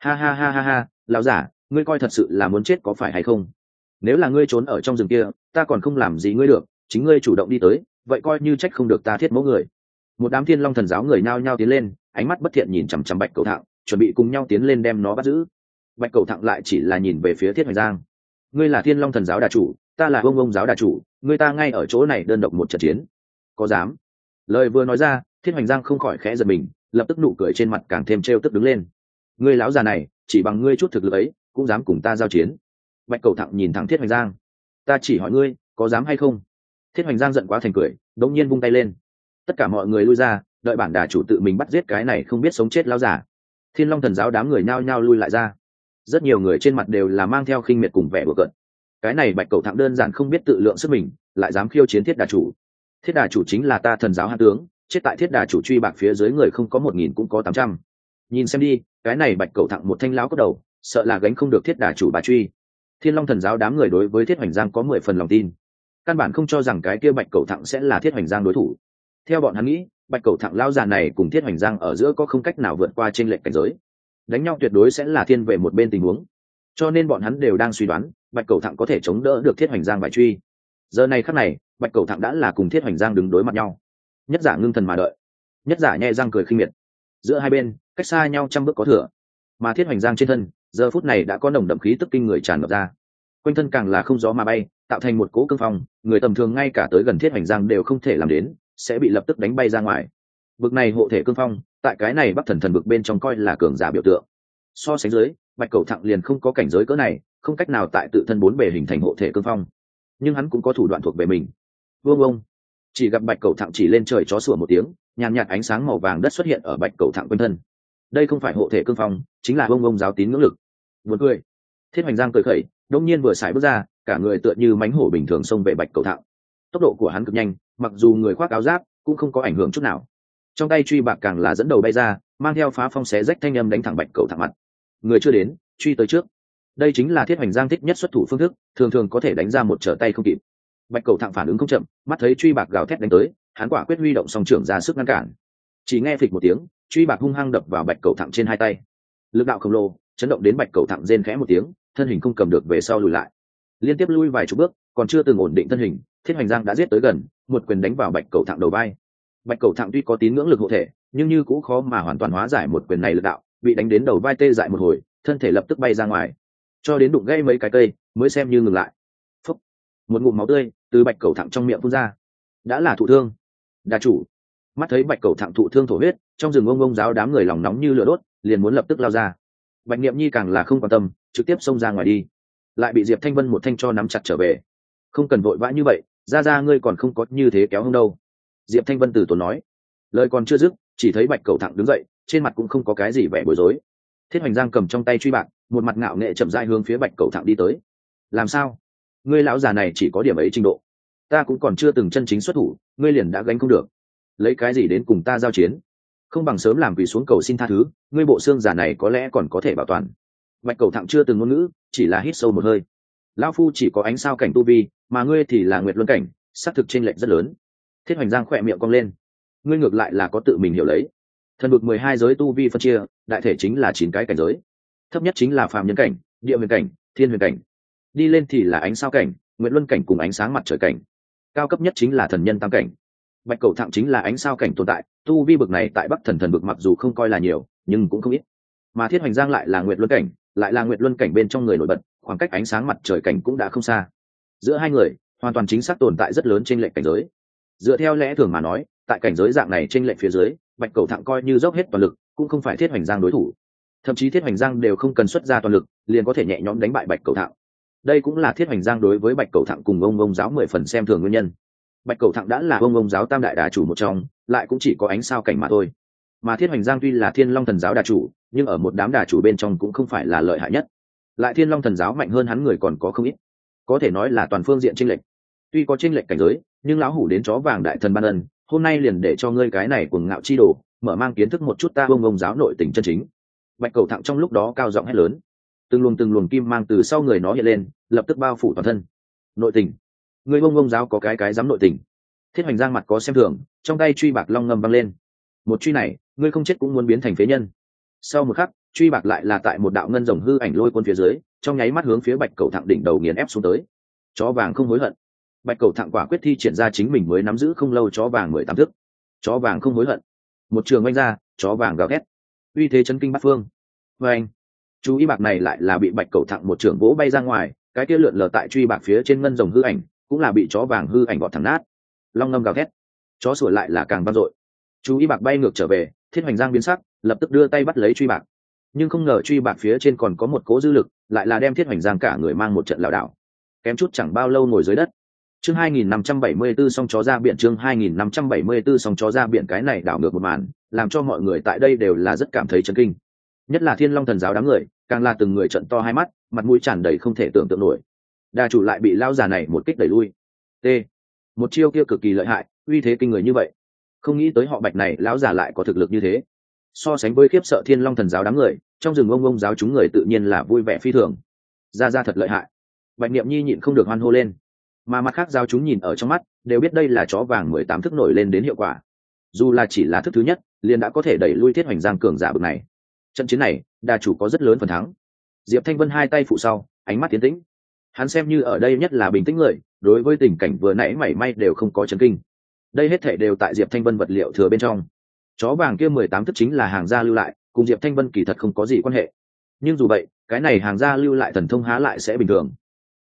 Ha, lão giả, ngươi coi thật sự là muốn chết có phải hay không? Nếu là ngươi trốn ở trong rừng kia, ta còn không làm gì ngươi được, chính ngươi chủ động đi tới, vậy coi như trách không được ta Thiết mẫu người. Một đám Thiên Long Thần giáo người nhao nhao tiến lên, ánh mắt bất thiện nhìn chằm chằm Bạch cầu thẳng, chuẩn bị cùng nhau tiến lên đem nó bắt giữ. Bạch cầu thẳng lại chỉ là nhìn về phía Thiết Hoành Giang. Ngươi là Thiên Long Thần giáo đà chủ, ta là ông giáo đà chủ, ngươi ta ngay ở chỗ này đơn độc một trận chiến, có dám? Lời vừa nói ra, Thiết Hoành Giang không khỏi khẽ giật mình, lập tức nụ cười trên mặt càng thêm trêu tức đứng lên. Ngươi lão già này, chỉ bằng ngươi chút thực lực ấy, cũng dám cùng ta giao chiến? Bạch cầu thẳng nhìn thẳng Thiết Hoành Giang. Ta chỉ hỏi ngươi, có dám hay không? Thiết Hoành Giang giận quá thành cười, đống nhiên vung tay lên. Tất cả mọi người lui ra, đợi bản đà chủ tự mình bắt giết cái này không biết sống chết lão giả. Thiên Long Thần giáo đám người nhao nhao lui lại ra. Rất nhiều người trên mặt đều là mang theo khinh miệt cùng vẻ đùa cợt. Cái này Bạch cầu thẳng đơn giản không biết tự lượng sức mình, lại dám khiêu chiến Thiết đà chủ. Thiết đà chủ chính là ta Thần giáo hạ tướng, chết tại Thiết đà chủ truy bạc phía dưới người không có 1000 cũng có 800. Nhìn xem đi, cái này Bạch cầu thẳng một thanh lão có đầu, sợ là gánh không được Thiết đà chủ bà truy. Thiên Long Thần giáo đám người đối với Thiết Hoành Giang có 10 phần lòng tin, căn bản không cho rằng cái kia Bạch cầu thẳng sẽ là Thiết Hoành Giang đối thủ. Theo bọn hắn nghĩ, Bạch cầu thẳng lão già này cùng Thiết Hoành Giang ở giữa có không cách nào vượt qua chênh lệch cảnh giới, đánh nhau tuyệt đối sẽ là thiên về một bên tình huống. Cho nên bọn hắn đều đang suy đoán, Bạch cầu thẳng có thể chống đỡ được Thiết Hoành Giang bài truy. Giờ này khắc này, Bạch cầu thẳng đã là cùng Thiết Hoành Giang đứng đối mặt nhau. Nhất giả ngưng thần mà đợi, nhất giả nhẹ răng cười khinh miệt. Giữa hai bên, cách xa nhau 100 bước có thừa. Mà Thiết Hoành Giang trên thân, giờ phút này đã có nồng đậm khí tức kinh người tràn ngập ra. quanh thân càng là không gió mà bay, tạo thành một cỗ cương phong, người tầm thường ngay cả tới gần Thiết Hoành Giang đều không thể làm đến, sẽ bị lập tức đánh bay ra ngoài. Bực này hộ thể cương phong, tại cái này Bắc Thần Thần vực bên trong coi là cường giả biểu tượng. So sánh dưới, Bạch Cẩu Thặng liền không có cảnh giới cỡ này, không cách nào tại tự thân bốn bề hình thành hộ thể cương phong, nhưng hắn cũng có thủ đoạn thuộc về mình. Vương ông, chỉ gặp Bạch Cẩu Thặng chỉ lên trời chó sủa một tiếng, nhàn nhạt ánh sáng màu vàng đất xuất hiện ở Bạch Cẩu Thặng quanh thân. Đây không phải hộ thể cương phong, chính là ông giáo tín ngưỡng lực. Buồn cười. Thiết Hoành Giang cười khẩy, đột nhiên vừa xài bước ra, cả người tựa như mãnh hổ bình thường xông về Bạch Cẩu Thặng. Tốc độ của hắn cực nhanh, mặc dù người khoác áo giáp cũng không có ảnh hưởng chút nào. Trong tay truy bạc càng là dẫn đầu bay ra, mang theo phá phong xé rách thanh âm đánh thẳng Bạch Cẩu Thặng mặt. Người chưa đến, truy tới trước. Đây chính là Thiết Hoành Giang thích nhất xuất thủ phương thức, thường thường có thể đánh ra một trở tay không kịp. Bạch Cẩu Thặng phản ứng không chậm, mắt thấy truy bạc gào thét đánh tới, hắn quả quyết huy động song trưởng ra sức ngăn cản. Chỉ nghe phịch một tiếng, truy bạc hung hăng đập vào Bạch Cẩu Thặng trên hai tay. Lực đạo khổng lồ, chấn động đến Bạch Cẩu Thặng rên khẽ một tiếng, thân hình không cầm được về sau lùi lại. Liên tiếp lui vài chục bước, còn chưa từng ổn định thân hình, Thiết Hoành Giang đã giết tới gần, một quyền đánh vào Bạch Cẩu Thặng đầu vai. Bạch Cẩu Thặng tuy có tín ngưỡng lực hộ thể, nhưng như cũng khó mà hoàn toàn hóa giải một quyền này lực đạo, bị đánh đến đầu vai tê dại một hồi, thân thể lập tức bay ra ngoài, cho đến đụng gãy mấy cái cây mới xem như ngừng lại. Phúc, một ngụm máu tươi từ Bạch Cẩu Thặng trong miệng phun ra. Đã là thụ thương. Đa chủ, mắt thấy Bạch Cẩu Thặng thụ thương thổ huyết, trong rừng ông giáo đám người lòng nóng như lửa đốt, liền muốn lập tức lao ra. Bạch Niệm Nhi càng là không quan tâm, trực tiếp xông ra ngoài đi, lại bị Diệp Thanh Vân một thanh cho nắm chặt trở về. Không cần vội vã như vậy, ra ngươi còn không có như thế kéo hông đâu. Diệp Thanh Vân từ tốn nói. Lời còn chưa dứt, chỉ thấy Bạch Cẩu Thặng đứng dậy, trên mặt cũng không có cái gì vẻ bối rối. Thiết Hoành Giang cầm trong tay truy bạc, một mặt ngạo nghệ chậm rãi hướng phía Bạch Cẩu Thặng đi tới. Làm sao? Ngươi lão già này chỉ có điểm ấy trình độ, ta cũng còn chưa từng chân chính xuất thủ, ngươi liền đã gánh không được. Lấy cái gì đến cùng ta giao chiến? Không bằng sớm làm quỳ xuống cầu xin tha thứ, ngươi bộ xương giả này có lẽ còn có thể bảo toàn. Bạch Cẩu Thặng chưa từng ngôn ngữ, chỉ là hít sâu một hơi. Lão phu chỉ có ánh sao cảnh tu vi, mà ngươi thì là nguyệt luân cảnh, xác thực chênh lệch rất lớn. Thiết Hoành Giang khỏe miệng cong lên. Ngươi ngược lại là có tự mình hiểu lấy. Thần vực 12 giới tu vi phân chia, đại thể chính là 9 cái cảnh giới. Thấp nhất chính là phàm nhân cảnh, địa huyền cảnh, thiên huyền cảnh. Đi lên thì là ánh sao cảnh, nguyệt luân cảnh cùng ánh sáng mặt trời cảnh. Cao cấp nhất chính là thần nhân tam cảnh. Bạch Cẩu Thặng chính là ánh sao cảnh tồn tại, tu vi bực này tại Bắc Thần Thần vực mặc dù không coi là nhiều, nhưng cũng không ít. Mà Thiết Hoành Giang lại là nguyệt luân cảnh, lại là nguyệt luân cảnh bên trong người nổi bật, khoảng cách ánh sáng mặt trời cảnh cũng đã không xa. Giữa hai người, hoàn toàn chính xác tồn tại rất lớn trên lệch cảnh giới. Dựa theo lẽ thường mà nói, tại cảnh giới dạng này trên lệch phía dưới, Bạch Cẩu Thặng coi như dốc hết toàn lực, cũng không phải Thiết Hoành Giang đối thủ. Thậm chí Thiết Hoành Giang đều không cần xuất ra toàn lực, liền có thể nhẹ nhõm đánh bại Bạch Cẩu Thặng. Đây cũng là Thiết Hoành Giang đối với Bạch Cẩu Thặng cùng ông giáo 10 phần xem thường nguyên nhân. Bạch Cẩu Thặng đã là ông giáo tam đại đà chủ một trong, lại cũng chỉ có ánh sao cảnh mà thôi. Mà Thiết Hoành Giang tuy là Thiên Long Thần giáo đà chủ, nhưng ở một đám đà chủ bên trong cũng không phải là lợi hại nhất. Lại Thiên Long Thần giáo mạnh hơn hắn người còn có không ít, có thể nói là toàn phương diện chênh lệch. Tuy có chênh lệch cảnh giới, nhưng lão hủ đến chó vàng đại thần ban ân, hôm nay liền để cho ngươi cái này cuồng ngạo chi đồ, mở mang kiến thức một chút ta ông giáo nội tình chân chính. Bạch Cẩu Thặng trong lúc đó cao giọng hét lớn, từng luồng kim mang từ sau người nó hiện lên, lập tức bao phủ toàn thân. Nội tình? Ngươi ông giáo có cái dám nội tình? Thiết Hoành Giang mặt có xem thường, trong tay truy bạc long ngâm văng lên. Một truy này, ngươi không chết cũng muốn biến thành phế nhân. Sau một khắc, truy bạc lại là tại một đạo ngân rồng hư ảnh lôi cuốn phía dưới, trong nháy mắt hướng phía Bạch Cẩu Thặng đỉnh đầu nghiền ép xuống tới. Chó vàng không hối hận. Bạch Cẩu Thặng quả quyết thi triển ra chính mình mới nắm giữ không lâu chó vàng 18 thức. Chó vàng không hối hận. Một trường oanh ra, chó vàng gào thét, uy thế chấn kinh bát phương. Và anh, chú ý bạc này lại là bị Bạch Cẩu Thặng một trường vỗ bay ra ngoài, cái kia lượn lờ tại truy bạc phía trên ngân rồng hư ảnh, cũng là bị chó vàng hư ảnh gọt thẳng nát. Long ngâm gào thét, chó sủa lại là càng vang dội. Chú ý bạc bay ngược trở về, Thiết Hoành Giang biến sắc, lập tức đưa tay bắt lấy truy bạc, nhưng không ngờ truy bạc phía trên còn có một cố dư lực, lại là đem Thiết Hoành Giang cả người mang một trận lảo đảo, kém chút chẳng bao lâu ngồi dưới đất. Chương 2574 song chó ra biển, chương 2574 song chó ra biển. Cái này đảo ngược một màn, làm cho mọi người tại đây đều là rất cảm thấy chấn kinh. Nhất là Thiên Long Thần giáo đám người, càng là từng người trợn to hai mắt, mặt mũi tràn đầy không thể tưởng tượng nổi. Đa chủ lại bị lao già này một kích đẩy lui. T. Một chiêu kia cực kỳ lợi hại, uy thế kinh người như vậy. Không nghĩ tới họ Bạch này lão già lại có thực lực như thế. So sánh với khiếp sợ Thiên Long Thần giáo đám người, trong rừng ông giáo chúng người tự nhiên là vui vẻ phi thường. Ra thật lợi hại. Bạch Niệm Nhi nhịn không được hoan hô lên. Mà mặt khác giáo chúng nhìn ở trong mắt, đều biết đây là chó vàng 18 thức nổi lên đến hiệu quả. Dù là chỉ là thức thứ nhất, liền đã có thể đẩy lui Thiết Hoành Giang cường giả bực này. Trận chiến này, đà chủ có rất lớn phần thắng. Diệp Thanh Vân hai tay phụ sau, ánh mắt tiến tĩnh. Hắn xem như ở đây nhất là bình tĩnh người, đối với tình cảnh vừa nãy mảy may đều không có chấn kinh. Đây hết thảy đều tại Diệp Thanh Vân vật liệu thừa bên trong. Chó vàng kia 18 thức chính là hàng gia lưu lại, cùng Diệp Thanh Vân kỳ thật không có gì quan hệ. Nhưng dù vậy, cái này hàng gia lưu lại thần thông há lại sẽ bình thường.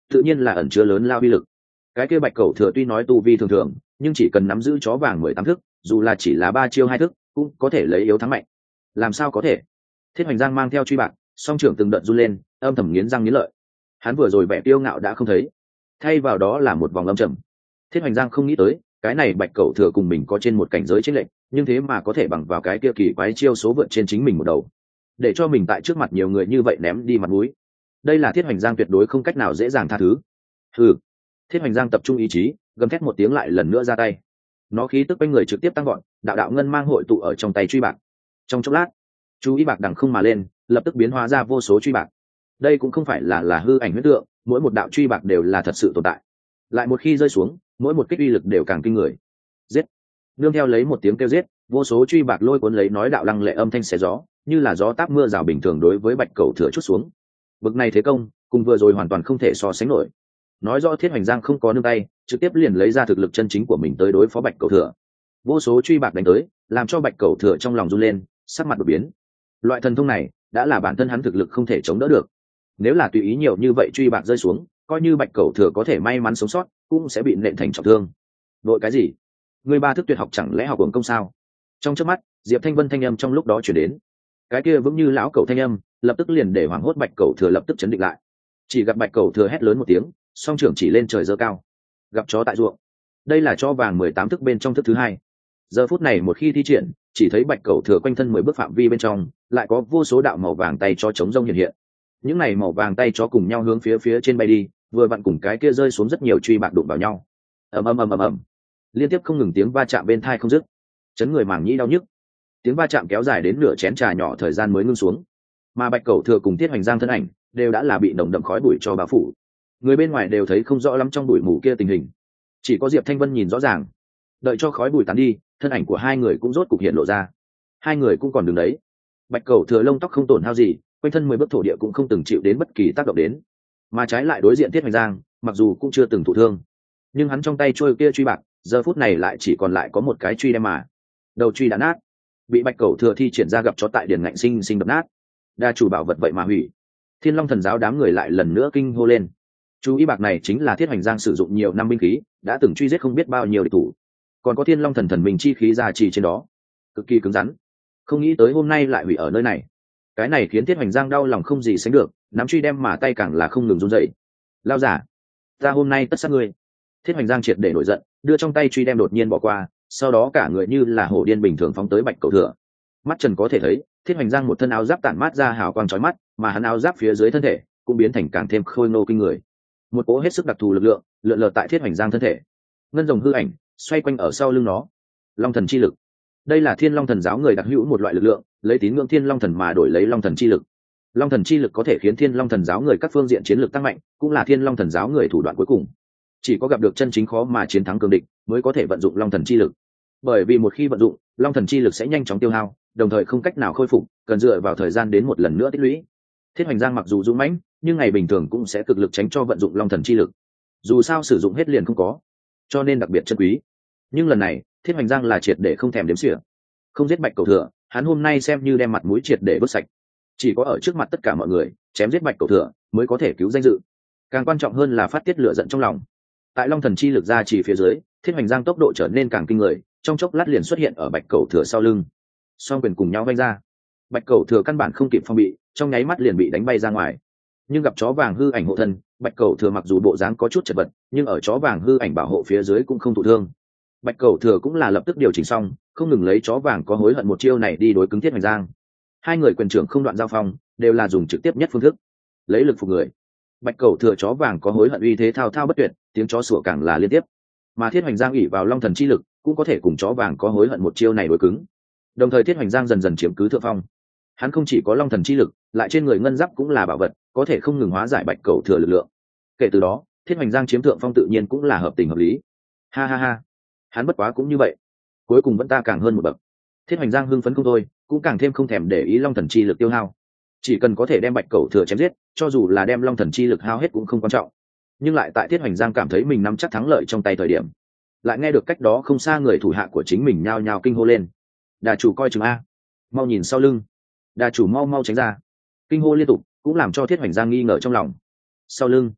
tự nhiên là ẩn chứa lớn lao uy lực. Cái kia bạch cẩu thừa tuy nói tu vi thường thường, nhưng chỉ cần nắm giữ chó vàng 18 thức, dù là chỉ là 3 chiêu 2 thức, cũng có thể lấy yếu thắng mạnh. Làm sao có thể? Thiết Hoành Giang mang theo truy bạc, song trưởng từng đợt run lên, âm thầm nghiến răng nghiến lợi. Hắn vừa rồi vẻ tiêu ngạo đã không thấy, thay vào đó là một vòng âm trầm. Thiết Hoành Giang không nghĩ tới, cái này bạch cẩu thừa cùng mình có trên một cảnh giới chênh lệch, nhưng thế mà có thể bằng vào cái kia kỳ quái chiêu số vượt trên chính mình một đầu, để cho mình tại trước mặt nhiều người như vậy ném đi mặt mũi. Đây là Thiết Hoành Giang tuyệt đối không cách nào dễ dàng tha thứ. Hừ. Thiết Hoành Giang tập trung ý chí, gầm thét một tiếng lại lần nữa ra tay. Nó khí tức quanh người trực tiếp tăng gọn, đạo đạo ngân mang hội tụ ở trong tay truy bạc. Trong chốc lát, chú ý bạc đằng không mà lên, lập tức biến hóa ra vô số truy bạc. Đây cũng không phải là hư ảnh huyễn tượng, mỗi một đạo truy bạc đều là thật sự tồn tại. Lại một khi rơi xuống, mỗi một kích uy lực đều càng kinh người. Giết! Nương theo lấy một tiếng kêu giết, vô số truy bạc lôi cuốn lấy nói đạo lăng lệ âm thanh xé gió, như là gió táp mưa rào bình thường đối với bạch cẩu thừa chút xuống. Bực này thế công, cùng vừa rồi hoàn toàn không thể so sánh nổi. Nói rõ Thiết Hoành Giang không có nương tay, trực tiếp liền lấy ra thực lực chân chính của mình tới đối phó bạch cẩu thừa. Vô số truy bạc đánh tới, làm cho bạch cẩu thừa trong lòng run lên, sắc mặt đột biến. Loại thần thông này đã là bản thân hắn thực lực không thể chống đỡ được. Nếu là tùy ý nhiều như vậy truy bạc rơi xuống, coi như bạch cẩu thừa có thể may mắn sống sót, cũng sẽ bị nện thành trọng thương. Đội cái gì? Người ba thức tuyệt học chẳng lẽ học uổng công sao? Trong chớp mắt, Diệp Thanh Vân thanh âm trong lúc đó chuyển đến. Cái kia vững như lão cẩu thanh âm, lập tức liền để hoảng hốt bạch cẩu thừa lập tức chấn định lại. Chỉ gặp bạch cẩu thừa hét lớn một tiếng, song trưởng chỉ lên trời giơ cao. Gặp chó tại ruộng. Đây là chó vàng 18 thức bên trong thức thứ 2. Giờ phút này một khi thi triển, chỉ thấy bạch cẩu thừa quanh thân 10 bước phạm vi bên trong, lại có vô số đạo màu vàng tay chó chống rông hiện hiện. Những này màu vàng tay chó cùng nhau hướng phía trên bay đi, vừa vặn cùng cái kia rơi xuống rất nhiều truy bạc đụng vào nhau. Ầm ầm ầm ầm ầm. Liên tiếp không ngừng tiếng va chạm bên tai không dứt, chấn người màng nhĩ đau nhức. Tiếng va chạm kéo dài đến nửa chén trà nhỏ thời gian mới ngưng xuống. Mà bạch cẩu thừa cùng Thiết Hoành Giang thân ảnh đều đã là bị nồng đậm khói bụi cho bao phủ. Người bên ngoài đều thấy không rõ lắm trong bụi mù kia tình hình, chỉ có Diệp Thanh Vân nhìn rõ ràng. Đợi cho khói bụi tán đi, thân ảnh của hai người cũng rốt cục hiện lộ ra. Hai người cũng còn đứng đấy. Bạch cẩu thừa lông tóc không tổn hao gì, quanh thân 10 bước thổ địa cũng không từng chịu đến bất kỳ tác động đến, mà trái lại đối diện Thiết Hoành Giang, mặc dù cũng chưa từng thụ thương, nhưng hắn trong tay trôi kia truy bạc, giờ phút này lại chỉ còn lại có một cái truy đem mà. Đầu truy đã nát, bị bạch cẩu thừa thi triển ra gặp chó tại điển ngạnh sinh sinh đập nát. Đa chủ bảo vật vậy mà hủy. Thiên Long Thần giáo đám người lại lần nữa kinh hô lên. Chú ý bạc này chính là Thiết Hoành Giang sử dụng nhiều năm binh khí, đã từng truy giết không biết bao nhiêu địch thủ, còn có Thiên Long Thần thần mình chi khí gia trì trên đó, cực kỳ cứng rắn. Không nghĩ tới hôm nay lại hủy ở nơi này. Cái này khiến Thiết Hoành Giang đau lòng không gì sánh được, nắm truy đem mà tay càng là không ngừng run rẩy. Lao giả, ta hôm nay tất sát ngươi. Thiết Hoành Giang triệt để nổi giận, đưa trong tay truy đem đột nhiên bỏ qua, sau đó cả người như là hổ điên bình thường phóng tới bạch cẩu thừa. Mắt trần có thể thấy, Thiết Hoành Giang một thân áo giáp tản mát ra hào quang chói mắt, mà hắn áo giáp phía dưới thân thể cũng biến thành càng thêm khôi ngô kinh người. Một cỗ hết sức đặc thù lực lượng lượn lờ tại Thiết Hoành Giang thân thể. Ngân rồng hư ảnh xoay quanh ở sau lưng nó. Long thần chi lực, đây là Thiên Long Thần giáo người đặc hữu một loại lực lượng, lấy tín ngưỡng Thiên Long Thần mà đổi lấy Long thần chi lực. Long thần chi lực có thể khiến Thiên Long Thần giáo người các phương diện chiến lược tăng mạnh, cũng là Thiên Long Thần giáo người thủ đoạn cuối cùng. Chỉ có gặp được chân chính khó mà chiến thắng cường địch, mới có thể vận dụng Long thần chi lực. Bởi vì một khi vận dụng, Long thần chi lực sẽ nhanh chóng tiêu hao, đồng thời không cách nào khôi phục, cần dựa vào thời gian đến một lần nữa tích lũy. Thiết Hoành Giang mặc dù dũng mãnh, nhưng ngày bình thường cũng sẽ cực lực tránh cho vận dụng Long thần chi lực. Dù sao sử dụng hết liền không có, cho nên đặc biệt chân quý. Nhưng lần này, Thiết Hoành Giang là triệt để không thèm đếm xỉa. Không giết bạch cẩu thừa, hắn hôm nay xem như đem mặt mũi triệt để vứt sạch. Chỉ có ở trước mặt tất cả mọi người, chém giết bạch cẩu thừa mới có thể cứu danh dự. Càng quan trọng hơn là phát tiết lửa giận trong lòng. Tại Long thần chi lực ra chỉ phía dưới, Thiết Hoành Giang tốc độ trở nên càng kinh người, trong chốc lát liền xuất hiện ở bạch cẩu thừa sau lưng. Song quyền cùng nhau vung ra. Bạch cẩu thừa căn bản không kịp phòng bị, trong nháy mắt liền bị đánh bay ra ngoài. Nhưng gặp chó vàng hư ảnh hộ thân, bạch cẩu thừa mặc dù bộ dáng có chút chật vật, nhưng ở chó vàng hư ảnh bảo hộ phía dưới cũng không thụ thương. Bạch cẩu thừa cũng là lập tức điều chỉnh xong, không ngừng lấy chó vàng có hối hận một chiêu này đi đối cứng Thiết Hoành Giang. Hai người quyền trưởng không đoạn giao phong, đều là dùng trực tiếp nhất phương thức, lấy lực phục người. Bạch cẩu thừa chó vàng có hối hận uy thế thao thao bất tuyệt, tiếng chó sủa càng là liên tiếp. Mà Thiết Hoành Giang ỷ vào Long thần chi lực, cũng có thể cùng chó vàng có hối hận một chiêu này đối cứng. Đồng thời Thiết Hoành Giang dần dần chiếm cứ thượng phong. Hắn không chỉ có Long thần chi lực, lại trên người ngân giáp cũng là bảo vật, có thể không ngừng hóa giải bạch cẩu thừa lực lượng. Kể từ đó, Thiết Hoành Giang chiếm thượng phong tự nhiên cũng là hợp tình hợp lý. Ha ha ha, hắn bất quá cũng như vậy, cuối cùng vẫn ta càng hơn một bậc. Thiết Hoành Giang hưng phấn không thôi, cũng càng thêm không thèm để ý Long thần chi lực tiêu hao. Chỉ cần có thể đem bạch cẩu thừa chém giết, cho dù là đem Long thần chi lực hao hết cũng không quan trọng. Nhưng lại tại Thiết Hoành Giang cảm thấy mình nắm chắc thắng lợi trong tay thời điểm, lại nghe được cách đó không xa người thủ hạ của chính mình nhao nhao kinh hô lên. Đà chủ coi chừng a, mau nhìn sau lưng. Đà chủ mau mau tránh ra. Kinh hô liên tục cũng làm cho Thiết Hoành Giang nghi ngờ trong lòng. Sau lưng,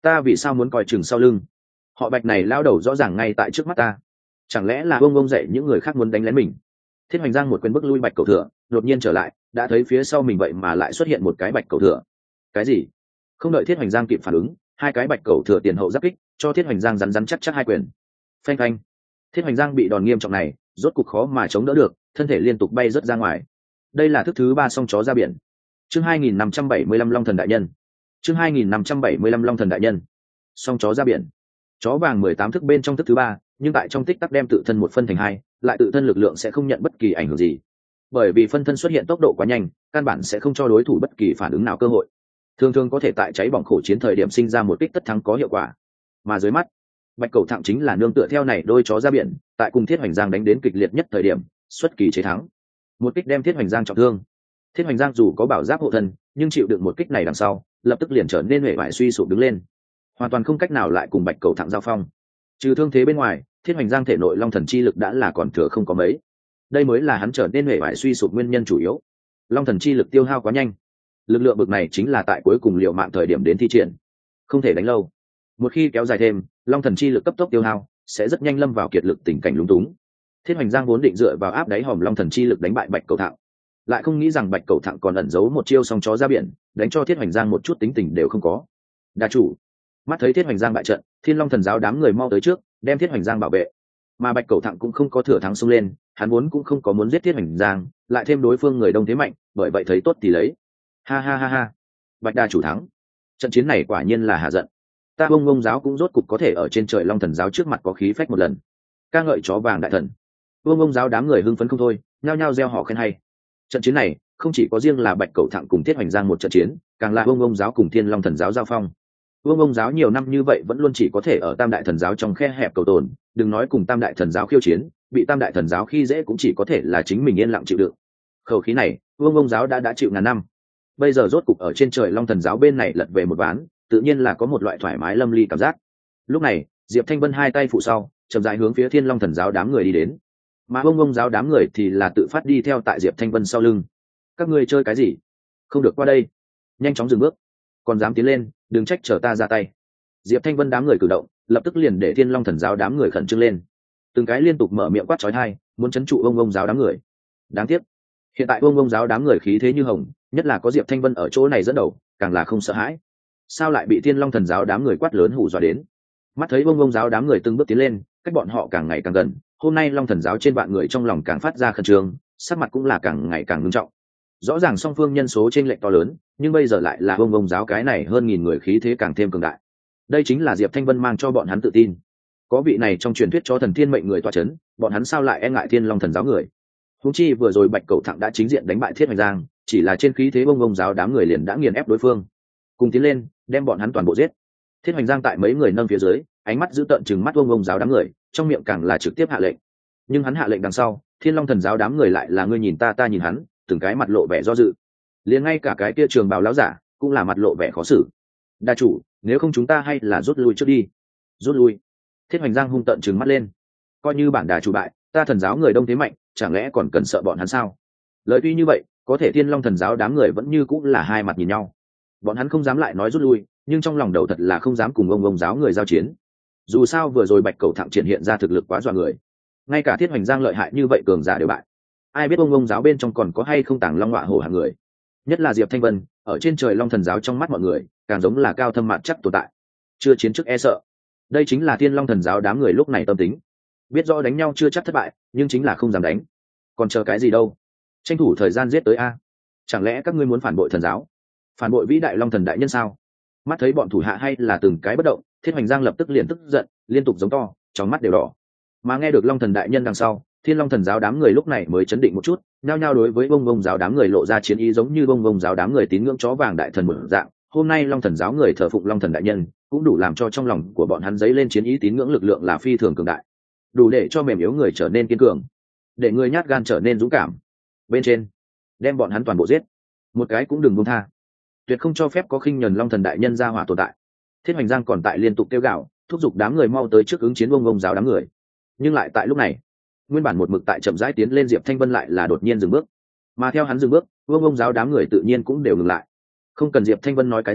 ta vì sao muốn coi chừng sau lưng? Họ Bạch này lao đầu rõ ràng ngay tại trước mắt ta, chẳng lẽ là ông dạy những người khác muốn đánh lén mình? Thiết Hoành Giang một quyền bước lui Bạch Cầu Thừa, đột nhiên trở lại, đã thấy phía sau mình vậy mà lại xuất hiện một cái Bạch Cầu Thừa. Cái gì? Không đợi Thiết Hoành Giang kịp phản ứng, hai cái Bạch Cầu Thừa tiền hậu giáp kích, cho Thiết Hoành Giang rắn rắn chắc chắc hai quyền. Phanh phanh. Thiết Hoành Giang bị đòn nghiêm trọng này, rốt cục khó mà chống đỡ được, thân thể liên tục bay rớt ra ngoài. Đây là thức thứ 3 song chó ra biển. Chương 2575 Long Thần đại nhân. Chương 2575 Long Thần đại nhân. Song chó ra biển. Chó vàng 18 thức bên trong thức thứ 3, nhưng tại trong tích tắc đem tự thân một phân thành hai, lại tự thân lực lượng sẽ không nhận bất kỳ ảnh hưởng gì. Bởi vì phân thân xuất hiện tốc độ quá nhanh, căn bản sẽ không cho đối thủ bất kỳ phản ứng nào cơ hội. Thường thường có thể tại cháy bỏng khổ chiến thời điểm sinh ra một kích tất thắng có hiệu quả. Mà dưới mắt, Bạch Cầu Thẳng chính là nương tựa theo này đôi chó ra biển, tại cùng Thiết Hoành Giang đánh đến kịch liệt nhất thời điểm, xuất kỳ chế thắng. Một kích đem Thiết Hoành Giang trọng thương. Thiết Hoành Giang dù có bảo giáp hộ thân, nhưng chịu đựng một kích này đằng sau, lập tức liền trở nên huệ vải suy sụp đứng lên, hoàn toàn không cách nào lại cùng Bạch Cầu Thẳng giao phong. Trừ thương thế bên ngoài, Thiết Hoành Giang thể nội Long Thần chi lực đã là còn thừa không có mấy. Đây mới là hắn trở nên huệ vải suy sụp nguyên nhân chủ yếu. Long Thần chi lực tiêu hao quá nhanh, lực lượng bực này chính là tại cuối cùng liệu mạng thời điểm đến thi triển, không thể đánh lâu. Một khi kéo dài thêm, Long Thần chi lực cấp tốc tiêu hao, sẽ rất nhanh lâm vào kiệt lực tình cảnh lúng túng. Thiết Hoành Giang vốn định dựa vào áp đáy hòm Long Thần chi lực đánh bại Bạch Cầu Thẳng, lại không nghĩ rằng Bạch Cầu Thẳng còn ẩn giấu một chiêu song chó ra biển, đánh cho Thiết Hoành Giang một chút tính tình đều không có. Đa chủ, mắt thấy Thiết Hoành Giang bại trận, Thiên Long Thần giáo đám người mau tới trước, đem Thiết Hoành Giang bảo vệ. Mà Bạch Cầu Thẳng cũng không có thừa thắng xông lên, hắn vốn cũng không có muốn giết Thiết Hoành Giang, lại thêm đối phương người đông thế mạnh, bởi vậy thấy tốt thì lấy. Ha ha ha ha, Bạch đa chủ thắng. Trận chiến này quả nhiên là hạ giận. Ta Bông giáo cũng rốt cục có thể ở trên trời Long Thần giáo trước mặt có khí phách một lần. Ca ngợi chó vàng đại thần. Bông giáo đám người hưng phấn không thôi, nhao nhao reo hò khen hay. Trận chiến này không chỉ có riêng là Bạch Cầu Thẳng cùng Thiết Hoành Giang một trận chiến, càng là Bông giáo cùng Thiên Long Thần giáo giao phong. Bông giáo nhiều năm như vậy vẫn luôn chỉ có thể ở Tam đại thần giáo trong khe hẹp cầu tồn, đừng nói cùng Tam đại thần giáo khiêu chiến, bị Tam đại thần giáo khi dễ cũng chỉ có thể là chính mình yên lặng chịu đựng. Khẩu khí này, Bông giáo đã chịu ngàn năm. Bây giờ rốt cục ở trên trời Long Thần giáo bên này lật về một ván, tự nhiên là có một loại thoải mái lâm ly cảm giác. Lúc này, Diệp Thanh Vân hai tay phụ sau, chậm rãi hướng phía Thiên Long Thần giáo đám người đi đến, mà Bông giáo đám người thì là tự phát đi theo tại Diệp Thanh Vân sau lưng. Các ngươi chơi cái gì? Không được qua đây, nhanh chóng dừng bước, còn dám tiến lên, đừng trách chờ ta ra tay. Diệp Thanh Vân đám người cử động, lập tức liền để Thiên Long Thần giáo đám người khẩn trương lên, từng cái liên tục mở miệng quát chói tai, muốn trấn trụ Bông giáo đám người. Đáng tiếc, hiện tại Bông giáo đám người khí thế như hồng, nhất là có Diệp Thanh Vân ở chỗ này dẫn đầu, càng là không sợ hãi. Sao lại bị Thiên Long Thần giáo đám người quát lớn hù dọa đến? Mắt thấy Bông giáo đám người từng bước tiến lên, cách bọn họ càng ngày càng gần, hôm nay Long Thần giáo trên vạn người trong lòng càng phát ra khẩn trương, sắc mặt cũng là càng ngày càng nghiêm trọng. Rõ ràng song phương nhân số chênh lệch to lớn, nhưng bây giờ lại là Bông giáo cái này hơn 1000 người khí thế càng thêm cường đại. Đây chính là Diệp Thanh Vân mang cho bọn hắn tự tin. Có vị này trong truyền thuyết cho thần thiên mệnh người tọa chấn, bọn hắn sao lại e ngại Thiên Long Thần giáo người? Huống chi vừa rồi Bạch Cầu Thẳng đã chính diện đánh bại Thiết Hoành Giang, chỉ là trên khí thế Bông giáo đám người liền đã nghiền ép đối phương. Cùng tiến lên, đem bọn hắn toàn bộ giết. Thiết Hoành Giang tại mấy người nâng phía dưới, ánh mắt giữ tợn chừng mắt Bông giáo đám người, trong miệng càng là trực tiếp hạ lệnh. Nhưng hắn hạ lệnh đằng sau, Thiên Long Thần giáo đám người lại là ngươi nhìn ta, ta nhìn hắn, từng cái mặt lộ vẻ do dự. Liền ngay cả cái kia trường bào lão giả cũng là mặt lộ vẻ khó xử. Đa chủ, nếu không chúng ta hay là rút lui trước đi. Rút lui? Thiết Hoành Giang hung tợn trừng mắt lên. Coi như bản đà chủ bại, ta thần giáo người đông thế mạnh, chẳng lẽ còn cần sợ bọn hắn sao? Lời tuy như vậy, có thể Thiên Long Thần giáo đám người vẫn như cũng là hai mặt nhìn nhau. Bọn hắn không dám lại nói rút lui, nhưng trong lòng đầu thật là không dám cùng ông giáo người giao chiến. Dù sao vừa rồi Bạch Cầu Thẳng triển hiện ra thực lực quá dọa người, ngay cả Thiết Hoành Giang lợi hại như vậy cường giả đều bại. Ai biết ông giáo bên trong còn có hay không tàng long họa hổ hạng người? Nhất là Diệp Thanh Vân, ở trên trời Long Thần giáo trong mắt mọi người, càng giống là cao thâm mạn chắc tồn tại. Chưa chiến trước e sợ. Đây chính là Thiên Long Thần giáo đám người lúc này tâm tính. Biết rõ đánh nhau chưa chắc thất bại, nhưng chính là không dám đánh. Còn chờ cái gì đâu? Tranh thủ thời gian giết tới a. Chẳng lẽ các ngươi muốn phản bội thần giáo? Phản bội vĩ đại Long Thần đại nhân sao? Mắt thấy bọn thủ hạ hay là từng cái bất động, Thiết Hoành Giang lập tức liền tức giận, liên tục giống to, trong mắt đều đỏ. Mà nghe được Long Thần đại nhân đằng sau, Thiên Long Thần giáo đám người lúc này mới chấn định một chút, nhao nhao đối với Bông giáo đám người lộ ra chiến ý giống như Bông giáo đám người tín ngưỡng chó vàng đại thần một dạng. Hôm nay Long Thần giáo người thờ phụng Long Thần đại nhân, cũng đủ làm cho trong lòng của bọn hắn dấy lên chiến ý tín ngưỡng lực lượng là phi thường cường đại, đủ để cho mềm yếu người trở nên kiên cường, để người nhát gan trở nên dũng cảm. Bên trên, đem bọn hắn toàn bộ giết, một cái cũng đừng buông tha, tuyệt không cho phép có khinh nhẫn Long Thần đại nhân ra hỏa tồn tại. Thiết Hoành Giang còn tại liên tục kêu gào, thúc giục đám người mau tới trước ứng chiến Bông giáo đám người. Nhưng lại tại lúc này, nguyên bản một mực tại chậm rãi tiến lên Diệp Thanh Vân lại là đột nhiên dừng bước, mà theo hắn dừng bước, Bông giáo đám người tự nhiên cũng đều ngừng lại. Không cần Diệp Thanh Vân nói cái gì,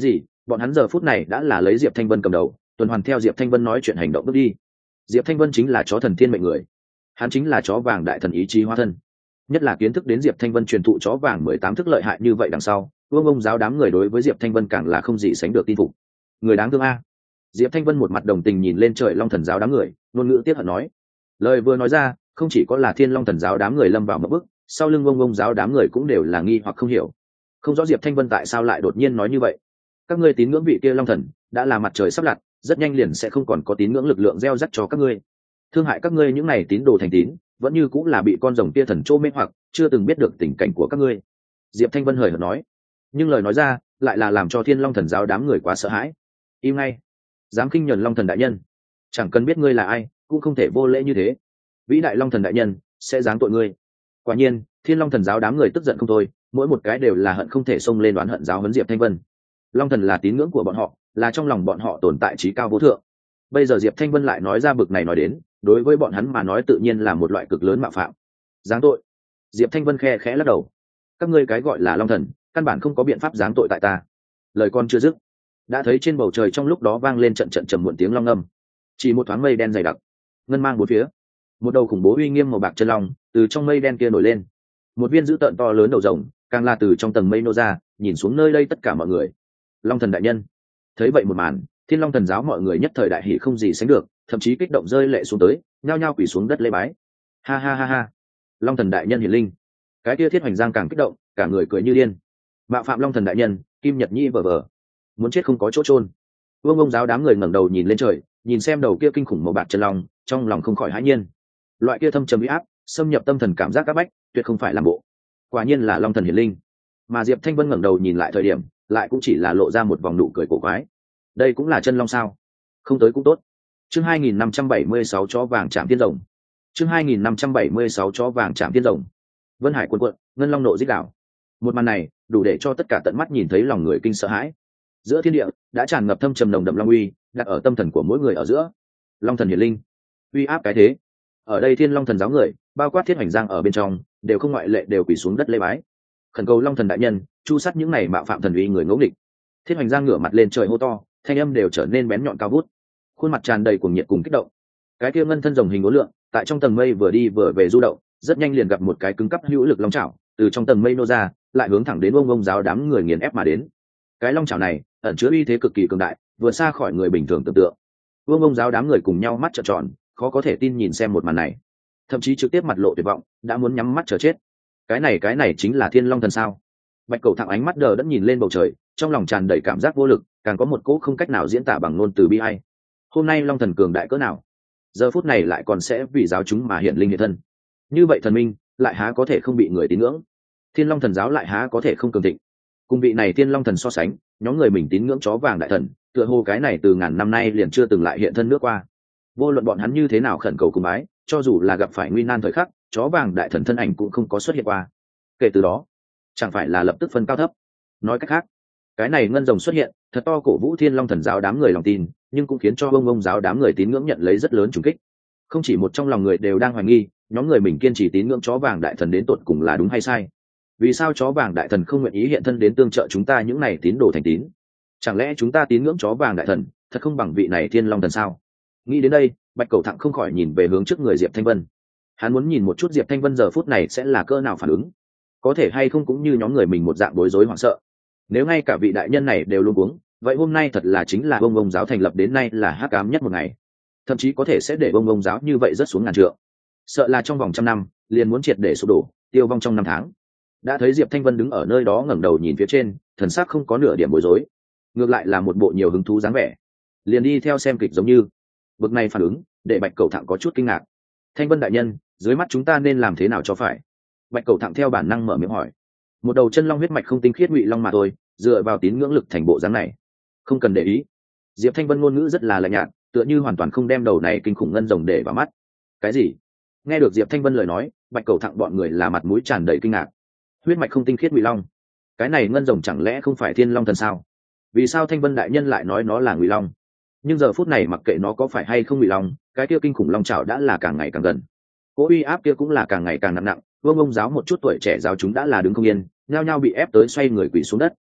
bọn hắn giờ phút này đã là lấy Diệp Thanh Vân cầm đầu, tuần hoàn theo Diệp Thanh Vân nói chuyện hành động bước đi. Diệp Thanh Vân chính là chó thần thiên mệnh người, hắn chính là chó vàng đại thần ý chí hóa thân. Nhất là kiến thức đến Diệp Thanh Vân truyền thụ chó vàng 18 thức lợi hại như vậy đằng sau, vương ông giáo đám người đối với Diệp Thanh Vân càng là không gì sánh được tin phục. Người đáng thương a. Diệp Thanh Vân một mặt đồng tình nhìn lên trời Long Thần giáo đám người, ngôn ngữ tiếc hận nói. Lời vừa nói ra, không chỉ có là Thiên Long Thần giáo đám người lâm vào một bức, sau lưng vương ông giáo đám người cũng đều là nghi hoặc không hiểu. Không rõ Diệp Thanh Vân tại sao lại đột nhiên nói như vậy. Các ngươi tín ngưỡng vị kia Long Thần, đã là mặt trời sắp lặn, rất nhanh liền sẽ không còn có tín ngưỡng lực lượng gieo rắc cho các ngươi. Thương hại các ngươi những này tín đồ thành tín, vẫn như cũng là bị con rồng kia thần trô mê hoặc, chưa từng biết được tình cảnh của các ngươi. Diệp Thanh Vân hời hợt nói, nhưng lời nói ra lại là làm cho Thiên Long Thần giáo đám người quá sợ hãi. Im ngay, dám khinh nhẫn Long Thần đại nhân, chẳng cần biết ngươi là ai cũng không thể vô lễ như thế. Vĩ đại Long Thần đại nhân sẽ giáng tội ngươi. Quả nhiên, Thiên Long Thần giáo đám người tức giận không thôi, mỗi một cái đều là hận không thể xông lên đoán hận giáo huấn Diệp Thanh Vân. Long Thần là tín ngưỡng của bọn họ, là trong lòng bọn họ tồn tại trí cao vô thượng. Bây giờ Diệp Thanh Vân lại nói ra bực này nói đến, đối với bọn hắn mà nói tự nhiên là một loại cực lớn mạo phạm. Giáng tội? Diệp Thanh Vân khe khẽ lắc đầu. Các ngươi cái gọi là Long Thần, căn bản không có biện pháp giáng tội tại ta. Lời con chưa dứt, đã thấy trên bầu trời trong lúc đó vang lên trận trận trầm muộn tiếng long ngâm. Chỉ một thoáng mây đen dày đặc, ngân mang bốn phía, một đầu khủng bố uy nghiêm màu bạc chân long từ trong mây đen kia nổi lên. Một viên dữ tợn to lớn đầu rồng càng là từ trong tầng mây nô ra, nhìn xuống nơi đây tất cả mọi người. Long Thần đại nhân. Thấy vậy một màn, Thiên Long Thần giáo mọi người nhất thời đại hỉ không gì sánh được, thậm chí kích động rơi lệ xuống tới, nhao nhao quỳ xuống đất lễ bái. Ha ha ha ha. Long Thần đại nhân hiển linh. Cái kia Thiết Hoành Giang càng kích động, cả người cười như điên. Mạo phạm Long Thần đại nhân, Kim Nhật Nhi vờ vờ, muốn chết không có chỗ chôn. Vương ông giáo đám người ngẩng đầu nhìn lên trời, nhìn xem đầu kia kinh khủng màu bạc chân long, trong lòng không khỏi hãi nhiên. Loại kia thâm trầm uy áp, xâm nhập tâm thần cảm giác các bách, tuyệt không phải làm bộ. Quả nhiên là Long Thần hiển linh. Mà Diệp Thanh Vân ngẩng đầu nhìn lại thời điểm, lại cũng chỉ là lộ ra một vòng nụ cười cổ quái. Đây cũng là chân long sao? Không tới cũng tốt. Chương 2576 chó vàng chạm thiên rồng. Chương 2576 chó vàng chạm thiên rồng. Vân Hải cuồn cuộn, ngân long nộ rít đảo. Một màn này, đủ để cho tất cả tận mắt nhìn thấy lòng người kinh sợ hãi. Giữa thiên địa đã tràn ngập thâm trầm nồng đậm long uy, đặt ở tâm thần của mỗi người ở giữa. Long Thần hiển linh, uy áp cái thế. Ở đây Thiên Long Thần giáo người, bao quát Thiết Hoành Giang ở bên trong, đều không ngoại lệ đều quỳ xuống đất lễ bái. Khẩn cầu Long Thần đại nhân, chu sát những này mạo phạm thần uy người ngỗ nghịch. Thiết Hoành Giang ngửa mặt lên trời hô to, thanh âm đều trở nên bén nhọn cao vút, khuôn mặt tràn đầy cuồng nhiệt cùng kích động. Cái kia ngân thân rồng hình ngũ lượng, tại trong tầng mây vừa đi vừa về du động, rất nhanh liền gặp một cái cứng cắp hữu lực long chảo, từ trong tầng mây nô ra, lại hướng thẳng đến ông giáo đám người nghiền ép mà đến. Cái long chảo này ẩn chứa uy thế cực kỳ cường đại, vừa xa khỏi người bình thường tưởng tượng. Ông giáo đám người cùng nhau mắt trợn tròn, khó có thể tin nhìn xem một màn này, thậm chí trực tiếp mặt lộ tuyệt vọng, đã muốn nhắm mắt chờ chết. Cái này chính là Thiên Long Thần sao? Bạch Cẩu thẳng ánh mắt đờ đẫn nhìn lên bầu trời, trong lòng tràn đầy cảm giác vô lực, càng có một cỗ không cách nào diễn tả bằng ngôn từ bi ai. Hôm nay Long Thần cường đại cỡ nào, giờ phút này lại còn sẽ vì giáo chúng mà hiện linh hiện thân. Như vậy thần minh lại há có thể không bị người tín ngưỡng? Thiên Long Thần giáo lại há có thể không cường thịnh? Cùng vị này Thiên Long Thần so sánh, nhóm người mình tín ngưỡng chó vàng đại thần, tựa hồ cái này từ ngàn năm nay liền chưa từng lại hiện thân nước qua. Vô luận bọn hắn như thế nào khẩn cầu cùng bái, cho dù là gặp phải nguy nan thời khắc, chó vàng đại thần thân ảnh cũng không có xuất hiện qua. Kể từ đó, chẳng phải là lập tức phân cao thấp? Nói cách khác, cái này ngân rồng xuất hiện, thật to cổ vũ Thiên Long Thần giáo đám người lòng tin, nhưng cũng khiến cho ông giáo đám người tín ngưỡng nhận lấy rất lớn trùng kích. Không chỉ một trong lòng người đều đang hoài nghi, nhóm người mình kiên trì tín ngưỡng chó vàng đại thần đến tột cùng là đúng hay sai. Vì sao chó vàng đại thần không nguyện ý hiện thân đến tương trợ chúng ta những này tín đồ thành tín? Chẳng lẽ chúng ta tín ngưỡng chó vàng đại thần thật không bằng vị này Thiên Long Thần sao? Nghĩ đến đây, Bạch Cẩu thẳng không khỏi nhìn về hướng trước người Diệp Thanh Vân. Hắn muốn nhìn một chút Diệp Thanh Vân giờ phút này sẽ là cỡ nào phản ứng, có thể hay không cũng như nhóm người mình một dạng bối rối hoảng sợ. Nếu ngay cả vị đại nhân này đều luống cuống, vậy hôm nay thật là chính là ông giáo thành lập đến nay là hắc ám nhất một ngày, thậm chí có thể sẽ để ông giáo như vậy rất xuống ngàn trượng. Sợ là trong vòng 100 năm liền muốn triệt để sụp đổ, tiêu vong trong 5 tháng. Đã thấy Diệp Thanh Vân đứng ở nơi đó ngẩng đầu nhìn phía trên, thần sắc không có nửa điểm bối rối, ngược lại là một bộ nhiều hứng thú dáng vẻ, liền đi theo xem kịch giống như. Bực này phản ứng để Bạch Cẩu thẳng có chút kinh ngạc. Thanh Vân đại nhân, dưới mắt chúng ta nên làm thế nào cho phải? Bạch Cẩu thẳng theo bản năng mở miệng hỏi. Một đầu chân long huyết mạch không tinh khiết ngụy long mà thôi, dựa vào tín ngưỡng lực thành bộ dáng này, không cần để ý. Diệp Thanh Vân ngôn ngữ rất là lạnh nhạt, tựa như hoàn toàn không đem đầu này kinh khủng ngân rồng để vào mắt. Cái gì? Nghe được Diệp Thanh Vân lời nói, Bạch Cẩu thẳng bọn người là mặt mũi tràn đầy kinh ngạc. Huyết mạch không tinh khiết ngụy long, cái này ngân rồng chẳng lẽ không phải Thiên Long Thần sao? Vì sao Thanh Vân đại nhân lại nói nó là ngụy long? Nhưng giờ phút này mặc kệ nó có phải hay không ngụy long, cái kia kinh khủng long trảo đã là càng ngày càng gần, cỗ uy áp kia cũng là càng ngày càng nặng nặng. Ông giáo một chút tuổi trẻ giáo chúng đã là đứng không yên, nhao nhao bị ép tới xoay người quỳ xuống đất.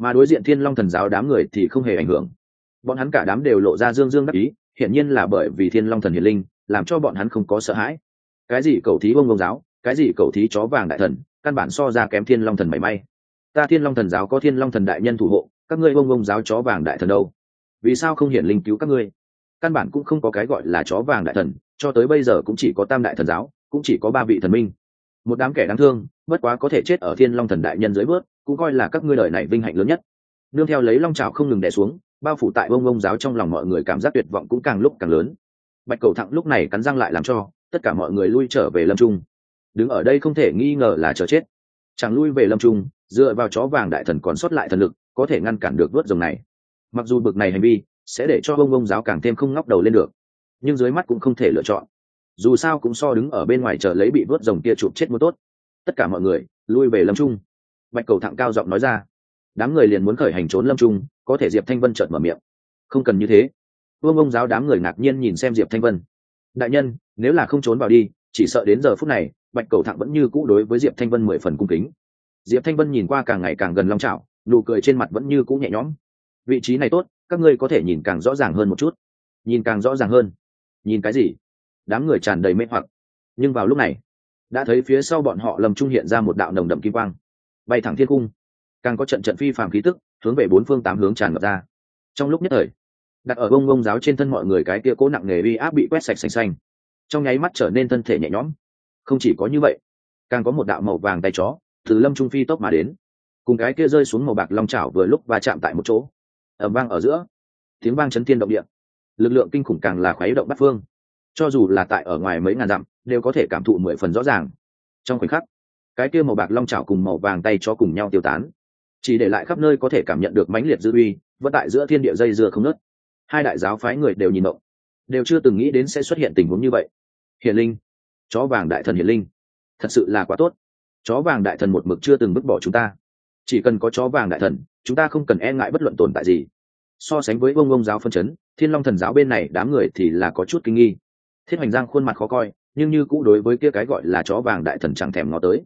mà đối diện thiên long thần giáo đám người thì không hề ảnh hưởng. Bọn hắn cả đám đều lộ ra dương dương đắc ý, hiển nhiên là bởi vì thiên long thần hiển linh làm cho bọn hắn không có sợ hãi. Cái gì cầu thí bông bông giáo, cái gì cầu thí chó vàng đại thần, căn bản so ra kém thiên long thần mảy may. Ta thiên long thần giáo có thiên long thần đại nhân thủ hộ, các ngươi bông bông giáo chó vàng đại thần đâu? Vì sao không hiển linh cứu các ngươi? Căn bản cũng không có cái gọi là chó vàng đại thần, cho tới bây giờ cũng chỉ có tam đại thần giáo, cũng chỉ có 3 vị thần minh. Một đám kẻ đáng thương, bất quá có thể chết ở thiên long thần đại nhân dưới bước, cũng coi là các ngươi đời này vinh hạnh lớn nhất. Nương theo lấy long trào không ngừng đè xuống, bao phủ tại bông bông giáo trong lòng mọi người cảm giác tuyệt vọng cũng càng lúc càng lớn. Bạch Cầu Thặng lúc này cắn răng lại làm cho tất cả mọi người lui trở về lâm trung. Đứng ở đây không thể nghi ngờ là chờ chết. Chẳng lui về lâm trung, dựa vào chó vàng đại thần còn sót lại thần lực có thể ngăn cản được vớt rồng này. Mặc dù bực này hành vi sẽ để cho bông bông giáo càng thêm không ngóc đầu lên được, nhưng dưới mắt cũng không thể lựa chọn. Dù sao cũng so đứng ở bên ngoài chờ lấy bị vớt rồng kia chụp chết mua tốt. Tất cả mọi người lui về lâm trung. Bạch Cầu Thặng cao giọng nói ra. Đám người liền muốn khởi hành trốn lâm trung, có thể Diệp Thanh Vân chợt mở miệng. Không cần như thế. Vương ông giáo đám người ngạc nhiên nhìn xem Diệp Thanh Vân. Đại nhân, nếu là không trốn vào đi, chỉ sợ đến giờ phút này Bạch Cầu Thặng vẫn như cũ đối với Diệp Thanh Vân 10 phần cung kính. Diệp Thanh Vân nhìn qua càng ngày càng gần long trảo, nụ cười trên mặt vẫn như cũ nhẹ nhõm. Vị trí này tốt, các ngươi có thể nhìn càng rõ ràng hơn một chút. Nhìn càng rõ ràng hơn? Nhìn cái gì? Đám người tràn đầy mê hoặc. Nhưng vào lúc này, đã thấy phía sau bọn họ lâm trung hiện ra một đạo nồng đậm kim quang, bay thẳng thiên cung, càng có trận trận phi phàm khí tức hướng về 4 phương 8 hướng tràn ngập ra. Trong lúc nhất thời, đặt ở bông bông giáo trên thân mọi người cái kia cố nặng nề uy áp bị quét sạch sành xanh, trong nháy mắt trở nên thân thể nhẹ nhõm. Không chỉ có như vậy, càng có một đạo màu vàng tay chó từ lâm trung phi tốc mà đến, cùng cái kia rơi xuống màu bạc long chảo vừa lúc va chạm tại một chỗ, ầm vang ở giữa, tiếng vang chấn thiên động địa, lực lượng kinh khủng càng là khuấy động bát phương, cho dù là tại ở ngoài mấy ngàn dặm đều có thể cảm thụ 10 phần rõ ràng. Trong khoảnh khắc, cái kia màu bạc long chảo cùng màu vàng tay chó cùng nhau tiêu tán, chỉ để lại khắp nơi có thể cảm nhận được mãnh liệt dư uy vẫn tại giữa thiên địa dây dưa không nớt. Hai đại giáo phái người đều nhìn động, đều chưa từng nghĩ đến sẽ xuất hiện tình huống như vậy. Hiển linh, chó vàng đại thần hiển linh, thật sự là quá tốt. Chó vàng đại thần một mực chưa từng vứt bỏ chúng ta, chỉ cần có chó vàng đại thần chúng ta không cần e ngại bất luận tồn tại gì. So sánh với bông bông giáo phân chấn, thiên long thần giáo bên này đám người thì là có chút kinh nghi. Thiết Hoành Giang khuôn mặt khó coi, nhưng như cũ đối với kia cái gọi là chó vàng đại thần chẳng thèm ngó tới.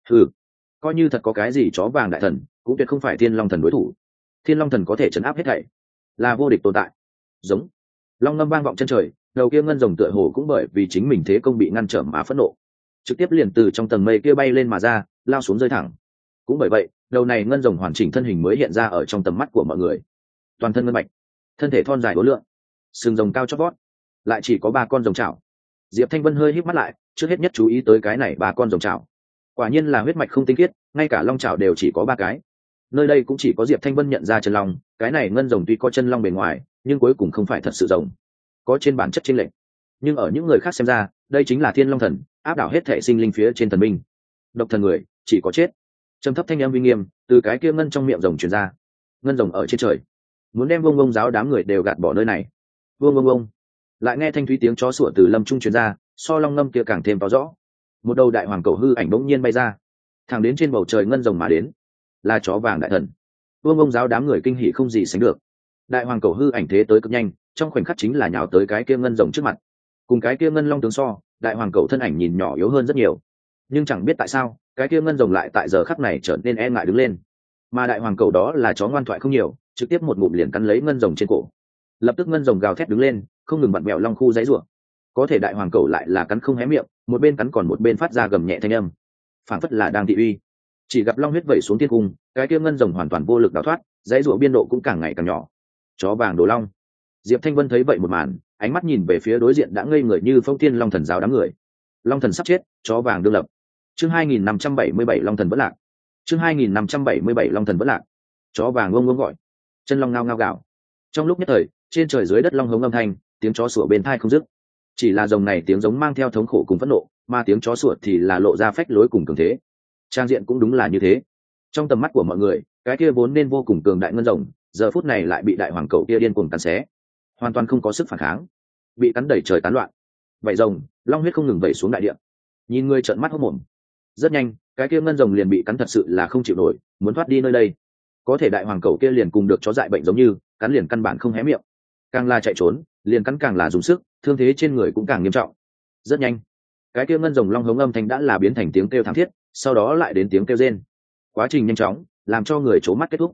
Coi như thật có cái gì chó vàng đại thần cũng tuyệt không phải thiên long thần đối thủ. Thiên long thần có thể trấn áp hết thảy, là vô địch tồn tại. Giống long ngâm vang vọng chân trời, đầu kia ngân rồng tựa hồ cũng bởi vì chính mình thế công bị ngăn trở mà phẫn nộ, trực tiếp liền từ trong tầng mây kia bay lên mà ra, lao xuống rơi thẳng. Cũng bởi vậy, đầu này ngân rồng hoàn chỉnh thân hình mới hiện ra ở trong tầm mắt của mọi người. Toàn thân ngân bạch, thân thể thon dài uốn lượn, sừng rồng cao chót vót, lại chỉ có 3 con rồng chảo. Diệp Thanh Vân hơi híp mắt lại, trước hết nhất chú ý tới cái này 3 con rồng chảo. Quả nhiên là huyết mạch không tinh khiết, ngay cả long chảo đều chỉ có 3 cái. Nơi đây cũng chỉ có Diệp Thanh Vân nhận ra chân long, cái này ngân rồng tuy có chân long bề ngoài, nhưng cuối cùng không phải thật sự rồng, có trên bản chất chênh lệch. Nhưng ở những người khác xem ra, đây chính là Thiên Long Thần, áp đảo hết thể sinh linh phía trên thần minh. Độc thần người, chỉ có chết. Trầm thấp thanh âm uy nghiêm từ cái kia ngân trong miệng rồng truyền ra. Ngân rồng ở trên trời, muốn đem Vương Bông giáo đám người đều gạt bỏ nơi này. Vương Bông Bông. Lại nghe thanh thúy tiếng chó sủa từ lâm trung truyền ra, so long ngâm kia càng thêm to rõ. Một đầu đại hoàng cầu hư ảnh bỗng nhiên bay ra, thẳng đến trên bầu trời ngân rồng mà đến. Là chó vàng đại thần. Vương Bông giáo đám người kinh hỉ không gì sánh được. Đại hoàng cầu hư ảnh thế tới cực nhanh, trong khoảnh khắc chính là nhào tới cái kia ngân rồng trước mặt. Cùng cái kia ngân long tướng so, đại hoàng cầu thân ảnh nhìn nhỏ yếu hơn rất nhiều. Nhưng chẳng biết tại sao, cái kia ngân rồng lại tại giờ khắc này trở nên e ngại đứng lên. Mà đại hoàng cầu đó là chó ngoan thoại không nhiều, trực tiếp một ngụm liền cắn lấy ngân rồng trên cổ. Lập tức ngân rồng gào thét đứng lên, không ngừng vặn vẹo long khu giãy giụa. Có thể đại hoàng cầu lại là cắn không hé miệng, một bên cắn còn một bên phát ra gầm nhẹ thanh âm, phảng phất là đang thị uy. Chỉ gặp long huyết vẩy xuống thiên cung, cái kia ngân rồng hoàn toàn vô lực đào thoát, giãy giụa biên độ cũng càng ngày càng nhỏ. Chó vàng đồ long. Diệp Thanh Vân thấy vậy một màn, ánh mắt nhìn về phía đối diện đã ngây người như phong thiên long thần giáo đám người. Long thần sắp chết, chó vàng đương lập. Chương 2577 long thần vẫn lạc. Chương 2577 long thần vẫn lạc. Chó vàng ông gọi, chân long ngao ngao gạo. Trong lúc nhất thời, trên trời dưới đất long hống âm thanh, tiếng chó sủa bên tai không dứt. Chỉ là rồng này tiếng giống mang theo thống khổ cùng phẫn nộ, mà tiếng chó sủa thì là lộ ra phách lối cùng cường thế. Trang diện cũng đúng là như thế. Trong tầm mắt của mọi người, cái kia vốn nên vô cùng cường đại ngân rồng, giờ phút này lại bị đại hoàng cầu kia điên cuồng cắn xé, hoàn toàn không có sức phản kháng, bị cắn đẩy trời tán loạn. Vậy rồng, long huyết không ngừng vẩy xuống đại địa. Nhìn người trợn mắt hốt mồm. Rất nhanh, cái kia ngân rồng liền bị cắn thật sự là không chịu nổi, muốn thoát đi nơi đây. Có thể đại hoàng cầu kia liền cùng được chó dại bệnh giống như, cắn liền căn bản không hé miệng. Càng là chạy trốn, liền cắn càng là dùng sức, thương thế trên người cũng càng nghiêm trọng. Rất nhanh, cái kia ngân rồng long hống âm thanh đã là biến thành tiếng kêu thảm thiết, sau đó lại đến tiếng kêu rên. Quá trình nhanh chóng, làm cho người chố mắt kết thúc.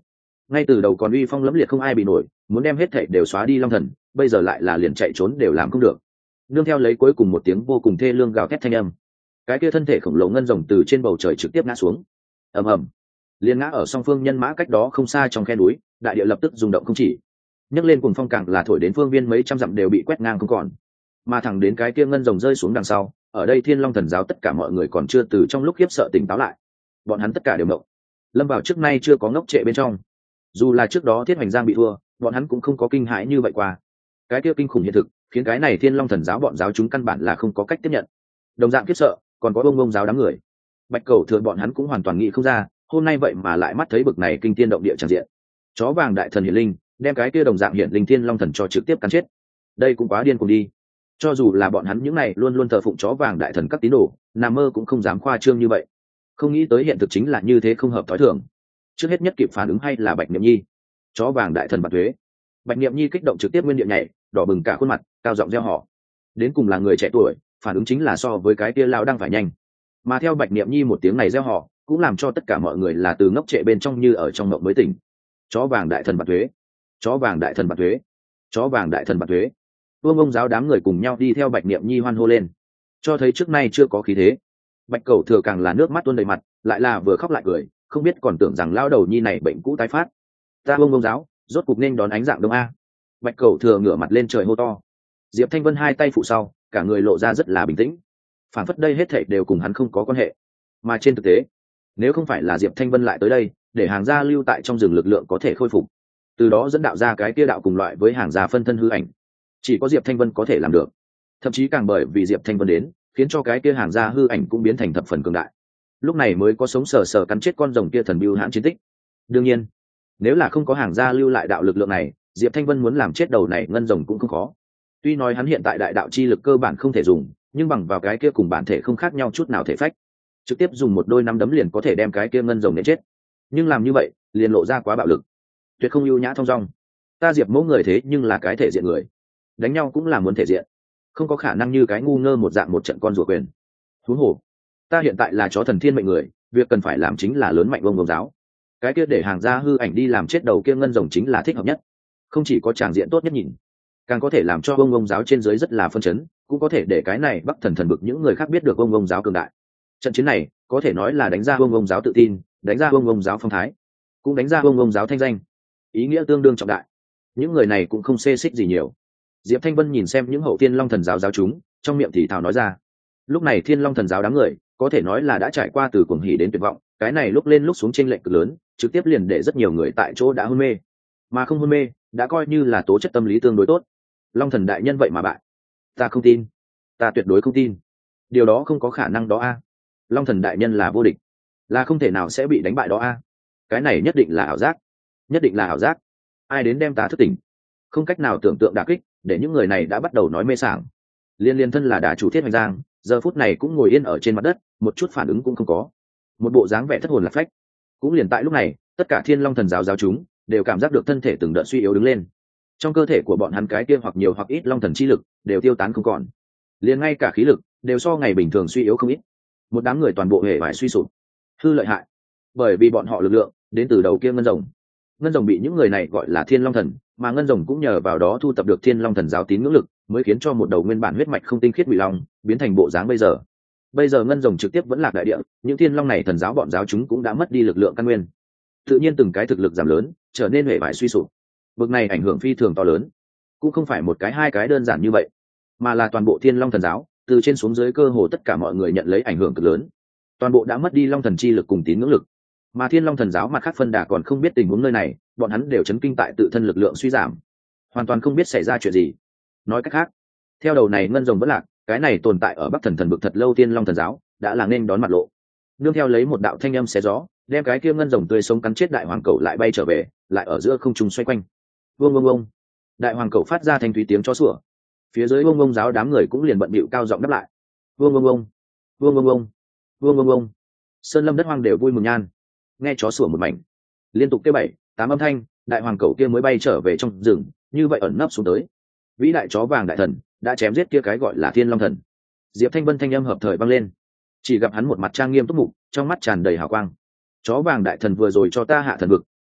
ngay từ đầu còn uy phong lẫm liệt không ai bị nổi, muốn đem hết thảy đều xóa đi long thần, bây giờ lại là liền chạy trốn đều làm không được. Nương theo lấy cuối cùng một tiếng vô cùng thê lương gào thét thanh âm, cái kia thân thể khổng lồ ngân rồng từ trên bầu trời trực tiếp ngã xuống. Ầm ầm, liền ngã ở song phương nhân mã cách đó không xa trong khe núi, đại địa lập tức rung động không chỉ, nhấc lên cùng phong càng là thổi đến phương viên mấy trăm dặm đều bị quét ngang không còn. Mà thẳng đến cái kia ngân rồng rơi xuống đằng sau, ở đây Thiên Long Thần giáo tất cả mọi người còn chưa từ trong lúc khiếp sợ tỉnh táo lại, bọn hắn tất cả đều ngộng, lâm vào trước nay chưa có ngốc trệ bên trong. Dù là trước đó Thiết Hoành Giang bị thua, bọn hắn cũng không có kinh hãi như vậy qua. Cái kia kinh khủng hiện thực khiến cái này Thiên Long Thần giáo bọn giáo chúng căn bản là không có cách tiếp nhận. Đồng dạng khiếp sợ còn có bông giáo đám người, Bạch Cầu Thừa bọn hắn cũng hoàn toàn nghĩ không ra, hôm nay vậy mà lại mắt thấy bực này kinh thiên động địa tràn diện. Chó vàng đại thần hiển linh đem cái kia đồng dạng hiển linh Thiên Long Thần cho trực tiếp cắn chết, đây cũng quá điên cuồng đi. Cho dù là bọn hắn những này luôn luôn thờ phụng chó vàng đại thần các tín đồ, nằm mơ cũng không dám khoa trương như vậy. Không nghĩ tới hiện thực chính là như thế, không hợp thói thường. Trước hết nhất kịp phản ứng hay là Bạch Niệm Nhi. Chó vàng đại thần bạt thuế. Bạch Niệm Nhi kích động trực tiếp nguyên địa nhảy, đỏ bừng cả khuôn mặt, cao giọng reo hò. Đến cùng là người trẻ tuổi, phản ứng chính là so với cái kia lão đang phải nhanh. Mà theo Bạch Niệm Nhi một tiếng này reo hò, cũng làm cho tất cả mọi người là từ ngốc trệ bên trong như ở trong mộng mới tỉnh. Chó vàng đại thần bạt thuế. Chó vàng đại thần bạt thuế. Chó vàng đại thần bạt thuế. Ông giáo đám người cùng nhau đi theo Bạch Niệm Nhi hoan hô lên, cho thấy trước nay chưa có khí thế. Bạch Cầu Thừa càng là nước mắt tuôn đầy mặt, lại là vừa khóc lại cười, không biết còn tưởng rằng lao đầu nhi này bệnh cũ tái phát. Ta ông giáo rốt cục nên đón ánh dạng đông a. Bạch Cầu Thừa ngửa mặt lên trời hô to. Diệp Thanh Vân hai tay phụ sau, cả người lộ ra rất là bình tĩnh, phản phất đây hết thảy đều cùng hắn không có quan hệ. Mà trên thực tế, nếu không phải là Diệp Thanh Vân lại tới đây để hàng gia lưu tại trong rừng lực lượng có thể khôi phục, từ đó dẫn đạo ra cái kia đạo cùng loại với hàng gia phân thân hư ảnh, chỉ có Diệp Thanh Vân có thể làm được. Thậm chí càng bởi vì Diệp Thanh Vân đến, khiến cho cái kia hàng gia hư ảnh cũng biến thành thập phần cường đại, lúc này mới có sống sờ sờ cắn chết con rồng kia thần bưu hãn chiến tích. Đương nhiên, nếu là không có hàng gia lưu lại đạo lực lượng này, Diệp Thanh Vân muốn làm chết đầu này ngân rồng cũng không khó. Tuy nói hắn hiện tại đại đạo chi lực cơ bản không thể dùng, nhưng bằng vào cái kia cùng bản thể không khác nhau chút nào thể phách, trực tiếp dùng một đôi nắm đấm liền có thể đem cái kia ngân rồng để chết. Nhưng làm như vậy liền lộ ra quá bạo lực, tuyệt không ưu nhã thong dong. Ta Diệp mẫu người thế nhưng là cái thể diện người, đánh nhau cũng là muốn thể diện, không có khả năng như cái ngu ngơ một dạng một trận con rùa quyền. Huống hồ ta hiện tại là chó thần thiên mệnh người, việc cần phải làm chính là lớn mạnh ông giáo. Cái kia để hàng gia hư ảnh đi làm chết đầu kia ngân rồng chính là thích hợp nhất, không chỉ có tràng diện tốt nhất nhìn, càng có thể làm cho ông giáo trên dưới rất là phân chấn, cũng có thể để cái này Bắc Thần thần bực những người khác biết được ông giáo cường đại. Trận chiến này có thể nói là đánh ra ông giáo tự tin, đánh ra ông giáo phong thái, cũng đánh ra ông giáo thanh danh, ý nghĩa tương đương trọng đại. Những người này cũng không xê xích gì nhiều. Diệp Thanh Vân nhìn xem những hậu Thiên Long Thần giáo giáo chúng, trong miệng thì thào nói ra. Lúc này Thiên Long Thần giáo đám người có thể nói là đã trải qua từ cuồng hỉ đến tuyệt vọng, cái này lúc lên lúc xuống chênh lệch cực lớn, trực tiếp liền để rất nhiều người tại chỗ đã hôn mê, mà không hôn mê đã coi như là tố chất tâm lý tương đối tốt. Long Thần đại nhân vậy mà bại? Ta không tin, ta tuyệt đối không tin, điều đó không có khả năng đó a. Long Thần đại nhân là vô địch, là không thể nào sẽ bị đánh bại đó a. Cái này nhất định là ảo giác, nhất định là ảo giác. Ai đến đem ta thức tỉnh? Không cách nào tưởng tượng đả kích, để những người này đã bắt đầu nói mê sảng. Liên thân là đà chủ Thiết Hoành Giang, giờ phút này cũng ngồi yên ở trên mặt đất, một chút phản ứng cũng không có, một bộ dáng vẻ thất hồn lạc phách. Cũng liền tại lúc này, tất cả Thiên Long Thần giáo giáo chúng đều cảm giác được thân thể từng đợt suy yếu đứng lên, trong cơ thể của bọn hắn cái kia hoặc nhiều hoặc ít long thần chi lực đều tiêu tán không còn, liền ngay cả khí lực đều so ngày bình thường suy yếu không ít. Một đám người toàn bộ hệ vải suy sụp, hư lợi hại, bởi vì bọn họ lực lượng đến từ đầu kia ngân rồng. Ngân rồng bị những người này gọi là Thiên Long Thần, mà ngân rồng cũng nhờ vào đó thu tập được Thiên Long Thần giáo tín ngưỡng lực, mới khiến cho một đầu nguyên bản huyết mạch không tinh khiết bị long biến thành bộ dáng bây giờ. Bây giờ ngân rồng trực tiếp vẫn lạc đại địa, những Thiên Long này thần giáo bọn giáo chúng cũng đã mất đi lực lượng căn nguyên, tự nhiên từng cái thực lực giảm lớn, trở nên hệ vải suy sụp. Bực này ảnh hưởng phi thường to lớn, cũng không phải một cái hai cái đơn giản như vậy, mà là toàn bộ Thiên Long Thần giáo từ trên xuống dưới cơ hồ tất cả mọi người nhận lấy ảnh hưởng cực lớn, toàn bộ đã mất đi long thần chi lực cùng tín ngưỡng lực. Mà Thiên Long Thần giáo mặt khác phân đà còn không biết tình huống nơi này, bọn hắn đều chấn kinh tại tự thân lực lượng suy giảm, hoàn toàn không biết xảy ra chuyện gì. Nói cách khác, theo đầu này ngân rồng vẫn lạc, cái này tồn tại ở Bắc Thần thần bực thật lâu Thiên Long Thần giáo đã là nên đón mặt lộ. Nương theo lấy một đạo thanh âm xé gió, đem cái kia ngân rồng tươi sống cắn chết đại hoàng cẩu lại bay trở về, lại ở giữa không trung xoay quanh. Vương vương vương, đại hoàng cẩu phát ra thanh thúy tiếng chó sủa, phía dưới vương giáo đám người cũng liền bận bịu cao giọng đáp lại. Vương vương vương, vương vương vương, vương vương vương, sơn lâm đất hoang đều vui mừng nhan, nghe chó sủa một mảnh, liên tục kêu 7-8 âm thanh, đại hoàng cẩu kia mới bay trở về trong rừng, như vậy ẩn nấp xuống tới. Vĩ đại chó vàng đại thần đã chém giết kia cái gọi là Thiên Long Thần. Diệp Thanh Vân thanh âm hợp thời vang lên, chỉ gặp hắn một mặt trang nghiêm túc mục, trong mắt tràn đầy hào quang. Chó vàng đại thần vừa rồi cho ta hạ thần vực,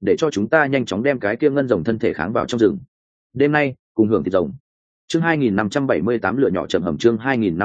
để cho chúng ta nhanh chóng đem cái kia ngân rồng thân thể kháng vào trong rừng. Đêm nay cùng hưởng thịt rồng. Chương 2578 lửa nhỏ chậm hầm. Chương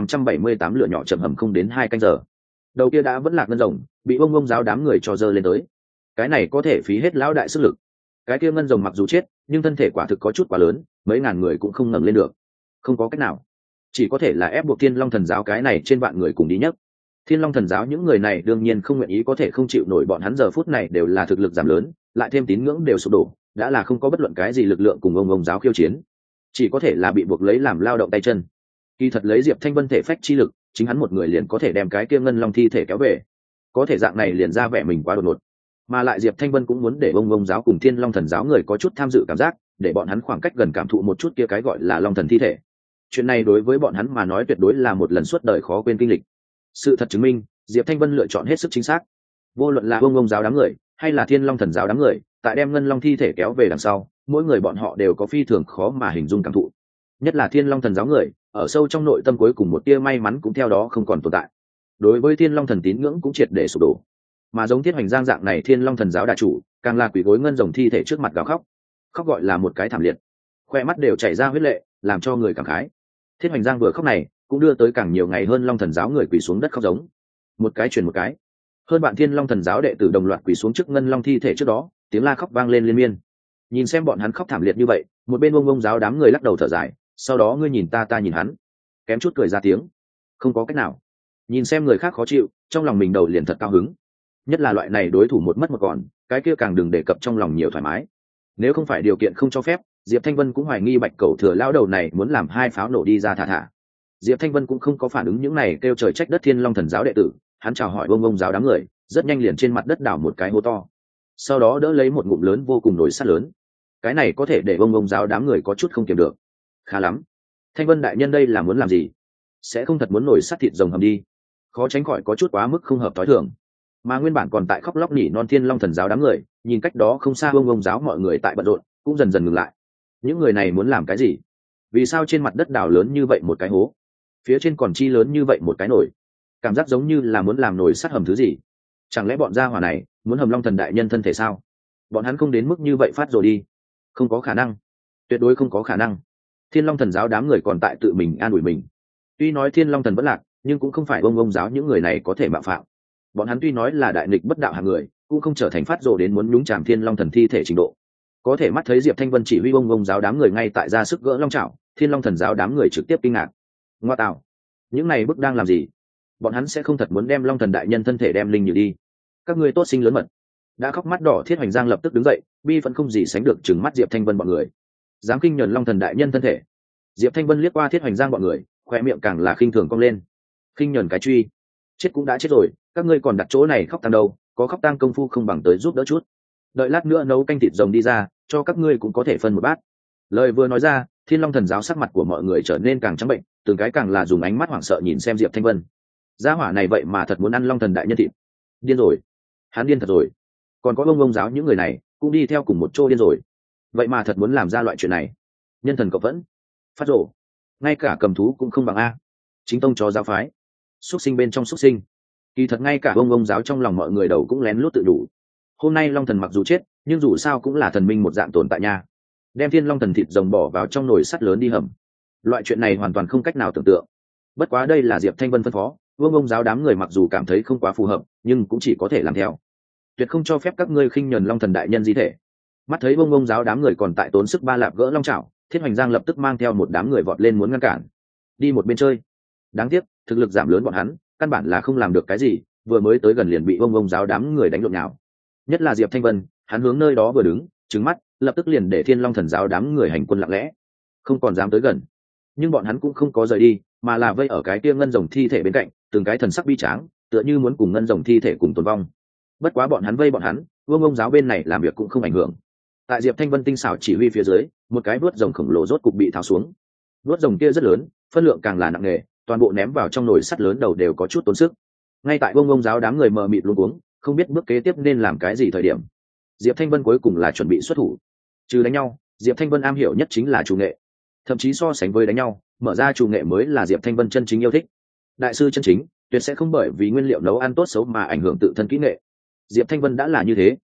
2578 lửa nhỏ chậm hầm. Không đến 2 canh giờ, đầu kia đã vẫn lạc ngân rồng bị ông giáo đám người cho dơ lên tới. Cái này có thể phí hết lão đại sức lực. Cái kia ngân rồng mặc dù chết nhưng thân thể quả thực có chút quá lớn, mấy ngàn người cũng không ngẩng lên được. Không có cách nào, chỉ có thể là ép buộc Thiên Long Thần giáo cái này trên vạn người cùng đi nhấc. Thiên Long Thần giáo những người này đương nhiên không nguyện ý, có thể không chịu nổi, bọn hắn giờ phút này đều là thực lực giảm lớn, lại thêm tín ngưỡng đều sụp đổ, đã là không có bất luận cái gì lực lượng cùng ông giáo khiêu chiến, chỉ có thể là bị buộc lấy làm lao động tay chân. Kỳ thật lấy Diệp Thanh Vân thể phách chi lực, chính hắn một người liền có thể đem cái kia ngân long thi thể kéo về, có thể dạng này liền ra vẻ mình quá đột ngột, mà lại Diệp Thanh Vân cũng muốn để ông giáo cùng Thiên Long Thần giáo người có chút tham dự cảm giác, để bọn hắn khoảng cách gần cảm thụ một chút kia cái gọi là long thần thi thể. Chuyện này đối với bọn hắn mà nói tuyệt đối là một lần suốt đời khó quên kinh lịch. Sự thật chứng minh, Diệp Thanh Vân lựa chọn hết sức chính xác. Vô luận là ông giáo đám người hay là Thiên Long Thần giáo đám người, tại đem ngân long thi thể kéo về đằng sau, mỗi người bọn họ đều có phi thường khó mà hình dung cảm thụ. Nhất là Thiên Long Thần giáo người, ở sâu trong nội tâm cuối cùng một tia may mắn cũng theo đó không còn tồn tại. Đối với Thiên Long Thần tín ngưỡng cũng triệt để sụp đổ. Mà giống Thiết Hoành Giang dạng này Thiên Long Thần giáo đại chủ, càng là quỳ gối ngân rồng thi thể trước mặt gào khóc. Khóc gọi là một cái thảm liệt, khoe mắt đều chảy ra huyết lệ, làm cho người cảm khái. Thiết Hoành Giang vừa khóc này, cũng đưa tới càng nhiều ngày hơn Long Thần giáo người quỳ xuống đất khóc giống. Một cái truyền một cái. Hơn bạn Thiên Long Thần giáo đệ tử đồng loạt quỳ xuống trước ngân long thi thể trước đó, tiếng la khóc vang lên liên miên. Nhìn xem bọn hắn khóc thảm liệt như vậy, một bên ông giáo đám người lắc đầu thở dài, sau đó ngươi nhìn ta, ta nhìn hắn, kém chút cười ra tiếng. Không có cách nào, nhìn xem người khác khó chịu, trong lòng mình đầu liền thật cao hứng. Nhất là loại này đối thủ một mất một còn, cái kia càng đừng đề cập trong lòng nhiều thoải mái. Nếu không phải điều kiện không cho phép, Diệp Thanh Vân cũng hoài nghi Bạch Cẩu Thừa lão đầu này muốn làm 2 pháo nổ đi ra thả. Diệp Thanh Vân cũng không có phản ứng những này kêu trời trách đất Thiên Long Thần giáo đệ tử, hắn chào hỏi ông giáo đám người, rất nhanh liền trên mặt đất đảo một cái hố to, sau đó đỡ lấy một ngụm lớn vô cùng nồi sắt lớn. Cái này có thể để ông giáo đám người có chút không kiềm được. Khá lắm, Thanh Vân đại nhân đây là muốn làm gì? Sẽ không thật muốn nồi sắt thịt rồng hầm đi? Khó tránh khỏi có chút quá mức không hợp thói thường. Mà nguyên bản còn tại khóc lóc nỉ non Thiên Long Thần giáo đám người, nhìn cách đó không xa ông giáo mọi người tại bận rộn, cũng dần dần ngừng lại. Những người này muốn làm cái gì? Vì sao trên mặt đất đào lớn như vậy một cái hố, phía trên còn chi lớn như vậy một cái nồi? Cảm giác giống như là muốn làm nồi sắt hầm thứ gì. Chẳng lẽ bọn gia hỏa này muốn hầm Long Thần đại nhân thân thể sao? Bọn hắn không đến mức như vậy phát rồi đi. Không có khả năng, tuyệt đối không có khả năng. Thiên Long Thần giáo đám người còn tại tự mình an ủi mình. Tuy nói Thiên Long Thần vẫn lạc, nhưng cũng không phải ông giáo những người này có thể mạo phạm. Bọn hắn tuy nói là đại nghịch bất đạo hạng người, cũng không trở thành phát rồ đến muốn nhúng chàm Thiên Long Thần thi thể trình độ. Có thể mắt thấy Diệp Thanh Vân chỉ huy ông giáo đám người ngay tại ra sức gỡ long chảo, Thiên Long Thần giáo đám người trực tiếp kinh ngạc. Ngoa tạo, những này bức đang làm gì? Bọn hắn sẽ không thật muốn đem Long Thần đại nhân thân thể đem linh như đi? Các ngươi tốt sinh lớn mật. Đã khóc mắt đỏ Thiết Hoành Giang lập tức đứng dậy, bi vẫn không gì sánh được trừng mắt Diệp Thanh Vân bọn người. Dám kinh nhẫn Long Thần đại nhân thân thể? Diệp Thanh Vân liếc qua Thiết Hoành Giang bọn người, khoe miệng càng là khinh thường cong lên. Kinh nhẫn cái truy, chết cũng đã chết rồi, các ngươi còn đặt chỗ này khóc tang đâu? Có khóc tang công phu không bằng tới giúp đỡ chút. Đợi lát nữa nấu canh thịt rồng đi ra, cho các ngươi cũng có thể phân một bát. Lời vừa nói ra, Thiên Long Thần giáo sắc mặt của mọi người trở nên càng trắng bệnh, từng cái càng là dùng ánh mắt hoảng sợ nhìn xem Diệp Thanh Vân. Gia hỏa này vậy mà thật muốn ăn Long Thần đại nhân thịt? Điên rồi, hắn điên thật rồi. Còn có ông giáo những người này cũng đi theo cùng một chỗ điên rồi, vậy mà thật muốn làm ra loại chuyện này. Nhân thần cậu vẫn phát rổ, ngay cả cầm thú cũng không bằng a. Chính tông chó giáo phái, xuất sinh bên trong xuất sinh. Kỳ thật ngay cả ông giáo trong lòng mọi người đầu cũng lén lút tự đủ. Hôm nay Long Thần mặc dù chết, nhưng dù sao cũng là thần minh một dạng tồn tại nha. Đem Thiên Long Thần thịt rồng bỏ vào trong nồi sắt lớn đi hầm, loại chuyện này hoàn toàn không cách nào tưởng tượng. Bất quá đây là Diệp Thanh Vân phân phó, ông giáo đám người mặc dù cảm thấy không quá phù hợp, nhưng cũng chỉ có thể làm theo. Tuyệt không cho phép các ngươi khinh nhẫn Long Thần đại nhân di thể. Mắt thấy ông giáo đám người còn tại tốn sức ba lạp gỡ long chảo, Thiết Hoành Giang lập tức mang theo một đám người vọt lên muốn ngăn cản. Đi một bên chơi. Đáng tiếc, thực lực giảm lớn bọn hắn, căn bản là không làm được cái gì, vừa mới tới gần liền bị ông giáo đám người đánh lộn nhào. Nhất là Diệp Thanh Vân, hắn hướng nơi đó vừa đứng, trừng mắt, lập tức liền để Thiên Long Thần giáo đám người hành quân lặng lẽ, không còn dám tới gần. Nhưng bọn hắn cũng không có rời đi, mà là vây ở cái kia ngân rồng thi thể bên cạnh, từng cái thần sắc bi tráng, tựa như muốn cùng ngân rồng thi thể cùng tồn vong. Bất quá bọn hắn vây bọn hắn, ông giáo bên này làm việc cũng không ảnh hưởng. Tại Diệp Thanh Vân tinh xảo chỉ huy phía dưới, một cái vuốt rồng khổng lồ rốt cục bị tháo xuống. Vuốt rồng kia rất lớn, phân lượng càng là nặng nề, toàn bộ ném vào trong nồi sắt lớn đầu đều có chút tốn sức. Ngay tại ông giáo đám người mờ mịt luống cuống, không biết bước kế tiếp nên làm cái gì thời điểm, Diệp Thanh Vân cuối cùng là chuẩn bị xuất thủ. Trừ đánh nhau, Diệp Thanh Vân am hiểu nhất chính là chủ nghệ, thậm chí so sánh với đánh nhau, mở ra chủ nghệ mới là Diệp Thanh Vân chân chính yêu thích. Đại sư chân chính tuyệt sẽ không bởi vì nguyên liệu nấu ăn tốt xấu mà ảnh hưởng tự thân kỹ nghệ. Diệp Thanh Vân đã là như thế.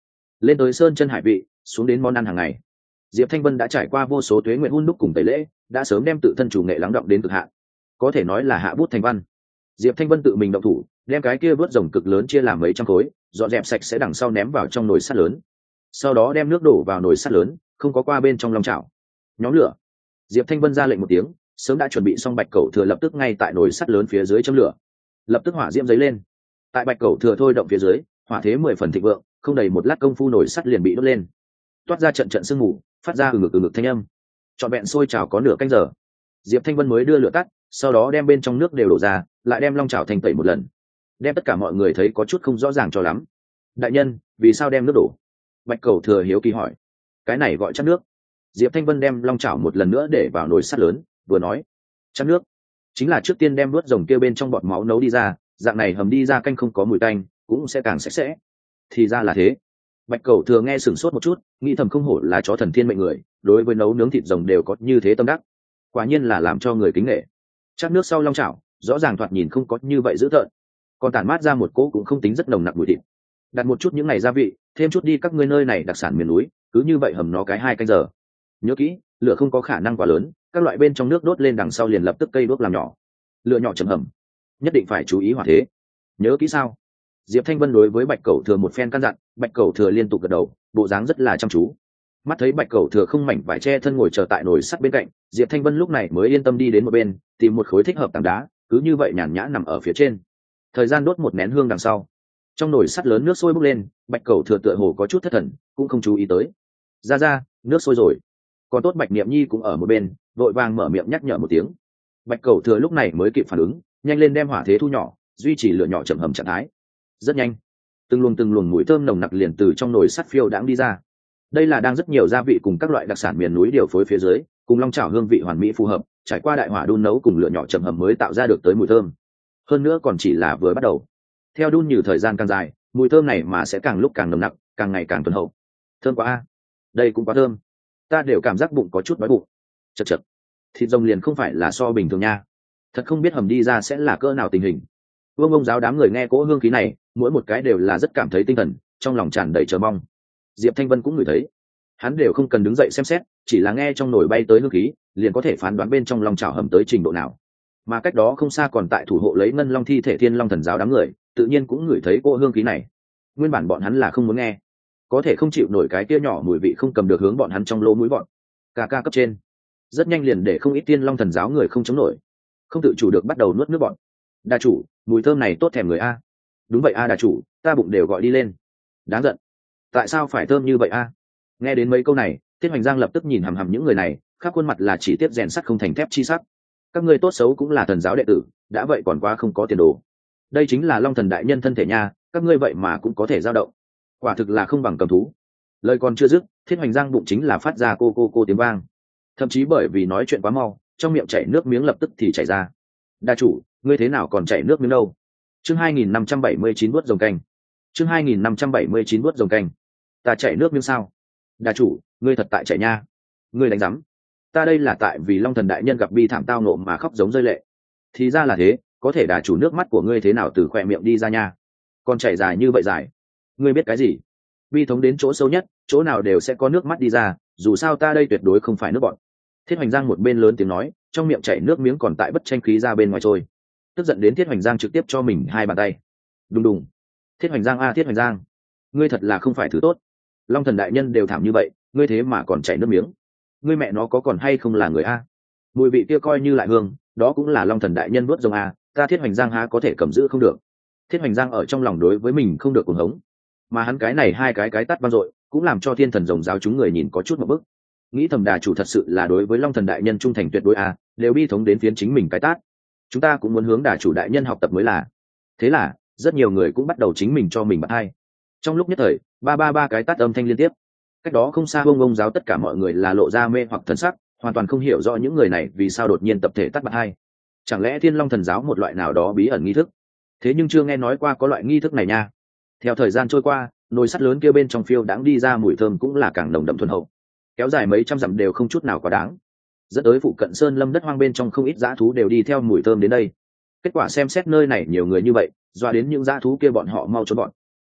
lên tới sơn chân hải vị, xuống đến món ăn hàng ngày. Diệp Thanh Vân đã trải qua vô số tuế nguyện hun đúc cùng tẩy lễ, đã sớm đem tự thân chủ nghệ lắng đọng đến cực hạn, có thể nói là hạ bút thành văn. Diệp Thanh Vân tự mình động thủ, đem cái kia vớt rồng cực lớn chia làm mấy trăm khối, dọn dẹp sạch sẽ đằng sau ném vào trong nồi sắt lớn. Sau đó đem nước đổ vào nồi sắt lớn, không có qua bên trong long chảo. Nhóm lửa. Diệp Thanh Vân ra lệnh một tiếng, sớm đã chuẩn bị xong bạch cẩu thừa lập tức ngay tại nồi sắt lớn phía dưới châm lửa. Lập tức hỏa diễm dấy lên. Tại bạch cẩu thừa thôi động phía dưới, hỏa thế 10 phần thịnh vượng, không đầy một lát công phu nồi sắt liền bị đốt lên. Toát ra trận trận sương mù, phát ra ừ ngực thanh âm. Trọn vẹn sôi trào có nửa canh giờ. Diệp Thanh Vân mới đưa lửa tắt, sau đó đem bên trong nước đều đổ ra, lại đem long chảo thành tẩy một lần, đem tất cả mọi người thấy có chút không rõ ràng cho lắm. Đại nhân, vì sao đem nước đổ? Bạch Cẩu thừa hiếu kỳ hỏi. Cái này gọi chắc nước. Diệp Thanh Vân đem long chảo một lần nữa để vào nồi sắt lớn, vừa nói, chắc nước chính là trước tiên đem nuốt rồng kia bên trong bọt máu nấu đi ra, dạng này hầm đi ra canh không có mùi tanh, cũng sẽ càng sạch sẽ. Thì ra là thế. Bạch Cẩu thừa nghe sửng sốt một chút, nghĩ thầm không hổ là chó thần thiên mệnh người, đối với nấu nướng thịt rồng đều có như thế tâm đắc, quả nhiên là làm cho người kính nể. Chắc nước sau long chảo, rõ ràng thoạt nhìn không có như vậy dữ tợn, còn tản mát ra một cỗ cũng không tính rất nồng nặc mùi thịt. Đặt một chút những ngày gia vị, thêm chút đi các ngươi nơi này đặc sản miền núi, cứ như vậy hầm nó cái 2 canh giờ. Nhớ kỹ, lửa không có khả năng quá lớn, các loại bên trong nước đốt lên đằng sau liền lập tức cây đuốc làm nhỏ. Lửa nhỏ chậm hầm, nhất định phải chú ý hỏa thế. Nhớ kỹ sao? Diệp Thanh Vân đối với Bạch Cẩu thừa một phen căn dặn, Bạch Cẩu thừa liên tục gật đầu, bộ dáng rất là chăm chú. Mắt thấy Bạch Cẩu thừa không mảnh vải che thân ngồi chờ tại nồi sắt bên cạnh, Diệp Thanh Vân lúc này mới yên tâm đi đến một bên, tìm một khối thích hợp tảng đá, cứ như vậy nhàn nhã nằm ở phía trên. Thời gian đốt một nén hương đằng sau, trong nồi sắt lớn nước sôi bốc lên, Bạch Cẩu thừa tựa hồ có chút thất thần, cũng không chú ý tới. Ra, nước sôi rồi. Còn tốt Bạch Niệm Nhi cũng ở một bên, vội vàng mở miệng nhắc nhở một tiếng. Bạch Cẩu thừa lúc này mới kịp phản ứng, nhanh lên đem hỏa thế thu nhỏ, duy trì lửa nhỏ chậm hầm trạng thái. Rất nhanh, từng luồng mùi thơm nồng nặc liền từ trong nồi sắt phiêu đãng đi ra. Đây là đang rất nhiều gia vị cùng các loại đặc sản miền núi điều phối phía dưới, cùng long chảo hương vị hoàn mỹ phù hợp, trải qua đại hỏa đun nấu cùng lửa nhỏ chậm hầm mới tạo ra được tới mùi thơm. Hơn nữa còn chỉ là vừa bắt đầu. Theo đun như thời gian càng dài, mùi thơm này mà sẽ càng lúc càng nồng nặc, càng ngày càng thuần hậu. Thơm quá a. Đây cũng quá thơm. Ta đều cảm giác bụng có chút đói bụng. Chậc. Thịt rồng liền không phải là so bình thường nha. Thật không biết hầm đi ra sẽ là cỡ nào tình hình. Ông giáo đám người nghe cỗ hương khí này, mỗi một cái đều là rất cảm thấy tinh thần, trong lòng tràn đầy chờ mong. Diệp Thanh Vân cũng ngửi thấy, hắn đều không cần đứng dậy xem xét, chỉ là nghe trong nồi bay tới hương khí, liền có thể phán đoán bên trong long chảo hầm tới trình độ nào. Mà cách đó không xa còn tại thủ hộ lấy ngân long thi thể Thiên Long thần giáo đám người, tự nhiên cũng ngửi thấy cỗ hương khí này. Nguyên bản bọn hắn là không muốn nghe, có thể không chịu nổi cái kia nhỏ mùi vị không cầm được hướng bọn hắn trong lỗ mũi bọn. Ca cấp trên, rất nhanh liền để không ít Thiên Long thần giáo người không chống nổi, không tự chủ được bắt đầu nuốt nước bọn. Đà chủ, mùi thơm này tốt thèm người a. Đúng vậy a đà chủ, ta bụng đều gọi đi lên. Đáng giận, tại sao phải thơm như vậy a? Nghe đến mấy câu này, Tiết Hoành Giang lập tức nhìn hằm hằm những người này, khắp khuôn mặt là chỉ tiếp rèn sắt không thành thép chi sắc. Các ngươi tốt xấu cũng là thần giáo đệ tử, đã vậy còn quá không có tiền đồ. Đây chính là Long thần đại nhân thân thể nha, các ngươi vậy mà cũng có thể dao động, quả thực là không bằng cầm thú. Lời còn chưa dứt, Tiết Hoành Giang bụng chính là phát ra cô tiếng vang, thậm chí bởi vì nói chuyện quá mau, trong miệng chảy nước miếng lập tức thì chảy ra. Đa chủ, ngươi thế nào còn chảy nước miếng đâu? Chương 2579 buốt rồng canh. Chương 2579 buốt rồng canh. Ta chảy nước miếng sao? Đa chủ, ngươi thật tại chảy nha. Ngươi đánh rắm. Ta đây là tại vì Long thần đại nhân gặp bi thảm tao nộ mà khóc giống rơi lệ. Thì ra là thế, có thể đà chủ nước mắt của ngươi thế nào từ khỏe miệng đi ra nha? Còn chảy dài như vậy dài. Ngươi biết cái gì? Bi thống đến chỗ sâu nhất, chỗ nào đều sẽ có nước mắt đi ra, dù sao ta đây tuyệt đối không phải nước bọn. Thiết Hoành Giang một bên lớn tiếng nói, trong miệng chảy nước miếng còn tại bất tranh khí ra bên ngoài trôi. Tức giận đến Thiết Hoành Giang trực tiếp cho mình 2 bàn tay. Đùng đùng. Thiết Hoành Giang a Thiết Hoành Giang, ngươi thật là không phải thứ tốt. Long thần đại nhân đều thảm như vậy, ngươi thế mà còn chảy nước miếng. Ngươi mẹ nó có còn hay không là người a? Mùi vị kia coi như lại hương, đó cũng là Long thần đại nhân vuốt rồng a, ta Thiết Hoành Giang há có thể cầm giữ không được. Thiết Hoành Giang ở trong lòng đối với mình không được cuồng hống, mà hắn cái này 2 cái tát vang dội, cũng làm cho Thiên thần rồng giáo chúng người nhìn có chút một bức. Nghĩ thầm đà chủ thật sự là đối với Long thần đại nhân trung thành tuyệt đối a, đều bi thống đến phiến chính mình cái tát. Chúng ta cũng muốn hướng đà chủ đại nhân học tập mới là. Thế là rất nhiều người cũng bắt đầu chính mình cho mình bật hai. Trong lúc nhất thời, ba cái tát âm thanh liên tiếp. Cách đó không xa ông giáo tất cả mọi người là lộ ra mê hoặc thần sắc, hoàn toàn không hiểu rõ những người này vì sao đột nhiên tập thể tát bật hai. Chẳng lẽ Thiên Long thần giáo một loại nào đó bí ẩn nghi thức? Thế nhưng chưa nghe nói qua có loại nghi thức này nha. Theo thời gian trôi qua, nồi sắt lớn kia bên trong phiêu đãng đi ra mùi thơm cũng là càng nồng đậm thuần hậu, kéo dài mấy trăm dặm đều không chút nào quá đáng. Dẫn tới phụ cận sơn lâm đất hoang bên trong không ít dã thú đều đi theo mùi thơm đến đây. Kết quả xem xét nơi này nhiều người như vậy, doa đến những dã thú kia bọn họ mau trốn bọn.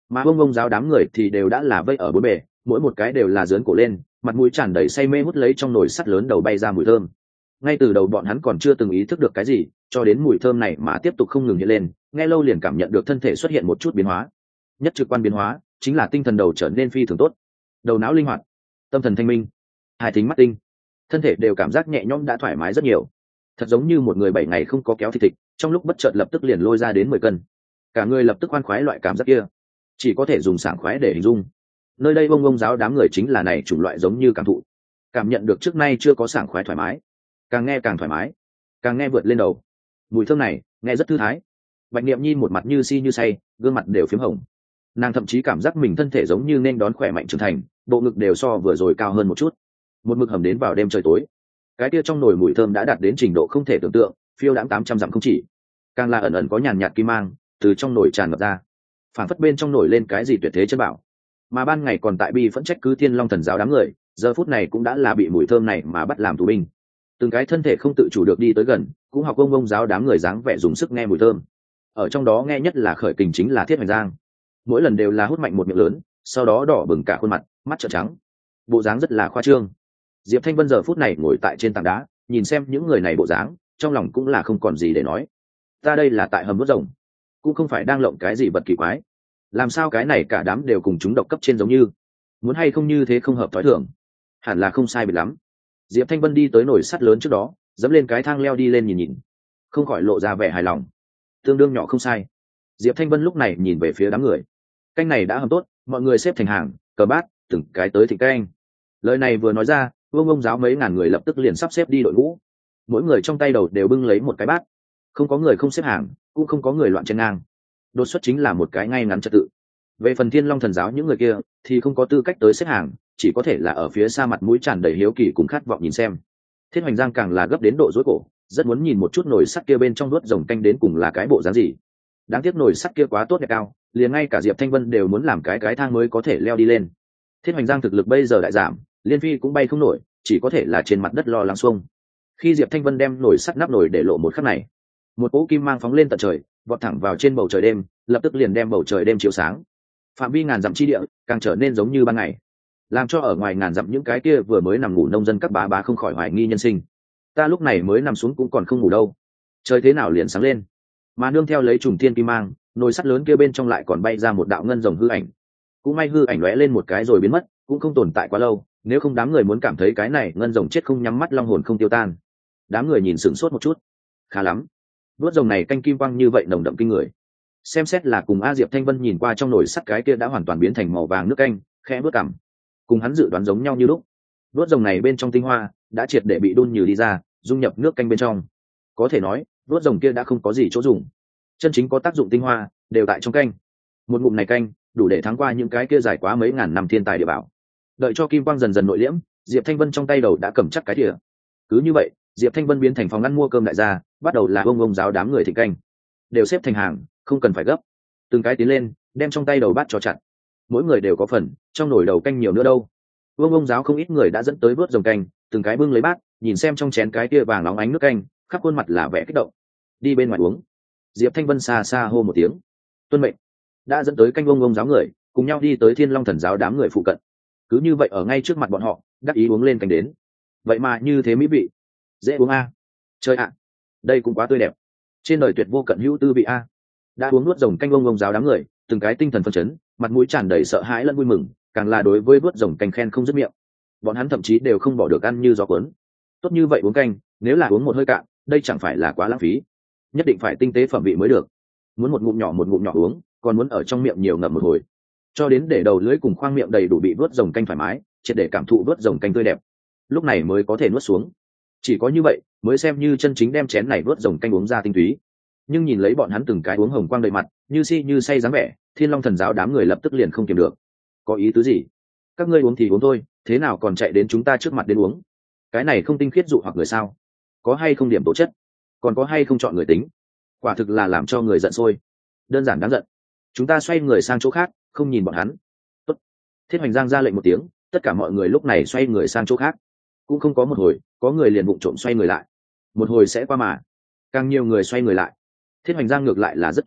mà ông giáo đám người thì đều đã là vây ở bốn bề, mỗi một cái đều là dướn cổ lên, mặt mũi tràn đầy say mê hút lấy trong nồi sắt lớn đầu bay ra mùi thơm. Ngay từ đầu bọn hắn còn chưa từng ý thức được cái gì, cho đến mùi thơm này mà tiếp tục không ngừng hiện lên, nghe lâu liền cảm nhận được thân thể xuất hiện một chút biến hóa. Nhất trực quan biến hóa chính là tinh thần đầu trở nên phi thường tốt, đầu não linh hoạt, tâm thần thanh minh, hai thính mắt tinh, thân thể đều cảm giác nhẹ nhõm đã thoải mái rất nhiều, thật giống như một người 7 ngày không có kéo thịt thịt, trong lúc bất chợt lập tức liền lôi ra đến 10 cân, cả người lập tức khoan khoái, loại cảm giác kia chỉ có thể dùng sảng khoái để hình dung. Nơi đây bông giáo đám người chính là này chủng loại giống như cảm thụ, cảm nhận được trước nay chưa có sảng khoái thoải mái, càng nghe càng thoải mái, càng nghe vượt lên đầu. Mùi thơm này nghe rất thư thái. Bạch Niệm Nhi một mặt như si như say, gương mặt đều phím hồng, nàng thậm chí cảm giác mình thân thể giống như nên đón khỏe mạnh trưởng thành, bộ ngực đều so vừa rồi cao hơn một chút. Một mực hầm đến vào đêm trời tối, cái kia trong nồi mùi thơm đã đạt đến trình độ không thể tưởng tượng, phiêu đãng 800 dặm không chỉ, càng là ẩn ẩn có nhàn nhạt kim mang từ trong nồi tràn ngập ra, phản phất bên trong nồi lên cái gì tuyệt thế chân bảo. Mà ban ngày còn tại bi phẫn trách cứ Thiên Long Thần giáo đám người, giờ phút này cũng đã là bị mùi thơm này mà bắt làm tù binh, từng cái thân thể không tự chủ được đi tới gần, cũng học ông giáo đám người dáng vẻ dùng sức nghe mùi thơm. Ở trong đó nghe nhất là khởi kình chính là Thiết Hoành Giang, mỗi lần đều là hút mạnh một miệng lớn, sau đó đỏ bừng cả khuôn mặt, mắt trợn trắng, bộ dáng rất là khoa trương. Diệp Thanh Vân giờ phút này ngồi tại trên tảng đá, nhìn xem những người này bộ dáng, trong lòng cũng là không còn gì để nói. Ta đây là tại hầm đốt rồng, cũng không phải đang lộng cái gì vật kỳ quái. Làm sao cái này cả đám đều cùng chúng độc cấp trên giống như, muốn hay không như thế không hợp thói thường. Hẳn là không sai biệt lắm. Diệp Thanh Vân đi tới nồi sắt lớn trước đó, dẫm lên cái thang leo đi lên nhìn nhìn, không khỏi lộ ra vẻ hài lòng. Tương đương nhỏ không sai. Diệp Thanh Vân lúc này nhìn về phía đám người. Canh này đã hầm tốt, mọi người xếp thành hàng, cờ bát, từng cái tới thịnh canh. Lời này vừa nói ra, ông giáo mấy ngàn người lập tức liền sắp xếp đi đội ngũ. Mỗi người trong tay đầu đều bưng lấy một cái bát, không có người không xếp hàng, cũng không có người loạn chen ngang. Đột xuất chính là một cái ngay ngắn trật tự. Về phần Thiên Long Thần giáo những người kia thì không có tư cách tới xếp hàng, chỉ có thể là ở phía xa mặt mũi tràn đầy hiếu kỳ cùng khát vọng nhìn xem. Thiết Hoành Giang càng là gấp đến độ rối cổ, rất muốn nhìn một chút nồi sắt kia bên trong nuốt rồng canh đến cùng là cái bộ dáng gì. Đáng tiếc nồi sắt kia quá tốt đẹp cao, liền ngay cả Diệp Thanh Vân đều muốn làm cái thang mới có thể leo đi lên. Thiết Hoành Giang thực lực bây giờ đại giảm, liên phi cũng bay không nổi, chỉ có thể là trên mặt đất lo lắng xuông. Khi Diệp Thanh Vân đem nồi sắt nắp nồi để lộ một khắc này, một cỗ kim mang phóng lên tận trời, vọt thẳng vào trên bầu trời đêm, lập tức liền đem bầu trời đêm chiếu sáng. Phạm vi ngàn dặm chi địa càng trở nên giống như ban ngày, làm cho ở ngoài ngàn dặm những cái kia vừa mới nằm ngủ nông dân các bá không khỏi hoài nghi nhân sinh. Ta lúc này mới nằm xuống cũng còn không ngủ đâu, trời thế nào liền sáng lên. Mà nương theo lấy trùng thiên kim mang, nồi sắt lớn kia bên trong lại còn bay ra một đạo ngân rồng hư ảnh. Cũng may hư ảnh lóe lên một cái rồi biến mất, cũng không tồn tại quá lâu, nếu không đám người muốn cảm thấy cái này ngân rồng chết không nhắm mắt, long hồn không tiêu tan. Đám người nhìn sửng sốt một chút. Khá lắm, đuốt rồng này canh kim quang như vậy nồng đậm kinh người. Xem xét là cùng A Diệp Thanh Vân nhìn qua trong nồi sắt cái kia đã hoàn toàn biến thành màu vàng nước canh, khẽ bước cằm, cùng hắn dự đoán giống nhau như lúc. Đuốt rồng này bên trong tinh hoa đã triệt để bị đun nhừ đi ra, dung nhập nước canh bên trong. Có thể nói, đuốt rồng kia đã không có gì chỗ dùng, chân chính có tác dụng tinh hoa đều tại trong canh. Một ngụm này canh đủ để thắng qua những cái kia dài quá mấy ngàn năm thiên tài địa bảo. Đợi cho kim quang dần dần nội liễm, Diệp Thanh Vân trong tay đầu đã cầm chắc cái thìa. Cứ như vậy, Diệp Thanh Vân biến thành phòng ngăn mua cơm đại gia, bắt đầu là ông giáo đám người thịnh canh, đều xếp thành hàng, không cần phải gấp, từng cái tiến lên, đem trong tay đầu bát cho chặt. Mỗi người đều có phần, trong nồi đầu canh nhiều nữa đâu. Ông giáo không ít người đã dẫn tới vớt rồng canh, từng cái bưng lấy bát, nhìn xem trong chén cái kia vàng óng ánh nước canh, khắp khuôn mặt là vẻ kích động. Đi bên ngoài uống. Diệp Thanh Vân xa xa hô một tiếng, tuân mệnh. Đã dẫn tới canh ông giáo người, cùng nhau đi tới Thiên Long Thần giáo đám người phụ cận. Cứ như vậy ở ngay trước mặt bọn họ, đắc ý uống lên canh đến. Vậy mà như thế mỹ vị, dễ uống a. Trời ạ, đây cũng quá tươi đẹp, trên đời tuyệt vô cận hữu tư vị a. Đã uống nuốt rồng canh ông giáo đám người, từng cái tinh thần phấn chấn, mặt mũi tràn đầy sợ hãi lẫn vui mừng, càng là đối với nuốt rồng canh khen không dứt miệng. Bọn hắn thậm chí đều không bỏ được ăn như gió cuốn. Tốt như vậy uống canh, nếu là uống một hơi cạn, đây chẳng phải là quá lãng phí. Nhất định phải tinh tế phẩm vị mới được. Muốn một ngụm nhỏ uống, còn muốn ở trong miệng nhiều ngậm một hồi, cho đến để đầu lưỡi cùng khoang miệng đầy đủ bị nuốt rồng canh thoải mái, triệt để cảm thụ nuốt rồng canh tươi đẹp, lúc này mới có thể nuốt xuống. Chỉ có như vậy mới xem như chân chính đem chén này nuốt rồng canh uống ra tinh túy. Nhưng nhìn lấy bọn hắn từng cái uống hồng quang đầy mặt, như si như say dáng vẻ, Thiên Long Thần giáo đám người lập tức liền không kiềm được. Có ý tứ gì? Các ngươi uống thì uống thôi, thế nào còn chạy đến chúng ta trước mặt đến uống? Cái này không tinh khiết dụ hoặc người sao? Có hay không điểm tố chất? Còn có hay không chọn người tính? Quả thực là làm cho người giận sôi. Đơn giản đáng giận. Chúng ta xoay người sang chỗ khác, không nhìn bọn hắn. Tốt. Thiết Hoành Giang ra lệnh một tiếng, tất cả mọi người lúc này xoay người sang chỗ khác. Cũng không có một hồi, có người liền vụng trộm xoay người lại. Một hồi sẽ qua mà, càng nhiều người xoay người lại. Thiết Hoành Giang ngược lại là rất kiên định,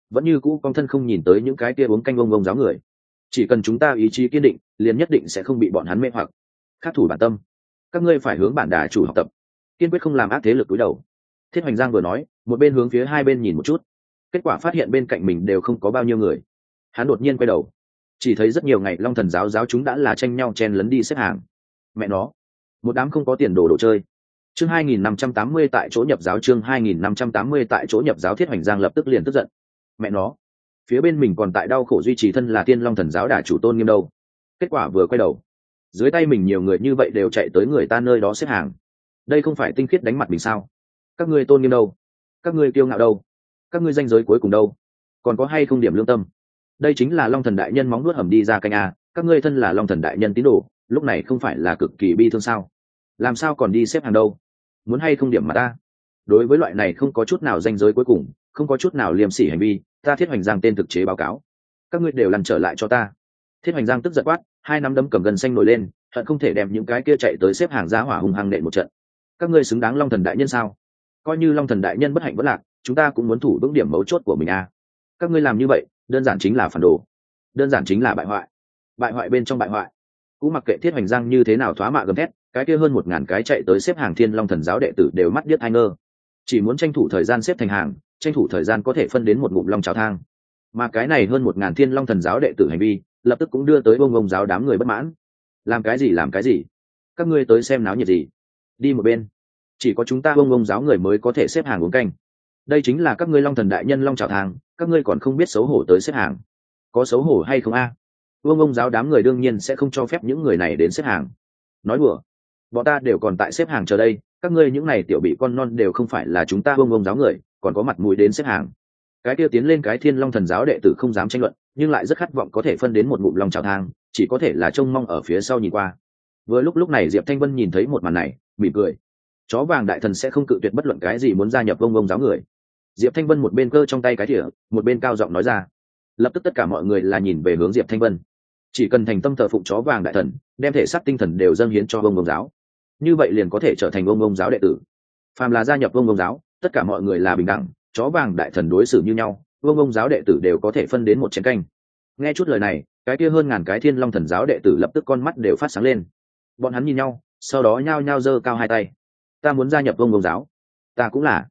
vẫn như cũ con thân không nhìn tới những cái kia uống canh ông giáo người. Chỉ cần chúng ta ý chí kiên định, liền nhất định sẽ không bị bọn hắn mê hoặc. Khắc thủ bản tâm, các ngươi phải hướng bản đà chủ học tập, kiên quyết không làm ác thế lực túi đầu. Thiết Hoành Giang vừa nói, một bên hướng phía hai bên nhìn một chút, kết quả phát hiện bên cạnh mình đều không có bao nhiêu người. Hắn đột nhiên quay đầu, chỉ thấy rất nhiều ngày Long Thần giáo giáo chúng đã là tranh nhau chen lấn đi xếp hàng. Mẹ nó, một đám không có tiền đồ đồ chơi. Chương 2580 tại chỗ nhập giáo, chương 2580 tại chỗ nhập giáo. Thiết Hoành Giang lập tức liền tức giận. Mẹ nó, phía bên mình còn tại đau khổ duy trì thân là Tiên Long Thần giáo đà chủ Tôn Nghiêm đâu. Kết quả vừa quay đầu, dưới tay mình nhiều người như vậy đều chạy tới người ta nơi đó xếp hàng. Đây không phải tinh khiết đánh mặt mình sao? Các ngươi Tôn Nghiêm đâu? Các ngươi kiêu ngạo đâu? Các ngươi danh giới cuối cùng đâu? Còn có hay không điểm lương tâm? Đây chính là Long Thần đại nhân móng nuốt hầm đi ra canh a, các ngươi thân là Long Thần đại nhân tín đồ, lúc này không phải là cực kỳ bi thương sao? Làm sao còn đi xếp hàng đâu? Muốn hay không điểm mà ta? Đối với loại này không có chút nào danh giới cuối cùng, không có chút nào liêm sỉ hành vi, ta Thiết Hoành Giang tên thực chế báo cáo. Các ngươi đều lăn trở lại cho ta. Thiết Hoành Giang tức giận quát, hai nắm đấm cầm gần xanh nổi lên, hận không thể đem những cái kia chạy tới xếp hàng giá hỏa hung hăng nện một trận. Các ngươi xứng đáng Long Thần đại nhân sao? Coi như Long Thần đại nhân bất hạnh bất lạc, chúng ta cũng muốn thủ vững điểm mấu chốt của mình a. Các ngươi làm như vậy, đơn giản chính là phản đồ, đơn giản chính là bại hoại, bại hoại bên trong bại hoại. Cũng mặc kệ Thiết Hoành Giang như thế nào thoá mạ gầm thét, cái kia hơn 1000 cái chạy tới xếp hàng Thiên Long Thần giáo đệ tử đều mắt điếc hai ngơ, chỉ muốn tranh thủ thời gian xếp thành hàng, tranh thủ thời gian có thể phân đến một ngụm long cháo thang. Mà cái này hơn 1000 Thiên Long Thần giáo đệ tử hành vi, lập tức cũng đưa tới bông giáo đám người bất mãn. Làm cái gì làm cái gì? Các ngươi tới xem náo nhiệt gì? Đi một bên. Chỉ có chúng ta bông giáo người mới có thể xếp hàng uống canh. Đây chính là các ngươi Long Thần đại nhân long cháo thang, các ngươi còn không biết xấu hổ tới xếp hàng. Có xấu hổ hay không a? Bông giáo đám người đương nhiên sẽ không cho phép những người này đến xếp hàng. Nói đùa, bọn ta đều còn tại xếp hàng chờ đây, các ngươi những này tiểu bị con non đều không phải là chúng ta bông giáo người, còn có mặt mũi đến xếp hàng. Cái kia tiến lên cái Thiên Long Thần giáo đệ tử không dám tranh luận, nhưng lại rất khát vọng có thể phân đến một ngụm long chảo thang, chỉ có thể là trông mong ở phía sau nhìn qua. Vừa lúc này Diệp Thanh Vân nhìn thấy một màn này, mỉm cười. Chó vàng đại thần sẽ không cự tuyệt bất luận cái gì muốn gia nhập bông giáo người. Diệp Thanh Vân một bên cơ trong tay cái thìa, một bên cao giọng nói ra. Lập tức tất cả mọi người là nhìn về hướng Diệp Thanh Vân. Chỉ cần thành tâm thờ phụng chó vàng đại thần, đem thể xác tinh thần đều dâng hiến cho bông giáo, như vậy liền có thể trở thành bông giáo đệ tử. Phàm là gia nhập bông giáo, tất cả mọi người là bình đẳng, chó vàng đại thần đối xử như nhau, bông giáo đệ tử đều có thể phân đến một chén canh. Nghe chút lời này, cái kia hơn 1000 cái Thiên Long Thần giáo đệ tử lập tức con mắt đều phát sáng lên. Bọn hắn nhìn nhau, sau đó nhao nhao giơ cao hai tay. Ta muốn gia nhập bông giáo. Ta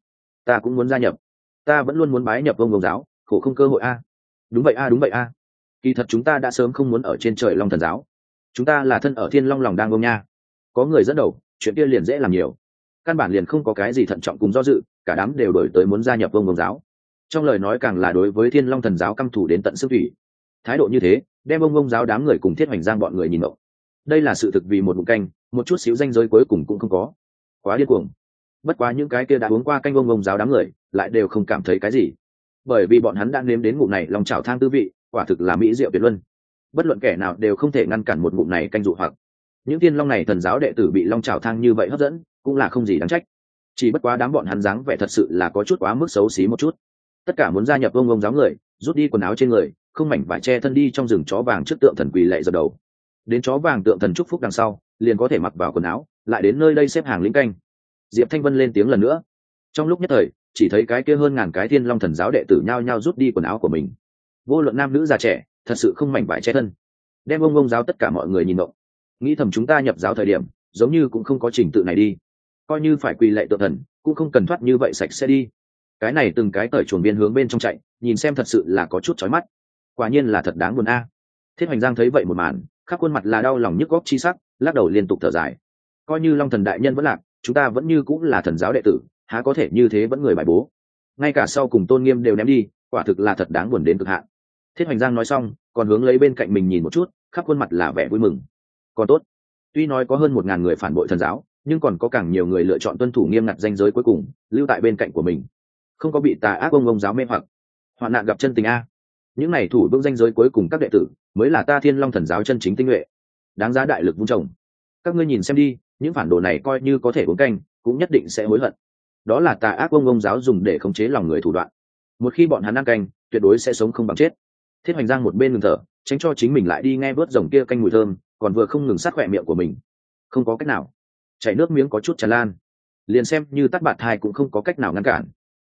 cũng muốn gia nhập. Ta vẫn luôn muốn bái nhập bông giáo, khổ không cơ hội a. Đúng vậy a, đúng vậy a. Kỳ thật chúng ta đã sớm không muốn ở trên trời Long Thần giáo, chúng ta là thân ở Thiên Long lòng đang bông nha. Có người dẫn đầu, chuyện kia liền dễ làm nhiều, căn bản liền không có cái gì thận trọng cùng do dự, cả đám đều đổi tới muốn gia nhập bông giáo. Trong lời nói càng là đối với Thiên Long Thần giáo căm thù đến tận xương thủy. Thái độ như thế đem bông giáo đám người cùng Thiết Hoành Giang bọn người nhìn ngộ. Đây là sự thực, vì một ngụm canh, một chút xíu danh giới cuối cùng cũng không có, quá điên cuồng. Bất quá những cái kia đã uống qua canh bông giáo đám người lại đều không cảm thấy cái gì, bởi vì bọn hắn đã nếm đến ngụm này lòng chảo thang tư vị, quả thực là mỹ diệu tuyệt luân. Bất luận kẻ nào đều không thể ngăn cản một ngụm này canh dụ hoặc. Những Thiên Long này thần giáo đệ tử bị long chảo thang như vậy hấp dẫn, cũng là không gì đáng trách. Chỉ bất quá đám bọn hắn dáng vẻ thật sự là có chút quá mức xấu xí một chút. Tất cả muốn gia nhập bông giáo người, rút đi quần áo trên người, không mảnh vải che thân đi trong rừng chó vàng trước tượng thần quỳ lạy dập đầu. Đến chó vàng tượng thần chúc phúc đằng sau, liền có thể mặc vào quần áo, lại đến nơi đây xếp hàng lĩnh canh. Diệp Thanh Vân lên tiếng lần nữa. Trong lúc nhất thời, chỉ thấy cái kia hơn 1000 cái Thiên Long thần giáo đệ tử nhao nhao rút đi quần áo của mình. Vô luận nam nữ già trẻ, thật sự không mảnh vải che thân. Đem bông giáo tất cả mọi người nhìn ngộng. Nghĩ thầm chúng ta nhập giáo thời điểm, giống như cũng không có trình tự này đi. Coi như phải quỳ lạy tượng thần, cũng không cần thoát như vậy sạch sẽ đi. Cái này từng cái cởi chuồn biên hướng bên trong chạy, nhìn xem thật sự là có chút chói mắt. Quả nhiên là thật đáng buồn a. Thiết Hoành Giang thấy vậy một màn, khắp khuôn mặt là đau lòng nhức góc chi sắc, lắc đầu liên tục thở dài. Coi như Long Thần đại nhân vẫn lạc, chúng ta vẫn như cũng là thần giáo đệ tử, há có thể như thế vẫn người bài bố. Ngay cả sau cùng tôn nghiêm đều ném đi, quả thực là thật đáng buồn đến cực hạn. Thiết Hoành Giang nói xong, còn hướng lấy bên cạnh mình nhìn một chút, khắp khuôn mặt là vẻ vui mừng. Còn tốt, tuy nói có hơn 1000 người phản bội thần giáo, nhưng còn có càng nhiều người lựa chọn tuân thủ nghiêm ngặt ranh giới cuối cùng, lưu tại bên cạnh của mình, không có bị tà ác ông giáo mê hoặc. Hoạn nạn gặp chân tình a. Những này thủ vững ranh giới cuối cùng các đệ tử, mới là ta Thiên Long thần giáo chân chính tinh nhuệ, đáng giá đại lực vun trồng. Các ngươi nhìn xem đi, những phản đồ này coi như có thể uống canh, cũng nhất định sẽ hối hận. Đó là tà ác ông giáo dùng để khống chế lòng người thủ đoạn. Một khi bọn hắn ăn canh, tuyệt đối sẽ sống không bằng chết. Thiết Hoành Giang một bên ngừng thở, tránh cho chính mình lại đi nghe vớt rồng kia canh mùi thơm, còn vừa không ngừng sát khỏe miệng của mình. Không có cách nào, chảy nước miếng có chút tràn lan, liền xem như tắt bạt thai cũng không có cách nào ngăn cản.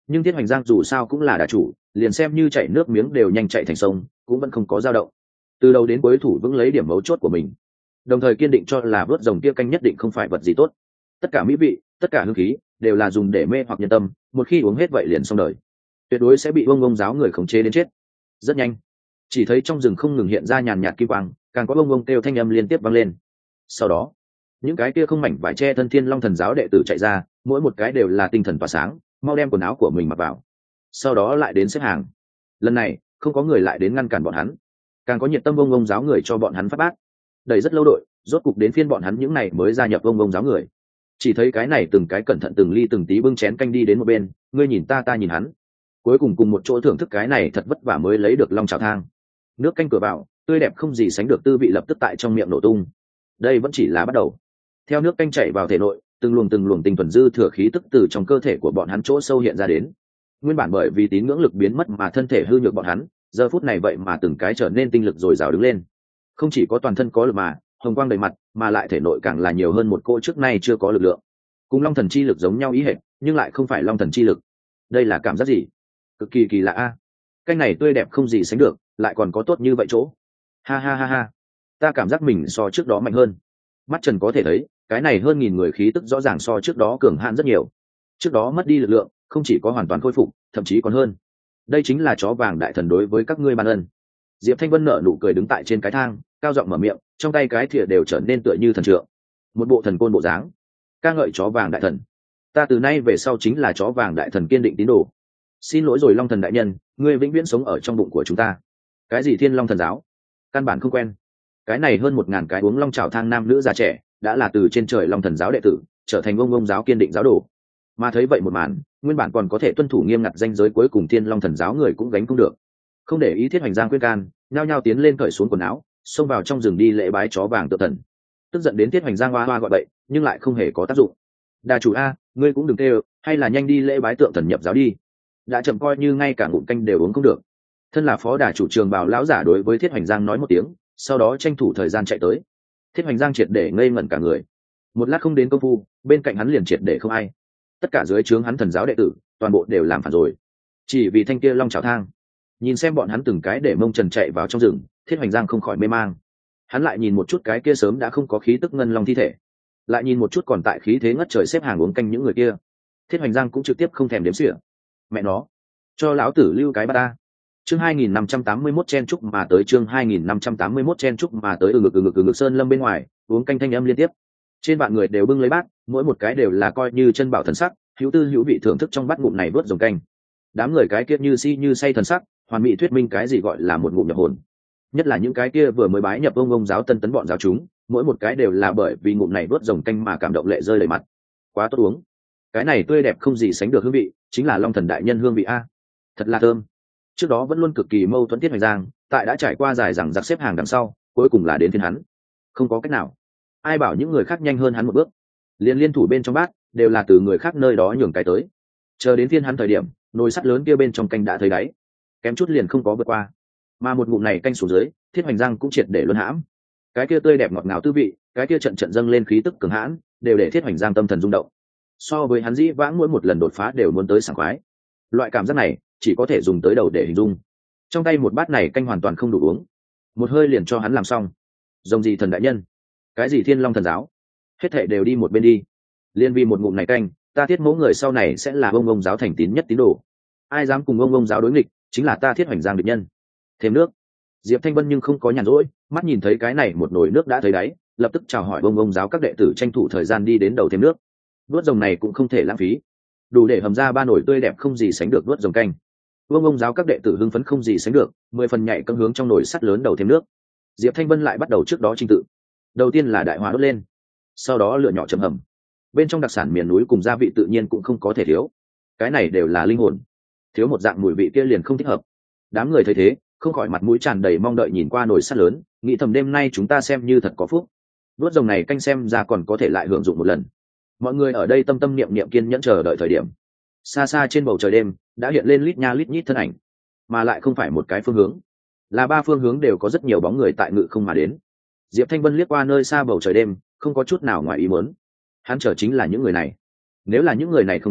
nhưng Thiết Hoành Giang dù sao cũng là đà chủ, liền xem như chạy nước miếng đều nhanh chạy thành sông, cũng vẫn không có dao động. Từ đầu đến cuối thủ vững lấy điểm mấu chốt của mình, đồng thời kiên định cho là vớt rồng kia canh nhất định không phải vật gì tốt. Tất cả mỹ vị, tất cả hương khí đều là dùng để mê hoặc nhân tâm, một khi uống hết vậy liền xong đời, tuyệt đối sẽ bị ông giáo người khống chế đến chết. Rất nhanh, chỉ thấy trong rừng không ngừng hiện ra nhàn nhạt kim quang, càng có ông kêu thanh âm liên tiếp vang lên. Sau đó, những cái kia không mảnh vải che thân Thiên Long Thần giáo đệ tử chạy ra, mỗi một cái đều là tinh thần tỏa sáng, mau đem quần áo của mình mặc vào. Sau đó lại đến xếp hàng. Lần này, không có người lại đến ngăn cản bọn hắn, càng có nhiệt tâm ông giáo người cho bọn hắn phát bát. Đầy rất lâu đội, rốt cục đến phiên bọn hắn những này mới gia nhập ông giáo người. Chỉ thấy cái này từng cái cẩn thận từng ly từng tí bưng chén canh đi đến một bên, ngươi nhìn ta ta nhìn hắn, cuối cùng cùng một chỗ thưởng thức cái này thật vất vả mới lấy được long chảo thang. Nước canh cửa vào tươi đẹp không gì sánh được, tư vị lập tức tại trong miệng nổ tung. Đây vẫn chỉ là bắt đầu. Theo nước canh chảy vào thể nội, từng luồng tinh thuần dư thừa khí tức từ trong cơ thể của bọn hắn chỗ sâu hiện ra đến. Nguyên bản bởi vì tín ngưỡng lực biến mất mà thân thể hư nhược bọn hắn, giờ phút này vậy mà từng cái trở nên tinh lực dồi dào đứng lên. Không chỉ có toàn thân có lực mà hồng quang đầy mặt, mà lại thể nội càng là nhiều hơn một cô trước nay chưa có lực lượng. Cùng long thần chi lực giống nhau ý hệ, nhưng lại không phải long thần chi lực. Đây là cảm giác gì? Cực kỳ kỳ lạ a. Canh này tươi đẹp không gì sánh được, lại còn có tốt như vậy chỗ. Ha ha ha ha, ta cảm giác mình so trước đó mạnh hơn. Mắt trần có thể thấy, cái này hơn 1000 người khí tức rõ ràng so trước đó cường hạn rất nhiều. Trước đó mất đi lực lượng, không chỉ có hoàn toàn khôi phục, thậm chí còn hơn. Đây chính là chó vàng đại thần đối với các ngươi ban ân. Diệp Thanh Vân nở nụ cười đứng tại trên cái thang, cao giọng mở miệng, trong tay cái thìa đều trở nên tựa như thần trượng, một bộ thần côn bộ dáng. Ca ngợi chó vàng đại thần, ta từ nay về sau chính là chó vàng đại thần kiên định tín đồ. Xin lỗi rồi Long Thần đại nhân, ngươi vĩnh viễn sống ở trong bụng của chúng ta. Cái gì Thiên Long Thần giáo, căn bản không quen. Cái này hơn 1000 cái uống long chảo thang nam nữ già trẻ, đã là từ trên trời Long Thần giáo đệ tử, trở thành ông giáo kiên định giáo đồ. Mà thấy vậy một màn, nguyên bản còn có thể tuân thủ nghiêm ngặt danh giới cuối cùng Thiên Long Thần giáo người cũng gánh không được. Không để ý Thiết Hoành Giang khuyên can, nhao nhao tiến lên cởi xuống quần áo, xông vào trong rừng đi lễ bái chó vàng tự thần. Tức giận đến Thiết Hoành Giang hoa hoa gọi bậy, nhưng lại không hề có tác dụng. Đà chủ a, ngươi cũng đừng kêu, hay là nhanh đi lễ bái tượng thần nhập giáo đi. Đã chậm coi như ngay cả ngụm canh đều uống không được. Thân là phó đà chủ Trường Bào lão giả đối với Thiết Hoành Giang nói một tiếng, sau đó tranh thủ thời gian chạy tới. Thiết Hoành Giang triệt để ngây ngẩn cả người. Một lát không đến công phu, bên cạnh hắn liền triệt để không ai. Tất cả dưới trướng hắn thần giáo đệ tử, toàn bộ đều làm phản rồi. Chỉ vì thanh kia long chảo thang. Nhìn xem bọn hắn từng cái để mông trần chạy vào trong rừng, Thiết Hoành Giang không khỏi mê mang. Hắn lại nhìn một chút cái kia sớm đã không có khí tức ngân long thi thể, lại nhìn một chút còn tại khí thế ngất trời xếp hàng uống canh những người kia. Thiết Hoành Giang cũng trực tiếp không thèm đếm xỉa. Mẹ nó, cho lão tử lưu cái ba ta. Chương 2581 chen chúc mà tới, chương 2581 chen chúc mà tới. Ngực sơn lâm bên ngoài, uống canh thanh âm liên tiếp. Trên vạn người đều bưng lấy bát, mỗi một cái đều là coi như chân bảo thần sắc, hữu tư hữu vị thưởng thức trong bát ngụm này vớt rồng canh. Đám người cái kia như si như say thần sắc, hoàn mỹ thuyết minh cái gì gọi là một ngụm nhập hồn. Nhất là những cái kia vừa mới bái nhập ông giáo tân tấn bọn giáo chúng, mỗi một cái đều là bởi vì ngụm này vớt rồng canh mà cảm động lệ rơi đầy mặt. Quá tốt uống, cái này tươi đẹp không gì sánh được hương vị, chính là Long Thần đại nhân hương vị a, thật là thơm. Trước đó vẫn luôn cực kỳ mâu thuẫn Thiết Hoành Giang, tại đã trải qua dài rằng giặc xếp hàng đằng sau, cuối cùng là đến phiên hắn. Không có cách nào, ai bảo những người khác nhanh hơn hắn một bước, liên thủ bên trong bát đều là từ người khác nơi đó nhường cái tới. Chờ đến phiên hắn thời điểm, nồi sắt lớn kia bên trong canh đã thấy đáy, kém chút liền không có vượt qua. Mà một ngụm này canh xuống dưới, Thiết Hoành Giang cũng triệt để luân hãm. Cái kia tươi đẹp ngọt ngào tư vị, cái kia trận trận dâng lên khí tức cường hãn, đều để Thiết Hoành Giang tâm thần rung động. So với hắn dĩ vãng mỗi một lần đột phá đều muốn tới sảng khoái, loại cảm giác này chỉ có thể dùng tới đầu để hình dung. Trong tay một bát này canh hoàn toàn không đủ uống, một hơi liền cho hắn làm xong. Rồng gì thần đại nhân, cái gì Thiên Long thần giáo, hết thảy đều đi một bên đi. Liên vì một ngụm này canh, ta Thiết mẫu người sau này sẽ là ông giáo thành tín nhất tín đồ. Ai dám cùng ông giáo đối nghịch, chính là ta Thiết Hoành Giang địch nhân. Thêm nước. Diệp Thanh Vân nhưng không có nhàn rỗi, mắt nhìn thấy cái này một nồi nước đã thấy đáy, lập tức chào hỏi ông giáo các đệ tử tranh thủ thời gian đi đến đầu thêm nước. Đuốt rồng này cũng không thể lãng phí, đủ để hầm ra 3 nồi tươi đẹp không gì sánh được đuốt rồng canh. Ông giáo các đệ tử hưng phấn không gì sánh được, 10 phần nhảy cân hướng trong nồi sắt lớn đầu thêm nước. Diệp Thanh Vân lại bắt đầu trước đó trình tự. Đầu tiên là đại hỏa đốt lên, sau đó lửa nhỏ chậm hầm. Bên trong đặc sản miền núi cùng gia vị tự nhiên cũng không có thể thiếu, cái này đều là linh hồn, thiếu một dạng mùi vị kia liền không thích hợp. Đám người thấy thế, không khỏi mặt mũi tràn đầy mong đợi nhìn qua nồi sắt lớn, nghĩ thầm đêm nay chúng ta xem như thật có phúc, đuốt rồng này canh xem ra còn có thể lại hưởng dụng một lần. Mọi người ở đây tâm tâm niệm niệm kiên nhẫn chờ đợi thời điểm, xa xa trên bầu trời đêm đã hiện lên lít nha lít nhít thân ảnh, mà lại không phải một cái phương hướng, là 3 phương hướng đều có rất nhiều bóng người tại ngự không mà đến. Diệp Thanh Vân liếc qua nơi xa bầu trời đêm, không có chút nào ngoài ý muốn. Hắn chờ chính là những người này, nếu là những người này không đến,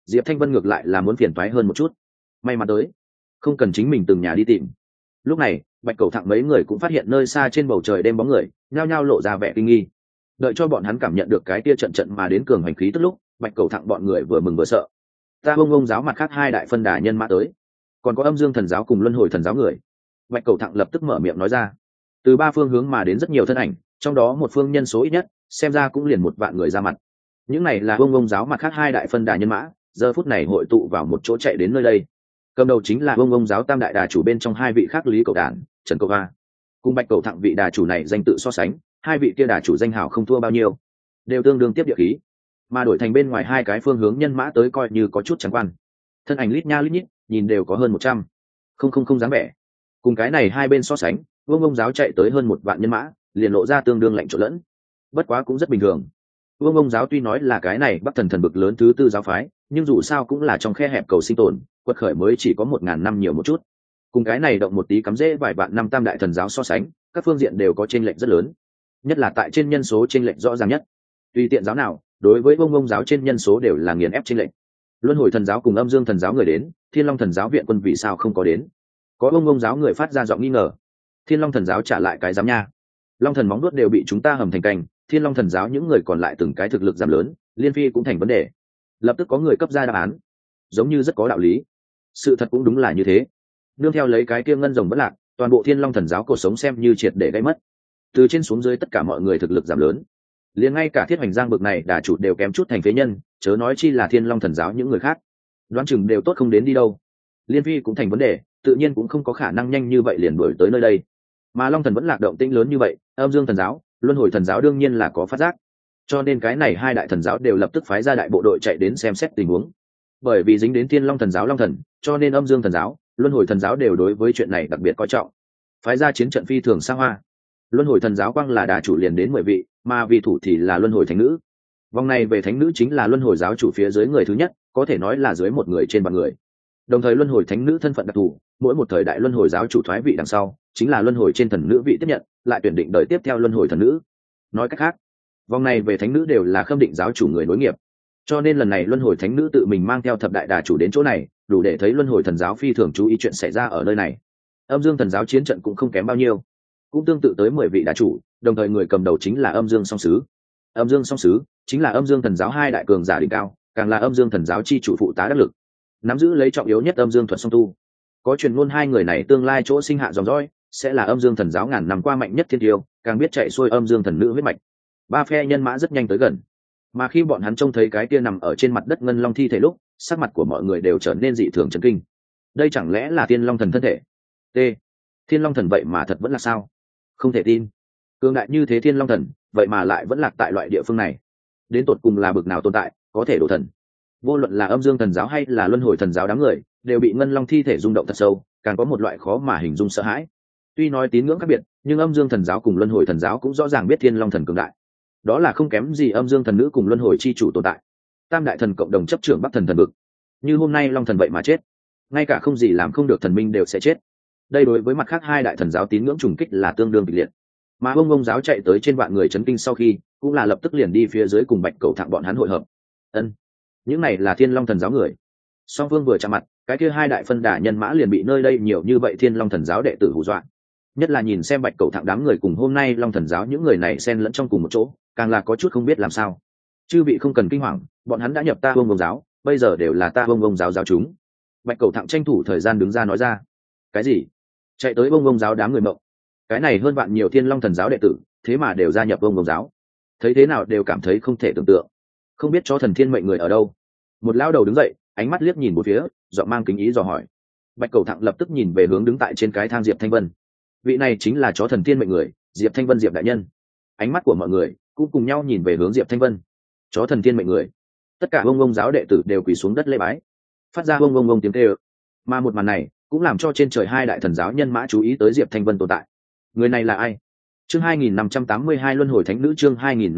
Diệp Thanh Vân ngược lại là muốn phiền toái hơn một chút. May mắn tới, không cần chính mình từng nhà đi tìm. Lúc này Bạch Cầu Thặng mấy người cũng phát hiện nơi xa trên bầu trời đêm bóng người nhao nhao lộ ra vẻ kinh nghi. Đợi cho bọn hắn cảm nhận được cái tia trận trận mà đến cường hành khí tức lúc, Bạch Cầu Thặng bọn người vừa mừng vừa sợ. Ta ông giáo mặt khác hai đại phân đà nhân mã tới, còn có Âm Dương Thần giáo cùng Luân Hồi Thần giáo người. Bạch Cầu Thặng lập tức mở miệng nói ra. Từ ba phương hướng mà đến rất nhiều thân ảnh, trong đó một phương nhân số ít nhất xem ra cũng liền 1 vạn người ra mặt. Những này là ông giáo mặt khác hai đại phân đà nhân mã, giờ phút này hội tụ vào một chỗ chạy đến nơi đây. Cầm đầu chính là ông giáo tam đại đà chủ bên trong hai vị khác Lý Cầu Đản, Trần Cầu Va. Cùng Bạch Cầu Thặng vị đà chủ này danh tự so sánh, hai vị kia đà chủ danh hào không thua bao nhiêu, đều tương đương tiếp địa khí. Mà đổi thành bên ngoài hai cái phương hướng nhân mã tới coi như có chút chẳng quan. Thân ảnh lít nha lít nhít, nhìn đều có hơn 100. Không dáng vẻ. Cùng cái này hai bên so sánh, ông giáo chạy tới hơn 1 vạn nhân mã, liền lộ ra tương đương lạnh trộn lẫn. Bất quá cũng rất bình thường. Ông giáo tuy nói là cái này Bắc Thần thần bực lớn thứ tư giáo phái, nhưng dù sao cũng là trong khe hẹp cầu sinh tồn, quật khởi mới chỉ có 1000 năm nhiều một chút. Cùng cái này động một tí cắm rễ vài vạn năm tam đại thần giáo so sánh, các phương diện đều có chênh lệch rất lớn. Nhất là tại trên nhân số chênh lệch rõ ràng nhất. Tùy tiện giáo nào, đối với ông giáo trên nhân số đều là nghiền ép chênh lệch. Luân Hồi Thần giáo cùng Âm Dương Thần giáo người đến, Thiên Long Thần giáo viện quân vì sao không có đến? Có ông giáo người phát ra giọng nghi ngờ. Thiên Long Thần giáo trả lại cái dám nha. Long thần móng đuốt đều bị chúng ta hầm thành cành, Thiên Long Thần giáo những người còn lại từng cái thực lực giảm lớn, liên phi cũng thành vấn đề. Lập tức có người cấp ra đáp án, giống như rất có đạo lý. Sự thật cũng đúng là như thế. Nương theo lấy cái kia ngân rồng bất lạc, toàn bộ Thiên Long Thần giáo cuộc sống xem như triệt để gây mất. Từ trên xuống dưới tất cả mọi người thực lực giảm lớn, liền ngay cả Thiết Hoành Giang bực này đà chủ đều kém chút thành phế nhân, chớ nói chi là Thiên Long Thần giáo những người khác. Đoán chừng đều tốt không đến đi đâu. Liên phi cũng thành vấn đề, tự nhiên cũng không có khả năng nhanh như vậy liền đuổi tới nơi đây. Mà Long thần vẫn lạc động tĩnh lớn như vậy, Âm Dương Thần giáo, Luân Hồi Thần giáo đương nhiên là có phát giác. Cho nên cái này hai đại thần giáo đều lập tức phái ra đại bộ đội chạy đến xem xét tình huống. Bởi vì dính đến Thiên Long Thần giáo Long thần, cho nên Âm Dương Thần giáo, Luân Hồi Thần giáo đều đối với chuyện này đặc biệt coi trọng. Phái ra chiến trận phi thường xa hoa. Luân Hồi Thần giáo quang là đà chủ liền đến 10 vị, mà vị thủ thì là Luân Hồi Thánh nữ. Vòng này về Thánh nữ chính là Luân Hồi giáo chủ phía dưới người thứ nhất, có thể nói là dưới một người trên vạn người. Đồng thời Luân Hồi Thánh nữ thân phận đặc thù, mỗi một thời đại Luân Hồi giáo chủ thoái vị đằng sau, chính là Luân Hồi trên thần nữ vị tiếp nhận, lại tuyển định đời tiếp theo Luân Hồi thần nữ. Nói cách khác, vòng này về Thánh nữ đều là khâm định giáo chủ người nối nghiệp. Cho nên lần này Luân Hồi Thánh nữ tự mình mang theo thập đại đà chủ đến chỗ này, đủ để thấy Luân Hồi thần giáo phi thường chú ý chuyện xảy ra ở nơi này. Âm Dương thần giáo chiến trận cũng không kém bao nhiêu, cũng tương tự tới 10 vị đà chủ, đồng thời người cầm đầu chính là Âm Dương song sứ. Âm Dương song sứ chính là Âm Dương thần giáo hai đại cường giả đỉnh cao, càng là Âm Dương thần giáo chi chủ phụ tá đắc lực, nắm giữ lấy trọng yếu nhất Âm Dương thuật song tu. Có truyền ngôn hai người này tương lai chỗ sinh hạ dòng dõi sẽ là Âm Dương thần giáo ngàn năm qua mạnh nhất thiên tiêu, càng biết chạy xuôi Âm Dương thần nữ huyết mạch. Ba phe nhân mã rất nhanh tới gần, mà khi bọn hắn trông thấy cái kia nằm ở trên mặt đất ngân long thi thể lúc, sắc mặt của mọi người đều trở nên dị thường chấn kinh. Đây chẳng lẽ là Thiên Long thần thân thể? T. Thiên Long thần vậy mà thật vẫn là sao? Không thể tin. Cường đại như thế Thiên Long thần, vậy mà lại vẫn lạc tại loại địa phương này. Đến tột cùng là bực nào tồn tại, có thể đổ thần? Vô luận là Âm Dương thần giáo hay là Luân Hồi thần giáo đám người, đều bị ngân long thi thể rung động thật sâu, càng có một loại khó mà hình dung sợ hãi. Tuy nói tín ngưỡng khác biệt, nhưng Âm Dương thần giáo cùng Luân Hồi thần giáo cũng rõ ràng biết Thiên Long thần cường đại. Đó là không kém gì Âm Dương thần nữ cùng Luân Hồi chi chủ tồn tại. Tam đại thần cộng đồng chấp trưởng Bắc thần thần vực. Như hôm nay Long thần vậy mà chết, ngay cả không gì làm không được thần minh đều sẽ chết. Đây đối với mặt khác hai đại thần giáo tín ngưỡng trùng kích là tương đương kịch liệt. Mà ông giáo chạy tới trên vạn người chấn kinh sau khi, cũng là lập tức liền đi phía dưới cùng Bạch Cầu Thạng bọn hắn hội hợp. Ân, những này là Thiên Long thần giáo người. Song phương vừa chạm mặt, cái kia hai đại phân đà nhân mã liền bị nơi đây nhiều như vậy Thiên Long thần giáo đệ tử hù dọa. Nhất là nhìn xem Bạch Cầu Thạng đám người cùng hôm nay Long thần giáo những người này xen lẫn trong cùng một chỗ, càng là có chút không biết làm sao. Chư vị không cần kinh hoàng, bọn hắn đã nhập ta ông giáo, bây giờ đều là ta ông giáo giáo chúng. Bạch Cầu Thạng tranh thủ thời gian đứng ra nói ra. Cái gì? Chạy tới ông giáo đám người mộng. Cái này hơn bạn nhiều Thiên Long thần giáo đệ tử, thế mà đều gia nhập ông giáo. Thấy thế nào đều cảm thấy không thể tưởng tượng. Không biết chó thần thiên mệnh người ở đâu. Một lão đầu đứng dậy, ánh mắt liếc nhìn một phía, giọng mang kính ý dò hỏi. Bạch Cầu Thạng lập tức nhìn về hướng đứng tại trên cái thang Diệp Thanh Vân. Vị này chính là chó thần thiên mệnh người, Diệp Thanh Vân Diệp đại nhân. Ánh mắt của mọi người cũng cùng nhau nhìn về hướng Diệp Thanh Vân. Chó thần thiên mệnh người. Tất cả ông giáo đệ tử đều quỳ xuống đất lễ bái, phát ra ông tiếng kêu. Mà một màn này cũng làm cho trên trời hai đại thần giáo nhân mã chú ý tới Diệp Thanh Vân tồn tại. Người này là ai? Chương 2582 Luân Hồi Thánh nữ, chương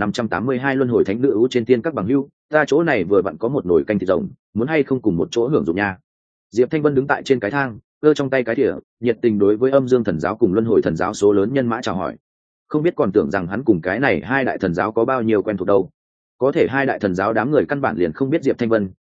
2582 Luân Hồi Thánh nữ ưu trên tiên các bằng hữu, ta chỗ này vừa vặn có một nồi canh thịt rồng, muốn hay không cùng một chỗ hưởng dụng nha. Diệp Thanh Vân đứng tại trên cái thang, cơ trong tay cái thìa, nhiệt tình đối với Âm Dương thần giáo cùng Luân Hồi thần giáo số lớn nhân mã chào hỏi. Không biết còn tưởng rằng hắn cùng cái này hai đại thần giáo có bao nhiêu quen thuộc đâu. Có thể hai đại thần giáo đám người căn bản liền không biết Diệp Thanh Vân,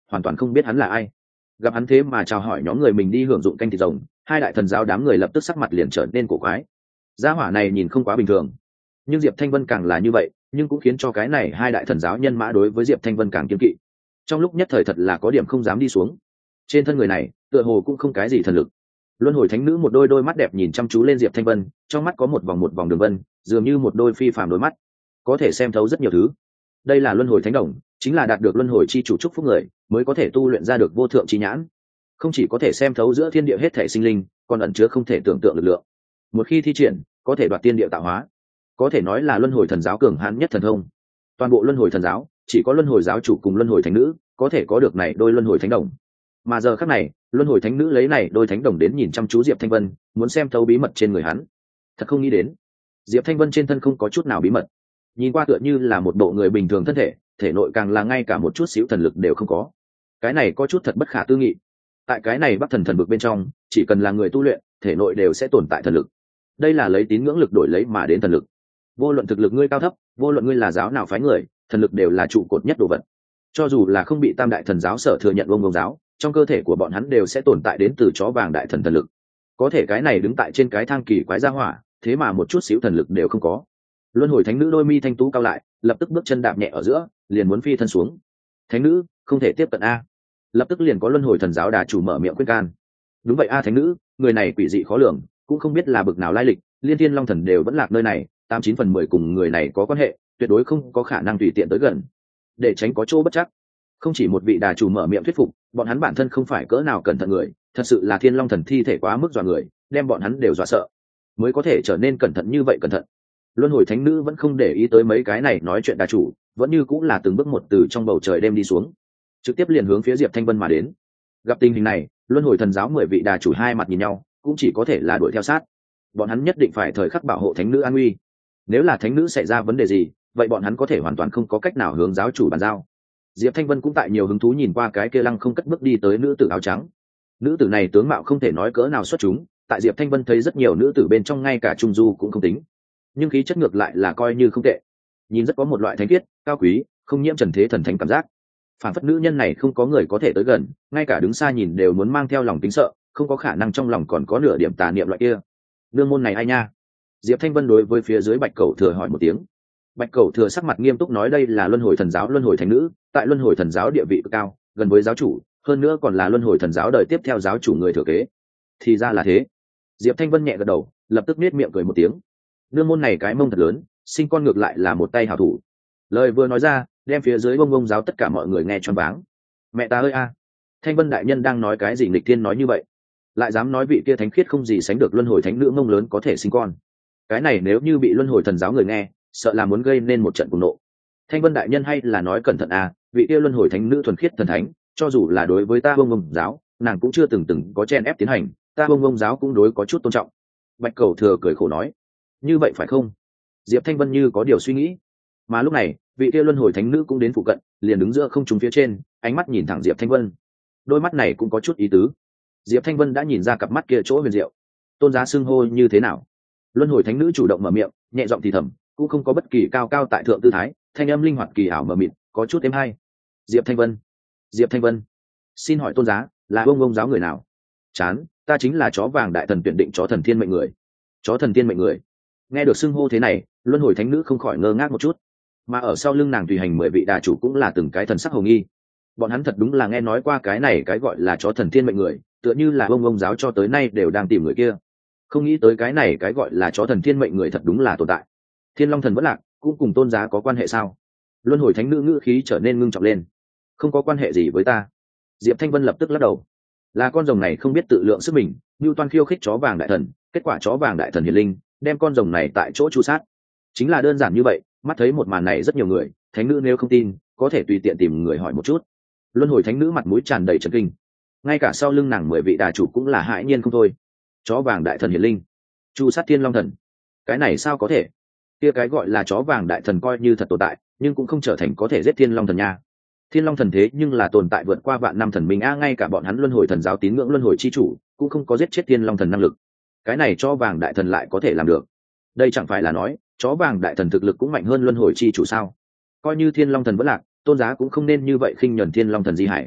hoàn toàn không biết hắn là ai. Gặp hắn thế mà chào hỏi nhóm người mình đi hưởng dụng canh thịt rồng, hai đại thần giáo đám người lập tức sắc mặt liền trở nên cổ quái. Gia hỏa này nhìn không quá bình thường, nhưng Diệp Thanh Vân càng là như vậy, nhưng cũng khiến cho cái này hai đại thần giáo nhân mã đối với Diệp Thanh Vân càng kiêng kỵ. Trong lúc nhất thời thật là có điểm không dám đi xuống. Trên thân người này tựa hồ cũng không cái gì thần lực. Luân hồi thánh nữ một đôi mắt đẹp nhìn chăm chú lên Diệp Thanh Vân, trong mắt có một vòng đường vân, dường như một đôi phi phàm đôi mắt, có thể xem thấu rất nhiều thứ. Đây là luân hồi thánh đồng, chính là đạt được luân hồi chi chủ chúc phúc người mới có thể tu luyện ra được vô thượng chi nhãn, không chỉ có thể xem thấu giữa thiên địa hết thể sinh linh, còn ẩn chứa không thể tưởng tượng lực lượng. Một khi thi triển, có thể đoạt tiên địa tạo hóa, có thể nói là luân hồi thần giáo cường hãn nhất thần thông. Toàn bộ luân hồi thần giáo chỉ có luân hồi giáo chủ cùng luân hồi thánh nữ có thể có được này đôi luân hồi thánh đồng. Mà giờ khắc này, luân hồi thánh nữ lấy này đôi thánh đồng đến nhìn chăm chú Diệp Thanh Vân, muốn xem thấu bí mật trên người hắn. Thật không nghĩ đến, Diệp Thanh Vân trên thân không có chút nào bí mật, nhìn qua tựa như là một bộ người bình thường thân thể, thể nội càng là ngay cả một chút xíu thần lực đều không có. Cái này có chút thật bất khả tư nghị. Tại cái này Bắc Thần thần vực bên trong, chỉ cần là người tu luyện, thể nội đều sẽ tồn tại thần lực. Đây là lấy tín ngưỡng lực đổi lấy mà đến thần lực. Vô luận thực lực ngươi cao thấp, vô luận ngươi là giáo nào phái người, thần lực đều là trụ cột nhất đồ vật. Cho dù là không bị Tam đại thần giáo sở thừa nhận ông giáo, trong cơ thể của bọn hắn đều sẽ tồn tại đến từ chó vàng đại thần thần lực. Có thể cái này đứng tại trên cái thang kỳ quái gia hỏa, thế mà một chút xíu thần lực đều không có. Luân hồi thánh nữ đôi mi thanh tú cao lại, lập tức bước chân đạp nhẹ ở giữa, liền muốn phi thân xuống. Thánh nữ, không thể tiếp cận a. Lập tức liền có luân hồi thần giáo đà chủ mở miệng khuyên can. Đúng vậy a thánh nữ, người này quỷ dị khó lường, cũng không biết là bực nào lai lịch, liên thiên long thần đều vẫn lạc nơi này, 89/10 cùng người này có quan hệ, tuyệt đối không có khả năng tùy tiện tới gần, để tránh có chỗ bất chắc. Không chỉ một vị đà chủ mở miệng thuyết phục, bọn hắn bản thân không phải cỡ nào cẩn thận người, thật sự là thiên long thần thi thể quá mức dọa người, đem bọn hắn đều dọa sợ, mới có thể trở nên cẩn thận như vậy cẩn thận. Luân hồi thánh nữ vẫn không để ý tới mấy cái này nói chuyện đà chủ, vẫn như cũng là từng bước một từ trong bầu trời đem đi xuống, trực tiếp liền hướng phía Diệp Thanh Vân mà đến. Gặp tình hình này, luân hồi thần giáo 10 vị đà chủ hai mặt nhìn nhau, cũng chỉ có thể là đuổi theo sát. Bọn hắn nhất định phải thời khắc bảo hộ thánh nữ an nguy. Nếu là thánh nữ xảy ra vấn đề gì, vậy bọn hắn có thể hoàn toàn không có cách nào hướng giáo chủ bàn giao. Diệp Thanh Vân cũng tại nhiều hứng thú nhìn qua cái kia lăng không cất bước đi tới nữ tử áo trắng. Nữ tử này tướng mạo không thể nói cỡ nào xuất chúng, tại Diệp Thanh Vân thấy rất nhiều nữ tử bên trong ngay cả trung du cũng không tính, nhưng khí chất ngược lại là coi như không tệ, nhìn rất có một loại thánh khiết, cao quý, không nhiễm trần thế thần thánh cảm giác. Phản phất nữ nhân này không có người có thể tới gần, ngay cả đứng xa nhìn đều muốn mang theo lòng kính sợ, không có khả năng trong lòng còn có nửa điểm tà niệm loại kia. Nương môn này ai nha? Diệp Thanh Vân đối với phía dưới Bạch Cẩu Thừa hỏi một tiếng. Bạch Cẩu Thừa sắc mặt nghiêm túc nói đây là luân hồi thần giáo luân hồi thánh nữ, tại luân hồi thần giáo địa vị cực cao, gần với giáo chủ, hơn nữa còn là luân hồi thần giáo đời tiếp theo giáo chủ người thừa kế. Thì ra là thế. Diệp Thanh Vân nhẹ gật đầu, lập tức nết miệng cười một tiếng. Nương môn này cái mông thật lớn, sinh con ngược lại là một tay hảo thủ. Lời vừa nói ra, đem phía dưới bông giáo tất cả mọi người nghe choáng váng. Mẹ ta ơi a, Thanh Vân đại nhân đang nói cái gì nghịch thiên nói như vậy? Lại dám nói vị kia thánh khiết không gì sánh được luân hồi thánh nữ mông lớn có thể sinh con. Cái này nếu như bị luân hồi thần giáo người nghe, sợ là muốn gây nên một trận cuồng nộ. Thanh Vân đại nhân hay là nói cẩn thận a, vị kia luân hồi thánh nữ thuần khiết thần thánh, cho dù là đối với ta bông giáo, nàng cũng chưa từng có chen ép tiến hành, ta bông giáo cũng đối có chút tôn trọng. Bạch Cẩu Thừa cười khổ nói, như vậy phải không? Diệp Thanh Vân như có điều suy nghĩ. Mà lúc này, vị kia luân hồi thánh nữ cũng đến phụ cận, liền đứng giữa không trung phía trên, ánh mắt nhìn thẳng Diệp Thanh Vân. Đôi mắt này cũng có chút ý tứ. Diệp Thanh Vân đã nhìn ra cặp mắt kia chỗ huyền diệu. Tôn giá xưng hô như thế nào? Luân hồi thánh nữ chủ động mở miệng, nhẹ giọng thì thầm, cũng không có bất kỳ cao cao tại thượng tư thái, thanh âm linh hoạt kỳ ảo mờ mịt, có chút êm hay. Diệp Thanh Vân. Diệp Thanh Vân. Xin hỏi tôn giá, là ông giáo người nào? Chán, ta chính là chó vàng đại thần tuyển định chó thần thiên mệnh người. Chó thần thiên mệnh người. Nghe được xưng hô thế này, luân hồi thánh nữ không khỏi ngơ ngác một chút, mà ở sau lưng nàng tùy hành 10 vị đà chủ cũng là từng cái thần sắc hồ nghi. Bọn hắn thật đúng là nghe nói qua cái này cái gọi là chó thần thiên mệnh người, tựa như là ông giáo cho tới nay đều đang tìm người kia, không nghĩ tới cái này cái gọi là chó thần thiên mệnh người thật đúng là tồn tại. Thiên Long thần vẫn lạc, cũng cùng tôn giá có quan hệ sao? Luân hồi thánh nữ ngữ khí trở nên ngưng trọng lên. Không có quan hệ gì với ta. Diệp Thanh Vân lập tức lắc đầu. Là con rồng này không biết tự lượng sức mình, như toan khiêu khích chó vàng đại thần, kết quả chó vàng đại thần hiền linh đem con rồng này tại chỗ chu sát. Chính là đơn giản như vậy. Mắt thấy một màn này rất nhiều người, thánh nữ nếu không tin, có thể tùy tiện tìm người hỏi một chút. Luân hồi thánh nữ mặt mũi tràn đầy trấn kinh, ngay cả sau lưng nàng 10 vị đà chủ cũng là hãi nhiên không thôi. Chó vàng đại thần hiền linh chu sát Thiên Long thần, cái này sao có thể? Kia cái gọi là chó vàng đại thần coi như thật tồn tại, nhưng cũng không trở thành có thể giết Thiên Long thần nha. Thiên Long thần thế nhưng là tồn tại vượt qua vạn năm thần minh a, ngay cả bọn hắn luân hồi thần giáo tín ngưỡng luân hồi chi chủ cũng không có giết chết Thiên Long thần năng lực. Cái này chó vàng đại thần lại có thể làm được? Đây chẳng phải là nói chó vàng đại thần thực lực cũng mạnh hơn luân hồi chi chủ sao? Coi như Thiên Long thần vẫn lạc, tôn giá cũng không nên như vậy khinh nhẫn Thiên Long thần di hải.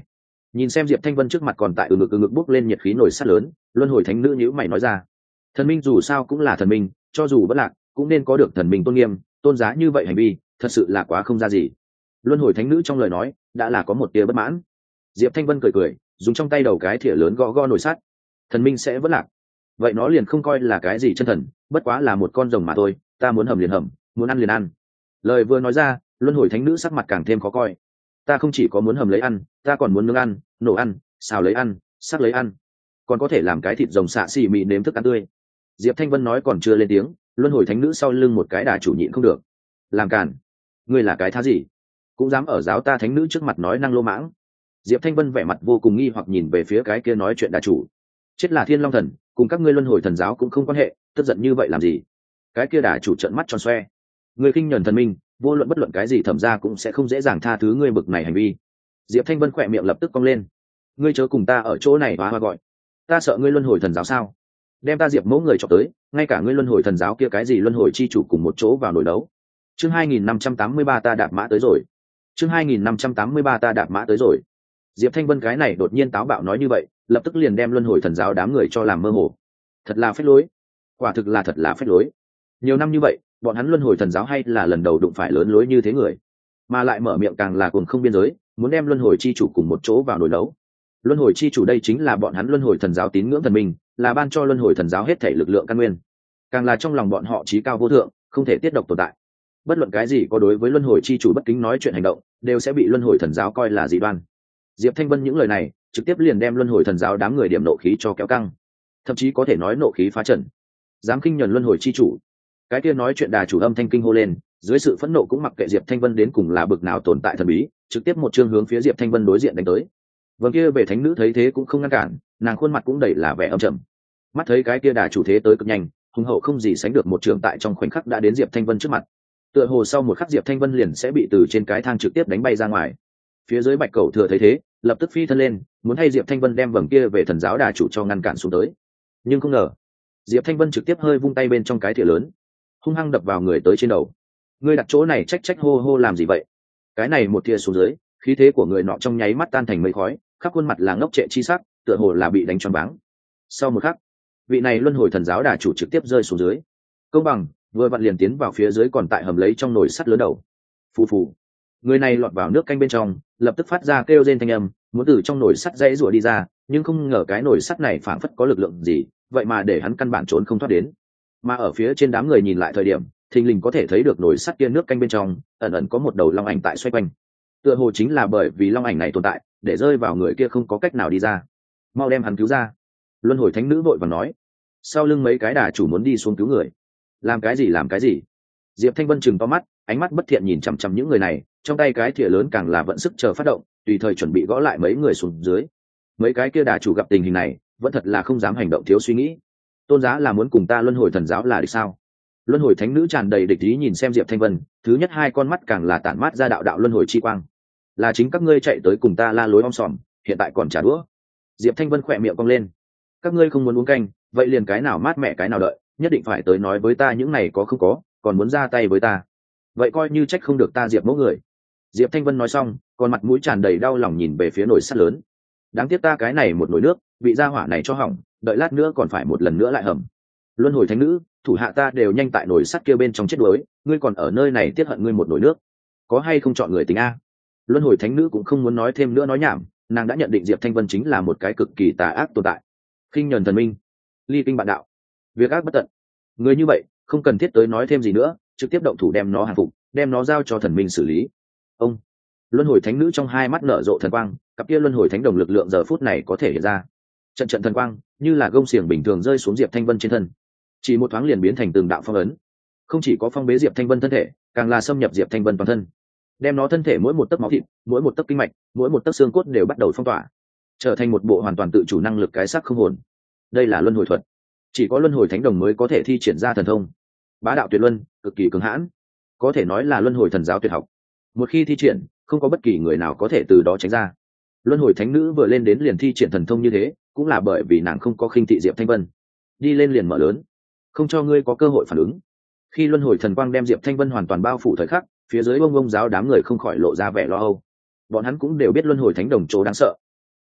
Nhìn xem Diệp Thanh Vân trước mặt còn tại ừ ngực bốc lên nhiệt khí nổi sắt lớn, luân hồi thánh nữ nhíu mày nói ra: thần minh dù sao cũng là thần minh, cho dù bất lạc cũng nên có được thần minh tôn nghiêm, tôn giá như vậy hành vi thật sự là quá không ra gì. Luân hồi thánh nữ trong lời nói đã là có một tia bất mãn. Diệp Thanh Vân cười cười, dùng trong tay đầu cái thìa lớn gõ gõ nồi sắt. Thần minh sẽ vẫn lạc, vậy nó liền không coi là cái gì chân thần, bất quá là một con rồng mà thôi, ta muốn hầm liền hầm, muốn ăn liền ăn. Lời vừa nói ra, luân hồi thánh nữ sắc mặt càng thêm khó coi. Ta không chỉ có muốn hầm lấy ăn, ta còn muốn nướng ăn, nổ ăn, xào lấy ăn, sắc lấy ăn, còn có thể làm cái thịt rồng xạ xì mị nếm thức ăn tươi. Diệp Thanh Vân nói còn chưa lên tiếng, luân hồi thánh nữ sau lưng một cái đà chủ nhịn không được: làm cản, ngươi là cái thá gì, cũng dám ở giáo ta thánh nữ trước mặt nói năng lô mãng. Diệp Thanh Vân vẻ mặt vô cùng nghi hoặc nhìn về phía cái kia nói chuyện đà chủ. Chết là Thiên Long Thần, cùng các ngươi luân hồi thần giáo cũng không quan hệ, tức giận như vậy làm gì? Cái kia đà chủ trợn mắt tròn xoe. Ngươi khinh nhẫn thần minh, vô luận bất luận cái gì thẩm ra cũng sẽ không dễ dàng tha thứ ngươi bực này hành vi. Diệp Thanh Vân khỏe miệng lập tức cong lên. Ngươi chớ cùng ta ở chỗ này hóa gọi, ta sợ ngươi luân hồi thần giáo sao? Đem ta Diệp mẫu người chọc tới, ngay cả ngươi luân hồi thần giáo kia cái gì luân hồi chi chủ cùng một chỗ vào nổi đấu. Chương 2583 ta đạp mã tới rồi. Chương 2583 ta đạp mã tới rồi. Diệp Thanh Vân cái này đột nhiên táo bạo nói như vậy, lập tức liền đem luân hồi thần giáo đám người cho làm mơ hồ. Thật là phế lối, quả thực là thật là phế lối. Nhiều năm như vậy, bọn hắn luân hồi thần giáo hay là lần đầu đụng phải lớn lối như thế người, mà lại mở miệng càng là cuồng không biên giới, muốn đem luân hồi chi chủ cùng một chỗ vào nổi đấu. Luân hồi chi chủ đây chính là bọn hắn luân hồi thần giáo tín ngưỡng thần minh, là ban cho luân hồi thần giáo hết thể lực lượng căn nguyên, càng là trong lòng bọn họ chí cao vô thượng, không thể tiết độc tồn tại. Bất luận cái gì có đối với luân hồi chi chủ bất kính nói chuyện hành động, đều sẽ bị luân hồi thần giáo coi là dị đoan. Diệp Thanh Vân những lời này trực tiếp liền đem luân hồi thần giáo đám người điểm nộ khí cho kéo căng, thậm chí có thể nói nộ khí phá trần. Dám khinh nhẫn luân hồi chi chủ, cái kia nói chuyện đà chủ âm thanh kinh hô lên, dưới sự phẫn nộ cũng mặc kệ Diệp Thanh Vân đến cùng là bực nào tồn tại thần bí, trực tiếp một chương hướng phía Diệp Thanh Vân đối diện đánh tới. Vâng kia về thánh nữ thấy thế cũng không ngăn cản, nàng khuôn mặt cũng đầy là vẻ âm trầm. Mắt thấy cái kia đà chủ thế tới cực nhanh, hùng hậu không gì sánh được một trường tại trong khoảnh khắc đã đến Diệp Thanh Vân trước mặt. Tựa hồ sau một khắc Diệp Thanh Vân liền sẽ bị từ trên cái thang trực tiếp đánh bay ra ngoài. Phía dưới Bạch Cẩu Thừa thấy thế, lập tức phi thân lên, muốn hay Diệp Thanh Vân đem vầng kia về thần giáo đà chủ cho ngăn cản xuống tới. Nhưng không ngờ, Diệp Thanh Vân trực tiếp hơi vung tay bên trong cái thìa lớn, hung hăng đập vào người tới trên đầu. Ngươi đặt chỗ này trách trách hô hô làm gì vậy? Cái này một thìa xuống dưới, khí thế của người nọ trong nháy mắt tan thành mây khói, khắp khuôn mặt là ngốc trệ chi sắc, tựa hồ là bị đánh choáng váng. Sau một khắc, vị này luân hồi thần giáo đà chủ trực tiếp rơi xuống dưới. Công bằng, vừa vặn liền tiến vào phía dưới còn tại hầm lấy trong nồi sắt lớn đầu. Phù phù. Người này lọt vào nước canh bên trong, lập tức phát ra kêu rên thanh âm, muốn từ trong nồi sắt dãy rủa đi ra, nhưng không ngờ cái nồi sắt này phảng phất có lực lượng gì, vậy mà để hắn căn bản trốn không thoát đến. Mà ở phía trên đám người nhìn lại thời điểm, thình lình có thể thấy được nồi sắt kia nước canh bên trong, ẩn ẩn có một đầu long ảnh tại xoay quanh. Tựa hồ chính là bởi vì long ảnh này tồn tại, để rơi vào người kia không có cách nào đi ra. Mau đem hắn cứu ra. Luân hồi thánh nữ vội vàng nói. Sau lưng mấy cái đà chủ muốn đi xuống cứu người. Làm cái gì làm cái gì? Diệp Thanh Vân chừng to mắt, ánh mắt bất thiện nhìn chằm chằm những người này, trong tay cái thìa lớn càng là vận sức chờ phát động, tùy thời chuẩn bị gõ lại mấy người xuống dưới. Mấy cái kia đà chủ gặp tình hình này, vẫn thật là không dám hành động thiếu suy nghĩ. Tôn giá là muốn cùng ta luân hồi thần giáo là địch sao? Luân hồi thánh nữ tràn đầy địch ý nhìn xem Diệp Thanh Vân, thứ nhất hai con mắt càng là tản mát ra đạo đạo luân hồi chi quang. Là chính các ngươi chạy tới cùng ta la lối om sòm, hiện tại còn trả đũa. Diệp Thanh Vân khỏe miệng cong lên. Các ngươi không muốn uống canh, vậy liền cái nào mát mẹ cái nào đợi, nhất định phải tới nói với ta những này có không có, còn muốn ra tay với ta, vậy coi như trách không được ta Diệp mẫu người. Diệp Thanh Vân nói xong, còn mặt mũi tràn đầy đau lòng nhìn về phía nồi sắt lớn. Đáng tiếc ta cái này một nồi nước bị gia hỏa này cho hỏng, đợi lát nữa còn phải một lần nữa lại hầm. Luân hồi thánh nữ, thủ hạ ta đều nhanh tại nồi sắt kia bên trong chết đuối, ngươi còn ở nơi này tiết hận ngươi một nồi nước, có hay không chọn người tính a? Luân hồi thánh nữ cũng không muốn nói thêm nữa nói nhảm, nàng đã nhận định Diệp Thanh Vân chính là một cái cực kỳ tà ác tồn tại, khinh nhẫn thần minh, ly kinh bạn đạo, việc ác bất tận. Người như vậy không cần thiết tới nói thêm gì nữa, trực tiếp động thủ đem nó hàng phục, đem nó giao cho thần minh xử lý. Ông luân hồi thánh nữ trong hai mắt nở rộ thần quang, cặp kia luân hồi thánh đồng lực lượng giờ phút này có thể hiện ra. Trận trận thần quang như là gông xiềng bình thường rơi xuống Diệp Thanh Vân trên thân, chỉ một thoáng liền biến thành từng đạo phong ấn, không chỉ có phong bế Diệp Thanh Vân thân thể, càng là xâm nhập Diệp Thanh Vân toàn thân, đem nó thân thể mỗi một tấc máu thịt, mỗi một tấc kinh mạch, mỗi một tấc xương cốt đều bắt đầu phong tỏa, trở thành một bộ hoàn toàn tự chủ năng lực cái xác không hồn. Đây là luân hồi thuật, chỉ có luân hồi thánh đồng mới có thể thi triển ra thần thông, bá đạo tuyệt luân, cực kỳ cường hãn, có thể nói là luân hồi thần giáo tuyệt học. Một khi thi triển, không có bất kỳ người nào có thể từ đó tránh ra. Luân hồi thánh nữ vừa lên đến liền thi triển thần thông như thế, cũng là bởi vì nàng không có khinh thị Diệp Thanh Vân, đi lên liền mở lớn, không cho ngươi có cơ hội phản ứng. Khi luân hồi thần quang đem Diệp Thanh Vân hoàn toàn bao phủ thời khắc, phía dưới bông bông giáo đám người không khỏi lộ ra vẻ lo âu. Bọn hắn cũng đều biết luân hồi thánh đồng chỗ đáng sợ,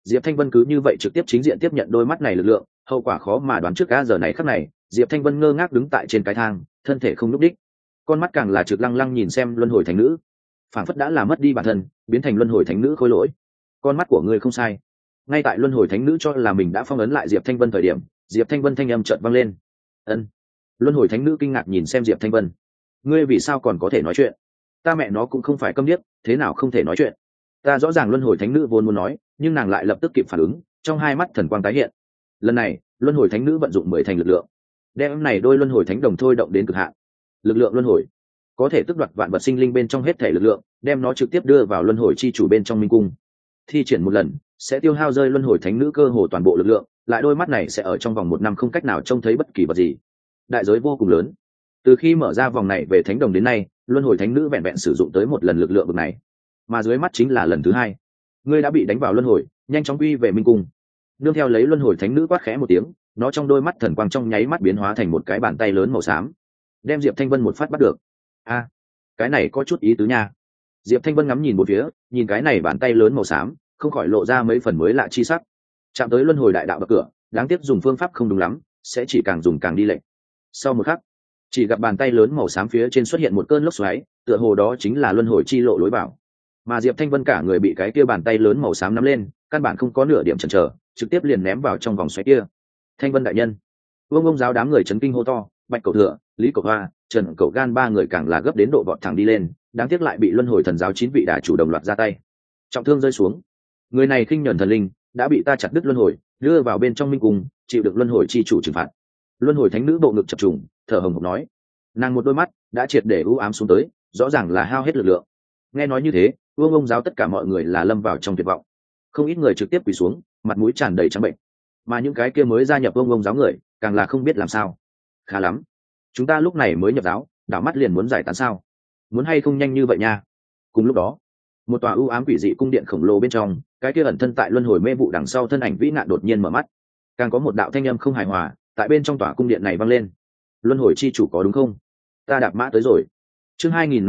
Diệp Thanh Vân cứ như vậy trực tiếp chính diện tiếp nhận đôi mắt này lực lượng, hậu quả khó mà đoán trước. Giờ này khắc này, Diệp Thanh Vân ngơ ngác đứng tại trên cái thang, thân thể không nhúc đích, con mắt càng là trực lăng lăng nhìn xem luân hồi thánh nữ, phản phất đã là mất đi bản thân, biến thành luân hồi thánh nữ khôi lỗi. Con mắt của ngươi không sai. Ngay tại luân hồi thánh nữ cho là mình đã phong ấn lại Diệp Thanh Vân thời điểm, Diệp Thanh Vân thanh âm chợt vang lên. Ân. Luân hồi thánh nữ kinh ngạc nhìn xem Diệp Thanh Vân. Ngươi vì sao còn có thể nói chuyện? Ta mẹ nó cũng không phải câm điếc, thế nào không thể nói chuyện? Ta rõ ràng luân hồi thánh nữ vốn muốn nói, nhưng nàng lại lập tức kịp phản ứng, trong hai mắt thần quang tái hiện. Lần này, luân hồi thánh nữ vận dụng 10 thành lực lượng, đem này đôi luân hồi thánh đồng thôi động đến cực hạn. Lực lượng luân hồi có thể tước đoạt vạn vật sinh linh bên trong hết thể lực lượng, đem nó trực tiếp đưa vào luân hồi chi chủ bên trong minh cung. Thi triển một lần sẽ tiêu hao rơi luân hồi thánh nữ cơ hồ toàn bộ lực lượng, lại đôi mắt này sẽ ở trong vòng 1 năm không cách nào trông thấy bất kỳ vật gì. Đại giới vô cùng lớn. Từ khi mở ra vòng này về thánh đồng đến nay, luân hồi thánh nữ vẹn vẹn sử dụng tới 1 lần lực lượng bậc này, mà dưới mắt chính là lần thứ 2. Ngươi đã bị đánh vào luân hồi, nhanh chóng quy về minh cung. Nương theo lấy luân hồi thánh nữ quát khẽ một tiếng, nó trong đôi mắt thần quang trong nháy mắt biến hóa thành một cái bàn tay lớn màu xám, đem Diệp Thanh Vân một phát bắt được. A, cái này có chút ý tứ nha. Diệp Thanh Vân ngắm nhìn một phía, nhìn cái này bàn tay lớn màu xám, không khỏi lộ ra mấy phần mới lạ chi sắc. Chạm tới luân hồi đại đạo bậc cửa, đáng tiếc dùng phương pháp không đúng lắm, sẽ chỉ càng dùng càng đi lệch. Sau một khắc, chỉ gặp bàn tay lớn màu xám phía trên xuất hiện một cơn lốc xoáy, tựa hồ đó chính là luân hồi chi lộ lối vào. Mà Diệp Thanh Vân cả người bị cái kia bàn tay lớn màu xám nắm lên, căn bản không có nửa điểm chần chờ, trực tiếp liền ném vào trong vòng xoáy kia. Thanh Vân đại nhân, Vương giáo đám người chấn kinh hô to, Bạch Cẩu Thừa, Lý Cẩu Hoa, Trần Cẩu Gan 3 người càng là gấp đến độ vọt thẳng đi lên, đáng tiếc lại bị luân hồi thần giáo 9 vị đà chủ đồng loạt ra tay, trọng thương rơi xuống. Người này khinh nhẫn thần linh, đã bị ta chặt đứt luân hồi, đưa vào bên trong minh cung, chịu được luân hồi chi chủ trừng phạt. Luân hồi thánh nữ bộ ngực chập trùng, thở hổn hển nói, nàng một đôi mắt đã triệt để u ám xuống tới, rõ ràng là hao hết lực lượng. Nghe nói như thế, Vương giáo tất cả mọi người là lâm vào trong tuyệt vọng, không ít người trực tiếp quỳ xuống, mặt mũi tràn đầy trắng bệnh, mà những cái kia mới gia nhập Vương giáo người càng là không biết làm sao. Khá lắm, chúng ta lúc này mới nhập giáo, đảo mắt liền muốn giải tán sao? Muốn hay không nhanh như vậy nha. Cùng lúc đó, một tòa ưu ám quỷ dị cung điện khổng lồ bên trong, cái kia ẩn thân tại luân hồi mê vụ đằng sau thân ảnh vĩ nạn đột nhiên mở mắt, càng có một đạo thanh âm không hài hòa tại bên trong tòa cung điện này vang lên. Luân hồi chi chủ có đúng không? Ta đạp mã tới rồi. Chương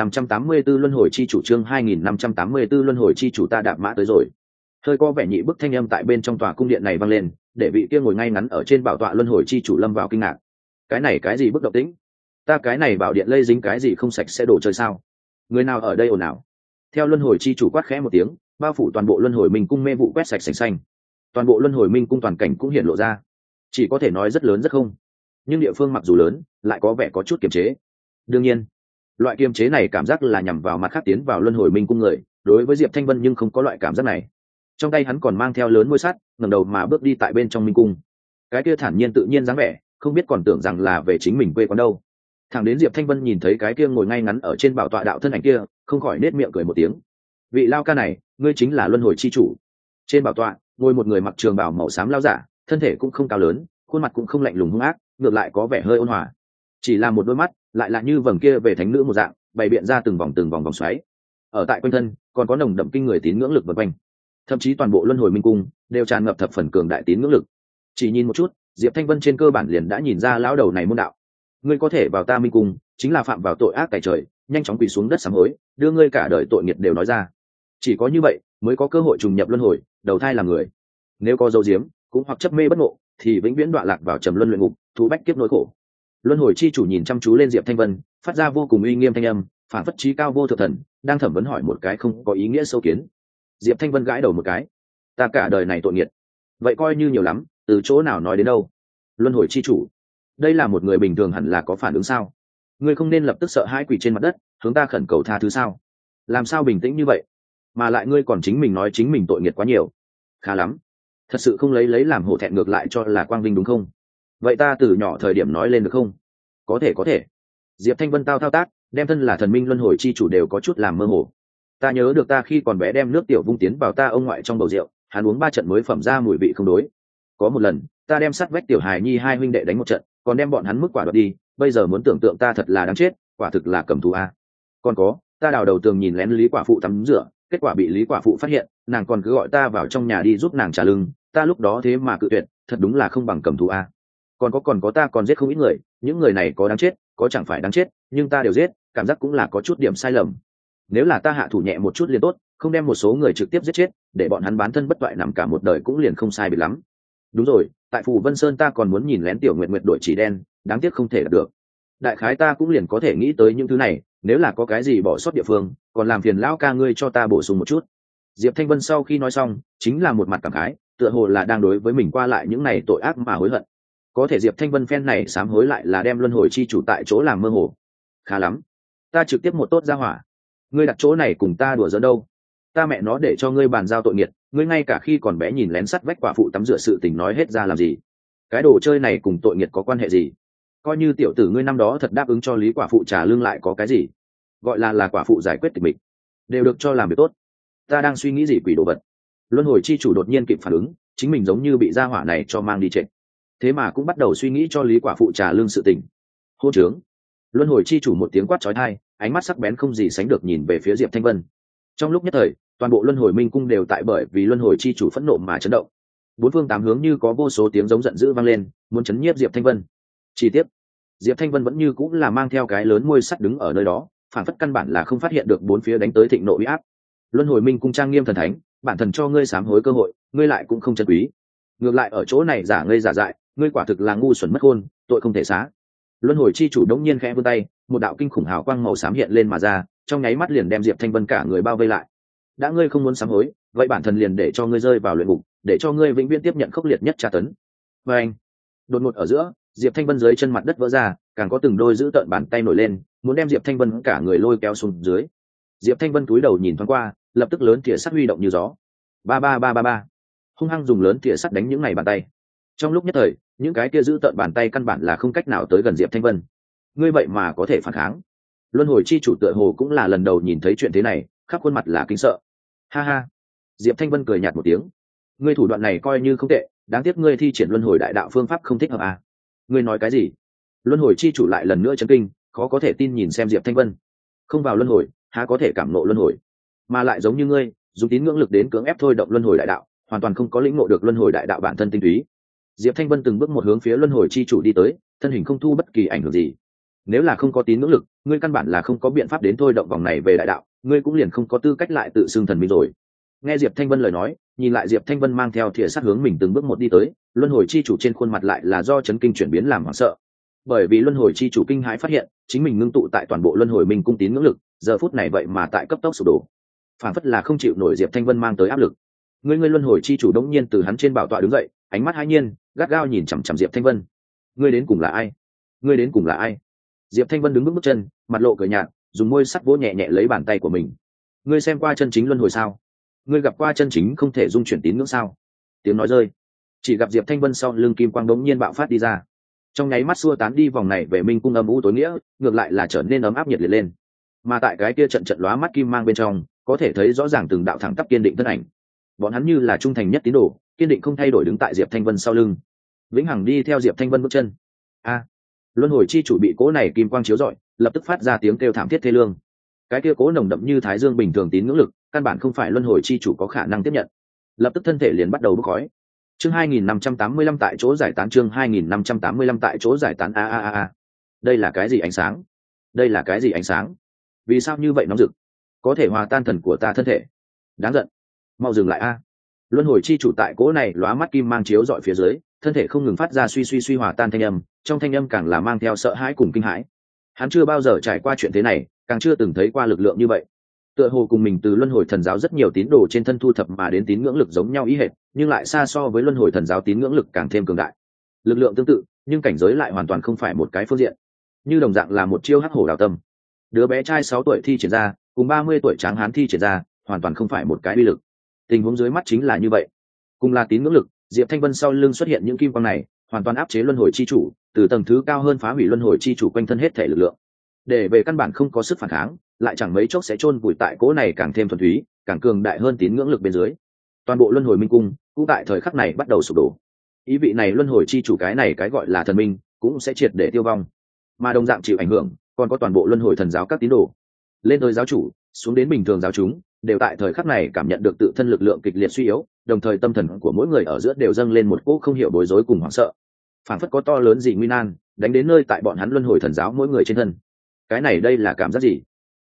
2584 luân hồi chi chủ, chương 2584 luân hồi chi chủ, ta đạp mã tới rồi. Hơi có vẻ nhị bức thanh âm tại bên trong tòa cung điện này vang lên, để vị kia ngồi ngay ngắn ở trên bảo tọa luân hồi chi chủ lâm vào kinh ngạc. Cái này cái gì bức động tĩnh? Ta cái này bảo điện lây dính cái gì không sạch sẽ đổ chơi sao? Người nào ở đây ồn ào? Theo luân hồi chi chủ quát khẽ một tiếng, bao phủ toàn bộ luân hồi minh cung mê vụ quét sạch sành xanh. Toàn bộ luân hồi minh cung toàn cảnh cũng hiện lộ ra, chỉ có thể nói rất lớn rất không, nhưng địa phương mặc dù lớn lại có vẻ có chút kiềm chế. Đương nhiên, loại kiềm chế này cảm giác là nhằm vào mặt khác tiến vào luân hồi minh cung người, đối với Diệp Thanh Vân nhưng không có loại cảm giác này. Trong tay hắn còn mang theo lớn môi sắt, ngẩng đầu mà bước đi tại bên trong minh cung, cái kia thản nhiên tự nhiên dáng vẻ, không biết còn tưởng rằng là về chính mình quê quán đâu. Thẳng đến Diệp Thanh Vân nhìn thấy cái kia ngồi ngay ngắn ở trên bảo tọa đạo thân ảnh kia, không khỏi nết miệng cười một tiếng. Vị lao ca này, ngươi chính là luân hồi chi chủ. Trên bảo tọa ngồi một người mặc trường bào màu xám lao giả, thân thể cũng không cao lớn, khuôn mặt cũng không lạnh lùng hung ác, ngược lại có vẻ hơi ôn hòa. Chỉ là một đôi mắt lại là như vầng kia về thánh nữ một dạng, bày biện ra từng vòng vòng xoáy. Ở tại quanh thân còn có nồng đậm kinh người tín ngưỡng lực vần quanh, thậm chí toàn bộ luân hồi minh cung đều tràn ngập thập phần cường đại tín ngưỡng lực. Chỉ nhìn một chút, Diệp Thanh Vân trên cơ bản liền đã nhìn ra lão đầu này môn đạo. Ngươi có thể vào ta minh cung, chính là phạm vào tội ác tại trời, nhanh chóng quỳ xuống đất sám hối, đưa ngươi cả đời tội nghiệp đều nói ra. Chỉ có như vậy mới có cơ hội trùng nhập luân hồi, đầu thai làm người. Nếu có dấu diếm, cũng hoặc chấp mê bất ngộ, thì vĩnh viễn đọa lạc vào trầm luân luyện ngục, thú bách kiếp nỗi khổ. Luân hồi chi chủ nhìn chăm chú lên Diệp Thanh Vân, phát ra vô cùng uy nghiêm thanh âm, phản phất trí cao vô thượng thần, đang thẩm vấn hỏi một cái không có ý nghĩa sâu kiến. Diệp Thanh Vân gãi đầu một cái, ta cả đời này tội nghiệp, vậy coi như nhiều lắm, từ chỗ nào nói đến đâu. Luân hồi chi chủ, đây là một người bình thường hẳn là có phản ứng sao? Ngươi không nên lập tức sợ hãi quỳ trên mặt đất, hướng ta khẩn cầu tha thứ sao? Làm sao bình tĩnh như vậy? Mà lại ngươi còn chính mình nói chính mình tội nghiệp quá nhiều. Khá lắm, thật sự không lấy làm hổ thẹn, ngược lại cho là quang vinh đúng không? Vậy ta từ nhỏ thời điểm nói lên được không? Có thể. Diệp Thanh Vân thao tác, đem thân là thần minh luân hồi chi chủ đều có chút làm mơ hồ. Ta nhớ được ta khi còn bé đem nước tiểu vung tiến vào ta ông ngoại trong bầu rượu, hắn uống 3 trận mới phẩm ra mùi vị không đối. Có một lần, ta đem sắt vách tiểu hài nhi 2 huynh đệ đánh một trận, còn đem bọn hắn mức quả đoạt đi, bây giờ muốn tưởng tượng ta thật là đáng chết, quả thực là cầm thú a. Còn có, ta đào đầu tường nhìn lén Lý quả phụ tắm rửa, kết quả bị Lý quả phụ phát hiện, nàng còn cứ gọi ta vào trong nhà đi giúp nàng trả lưng, ta lúc đó thế mà cự tuyệt, thật đúng là không bằng cầm thú a. Còn có ta còn giết không ít người, những người này có đáng chết, có chẳng phải đáng chết, nhưng ta đều giết, cảm giác cũng là có chút điểm sai lầm. Nếu là ta hạ thủ nhẹ một chút liền tốt, không đem một số người trực tiếp giết chết, để bọn hắn bán thân bất toại nằm cả một đời cũng liền không sai biệt lắm. Đúng rồi, tại Phù Vân Sơn ta còn muốn nhìn lén Tiểu Nguyệt Nguyệt đội chỉ đen, đáng tiếc không thể đạt được. Đại khái ta cũng liền có thể nghĩ tới những thứ này, nếu là có cái gì bỏ sót địa phương, còn làm phiền lão ca ngươi cho ta bổ sung một chút. Diệp Thanh Vân sau khi nói xong, chính là một mặt cảm khái, tựa hồ là đang đối với mình qua lại những này tội ác mà hối hận. Có thể Diệp Thanh Vân phen này sám hối lại là đem luân hồi chi chủ tại chỗ làm mơ hồ. Khá lắm, ta trực tiếp một tốt ra hỏa. Ngươi đặt chỗ này cùng ta đùa giỡn đâu? Ta mẹ nó để cho ngươi bàn giao tội nghiệt, ngươi ngay cả khi còn bé nhìn lén sắt vách quả phụ tắm rửa sự tình nói hết ra làm gì? Cái đồ chơi này cùng tội nghiệt có quan hệ gì? Coi như tiểu tử ngươi năm đó thật đáp ứng cho lý quả phụ trả lương lại có cái gì? Gọi là quả phụ giải quyết tịch mịch, đều được cho làm việc tốt. Ta đang suy nghĩ gì quỷ đồ vật? Luân hồi chi chủ đột nhiên kịp phản ứng, chính mình giống như bị gia hỏa này cho mang đi trệ, thế mà cũng bắt đầu suy nghĩ cho lý quả phụ trả lương sự tình. Hô trướng! Luân hồi chi chủ một tiếng quát chói tai, ánh mắt sắc bén không gì sánh được nhìn về phía Diệp Thanh Vân. Trong lúc nhất thời, toàn bộ luân hồi minh cung đều tại bởi vì luân hồi chi chủ phẫn nộ mà chấn động. Bốn phương tám hướng như có vô số tiếng giống giận dữ vang lên, muốn chấn nhiếp Diệp Thanh Vân. Chi tiết, Diệp Thanh Vân vẫn như cũng là mang theo cái lớn môi sắt đứng ở nơi đó, phản phất căn bản là không phát hiện được bốn phía đánh tới thịnh nộ uy áp. Luân hồi minh cung trang nghiêm thần thánh, bản thần cho ngươi sám hối cơ hội, ngươi lại cũng không trân quý. Ngược lại ở chỗ này giả ngây giả dại, ngươi quả thực là ngu xuẩn mất khôn, tội không thể xá. Luân hồi chi chủ đống nhiên khẽ vươn tay, một đạo kinh khủng hào quang màu xám hiện lên mà ra, trong nháy mắt liền đem Diệp Thanh Vân cả người bao vây lại. Đã ngươi không muốn sám hối, vậy bản thần liền để cho ngươi rơi vào luyện ngục, để cho ngươi vĩnh viễn tiếp nhận khốc liệt nhất tra tấn. Và anh, đột ngột ở giữa, Diệp Thanh Vân dưới chân mặt đất vỡ ra, càng có từng đôi giữ tợn bàn tay nổi lên, muốn đem Diệp Thanh Vân cả người lôi kéo xuống dưới. Diệp Thanh Vân cúi đầu nhìn thoáng qua, lập tức lớn thìa sắt huy động như gió. Ba ba ba ba ba, hung hăng dùng lớn thìa sắt đánh những này bàn tay. Trong lúc nhất thời, những cái kia giữ tợn bàn tay căn bản là không cách nào tới gần Diệp Thanh Vân. Ngươi vậy mà có thể phản kháng? Luân hồi chi chủ tựa hồ cũng là lần đầu nhìn thấy chuyện thế này, khắp khuôn mặt là kinh sợ. Ha ha! Diệp Thanh Vân cười nhạt một tiếng. Ngươi thủ đoạn này coi như không tệ, đáng tiếc ngươi thi triển luân hồi đại đạo phương pháp không thích hợp à? Ngươi nói cái gì? Luân hồi chi chủ lại lần nữa chấn kinh, khó có thể tin nhìn xem Diệp Thanh Vân. Không vào luân hồi, há có thể cảm nộ luân hồi? Mà lại giống như ngươi, dùng tín ngưỡng lực đến cưỡng ép thôi động luân hồi đại đạo, hoàn toàn không có lĩnh ngộ được luân hồi đại đạo bản thân tinh túy. Diệp Thanh Vân từng bước một hướng phía luân hồi chi chủ đi tới, thân hình không thu bất kỳ ảnh hưởng gì. Nếu là không có tín ngưỡng lực, ngươi căn bản là không có biện pháp đến thôi động vòng này về đại đạo, ngươi cũng liền không có tư cách lại tự xưng thần minh rồi. Nghe Diệp Thanh Vân lời nói, nhìn lại Diệp Thanh Vân mang theo thìa sát hướng mình từng bước một đi tới, luân hồi chi chủ trên khuôn mặt lại là do chấn kinh chuyển biến làm hoảng sợ. Bởi vì luân hồi chi chủ kinh hãi phát hiện, chính mình ngưng tụ tại toàn bộ luân hồi minh cung tín ngưỡng lực, giờ phút này vậy mà tại cấp tốc sụp đổ. Phản phất là không chịu nổi Diệp Thanh Vân mang tới áp lực. Ngươi luân hồi chi chủ đống nhiên từ hắn trên bảo tọa đứng dậy, ánh mắt hãi nhiên, gắt gao nhìn chằm chằm Diệp Thanh Vân. Ngươi đến cùng là ai? Ngươi đến cùng là ai? Diệp Thanh Vân đứng bước chân, mặt lộ cười nhạt, dùng môi sắt vỗ nhẹ nhẹ lấy bàn tay của mình. Ngươi xem qua chân chính luân hồi sao? Ngươi gặp qua chân chính không thể dung chuyển tín ngưỡng sao? Tiếng nói rơi, chỉ gặp Diệp Thanh Vân sau lưng kim quang đống nhiên bạo phát đi ra, trong nháy mắt xua tán đi vòng này về minh cung âm u tối nghĩa, ngược lại là trở nên ấm áp nhiệt liệt lên. Mà tại cái kia trận trận lóa mắt kim mang bên trong, có thể thấy rõ ràng từng đạo thẳng tắp kiên định thân ảnh. Bọn hắn như là trung thành nhất tín đồ, kiên định không thay đổi đứng tại Diệp Thanh Vân sau lưng, vĩnh hằng đi theo Diệp Thanh Vân bước chân. A! Luân hồi chi chủ bị cố này kim quang chiếu rọi, lập tức phát ra tiếng kêu thảm thiết thê lương. Cái kia cố nồng đậm như thái dương bình thường tín ngưỡng lực, căn bản không phải luân hồi chi chủ có khả năng tiếp nhận. Lập tức thân thể liền bắt đầu bốc khói. Chương 2585 tại chỗ giải tán, chương 2585 tại chỗ giải tán. A. Đây là cái gì ánh sáng? Đây là cái gì ánh sáng? Vì sao như vậy nóng rực? Có thể hòa tan thần của ta thân thể. Đáng giận. Mau dừng lại a. Luân hồi chi chủ tại cỗ này lóa mắt kim mang chiếu dọi phía dưới, thân thể không ngừng phát ra suy hòa tan thanh âm, trong thanh âm càng là mang theo sợ hãi cùng kinh hãi. Hắn chưa bao giờ trải qua chuyện thế này, càng chưa từng thấy qua lực lượng như vậy. Tựa hồ cùng mình từ luân hồi thần giáo rất nhiều tín đồ trên thân thu thập mà đến tín ngưỡng lực giống nhau ý hệt, nhưng lại xa so với luân hồi thần giáo tín ngưỡng lực càng thêm cường đại. Lực lượng tương tự, nhưng cảnh giới lại hoàn toàn không phải một cái phương diện. Như đồng dạng là một chiêu hắc hổ đào tâm. Đứa bé trai 6 tuổi thi triển ra, cùng 30 tuổi tráng hán thi triển ra, hoàn toàn không phải một cái uy lực. Tình huống dưới mắt chính là như vậy. Cùng là tín ngưỡng lực, Diệp Thanh Vân sau lưng xuất hiện những kim quang này, hoàn toàn áp chế luân hồi chi chủ, từ tầng thứ cao hơn phá hủy luân hồi chi chủ quanh thân hết thể lực lượng. Để về căn bản không có sức phản kháng, lại chẳng mấy chốc sẽ chôn vùi tại cỗ này càng thêm thuần túy, càng cường đại hơn tín ngưỡng lực bên dưới. Toàn bộ luân hồi minh cung cũng tại thời khắc này bắt đầu sụp đổ. Ý vị này luân hồi chi chủ cái này cái gọi là thần minh cũng sẽ triệt để tiêu vong. Mà đồng dạng chịu ảnh hưởng, còn có toàn bộ luân hồi thần giáo các tín đồ. Lên tới giáo chủ, xuống đến bình thường giáo chúng, đều tại thời khắc này cảm nhận được tự thân lực lượng kịch liệt suy yếu, đồng thời tâm thần của mỗi người ở giữa đều dâng lên một cỗ không hiểu bối rối cùng hoảng sợ. Phản phất có to lớn gì nguy nan đánh đến nơi tại bọn hắn luân hồi thần giáo mỗi người trên thân. Cái này đây là cảm giác gì?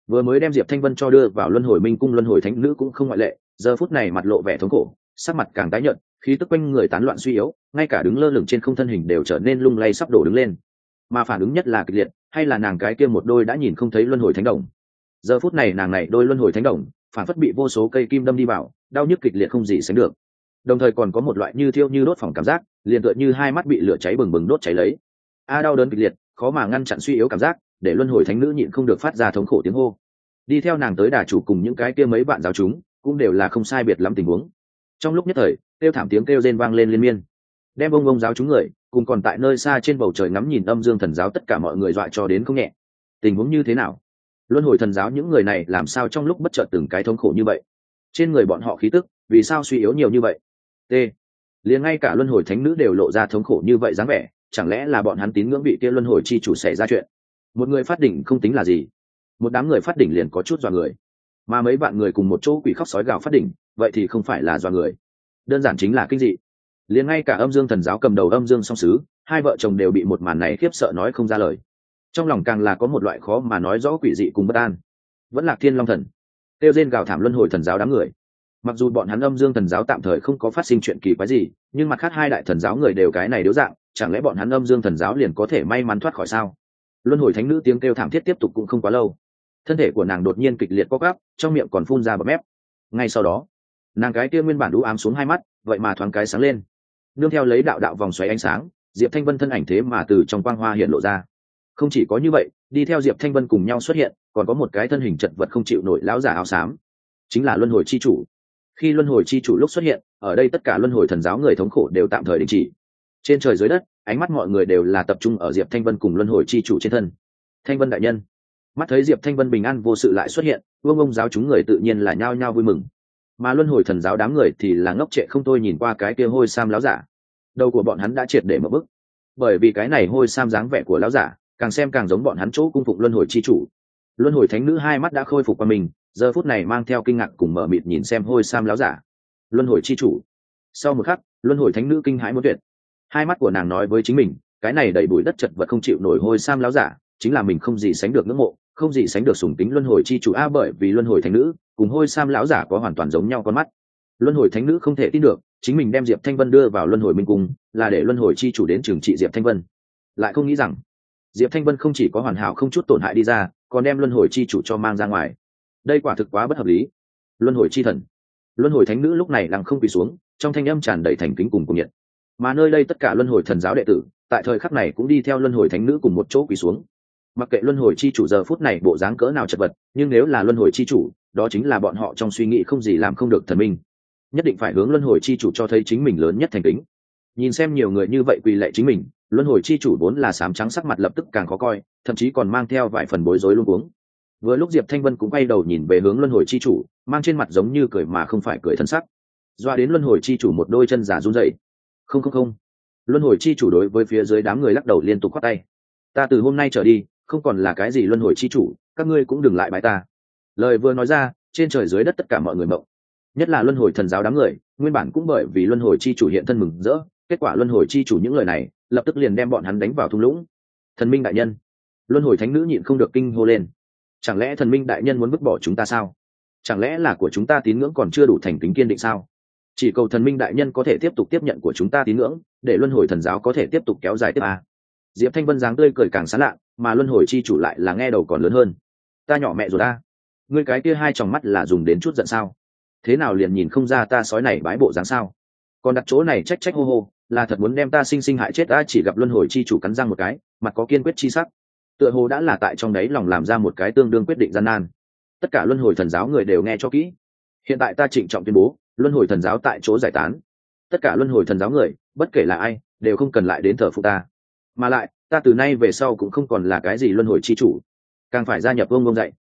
vừa mới đem diệp thanh vân cho đưa vào luân hồi minh cung luân hồi thánh nữ cũng không ngoại lệ, giờ phút này mặt lộ vẻ thống khổ, sắc mặt càng tái nhợt, khí tức quanh người tán loạn suy yếu, ngay cả đứng lơ lửng trên không thân hình đều trở nên lung lay sắp đổ đứng lên. Mà phản ứng nhất là kịch liệt, hay là nàng cái kia một đôi đã nhìn không thấy luân hồi thánh đồng. Giờ phút này nàng này đôi luân hồi thánh đồng phản phất bị vô số cây kim đâm đi vào, đau nhức kịch liệt không gì sánh được. Đồng thời còn có một loại như thiêu như đốt phỏng cảm giác, liền tựa như hai mắt bị lửa cháy bừng bừng đốt cháy lấy. Đau đớn kịch liệt, khó mà ngăn chặn suy yếu cảm giác, để luân hồi thánh nữ nhịn không được phát ra thống khổ tiếng hô. Đi theo nàng tới đà chủ cùng những cái kia mấy bạn giáo chúng cũng đều là không sai biệt lắm tình huống. Trong lúc nhất thời, kêu thảm tiếng kêu rên vang lên liên miên, đem bông giáo chúng người cùng còn tại nơi xa trên bầu trời ngắm nhìn âm dương thần giáo tất cả mọi người dọa cho đến không nhẹ. Tình huống như thế nào? Luân hồi thần giáo những người này làm sao trong lúc bất chợt từng cái thống khổ như vậy? Trên người bọn họ khí tức vì sao suy yếu nhiều như vậy? T. Liền ngay cả luân hồi thánh nữ đều lộ ra thống khổ như vậy dáng vẻ, chẳng lẽ là bọn hắn tín ngưỡng vị kia luân hồi chi chủ xảy ra chuyện? Một người phát đỉnh không tính là gì, một đám người phát đỉnh liền có chút dọa người, mà mấy bạn người cùng một chỗ quỷ khóc sói gào phát đỉnh, vậy thì không phải là dọa người, đơn giản chính là kinh dị. Liền ngay cả âm dương thần giáo cầm đầu âm dương song sứ, hai vợ chồng đều bị một màn này khiếp sợ nói không ra lời, trong lòng càng là có một loại khó mà nói rõ quỷ dị cùng bất an. Vẫn là Thiên Long thần kêu rên gào thảm luân hồi thần giáo đám người, mặc dù bọn hắn âm dương thần giáo tạm thời không có phát sinh chuyện kỳ quái gì, nhưng mặt khác hai đại thần giáo người đều cái này điếu dạng, chẳng lẽ bọn hắn âm dương thần giáo liền có thể may mắn thoát khỏi sao? Luân hồi thánh nữ tiếng kêu thảm thiết tiếp tục cũng không quá lâu, thân thể của nàng đột nhiên kịch liệt co quắp, trong miệng còn phun ra bọt mép. Ngay sau đó, nàng cái kia nguyên bản đũ ám xuống hai mắt vậy mà thoáng cái sáng lên, nương theo lấy đạo đạo vòng xoáy ánh sáng, Diệp Thanh Vân thân ảnh thế mà từ trong quang hoa hiện lộ ra. Không chỉ có như vậy, đi theo Diệp Thanh Vân cùng nhau xuất hiện còn có một cái thân hình chật vật không chịu nổi lão giả áo xám, chính là luân hồi chi chủ. Khi luân hồi chi chủ lúc xuất hiện, ở đây tất cả luân hồi thần giáo người thống khổ đều tạm thời đình chỉ. Trên trời dưới đất, ánh mắt mọi người đều là tập trung ở Diệp Thanh Vân cùng luân hồi chi chủ trên thân. Thanh Vân đại nhân. Mắt thấy Diệp Thanh Vân bình an vô sự lại xuất hiện, vương ông giáo chúng người tự nhiên là nhao nhao vui mừng, mà luân hồi thần giáo đám người thì là ngốc trệ không thôi nhìn qua cái kia hôi sam lão giả. Đầu của bọn hắn đã triệt để mở bức, bởi vì cái này hôi sam dáng vẻ của lão giả càng xem càng giống bọn hắn chỗ cung phụng luân hồi chi chủ. Luân hồi thánh nữ hai mắt đã khôi phục qua mình, giờ phút này mang theo kinh ngạc cùng mở mịt nhìn xem hôi sam lão giả. Luân hồi chi chủ. Sau một khắc, luân hồi thánh nữ kinh hãi muốn tuyệt, hai mắt của nàng nói với chính mình, cái này đầy bụi đất chật vật không chịu nổi hôi sam lão giả chính là mình không gì sánh được ngưỡng mộ, không gì sánh được sùng kính luân hồi chi chủ bởi vì luân hồi thánh nữ cùng hôi sam lão giả có hoàn toàn giống nhau con mắt. Luân hồi thánh nữ không thể tin được, chính mình đem Diệp Thanh Vân đưa vào luân hồi minh cung là để luân hồi chi chủ đến trừng trị Diệp Thanh Vân, lại không nghĩ rằng Diệp Thanh Vân không chỉ có hoàn hảo không chút tổn hại đi ra, còn đem luân hồi chi chủ cho mang ra ngoài. Đây quả thực quá bất hợp lý. Luân hồi chi thần. Luân hồi thánh nữ lúc này lặng không quỳ xuống, trong thanh âm tràn đầy thành kính cùng nhiệt. Mà nơi đây tất cả luân hồi thần giáo đệ tử tại thời khắc này cũng đi theo luân hồi thánh nữ cùng một chỗ quỳ xuống. Mặc kệ luân hồi chi chủ giờ phút này bộ dáng cỡ nào chật vật, nhưng nếu là luân hồi chi chủ, đó chính là bọn họ trong suy nghĩ không gì làm không được thần minh, nhất định phải hướng luân hồi chi chủ cho thấy chính mình lớn nhất thành kính. Nhìn xem nhiều người như vậy quỳ lạy chính mình, luân hồi chi chủ vốn là xám trắng sắc mặt lập tức càng khó coi, thậm chí còn mang theo vài phần bối rối luống cuống. Vừa lúc Diệp Thanh Vân cũng quay đầu nhìn về hướng luân hồi chi chủ, mang trên mặt giống như cười mà không phải cười thân sắc, doa đến luân hồi chi chủ một đôi chân giả run rẩy. Không. Luân hồi chi chủ đối với phía dưới đám người lắc đầu liên tục khoát tay. Ta từ hôm nay trở đi không còn là cái gì luân hồi chi chủ, các ngươi cũng đừng lại bái ta. Lời vừa nói ra, trên trời dưới đất tất cả mọi người mộng, nhất là luân hồi thần giáo đám người, nguyên bản cũng bởi vì luân hồi chi chủ hiện thân mừng rỡ, kết quả luân hồi chi chủ những lời này lập tức liền đem bọn hắn đánh vào thung lũng. Thần minh đại nhân. Luân hồi thánh nữ nhịn không được kinh hô lên, chẳng lẽ thần minh đại nhân muốn vứt bỏ chúng ta sao? Chẳng lẽ là của chúng ta tín ngưỡng còn chưa đủ thành kính kiên định sao? Chỉ cầu thần minh đại nhân có thể tiếp tục tiếp nhận của chúng ta tín ngưỡng, để luân hồi thần giáo có thể tiếp tục kéo dài tiếp Diệp Thanh Vân dáng tươi cười càng sán lạ, mà luân hồi chi chủ lại là nghe đầu còn lớn hơn. Ta nhỏ mẹ rồi ta, ngươi cái kia hai tròng mắt là dùng đến chút giận sao? Thế nào liền nhìn không ra ta sói này bái bộ dáng sao? Còn đặt chỗ này trách hô hô, là thật muốn đem ta sinh sinh hại chết. Chỉ gặp luân hồi chi chủ cắn răng một cái, mặt có kiên quyết chi sắc, tựa hồ đã là tại trong đấy lòng làm ra một cái tương đương quyết định gian nan. Tất cả luân hồi thần giáo người đều nghe cho kỹ, hiện tại ta trịnh trọng tuyên bố, luân hồi thần giáo tại chỗ giải tán. Tất cả luân hồi thần giáo người, bất kể là ai, đều không cần lại đến thờ phụ ta, mà lại ta từ nay về sau cũng không còn là cái gì luân hồi chi chủ, càng phải gia nhập ông dạy.